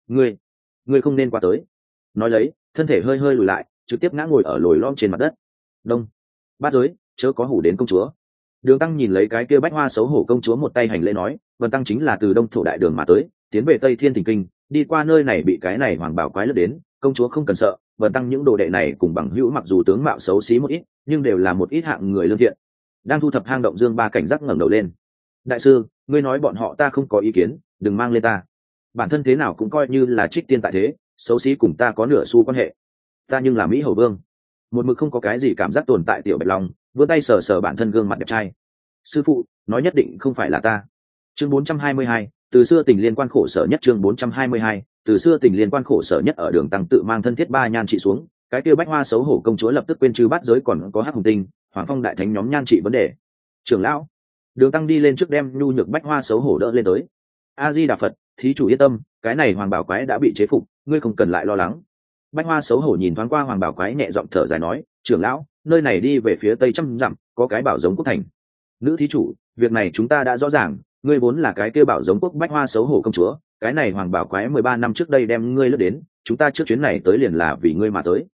Ngươi không nên qua tới. Nói lấy, thân thể hơi hơi lùi lại, trực tiếp ngã ngồi ở lồi lõm trên mặt đất. Đông, Bát Giới, chớ có hủ đến công chúa. Đường Tăng nhìn lấy cái kia Bách Hoa xấu hổ công chúa một tay hành lễ nói, Vân Tăng chính là từ Đông Thổ đại đường mà tới, tiến về Tây Thiên Thỉnh Kinh, đi qua nơi này bị cái này hoàng bảo quái lướt đến, công chúa không cần sợ, Vân Tăng những đồ đệ này cùng bằng hữu mặc dù tướng mạo xấu xí một ít, nhưng đều là một ít hạng người lương thiện. Đang thu thập hang động Dương Ba cảnh giác ngẩng đầu lên. Đại sư, ngươi nói bọn họ ta không có ý kiến, đừng mang lên ta. Bản thân thế nào cũng coi như là trích tiên tại thế, xấu xí cùng ta có nửa xu quan hệ. Ta nhưng là Mỹ Hầu Vương, một mực không có cái gì cảm giác tồn tại tiểu Bạch Long, vươn tay sờ sờ bản thân gương mặt đẹp trai. Sư phụ, nói nhất định không phải là ta. Chương 422, từ xưa tình liên quan khổ sở nhất. Chương 422, từ xưa tình liên quan khổ sở nhất. Ở Đường Tăng tự mang thân thiết ba nhan trị xuống, cái kia Bách Hoa xấu hổ công chúa lập tức quên Chư Bát Giới còn có Hắc Hùng Tinh, Hoàng Phong đại thánh nhóm nhan trị vấn đề. Trưởng lão, Đường Tăng đi lên trước đem nhu nhược Bách Hoa xấu hổ đỡ lên tới. A Di Đà Phật, thí chủ yên tâm, cái này hoàng bảo quái đã bị chế phục, ngươi không cần lại lo lắng. Bách Hoa xấu hổ nhìn thoáng qua hoàng bảo quái nhẹ giọng thở dài nói, trưởng lão, nơi này đi về phía tây 100 dặm, có cái bảo giống quốc thành. Nữ thí chủ, việc này chúng ta đã rõ ràng, ngươi vốn là cái kia bảo giống quốc Bách Hoa xấu hổ công chúa, cái này hoàng bảo quái 13 năm trước đây đem ngươi lướt đến, chúng ta trước chuyến này tới liền là vì ngươi mà tới.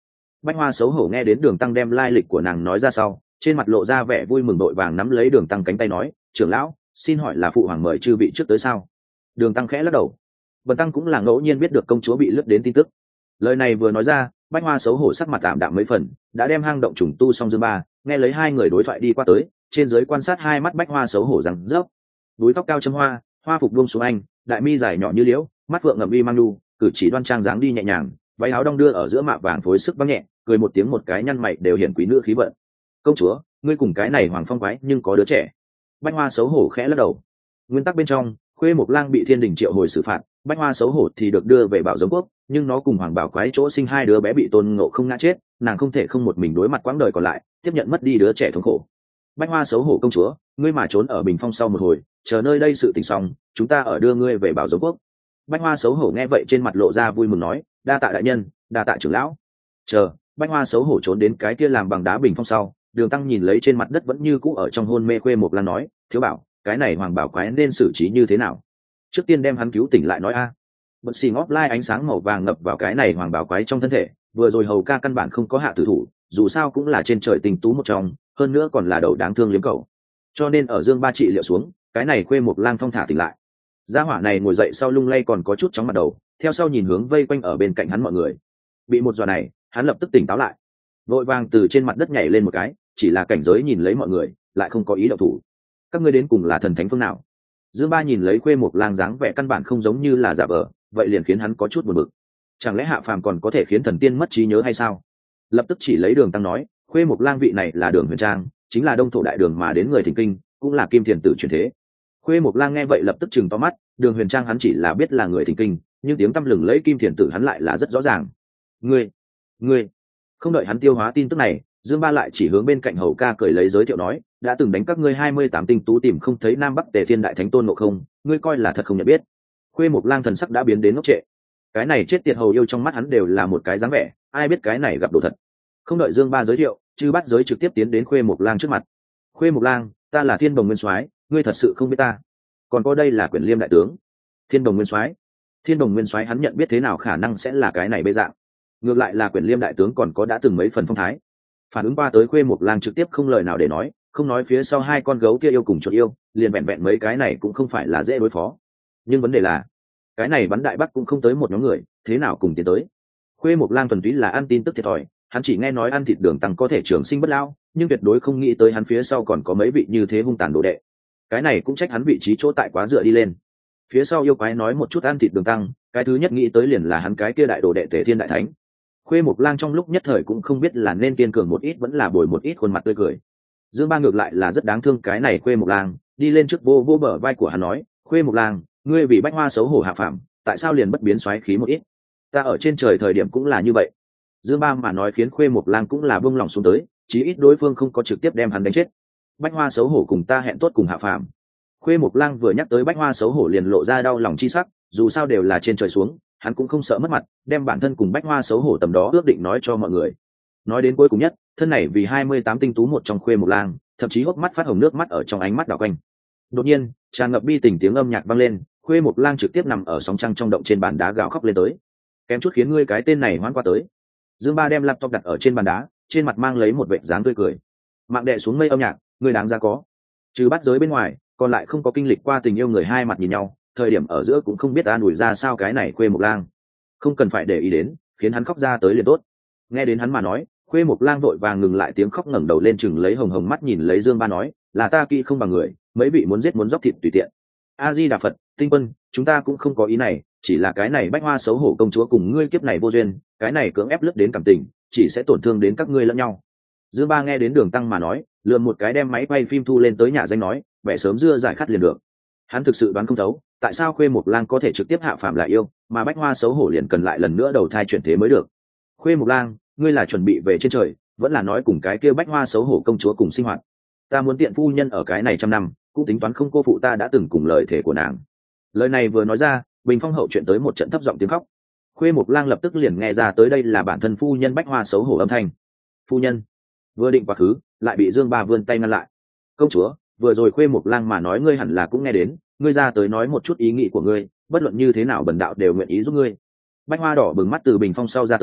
Bách Hoa xấu hổ nghe đến Đường Tăng đem lai lịch của nàng nói ra sau, trên mặt lộ ra vẻ vui mừng, đội vàng nắm lấy Đường Tăng cánh tay nói: trưởng lão, xin hỏi là phụ hoàng mời chư vị trước tới sao? Đường Tăng khẽ lắc đầu. Bần tăng cũng là ngẫu nhiên biết được công chúa bị lướt đến tin tức. Lời này vừa nói ra, Bách Hoa xấu hổ sắc mặt tạm đạm mấy phần, đã đem hang động trùng tu xong. Dương Ba nghe lấy hai người đối thoại đi qua tới, trên dưới quan sát hai mắt Bách Hoa xấu hổ rằng rớp. Đuôi tóc cao châm hoa, hoa phục buông xuống anh, đại mi dài nhỏ như liễu, mắt phượng ngậm vi mang lu, cử chỉ đoan trang dáng đi nhẹ nhàng, váy áo đong đưa ở giữa mạ vàng phối sức vắng nhẹ, cười một tiếng một cái nhăn mày đều hiển quý nữ khí vận. Công chúa, ngươi cùng cái này hoàng phong quái nhưng có đứa trẻ. Bách Hoa xấu hổ khẽ lắc đầu. Nguyên tắc bên trong, Khuê Mộc Lang bị Thiên Đình triệu hồi xử phạt, Bách Hoa xấu hổ thì được đưa về Bảo Giống Quốc, nhưng nó cùng Hoàng Bảo Quái chỗ sinh hai đứa bé bị Tôn Ngộ Không ngã chết, nàng không thể không một mình đối mặt quãng đời còn lại, tiếp nhận mất đi đứa trẻ thống khổ. Bách Hoa xấu hổ công chúa, ngươi mà trốn ở Bình Phong sau một hồi, chờ nơi đây sự tình xong, chúng ta ở đưa ngươi về Bảo Giống Quốc. Bách Hoa xấu hổ nghe vậy trên mặt lộ ra vui mừng nói: đa tạ đại nhân, đa tạ trưởng lão. Chờ Bách Hoa xấu hổ trốn đến cái kia làm bằng đá Bình Phong sau, Đường Tăng nhìn lấy trên mặt đất vẫn như cũ ở trong hôn mê Khuê Mộc Lang nói: thiếu bảo, cái này Hoàng Bảo Quái nên xử trí như thế nào? Trước tiên đem hắn cứu tỉnh lại nói a. Bật xì ngóp lai ánh sáng màu vàng ngập vào cái này Hoàng Bảo Quái trong thân thể, vừa rồi hầu ca căn bản không có hạ tử thủ, dù sao cũng là trên trời tình tú một trong, hơn nữa còn là đầu đáng thương liếm cầu, cho nên ở Dương Ba trị liệu xuống, cái này Khuê Mộc Lang thong thả tỉnh lại. Gia hỏa này ngồi dậy sau lung lay còn có chút chóng mặt đầu, theo sau nhìn hướng vây quanh ở bên cạnh hắn mọi người. Bị một dọa này, hắn lập tức tỉnh táo lại, vội vàng từ trên mặt đất nhảy lên một cái, chỉ là cảnh giới nhìn lấy mọi người, lại không có ý động thủ. Các ngươi đến cùng là thần thánh phương nào? Dương Ba nhìn lấy Khuê Mộc Lang dáng vẻ căn bản không giống như là giả vờ, vậy liền khiến hắn có chút buồn bực. Chẳng lẽ hạ phàm còn có thể khiến thần tiên mất trí nhớ hay sao? Lập tức chỉ lấy Đường Tăng nói: Khuê Mộc Lang vị này là Đường Huyền Trang, chính là Đông Thổ đại đường mà đến người thỉnh kinh, cũng là Kim Thiền tử truyền thế. Khuê Mộc Lang nghe vậy lập tức chừng to mắt, Đường Huyền Trang hắn chỉ là biết là người thỉnh kinh, nhưng tiếng tăm lừng lấy Kim Thiền tử hắn lại là rất rõ ràng. Ngươi, không đợi hắn tiêu hóa tin tức này, Dương Ba lại chỉ hướng bên cạnh hầu ca cười lấy giới thiệu nói: đã từng đánh các ngươi 28 tinh tú tìm không thấy Nam Bắc Tề Thiên đại thánh Tôn Ngộ Không, ngươi coi là thật không nhận biết. Khuê Mộc Lang thần sắc đã biến đến ngốc trệ. Cái này chết tiệt hầu yêu trong mắt hắn đều là một cái dáng vẻ, ai biết cái này gặp đồ thật. Không đợi Dương Ba giới thiệu, Chư Bát Giới trực tiếp tiến đến Khuê Mộc Lang trước mặt. Khuê Mộc Lang, ta là Thiên Đồng Nguyên Soái, ngươi thật sự không biết ta? Còn có đây là Quyển Liêm đại tướng. Thiên Đồng Nguyên Soái. Thiên Đồng Nguyên Soái hắn nhận biết thế nào khả năng sẽ là cái này bê dạng. Ngược lại là Quyển Liêm đại tướng còn có đã từng mấy phần phong thái. Phản ứng qua tới Khuê Mộc Lang trực tiếp không lời nào để nói, không nói phía sau hai con gấu kia yêu cùng chuột yêu, liền vẹn vẹn mấy cái này cũng không phải là dễ đối phó. Nhưng vấn đề là, cái này bắn đại bắc cũng không tới một nhóm người, thế nào cùng tiến tới? Khuê Mộc Lang thuần túy là ăn tin tức thiệt thòi, hắn chỉ nghe nói ăn thịt Đường Tăng có thể trường sinh bất lão, nhưng tuyệt đối không nghĩ tới hắn phía sau còn có mấy vị như thế hung tàn đồ đệ. Cái này cũng trách hắn vị trí chỗ tại quá dựa đi lên. Phía sau yêu quái nói một chút ăn thịt Đường Tăng, cái thứ nhất nghĩ tới liền là hắn cái kia đại đồ đệ Tề Thiên đại thánh. Khuê Mộc Lang trong lúc nhất thời cũng không biết là nên kiên cường một ít vẫn là bồi một ít khuôn mặt tươi cười. Dương Ba ngược lại là rất đáng thương cái này Khuê Mộc Lang, đi lên trước vô vô bờ vai của hắn nói: Khuê Mộc Lang, ngươi vì Bách Hoa xấu hổ hạ phạm, tại sao liền bất biến xoáy khí một ít? Ta ở trên trời thời điểm cũng là như vậy. Dương Ba mà nói khiến Khuê Mộc Lang cũng là buông lòng xuống tới, chí ít đối phương không có trực tiếp đem hắn đánh chết. Bách Hoa xấu hổ cùng ta hẹn tốt cùng hạ phạm. Khuê Mộc Lang vừa nhắc tới Bách Hoa xấu hổ liền lộ ra đau lòng chi sắc, dù sao đều là trên trời xuống, hắn cũng không sợ mất mặt, đem bản thân cùng Bách Hoa xấu hổ tầm đó ước định nói cho mọi người. Nói đến cuối cùng nhất, thân này vì 28 tinh tú một trong Khuê Mộc Lang, thậm chí hốc mắt phát hồng nước mắt ở trong ánh mắt đảo quanh. Đột nhiên, tràn ngập bi tình tiếng âm nhạc vang lên, Khuê Mộc Lang trực tiếp nằm ở sóng trăng trong động trên bàn đá gào khóc lên tới. Kém chút khiến ngươi cái tên này hoán qua tới. Dương Ba đem laptop đặt ở trên bàn đá, trên mặt mang lấy một vẻ dáng tươi cười. Mạng đệ xuống mây âm nhạc, ngươi đáng ra có. Trừ Bát Giới bên ngoài, còn lại không có kinh lịch qua tình yêu người hai mặt nhìn nhau, thời điểm ở giữa cũng không biết an ủi ra sao cái này Khuê Mộc Lang. Không cần phải để ý đến, khiến hắn khóc ra tới liền tốt. Nghe đến hắn mà nói, Khuê Mộc Lang vội vàng ngừng lại tiếng khóc, ngẩng đầu lên chừng lấy hồng hồng mắt nhìn lấy Dương Ba nói: là ta kỹ không bằng người, mấy vị muốn giết muốn dóc thịt tùy tiện. A Di Đà Phật, Tinh Quân, chúng ta cũng không có ý này, chỉ là cái này Bách Hoa xấu hổ công chúa cùng ngươi kiếp này vô duyên, cái này cưỡng ép lướt đến cảm tình, chỉ sẽ tổn thương đến các ngươi lẫn nhau. Dương Ba nghe đến Đường Tăng mà nói, lườm một cái đem máy quay phim thu lên tới nhà danh nói: vẻ sớm dưa giải khát liền được. Hắn thực sự đoán không thấu, tại sao Khuê Mộc Lang có thể trực tiếp hạ phàm lại yêu, mà Bách Hoa xấu hổ liền cần lại lần nữa đầu thai chuyển thế mới được. Khuê Mộc Lang, ngươi là chuẩn bị về trên trời, vẫn là nói cùng cái kia Bách Hoa xấu hổ công chúa cùng sinh hoạt? Ta muốn tiện phu nhân ở cái này trăm năm, cũng tính toán không cô phụ ta đã từng cùng lời thể của nàng. Lời này vừa nói ra, Bình Phong hậu chuyện tới một trận thấp giọng tiếng khóc. Khuê Mộc Lang lập tức liền nghe ra tới đây là bản thân phu nhân Bách Hoa xấu hổ âm thanh. Phu nhân vừa định quá khứ, lại bị Dương Ba vươn tay ngăn lại. Công chúa, vừa rồi Khuê Mộc Lang mà nói ngươi hẳn là cũng nghe đến, ngươi ra tới nói một chút ý nghĩ của ngươi, bất luận như thế nào bần đạo đều nguyện ý giúp ngươi. Bách Hoa đỏ bừng mắt từ Bình Phong sau ra tới,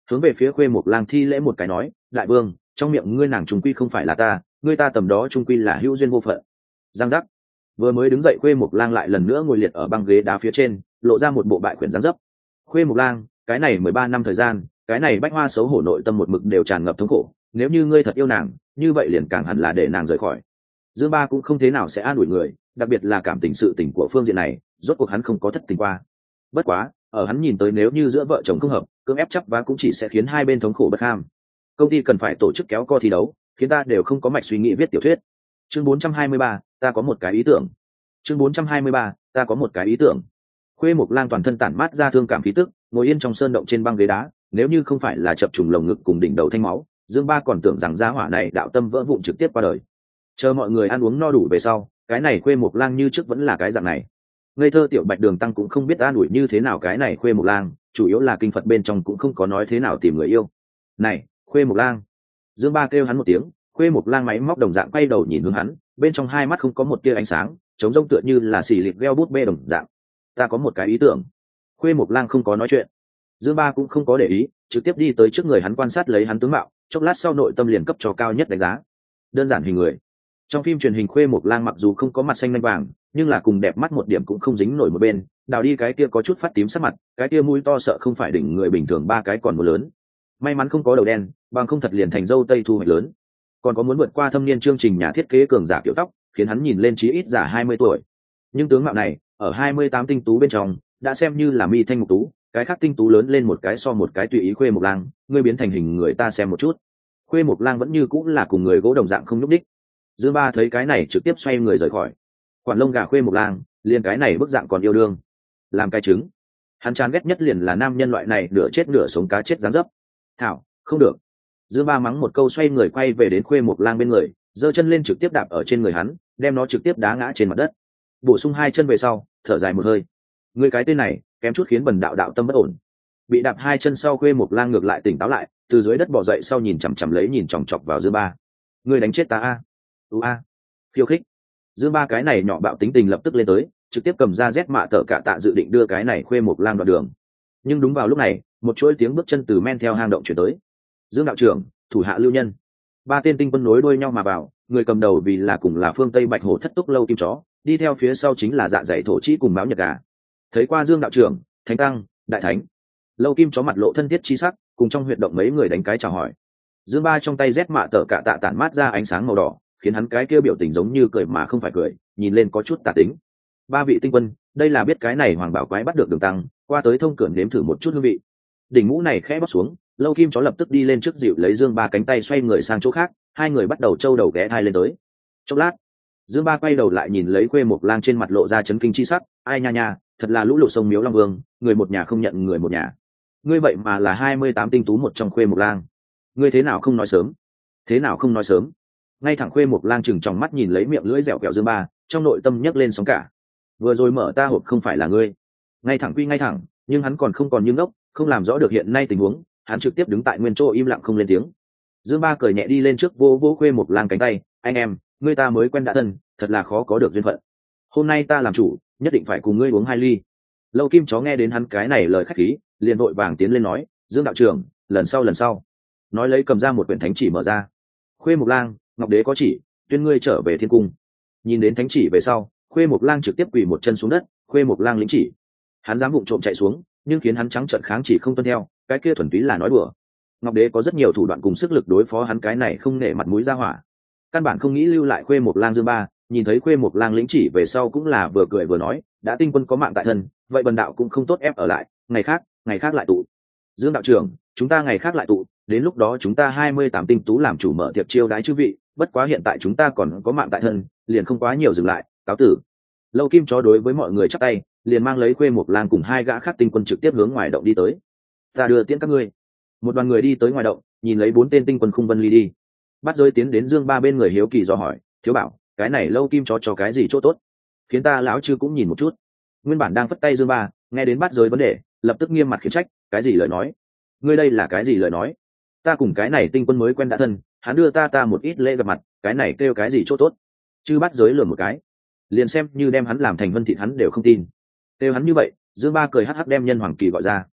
hướng về phía Khuê Mộc Lang thi lễ một cái nói, đại vương, trong miệng ngươi nàng trung quy không phải là ta, ngươi ta tầm đó trung quy là hữu duyên vô phận. Giang giác. Vừa mới đứng dậy Khuê Mộc Lang lại lần nữa ngồi liệt ở băng ghế đá phía trên, lộ ra một bộ bại quyển dáng dấp. Khuê Mộc Lang, cái này 13 năm thời gian, cái này Bách Hoa xấu hổ nội tâm một mực đều tràn ngập thống khổ, nếu như ngươi thật yêu nàng, như vậy liền càng hẳn là để nàng rời khỏi. Dương Ba cũng không thế nào sẽ an ủi người, đặc biệt là cảm tình sự tình của phương diện này, rốt cuộc hắn không có thất tình qua. Bất quá, ở hắn nhìn tới nếu như giữa vợ chồng không hợp, cưỡng ép chấp vá cũng chỉ sẽ khiến hai bên thống khổ bất ham. Công ty cần phải tổ chức kéo co thi đấu, khiến ta đều không có mạch suy nghĩ viết tiểu thuyết. Chương 423, ta có một cái ý tưởng. Chương 423, ta có một cái ý tưởng. Khuê Mộc Lang toàn thân tản mát ra thương cảm khí tức, ngồi yên trong sơn động trên băng ghế đá, nếu như không phải là chập trùng lồng ngực cùng đỉnh đầu thanh máu, Dương Ba còn tưởng rằng gia hỏa này đạo tâm vỡ vụn trực tiếp qua đời. Chờ mọi người ăn uống no đủ về sau, cái này Khuê Mộc Lang như trước vẫn là cái dạng này. Ngây thơ tiểu Bạch Đường tăng cũng không biết an ủi như thế nào cái này Khuê Mộc Lang, chủ yếu là kinh Phật bên trong cũng không có nói thế nào tìm người yêu. Này, Khuê Mộc Lang. Dương Ba kêu hắn một tiếng, Khuê Mộc Lang máy móc đồng dạng quay đầu nhìn hướng hắn, bên trong hai mắt không có một tia ánh sáng, trống rỗng tựa như là xì lịp geo bút bê đồng dạng. Ta có một cái ý tưởng. Khuê Mộc Lang không có nói chuyện. Dương Ba cũng không có để ý, trực tiếp đi tới trước người hắn quan sát lấy hắn tướng mạo, chốc lát sau nội tâm liền cấp cho cao nhất đánh giá. Đơn giản hình người. Trong phim truyền hình Khuê Mộc Lang mặc dù không có mặt xanh lanh vàng, nhưng là cùng đẹp mắt một điểm cũng không dính nổi một bên, đào đi cái kia có chút phát tím sắc mặt, cái kia mũi to sợ không phải đỉnh người bình thường ba cái còn một lớn. May mắn không có đầu đen, bằng không thật liền thành dâu tây thu hoạch lớn. Còn có muốn vượt qua thâm niên chương trình nhà thiết kế cường giả kiểu tóc, khiến hắn nhìn lên chí ít giả 20 tuổi. Nhưng tướng mạo này, ở 28 tinh tú bên trong, đã xem như là mi thanh mục tú, cái khác tinh tú lớn lên một cái so một cái tùy ý. Khuê Mộc Lang, ngươi biến thành hình người ta xem một chút. Khuê Mộc Lang vẫn như cũng là cùng người gỗ đồng dạng không nhúc đích. Dương Ba thấy cái này trực tiếp xoay người rời khỏi. Quản lông gà Khuê Mộc Lang, liền cái này bức dạng còn yêu đương, làm cái trứng. Hắn chán ghét nhất liền là nam nhân loại này nửa chết nửa sống cá chết dáng dấp. Thảo, không được. Dương Ba mắng một câu xoay người quay về đến Khuê Mộc Lang bên người, giơ chân lên trực tiếp đạp ở trên người hắn, đem nó trực tiếp đá ngã trên mặt đất. Bổ sung hai chân về sau, thở dài một hơi. Người cái tên này, kém chút khiến bần đạo đạo tâm bất ổn. Bị đạp hai chân sau Khuê Mộc Lang ngược lại tỉnh táo lại, từ dưới đất bò dậy sau nhìn chằm chằm lấy nhìn chòng chọc vào Dương Ba. Ngươi đánh chết ta a? A. Khiêu khích. Dương Ba cái này nhỏ bạo tính tình lập tức lên tới, trực tiếp cầm ra rét mạ tở cả tạ dự định đưa cái này Khuê Mộc Lang đoạn đường. Nhưng đúng vào lúc này, một chuỗi tiếng bước chân từ men theo hang động chuyển tới. Dương đạo trưởng, thủ hạ lưu nhân. Ba tên tinh quân nối đuôi nhau mà vào, người cầm đầu vì là cùng là phương Tây Bạch Hổ thất túc lâu kim chó, đi theo phía sau chính là dạ dày thổ trĩ cùng báo nhật gà. Thấy qua Dương đạo trưởng, thánh tăng, đại thánh. Lâu kim chó mặt lộ thân thiết chi sắc, cùng trong huyệt động mấy người đánh cái chào hỏi. Dương Ba trong tay rét mạ tở cả tạ tản mát ra ánh sáng màu đỏ, khiến hắn cái kia biểu tình giống như cười mà không phải cười, nhìn lên có chút tà tính. Ba vị tinh quân, đây là biết cái này hoàng bảo quái bắt được đường tăng, qua tới thông cẩn nếm thử một chút hương vị. Đỉnh mũ này khẽ bóc xuống, lâu kim chó lập tức đi lên trước dịu lấy Dương Ba cánh tay xoay người sang chỗ khác, hai người bắt đầu trâu đầu ghé thai lên tới. Chốc lát, Dương Ba quay đầu lại nhìn lấy Khuê Mộc Lang trên mặt lộ ra chấn kinh chi sắc, ai nha nha, thật là lũ lụt sông Miếu Long Vương, người một nhà không nhận người một nhà. Ngươi vậy mà là 28 tinh tú một trong Khuê Mộc Lang. Ngươi thế nào không nói sớm? Thế nào không nói sớm? Ngay thẳng Khuê Mộc Lang chừng trong mắt nhìn lấy miệng lưỡi dẻo kẹo Dương Ba, trong nội tâm nhấc lên sóng cả. Vừa rồi mở ta hộp không phải là ngươi. Ngay thẳng quy ngay thẳng, nhưng hắn còn không còn như ngốc, không làm rõ được hiện nay tình huống, hắn trực tiếp đứng tại nguyên chỗ im lặng không lên tiếng. Dương Ba cười nhẹ đi lên trước vô vô Khuê Mộc Lang cánh tay, anh em, ngươi ta mới quen đã thân, thật là khó có được duyên phận. Hôm nay ta làm chủ, nhất định phải cùng ngươi uống 2 ly. Lâu kim chó nghe đến hắn cái này lời khách khí, liền vội vàng tiến lên nói, Dương đạo trưởng, lần sau. Nói lấy cầm ra một quyển thánh chỉ mở ra. Khuê Mộc Lang, Ngọc Đế có chỉ, tuyên ngươi trở về thiên cung. Nhìn đến thánh chỉ về sau, Khuê Mộc Lang trực tiếp quỳ một chân xuống đất. Khuê Mộc Lang lĩnh chỉ. Hắn dám vụng trộm chạy xuống, nhưng khiến hắn trắng trợn kháng chỉ không tuân theo, cái kia thuần túy là nói đùa. Ngọc Đế có rất nhiều thủ đoạn cùng sức lực đối phó hắn cái này không nể mặt mũi ra hỏa. Căn bản không nghĩ lưu lại Khuê Mộc Lang Dương Ba, nhìn thấy Khuê Mộc Lang lĩnh chỉ về sau cũng là vừa cười vừa nói, đã tinh quân có mạng tại thân, vậy bần đạo cũng không tốt ép ở lại, ngày khác lại tụ. Dương đạo trưởng, chúng ta ngày khác lại tụ, đến lúc đó chúng ta 28 tinh tú làm chủ mở tiệc chiêu đãi chư vị, bất quá hiện tại chúng ta còn có mạng tại thân, liền không quá nhiều dừng lại, cáo tử. Lâu kim chó đối với mọi người chắp tay, liền mang lấy Khuê Mộc Lang cùng 2 gã khác tinh quân trực tiếp hướng ngoài động đi tới. Ta đưa tiễn các ngươi. Một đoàn người đi tới ngoài động, nhìn lấy 4 tên tinh quân khung vân ly đi. Bắt giới tiến đến Dương Ba bên người hiếu kỳ dò hỏi, thiếu bảo, cái này lâu kim chó cho cái gì chỗ tốt, khiến ta lão chư cũng nhìn một chút. Nguyên bản đang phất tay Dương Ba, nghe đến bắt giới vấn đề, lập tức nghiêm mặt khiển trách, cái gì lời nói? Ngươi đây là cái gì lời nói? Ta cùng cái này tinh quân mới quen đã thân, hắn đưa ta một ít lễ gặp mặt, cái này kêu cái gì chỗ tốt? Chư bắt giới lườm một cái, liền xem như đem hắn làm thành vân thịt hắn đều không tin. Kêu hắn như vậy, Dương Ba cười hắc hắc đem Nhân Hoàng Kỳ gọi ra.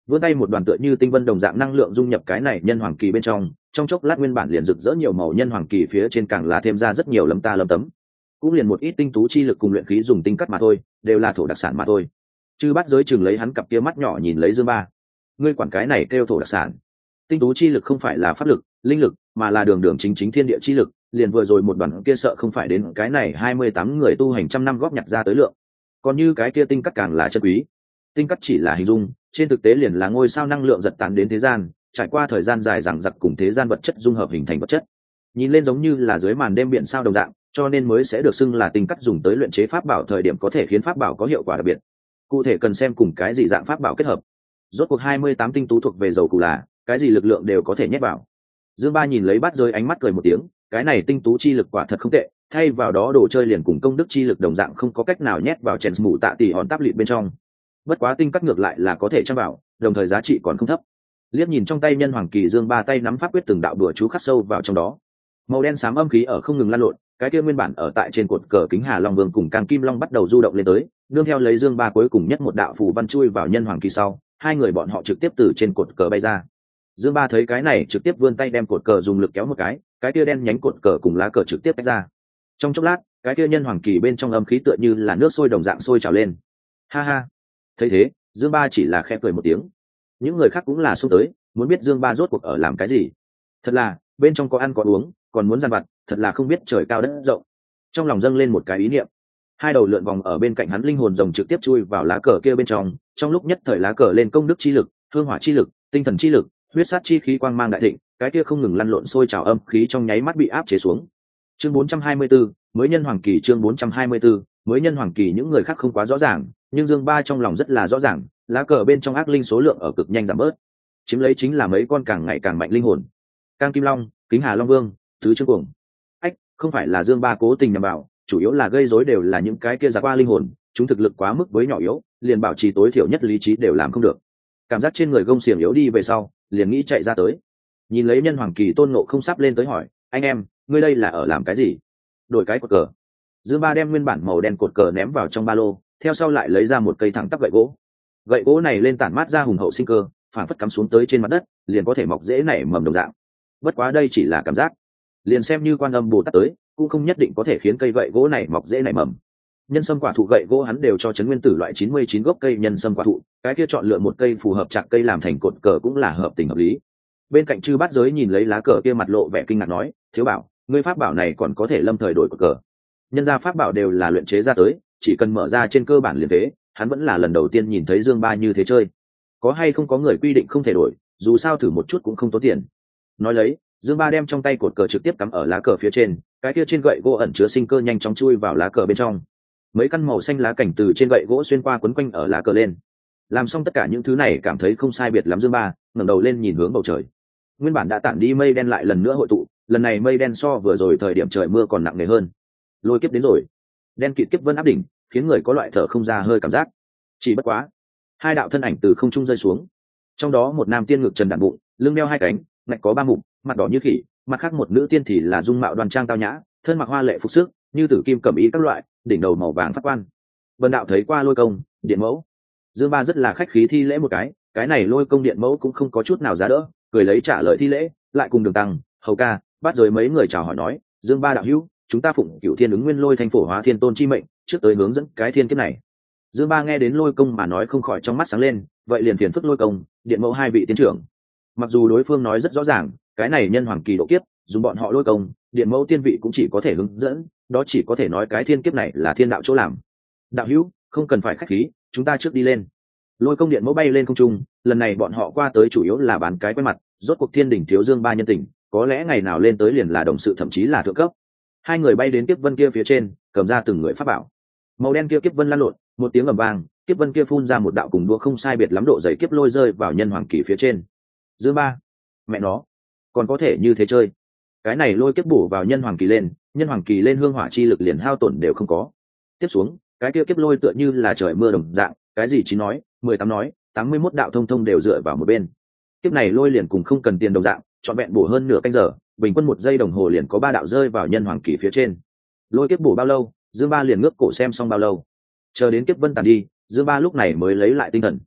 vươn tay một đoàn tựa như tinh vân đồng dạng năng lượng dung nhập cái này nhân hoàng kỳ bên trong chốc lát nguyên bản liền rực rỡ nhiều màu nhân hoàng kỳ phía trên càng là thêm ra rất nhiều lấm ta lấm tấm, cũng liền một ít tinh tú chi lực cùng luyện khí dùng tinh cắt mà thôi, đều là thổ đặc sản mà thôi. Chư Bát Giới chừng lấy hắn cặp kia mắt nhỏ nhìn lấy Dương Ba, ngươi quản cái này kêu thổ đặc sản? Tinh tú chi lực không phải là pháp lực, linh lực, mà là đường đường chính chính thiên địa chi lực, liền vừa rồi một đoàn kia sợ không phải đến cái này 28 người tu hành trăm năm góp nhặt ra tới lượng. Còn như cái kia tinh cắt càng là chân quý. Tinh cắt chỉ là hình dung, trên thực tế liền là ngôi sao năng lượng giật tán đến thế gian, trải qua thời gian dài dằng dặc cùng thế gian vật chất dung hợp hình thành vật chất. Nhìn lên giống như là dưới màn đêm biển sao đồng dạng, cho nên mới sẽ được xưng là tinh cắt, dùng tới luyện chế pháp bảo thời điểm có thể khiến pháp bảo có hiệu quả đặc biệt. Cụ thể cần xem cùng cái gì dạng pháp bảo kết hợp. Rốt cuộc 28 tinh tú thuộc về dầu cụ là, cái gì lực lượng đều có thể nhét vào. Dương Ba nhìn lấy Bát Giới ánh mắt cười một tiếng, cái này tinh tú chi lực quả thật không tệ, thay vào đó đồ chơi liền cùng công đức chi lực đồng dạng không có cách nào nhét vào chèn mù tạ tỷ hòn táp lịt bên trong. Bất quá tinh cắt ngược lại là có thể trang bảo, đồng thời giá trị còn không thấp. Liếc nhìn trong tay nhân hoàng kỳ, Dương Ba tay nắm pháp quyết từng đạo đùa chú khắc sâu vào trong đó. Màu đen xám âm khí ở không ngừng lan lộn, cái kia nguyên bản ở tại trên cột cờ kính Hà Long Vương cùng Càn Kim Long bắt đầu du động lên tới, nương theo lấy Dương Ba cuối cùng nhất một đạo phù văn chui vào nhân hoàng kỳ sau, hai người bọn họ trực tiếp từ trên cột cờ bay ra. Dương Ba thấy cái này trực tiếp vươn tay đem cột cờ dùng lực kéo một cái kia đen nhánh cột cờ cùng lá cờ trực tiếp tách ra. Trong chốc lát, cái kia nhân hoàng kỳ bên trong âm khí tựa như là nước sôi đồng dạng sôi trào lên. Ha ha. Thấy thế, Dương Ba chỉ là khẽ cười một tiếng. Những người khác cũng là xông tới, muốn biết Dương Ba rốt cuộc ở làm cái gì. Thật là, bên trong có ăn có uống, còn muốn gian vặt, thật là không biết trời cao đất rộng. Trong lòng dâng lên một cái ý niệm. Hai đầu lượn vòng ở bên cạnh hắn linh hồn rồng trực tiếp chui vào lá cờ kia bên trong lúc nhất thời lá cờ lên công đức chi lực, hương hỏa chi lực, tinh thần chi lực, huyết sát chi khí quang mang đại thịnh, cái kia không ngừng lăn lộn sôi trào âm khí trong nháy mắt bị áp chế xuống. Chương 424, mới nhân hoàng kỳ. Chương 424, mới nhân hoàng kỳ. Những người khác không quá rõ ràng, nhưng Dương Ba trong lòng rất là rõ ràng, lá cờ bên trong ác linh số lượng ở cực nhanh giảm bớt, chiếm lấy chính là mấy con càng ngày càng mạnh linh hồn. Cang Kim Long, Kính Hà Long Vương, Tứ Trương Cuồng. Ách, không phải là Dương Ba cố tình nhằm vào, chủ yếu là gây rối đều là những cái kia giặc qua linh hồn, chúng thực lực quá mức với nhỏ yếu, liền bảo trì tối thiểu nhất lý trí đều làm không được. Cảm giác trên người gông xiềng yếu đi về sau, liền nghĩ chạy ra tới. Nhìn lấy nhân hoàng kỳ, Tôn Ngộ không sắp lên tới hỏi, anh em, ngươi đây là ở làm cái gì? Đổi cái cột cờ. Dương Ba đem nguyên bản màu đen cột cờ ném vào trong ba lô, theo sau lại lấy ra một cây thẳng tắp gậy gỗ. Gậy gỗ này lên tản mát ra hùng hậu sinh cơ, phản phất cắm xuống tới trên mặt đất, liền có thể mọc rễ nảy mầm đồng dạng. Bất quá đây chỉ là cảm giác, liền xem như Quan Âm Bồ Tát tới, cũng không nhất định có thể khiến cây gậy gỗ này mọc rễ nảy mầm. Nhân sâm quả thụ gậy gỗ hắn đều cho trấn nguyên tử loại 99 gốc cây nhân sâm quả thụ, cái kia chọn lựa một cây phù hợp chặt cây làm thành cột cờ cũng là hợp tình hợp lý. Bên cạnh Chư Bát Giới nhìn lấy lá cờ kia mặt lộ vẻ kinh ngạc nói, thiếu bảo, ngươi pháp bảo này còn có thể lâm thời đổi cột cờ? Nhân gia pháp bảo đều là luyện chế ra tới, chỉ cần mở ra trên cơ bản liền thế, hắn vẫn là lần đầu tiên nhìn thấy Dương Ba như thế chơi. Có hay không có người quy định không thể đổi, dù sao thử một chút cũng không tốn tiền. Nói lấy, Dương Ba đem trong tay cột cờ trực tiếp cắm ở lá cờ phía trên, cái kia trên gậy gỗ ẩn chứa sinh cơ nhanh chóng chui vào lá cờ bên trong. Mấy căn màu xanh lá cảnh từ trên gậy gỗ xuyên qua quấn quanh ở lá cờ lên. Làm xong tất cả những thứ này, cảm thấy không sai biệt lắm, Dương Ba ngẩng đầu lên nhìn hướng bầu trời. Nguyên bản đã tản đi mây đen lại lần nữa hội tụ, lần này mây đen so vừa rồi thời điểm trời mưa còn nặng nề hơn. Lôi kiếp đến rồi. Đen kịt kiếp vân áp đỉnh, khiến người có loại thở không ra hơi cảm giác. Chỉ bất quá, hai đạo thân ảnh từ không trung rơi xuống. Trong đó một nam tiên ngực trần đạn bụng, lưng đeo hai cánh, ngạch có ba mụn, mặt đỏ như khỉ, mặt khác một nữ tiên thì là dung mạo đoan trang tao nhã, thân mặc hoa lệ phục sức, như tử kim cẩm ý các loại, đỉnh đầu màu vàng phát quan. Vân đạo thấy qua Lôi Công, Điện Mẫu. Dương Ba rất là khách khí thi lễ một cái này Lôi Công Điện Mẫu cũng không có chút nào giá đỡ, cười lấy trả lời thi lễ, lại cùng Đường Tăng, Hầu Ca, Bát Giới mấy người chào hỏi nói, Dương Ba đạo hữu, chúng ta phụng Cửu Thiên ứng Nguyên Lôi Thanh Phổ Hóa Thiên Tôn chi mệnh, trước tới hướng dẫn cái thiên kiếp này. Dương Ba nghe đến Lôi Công mà nói không khỏi trong mắt sáng lên, vậy liền phiền phức Lôi Công, Điện Mẫu hai vị tiên trưởng. Mặc dù đối phương nói rất rõ ràng, cái này nhân hoàng kỳ độ kiếp, dùng bọn họ Lôi Công, Điện Mẫu tiên vị cũng chỉ có thể hướng dẫn, đó chỉ có thể nói cái thiên kiếp này là thiên đạo chỗ làm. Đạo hữu, không cần phải khách khí, chúng ta trước đi lên. Lôi Công Điện Mẫu bay lên không trung, lần này bọn họ qua tới chủ yếu là bán cái quen mặt, rốt cuộc thiên đỉnh thiếu Dương Ba nhân tình, có lẽ ngày nào lên tới liền là đồng sự thậm chí là thượng cấp. Hai người bay đến kiếp vân kia phía trên, cầm ra từng người pháp bảo. Màu đen kia kiếp vân lan lộn, một tiếng ầm vang, kiếp vân kia phun ra một đạo cùng đua không sai biệt lắm độ dày kiếp lôi rơi vào nhân hoàng kỳ phía trên. Dương Ba, mẹ nó, còn có thể như thế chơi? Cái này lôi kiếp bổ vào nhân hoàng kỳ lên, nhân hoàng kỳ lên hương hỏa chi lực liền hao tổn đều không có. Tiếp xuống, cái kia kiếp lôi tựa như là trời mưa đồng dạng, cái gì 9 nói, 18 nói, 81 đạo thông thông đều dựa vào một bên. Kiếp này lôi liền cùng không cần tiền đồng dạng, trọn vẹn bổ hơn nửa canh giờ, bình quân 1 giây đồng hồ liền có 3 đạo rơi vào nhân hoàng kỳ phía trên. Lôi kiếp bổ bao lâu, Dương Ba liền ngước cổ xem xong bao lâu. Chờ đến kiếp vân tàn đi, Dương Ba lúc này mới lấy lại tinh thần.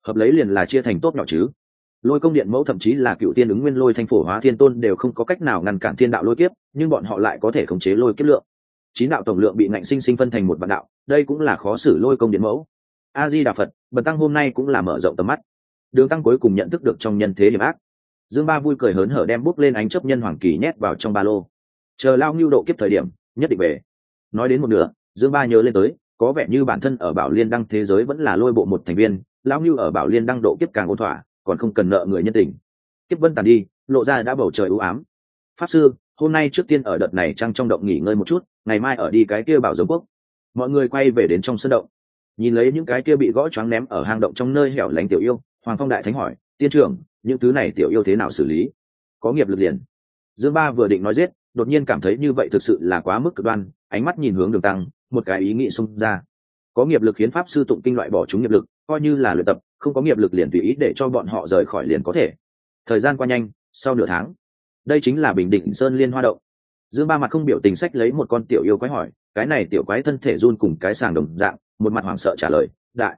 hợp lấy liền là chia thành tốt nhỏ chứ. Lôi công điện mẫu thậm chí là cựu tiên ứng nguyên lôi thanh phổ hóa thiên tôn đều không có cách nào ngăn cản thiên đạo lôi kiếp, nhưng bọn họ lại có thể khống chế lôi kiếp lượng. 9 đạo tổng lượng bị ngạnh sinh sinh phân thành một vạn đạo, đây cũng là khó xử lôi công điện mẫu. A Di Đà Phật, bần tăng hôm nay cũng là mở rộng tầm mắt. Đường tăng cuối cùng nhận thức được trong nhân thế hiểm ác. Dương Ba vui cười hớn hở đem bút lên ánh chấp nhân hoàng kỳ nhét vào trong ba lô. Chờ lao ngưu độ kiếp thời điểm, nhất định về. Nói đến một nửa, Dương Ba nhớ lên tới, có vẻ như bản thân ở Bảo Liên Đăng thế giới vẫn là lôi bộ một thành viên, lão ngưu ở Bảo Liên Đăng độ kiếp càng ôn thỏa, còn không cần nợ người nhân tình. Kiếp vân tàn đi, lộ ra đã bầu trời u ám. Pháp sư, hôm nay trước tiên ở đợt này trăng trong động nghỉ ngơi một chút, ngày mai ở đi cái kia Bảo Giống Quốc. Mọi người quay về đến trong sân động, nhìn lấy những cái kia bị gõ choáng ném ở hang động trong nơi hẻo lánh tiểu yêu, Hoàng Phong đại thánh hỏi, tiên trưởng, những thứ này tiểu yêu thế nào xử lý? Có nghiệp lực liền. Dương Ba vừa định nói giết, đột nhiên cảm thấy như vậy thực sự là quá mức cực đoan, ánh mắt nhìn hướng Đường Tăng, một cái ý nghĩ xông ra. Có nghiệp lực khiến pháp sư tụng kinh loại bỏ chúng nghiệp lực, coi như là luyện tập, không có nghiệp lực liền tùy ý để cho bọn họ rời khỏi liền có thể. Thời gian qua nhanh, sau nửa tháng, đây chính là Bình Định Sơn Liên Hoa Động. Dương Ba mặt không biểu tình sách lấy một con tiểu yêu quái hỏi, cái này tiểu quái thân thể run cùng cái sàng đồng dạng, một mặt hoảng sợ trả lời,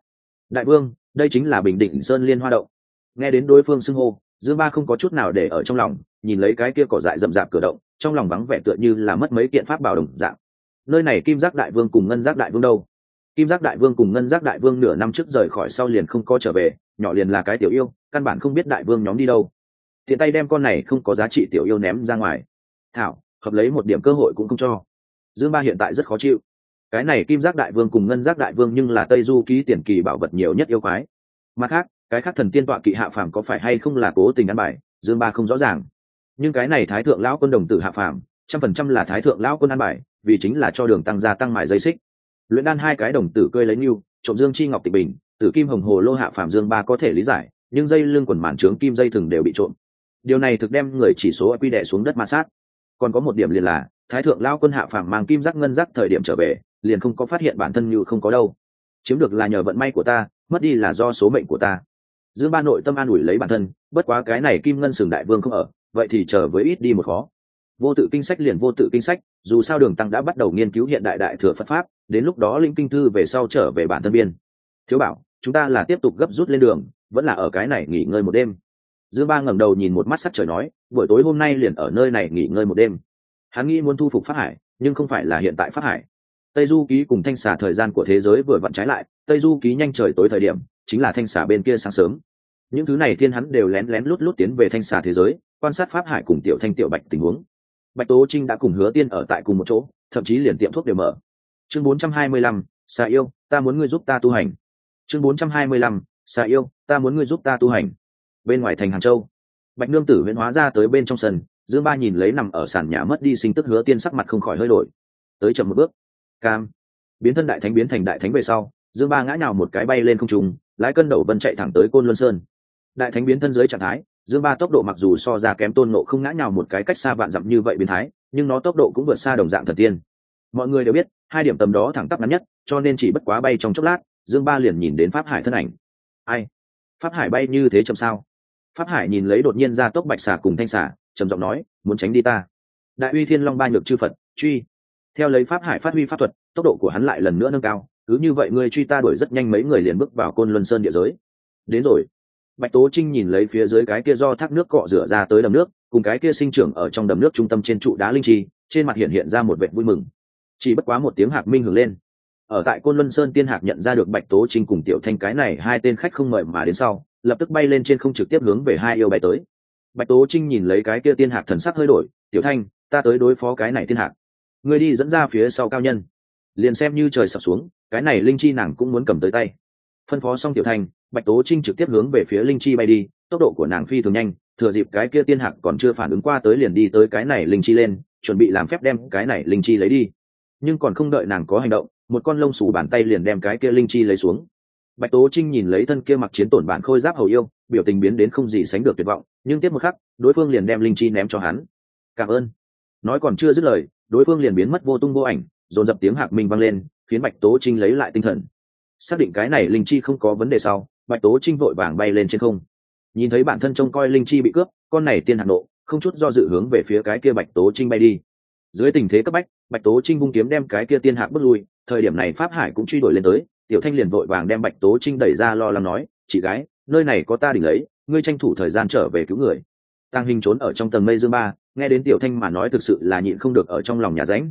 đại vương, đây chính là Bình Định Sơn Liên Hoa Động. Nghe đến đối phương xưng hô, Dương Ba không có chút nào để ở trong lòng, nhìn lấy cái kia cỏ dại rậm rạp cửa động, trong lòng vắng vẻ tựa như là mất mấy kiện pháp bảo đồng dạng. Nơi này Kim Giác Đại Vương cùng Ngân Giác Đại Vương đâu? Kim Giác Đại Vương cùng Ngân Giác Đại Vương nửa năm trước rời khỏi sau liền không có trở về, nhỏ liền là cái tiểu yêu, căn bản không biết Đại Vương nhóm đi đâu. Tiện tay đem con này không có giá trị tiểu yêu ném ra ngoài. Thảo, hợp lấy một điểm cơ hội cũng không cho. Dương Ba hiện tại rất khó chịu. Cái này Kim Giác Đại Vương cùng Ngân Giác Đại Vương nhưng là Tây Du ký tiền kỳ bảo vật nhiều nhất yêu quái. Mặt khác, cái khác thần tiên tọa kỵ hạ phàm có phải hay không là cố tình ăn bài, Dương Ba không rõ ràng. Nhưng cái này Thái thượng lão quân đồng tử hạ phàm, 100% là Thái thượng lão quân ăn bài, vì chính là cho Đường Tăng gia tăng mài dây xích. Luyện đan hai cái đồng tử cơi lấy nưu, trộm dương chi ngọc tịch bình, tử kim hồng hồ lô hạ phàm Dương Ba có thể lý giải, nhưng dây lưng quần màn trướng kim dây thừng đều bị trộm. Điều này thực đem người chỉ số quy đè xuống đất ma sát. Còn có một điểm liền là, Thái thượng lão quân hạ phàm mang kim giác ngân giác thời điểm trở về, liền không có phát hiện bản thân như không có đâu. Chiếm được là nhờ vận may của ta, mất đi là do số mệnh của ta. Dương Ba nội tâm an ủi lấy bản thân, bất quá cái này Kim Ngân Sừng Đại Vương không ở, vậy thì chờ với ít đi một khó. Vô tự kinh sách liền vô tự kinh sách, dù sao Đường Tăng đã bắt đầu nghiên cứu hiện đại đại thừa Phật pháp, đến lúc đó linh kinh thư về sau trở về bản thân biên. Thiếu bảo, chúng ta là tiếp tục gấp rút lên đường, vẫn là ở cái này nghỉ ngơi một đêm. Dương Ba ngẩng đầu nhìn một mắt sắc trời nói, buổi tối hôm nay liền ở nơi này nghỉ ngơi một đêm. Hắn nghĩ muốn thu phục Pháp Hải, nhưng không phải là hiện tại Pháp Hải. Tây Du ký cùng Thanh Xà thời gian của thế giới vừa vặn trái lại, Tây Du ký nhanh trời tối thời điểm, chính là Thanh Xà bên kia sáng sớm. Những thứ này thiên hắn đều lén lén lút lút tiến về Thanh Xà thế giới, quan sát Pháp Hải cùng Tiểu Thanh Tiểu Bạch tình huống. Bạch Tố Trinh đã cùng Hứa Tiên ở tại cùng một chỗ, thậm chí liền tiệm thuốc đều mở. Chương 425, Xà yêu, ta muốn ngươi giúp ta tu hành. Chương 425, Xà yêu, ta muốn ngươi giúp ta tu hành. Bên ngoài thành Hàng Châu, Bạch Nương Tử huyễn hóa ra tới bên trong sân, Dương Ba nhìn lấy nằm ở sàn nhà mất đi sinh tức Hứa Tiên sắc mặt không khỏi hơi đổi. Tới chậm một bước, cam biến thân đại thánh biến thành đại thánh về sau, Dương Ba ngã nhào một cái bay lên không trung, lái cân đầu vân chạy thẳng tới Côn Luân Sơn. Đại thánh biến thân dưới trạng thái, Dương Ba tốc độ mặc dù so ra kém Tôn Ngộ không ngã nhào một cái cách xa vạn dặm như vậy biến thái, nhưng nó tốc độ cũng vượt xa đồng dạng thần tiên. Mọi người đều biết, hai điểm tầm đó thẳng tắp ngắn nhất, cho nên chỉ bất quá bay trong chốc lát, Dương Ba liền nhìn đến Pháp Hải thân ảnh. Ai? Pháp Hải bay như thế chậm sao? Pháp Hải nhìn lấy đột nhiên ra tốc bạch xà cùng thanh xà, trầm giọng nói, muốn tránh đi ta. Đại uy thiên long ba nhược chư Phật, truy. Theo lấy Pháp Hải phát huy pháp thuật, tốc độ của hắn lại lần nữa nâng cao, cứ như vậy ngươi truy ta đuổi rất nhanh, mấy người liền bước vào Côn Luân Sơn địa giới. Đến rồi. Bạch Tố Trinh nhìn lấy phía dưới cái kia do thác nước cọ rửa ra tới đầm nước, cùng cái kia sinh trưởng ở trong đầm nước trung tâm trên trụ đá linh chi, trên mặt hiện ra một vẻ vui mừng. Chỉ bất quá một tiếng hạc minh hưởng lên. Ở tại Côn Luân Sơn tiên hạc nhận ra được Bạch Tố Trinh cùng Tiểu Thanh cái này hai tên khách không mời mà đến sau, lập tức bay lên trên không trực tiếp hướng về hai yêu bay tới. Bạch Tố Trinh nhìn lấy cái kia tiên hạc thần sắc hơi đổi, "Tiểu Thanh, ta tới đối phó cái này tiên hạc. Ngươi đi dẫn ra phía sau cao nhân." Liền xem như trời sập xuống, cái này linh chi nàng cũng muốn cầm tới tay. Phân phó xong Tiểu Thanh, Bạch Tố Trinh trực tiếp hướng về phía linh chi bay đi, tốc độ của nàng phi thường nhanh, thừa dịp cái kia tiên hạc còn chưa phản ứng qua tới liền đi tới cái này linh chi lên, chuẩn bị làm phép đem cái này linh chi lấy đi. Nhưng còn không đợi nàng có hành động, một con lông xù bàn tay liền đem cái kia linh chi lấy xuống. Bạch Tố Trinh nhìn lấy thân kia mặc chiến tổn bản khôi giáp hầu yêu, biểu tình biến đến không gì sánh được tuyệt vọng, nhưng tiếp một khắc, đối phương liền đem linh chi ném cho hắn. "Cảm ơn." Nói còn chưa dứt lời, đối phương liền biến mất vô tung vô ảnh, dồn dập tiếng hạc minh vang lên, khiến Bạch Tố Trinh lấy lại tinh thần. Xác định cái này linh chi không có vấn đề sau, Bạch Tố Trinh vội vàng bay lên trên không. Nhìn thấy bản thân trông coi linh chi bị cướp, con này tiên hạc nộ, không chút do dự hướng về phía cái kia Bạch Tố Trinh bay đi. Dưới tình thế cấp bách, Bạch Tố Trinh vung kiếm đem cái kia tiên hạc bước lui, thời điểm này Pháp Hải cũng truy đuổi lên tới, Tiểu Thanh liền vội vàng đem Bạch Tố Trinh đẩy ra lo lắng nói, "Chị gái, nơi này có ta đỉnh lấy, ngươi tranh thủ thời gian trở về cứu người. Tàng Hình trốn ở trong tầng mây dương ba, nghe đến Tiểu Thanh mà nói thực sự là nhịn không được ở trong lòng nhà ránh,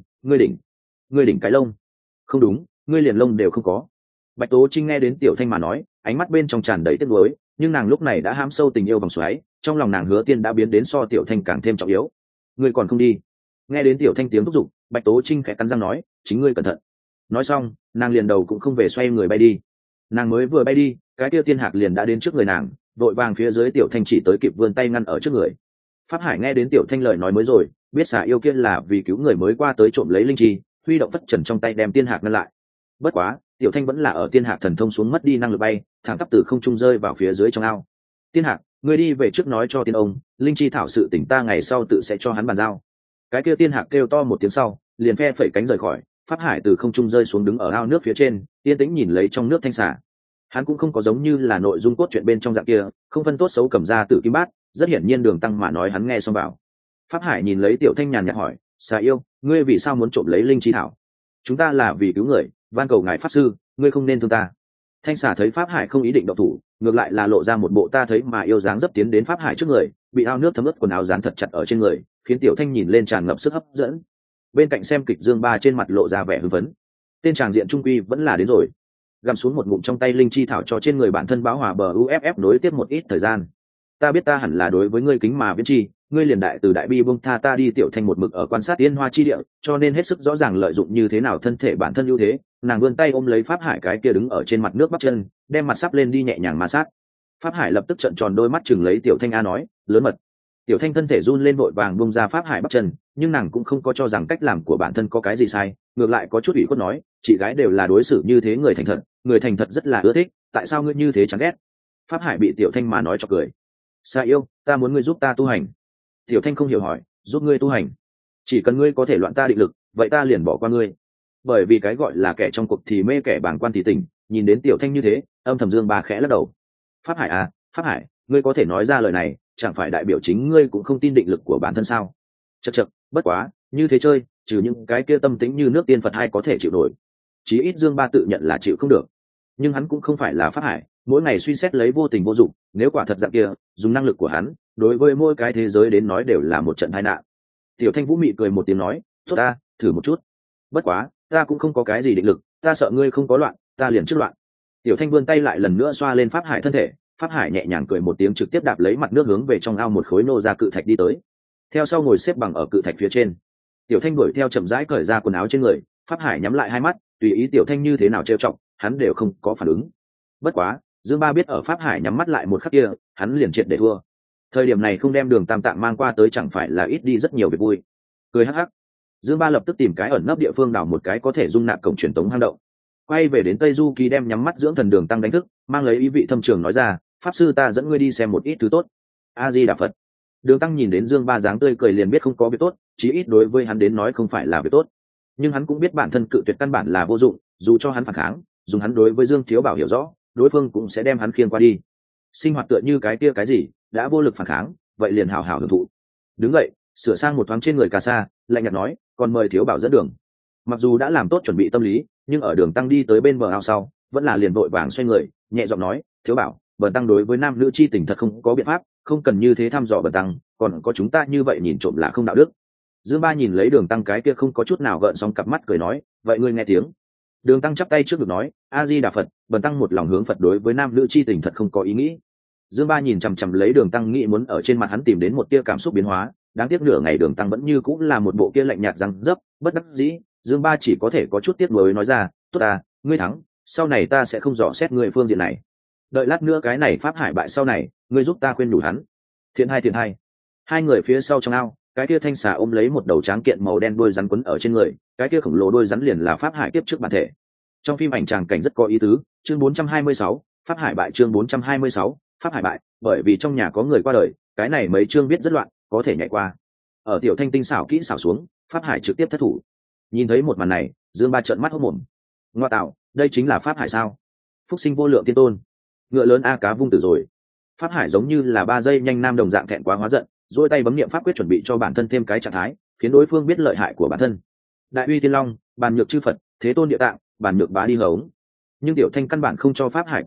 ngươi đỉnh cái lông. Không đúng, ngươi liền lông đều không có. Bạch Tố Trinh nghe đến Tiểu Thanh mà nói, ánh mắt bên trong tràn đầy tiếc nuối, nhưng nàng lúc này đã hãm sâu tình yêu vòng xoáy, trong lòng nàng Hứa Tiên đã biến đến so Tiểu Thanh càng thêm trọng yếu. Ngươi còn không đi? Nghe đến Tiểu Thanh tiếng thúc giục, Bạch Tố Trinh khẽ cắn răng nói, chính ngươi cẩn thận. Nói xong, nàng liền đầu cũng không về xoay người bay đi. Nàng mới vừa bay đi, cái kia tiên hạc liền đã đến trước người nàng, vội vàng phía dưới Tiểu Thanh chỉ tới kịp vươn tay ngăn ở trước người. Pháp Hải nghe đến Tiểu Thanh lời nói mới rồi, biết xà yêu kia là vì cứu người mới qua tới trộm lấy linh chi, huy động phất trần trong tay đem tiên hạc ngăn lại. Bất quá, Tiểu Thanh vẫn là ở tiên hạc thần thông xuống mất đi năng lực bay, thẳng tắp từ không trung rơi vào phía dưới trong ao. Tiên hạc, ngươi đi về trước nói cho tiên ông, linh chi thảo sự tỉnh ta ngày sau tự sẽ cho hắn bàn giao. Cái kia tiên hạc kêu to một tiếng sau, liền phe phẩy cánh rời khỏi. Pháp Hải từ không trung rơi xuống đứng ở ao nước phía trên, yên tĩnh nhìn lấy trong nước thanh xà. Hắn cũng không có giống như là nội dung cốt truyện bên trong dạng kia, không phân tốt xấu cầm ra tử kim bát, rất hiển nhiên Đường Tăng mà nói hắn nghe xong vào. Pháp Hải nhìn lấy Tiểu Thanh nhàn nhạt hỏi, xà yêu, ngươi vì sao muốn trộm lấy linh chi thảo? Chúng ta là vì cứu người, van cầu ngài pháp sư, ngươi không nên thương ta. Thanh xà thấy Pháp Hải không ý định động thủ, ngược lại là lộ ra một bộ ta thấy mà yêu dáng dấp tiến đến Pháp Hải trước người, bị ao nước thấm ướt quần áo dán thật chặt ở trên người, khiến Tiểu Thanh nhìn lên tràn ngập sức hấp dẫn. Bên cạnh xem kịch Dương Ba trên mặt lộ ra vẻ hưng phấn. Tên tràng diện trung quy vẫn là đến rồi. Gặm xuống một ngụm trong tay linh chi thảo cho trên người bản thân báo hòa bờ uff nối tiếp một ít thời gian. Ta biết ta hẳn là đối với ngươi kính mà viễn chi, ngươi liền đại từ đại bi buông tha ta đi. Tiểu Thanh một mực ở quan sát tiên hoa chi địa, cho nên hết sức rõ ràng lợi dụng như thế nào thân thể bản thân ưu thế. Nàng vươn tay ôm lấy Pháp Hải cái kia đứng ở trên mặt nước bắp chân, đem mặt sắp lên đi nhẹ nhàng ma sát. Pháp Hải lập tức trợn tròn đôi mắt chừng lấy Tiểu Thanh a nói, lớn mật. Tiểu Thanh thân thể run lên vội vàng buông ra Pháp Hải bắp chân, nhưng nàng cũng không có cho rằng cách làm của bản thân có cái gì sai, ngược lại có chút ủy khuất nói, chị gái đều là đối xử như thế người thành thật rất là ưa thích, tại sao ngươi như thế chán ghét? Pháp Hải bị Tiểu Thanh mà nói cho cười. Sa yêu, ta muốn ngươi giúp ta tu hành. Tiểu Thanh không hiểu hỏi, giúp ngươi tu hành? Chỉ cần ngươi có thể loạn ta định lực, vậy ta liền bỏ qua ngươi. Bởi vì cái gọi là kẻ trong cuộc thì mê, kẻ bàng quan thì tỉnh, nhìn đến Tiểu Thanh như thế, âm thầm Dương Ba khẽ lắc đầu. Pháp Hải à, Pháp Hải, ngươi có thể nói ra lời này, chẳng phải đại biểu chính ngươi cũng không tin định lực của bản thân sao? Chậc chậc, bất quá, như thế chơi, trừ những cái kia tâm tính như nước tiên Phật hay có thể chịu nổi. Chí ít Dương Ba tự nhận là chịu không được. Nhưng hắn cũng không phải là Pháp Hải, mỗi ngày suy xét lấy vô tình vô dụng, nếu quả thật dạng kia, dùng năng lực của hắn, đối với mỗi cái thế giới đến nói đều là một trận tai nạn. Tiểu Thanh Vũ mị cười một tiếng nói, tốt ta, thử một chút. Bất quá, ta cũng không có cái gì định lực, ta sợ ngươi không có loạn, ta liền trước loạn. Tiểu Thanh vươn tay lại lần nữa xoa lên Pháp Hải thân thể, Pháp Hải nhẹ nhàng cười một tiếng trực tiếp đạp lấy mặt nước hướng về trong ao một khối nô ra cự thạch đi tới. Theo sau ngồi xếp bằng ở cự thạch phía trên. Tiểu Thanh đuổi theo chậm rãi cởi ra quần áo trên người, Pháp Hải nhắm lại hai mắt, tùy ý Tiểu Thanh như thế nào trêu chọc, hắn đều không có phản ứng. Bất quá, Dương Ba biết ở Pháp Hải nhắm mắt lại một khắc kia, hắn liền triệt để thua. Thời điểm này không đem Đường Tam Tạng mang qua tới chẳng phải là ít đi rất nhiều việc vui. Cười hắc hắc, Dương Ba lập tức tìm cái ẩn nấp địa phương đào một cái có thể dung nạp cổng truyền tống hang động. Quay về đến Tây Du Ký đem nhắm mắt dưỡng thần Đường Tăng đánh thức, mang lấy ý vị thâm trường nói ra, pháp sư ta dẫn ngươi đi xem một ít thứ tốt. A Di Đà Phật. Đường Tăng nhìn đến Dương Ba dáng tươi cười liền biết không có việc tốt, chí ít đối với hắn đến nói không phải là việc tốt. Nhưng hắn cũng biết bản thân cự tuyệt căn bản là vô dụng, dù cho hắn phản kháng, dùng hắn đối với Dương Thiếu Bảo hiểu rõ, đối phương cũng sẽ đem hắn khiêng qua đi. Sinh hoạt tựa như cái kia cái gì, đã vô lực phản kháng, vậy liền hào hào hưởng thụ. Đứng dậy, sửa sang một thoáng trên người cà sa, lạnh nhạt nói, còn mời Thiếu Bảo dẫn đường. Mặc dù đã làm tốt chuẩn bị tâm lý, nhưng ở Đường Tăng đi tới bên bờ ao sau, vẫn là liền vội vàng xoay người, nhẹ giọng nói, Thiếu Bảo, bần tăng đối với nam nữ chi tình thật không có biện pháp, không cần như thế thăm dò bần tăng, còn có chúng ta như vậy nhìn trộm là không đạo đức. Dương Ba nhìn lấy Đường Tăng cái kia không có chút nào gợn sóng cặp mắt cười nói, vậy ngươi nghe tiếng. Đường Tăng chắp tay trước ngực nói, A Di Đà Phật, bần tăng một lòng hướng Phật đối với nam nữ chi tình thật không có ý nghĩ. Dương Ba nhìn chằm chằm lấy Đường Tăng nghĩ muốn ở trên mặt hắn tìm đến một tia cảm xúc biến hóa, đáng tiếc nửa ngày Đường Tăng vẫn như cũng là một bộ kia lạnh nhạt răng dấp, bất đắc dĩ, Dương Ba chỉ có thể có chút tiếc nuối nói ra, tốt à, ngươi thắng, sau này ta sẽ không dò xét ngươi phương diện này. Đợi lát nữa cái này Pháp Hải bại sau này, ngươi giúp ta khuyên nhủ hắn. Thiện hai. Hai người phía sau trong ao, cái kia thanh xà ôm lấy một đầu tráng kiện màu đen đuôi rắn quấn ở trên người, cái kia khổng lồ đuôi rắn liền là Pháp Hải tiếp trước bản thể. Trong phim ảnh tràng cảnh rất có ý tứ, chương 426, Pháp Hải bại chương 426, Pháp Hải bại, bởi vì trong nhà có người qua đời, cái này mấy chương viết rất loạn, có thể nhảy qua. Ở Tiểu Thanh tinh xảo kỹ xảo xuống, Pháp Hải trực tiếp thất thủ. Nhìn thấy một màn này, Dương Ba trợn mắt hốt mồm. Ngoa tạo, đây chính là Pháp Hải sao? Phúc sinh vô lượng tiên tôn. Ngựa lớn a cá vung tử rồi. Pháp Hải giống như là 3 giây nhanh nam đồng dạng thẹn quá hóa giận, duỗi tay bấm niệm pháp quyết chuẩn bị cho bản thân thêm cái trạng thái, khiến đối phương biết lợi hại của bản thân. Đại uy tiên long, bàn nhược chư Phật, thế tôn địa tạng, bàn nhược bá đi hống. Nhưng Tiểu Thanh căn bản không cho Pháp Hải cơ hội,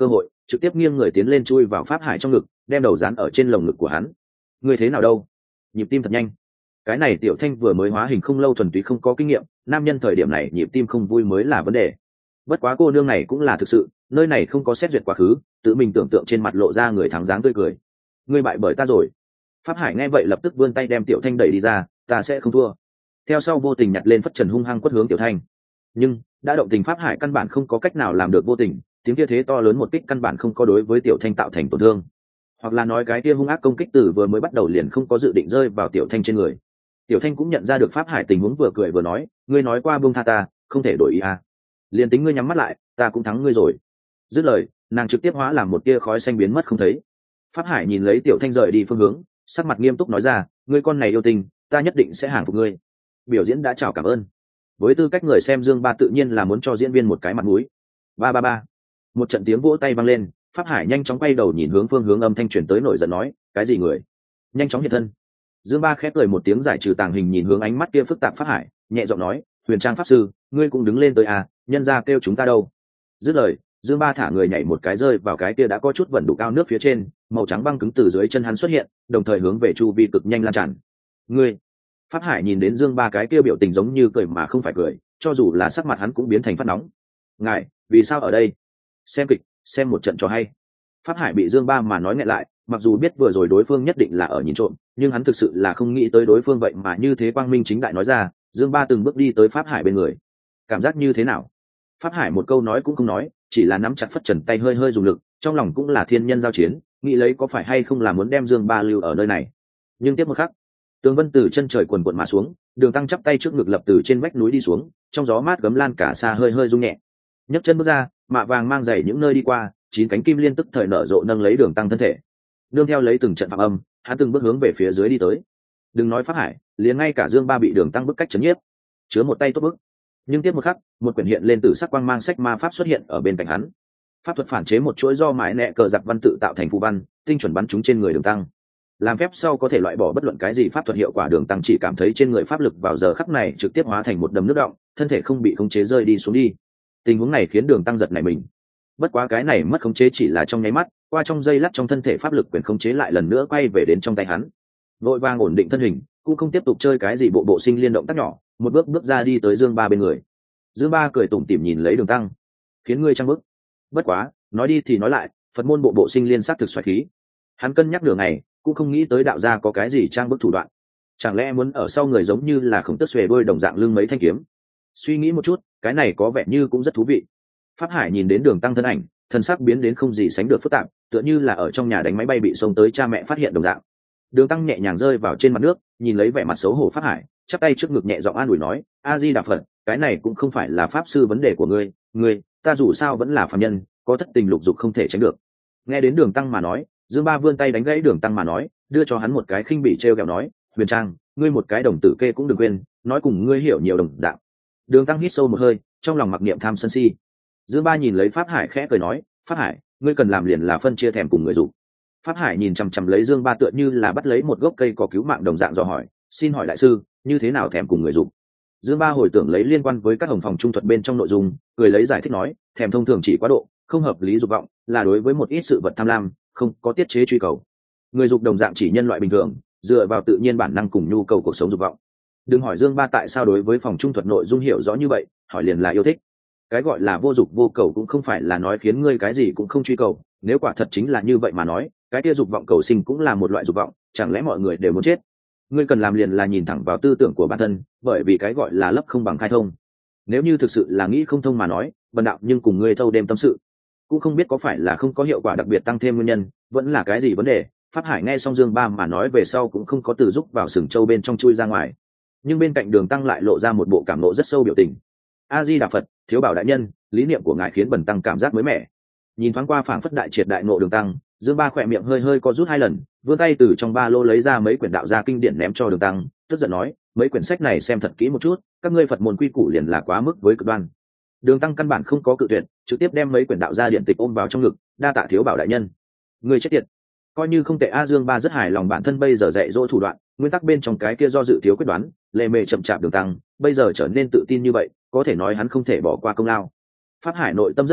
trực tiếp nghiêng người tiến lên chui vào Pháp Hải trong ngực, đem đầu dán ở trên lồng ngực của hắn. Ngươi thế nào đâu? Nhịp tim thật nhanh. Cái này Tiểu Thanh vừa mới hóa hình không lâu, thuần túy không có kinh nghiệm, nam nhân thời điểm này nhịp tim không vui mới là vấn đề. Bất quá cô nương này cũng là thực sự, nơi này không có xét duyệt quá khứ, tự mình tưởng tượng trên mặt lộ ra người thắng dáng tươi cười. Ngươi bại bởi ta rồi. Pháp Hải nghe vậy lập tức vươn tay đem Tiểu Thanh đẩy đi ra, ta sẽ không thua. Theo sau vô tình nhặt lên phất trần hung hăng quất hướng Tiểu Thanh. Nhưng đã động tình Pháp Hải căn bản không có cách nào làm được vô tình, tiếng kia thế to lớn một kích căn bản không có đối với Tiểu Thanh tạo thành tổn thương, hoặc là nói cái kia hung ác công kích từ vừa mới bắt đầu liền không có dự định rơi vào Tiểu Thanh trên người. Tiểu Thanh cũng nhận ra được Pháp Hải tình huống, vừa cười vừa nói, ngươi nói qua buông tha ta, không thể đổi ý à? Liền tính ngươi nhắm mắt lại, ta cũng thắng ngươi rồi. Dứt lời, nàng trực tiếp hóa làm một tia khói xanh biến mất không thấy. Pháp Hải nhìn lấy Tiểu Thanh rời đi phương hướng, sắc mặt nghiêm túc nói ra, ngươi con này yêu tình, ta nhất định sẽ hàng phục ngươi. Biểu diễn đã chào cảm ơn. Với tư cách người xem, Dương Ba tự nhiên là muốn cho diễn viên một cái mặt mũi. Ba ba ba. Một trận tiếng vỗ tay vang lên, Pháp Hải nhanh chóng quay đầu nhìn hướng phương hướng âm thanh truyền tới, nổi giận nói, cái gì người? Nhanh chóng hiện thân. Dương Ba khép cười một tiếng, giải trừ tàng hình nhìn hướng ánh mắt kia phức tạp Pháp Hải, nhẹ giọng nói, Huyền Trang pháp sư, ngươi cũng đứng lên tới à, nhân ra kêu chúng ta đâu. Dứt lời, Dương Ba thả người nhảy một cái rơi vào cái kia đã có chút vẩn đủ cao nước phía trên, màu trắng băng cứng từ dưới chân hắn xuất hiện, đồng thời hướng về chu vi cực nhanh lan tràn. Ngươi. Pháp Hải nhìn đến Dương Ba cái kia biểu tình giống như cười mà không phải cười, cho dù là sắc mặt hắn cũng biến thành phát nóng. Ngài, vì sao ở đây? Xem kịch, xem một trận cho hay. Pháp Hải bị Dương Ba mà nói nghẹn lại, mặc dù biết vừa rồi đối phương nhất định là ở nhìn trộm, nhưng hắn thực sự là không nghĩ tới đối phương vậy mà như thế quang minh chính đại nói ra. Dương Ba từng bước đi tới Pháp Hải bên người. Cảm giác như thế nào? Pháp Hải một câu nói cũng không nói, chỉ là nắm chặt phất trần tay hơi hơi dùng lực, trong lòng cũng là thiên nhân giao chiến, nghĩ lấy có phải hay không là muốn đem Dương Ba lưu ở nơi này. Nhưng tiếp một khắc, tường vân từ chân trời quần quần mà xuống, Đường Tăng chắp tay trước ngực lập từ trên vách núi đi xuống, trong gió mát gấm lan cả xa hơi hơi rung nhẹ. Nhấc chân bước ra, mạ vàng mang giày những nơi đi qua, 9 cánh kim liên tức thời nở rộ nâng lấy Đường Tăng thân thể. Nương theo lấy từng trận phạm âm, hắn từng bước hướng về phía dưới đi tới. Đừng nói Pháp Hải, liền ngay cả Dương Ba bị Đường Tăng bức cách chấn nhiếp, chứa một tay tốt bức. Nhưng tiếp một khắc, một quyển hiện lên từ sắc quang mang sách ma pháp xuất hiện ở bên cạnh hắn. Pháp thuật phản chế một chuỗi do mãi nẹ cờ giặc văn tự tạo thành phù văn, tinh chuẩn bắn trúng trên người Đường Tăng. Làm phép sau có thể loại bỏ bất luận cái gì pháp thuật hiệu quả. Đường Tăng chỉ cảm thấy trên người pháp lực vào giờ khắc này trực tiếp hóa thành một đầm nước động, thân thể không bị khống chế rơi đi xuống đi. Tình huống này khiến Đường Tăng giật nảy mình. Bất quá cái này mất khống chế chỉ là trong nháy mắt, qua trong giây lát trong thân thể pháp lực quyền khống chế lại lần nữa quay về đến trong tay hắn. Vội vàng ổn định thân hình, cũng không tiếp tục chơi cái gì bộ bộ sinh liên động tác nhỏ, một bước bước ra đi tới Dương Ba bên người. Dương Ba cười tủm tỉm nhìn lấy Đường Tăng, khiến ngươi trang bức. Bất quá, nói đi thì nói lại, Phật môn bộ bộ sinh liên sát thực xoáy khí. Hắn cân nhắc nửa ngày, cũng không nghĩ tới đạo gia có cái gì trang bức thủ đoạn. Chẳng lẽ muốn ở sau người giống như là Khổng Tước xuề đôi đồng dạng lưng mấy thanh kiếm? Suy nghĩ một chút, cái này có vẻ như cũng rất thú vị. Pháp Hải nhìn đến Đường Tăng thân ảnh, thân sắc biến đến không gì sánh được phức tạp, tựa như là ở trong nhà đánh máy bay bị xông tới cha mẹ phát hiện đồng dạng. Đường Tăng nhẹ nhàng rơi vào trên mặt nước, nhìn lấy vẻ mặt xấu hổ Pháp Hải, chắp tay trước ngực nhẹ giọng an ủi nói, A Di Đà Phật, cái này cũng không phải là pháp sư vấn đề của ngươi, ta dù sao vẫn là phàm nhân, có thất tình lục dục không thể tránh được. Nghe đến Đường Tăng mà nói, Dương Ba vươn tay đánh gãy Đường Tăng mà nói, đưa cho hắn một cái khinh bỉ trêu ghẹo nói, Huyền Trang, ngươi một cái đồng tử kê cũng đừng quên, nói cùng ngươi hiểu nhiều đồng dạng. Đường Tăng hít sâu một hơi, trong lòng mặc niệm tham sân si. Dương Ba nhìn lấy Pháp Hải khẽ cười nói, Pháp Hải, ngươi cần làm liền là phân chia thèm cùng người dục. Pháp Hải nhìn chằm chằm lấy Dương Ba tựa như là bắt lấy một gốc cây có cứu mạng đồng dạng, dò hỏi, xin hỏi đại sư, như thế nào thèm cùng người dục? Dương Ba hồi tưởng lấy liên quan với các hồng phòng trung thuật bên trong nội dung, cười lấy giải thích nói, thèm thông thường chỉ quá độ, không hợp lý dục vọng, là đối với một ít sự vật tham lam, không có tiết chế truy cầu. Người dục đồng dạng chỉ nhân loại bình thường, dựa vào tự nhiên bản năng cùng nhu cầu cuộc sống dục vọng. Đừng hỏi Dương Ba tại sao đối với phòng trung thuật nội dung hiểu rõ như vậy, hỏi liền là yêu thích. Cái gọi là vô dục vô cầu cũng không phải là nói khiến ngươi cái gì cũng không truy cầu, nếu quả thật chính là như vậy mà nói, cái kia dục vọng cầu sinh cũng là một loại dục vọng, chẳng lẽ mọi người đều muốn chết? Ngươi cần làm liền là nhìn thẳng vào tư tưởng của bản thân, bởi vì cái gọi là lấp không bằng khai thông. Nếu như thực sự là nghĩ không thông mà nói, bần đạo nhưng cùng ngươi thâu đêm tâm sự, cũng không biết có phải là không có hiệu quả đặc biệt tăng thêm nguyên nhân, vẫn là cái gì vấn đề. Pháp Hải nghe xong Dương Ba mà nói về sau cũng không có từ giúp vào sừng châu bên trong chui ra ngoài, nhưng bên cạnh Đường Tăng lại lộ ra một bộ cảm nộ rất sâu biểu tình. A Di Đà Phật, thiếu bảo đại nhân, lý niệm của ngài khiến bần tăng cảm giác mới mẻ. Nhìn thoáng qua phảng phất đại triệt đại ngộ Đường Tăng, Dương Ba khỏe miệng hơi hơi co rút 2 lần, vươn tay từ trong ba lô lấy ra mấy quyển đạo gia kinh điển ném cho Đường Tăng, tức giận nói, mấy quyển sách này xem thật kỹ một chút, các ngươi Phật môn quy củ liền là quá mức với cực đoan. Đường Tăng căn bản không có cự tuyệt, trực tiếp đem mấy quyển đạo gia điện tịch ôm vào trong ngực, đa tạ thiếu bảo đại nhân. Ngươi chết tiệt. Coi như không tệ. A Dương Ba rất hài lòng bản thân bây giờ dạy dỗ thủ đoạn, nguyên tắc bên trong cái kia do dự thiếu quyết đoán, lề mề chậm chạp Đường Tăng bây giờ trở nên tự tin như vậy, có thể nói hắn không thể bỏ qua công lao. Pháp Hải nội tâm rất loạn,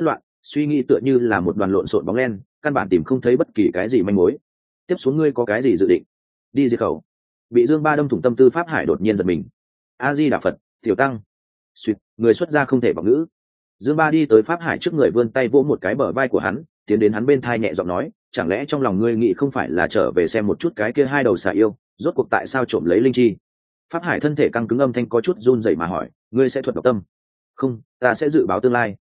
suy nghĩ tựa như là một đoàn lộn xộn bóng đen, căn bản tìm không thấy bất kỳ cái gì manh mối. Tiếp xuống ngươi có cái gì dự định? Đi diệt khẩu. Bị Dương Ba đâm thủng tâm tư Pháp Hải đột nhiên giật mình. A Di Đà Phật, tiểu tăng. Suýt, người xuất gia không thể bằng ngữ. Dương Ba đi tới Pháp Hải trước người, vươn tay vỗ một cái bờ vai của hắn, tiến đến hắn bên thai nhẹ giọng nói, chẳng lẽ trong lòng ngươi nghĩ không phải là trở về xem một chút cái kia hai đầu xà yêu, rốt cuộc tại sao trộm lấy linh chi? Pháp Hải thân thể căng cứng, âm thanh có chút run rẩy mà hỏi, ngươi sẽ thuật độc tâm? Không, ta sẽ dự báo tương lai.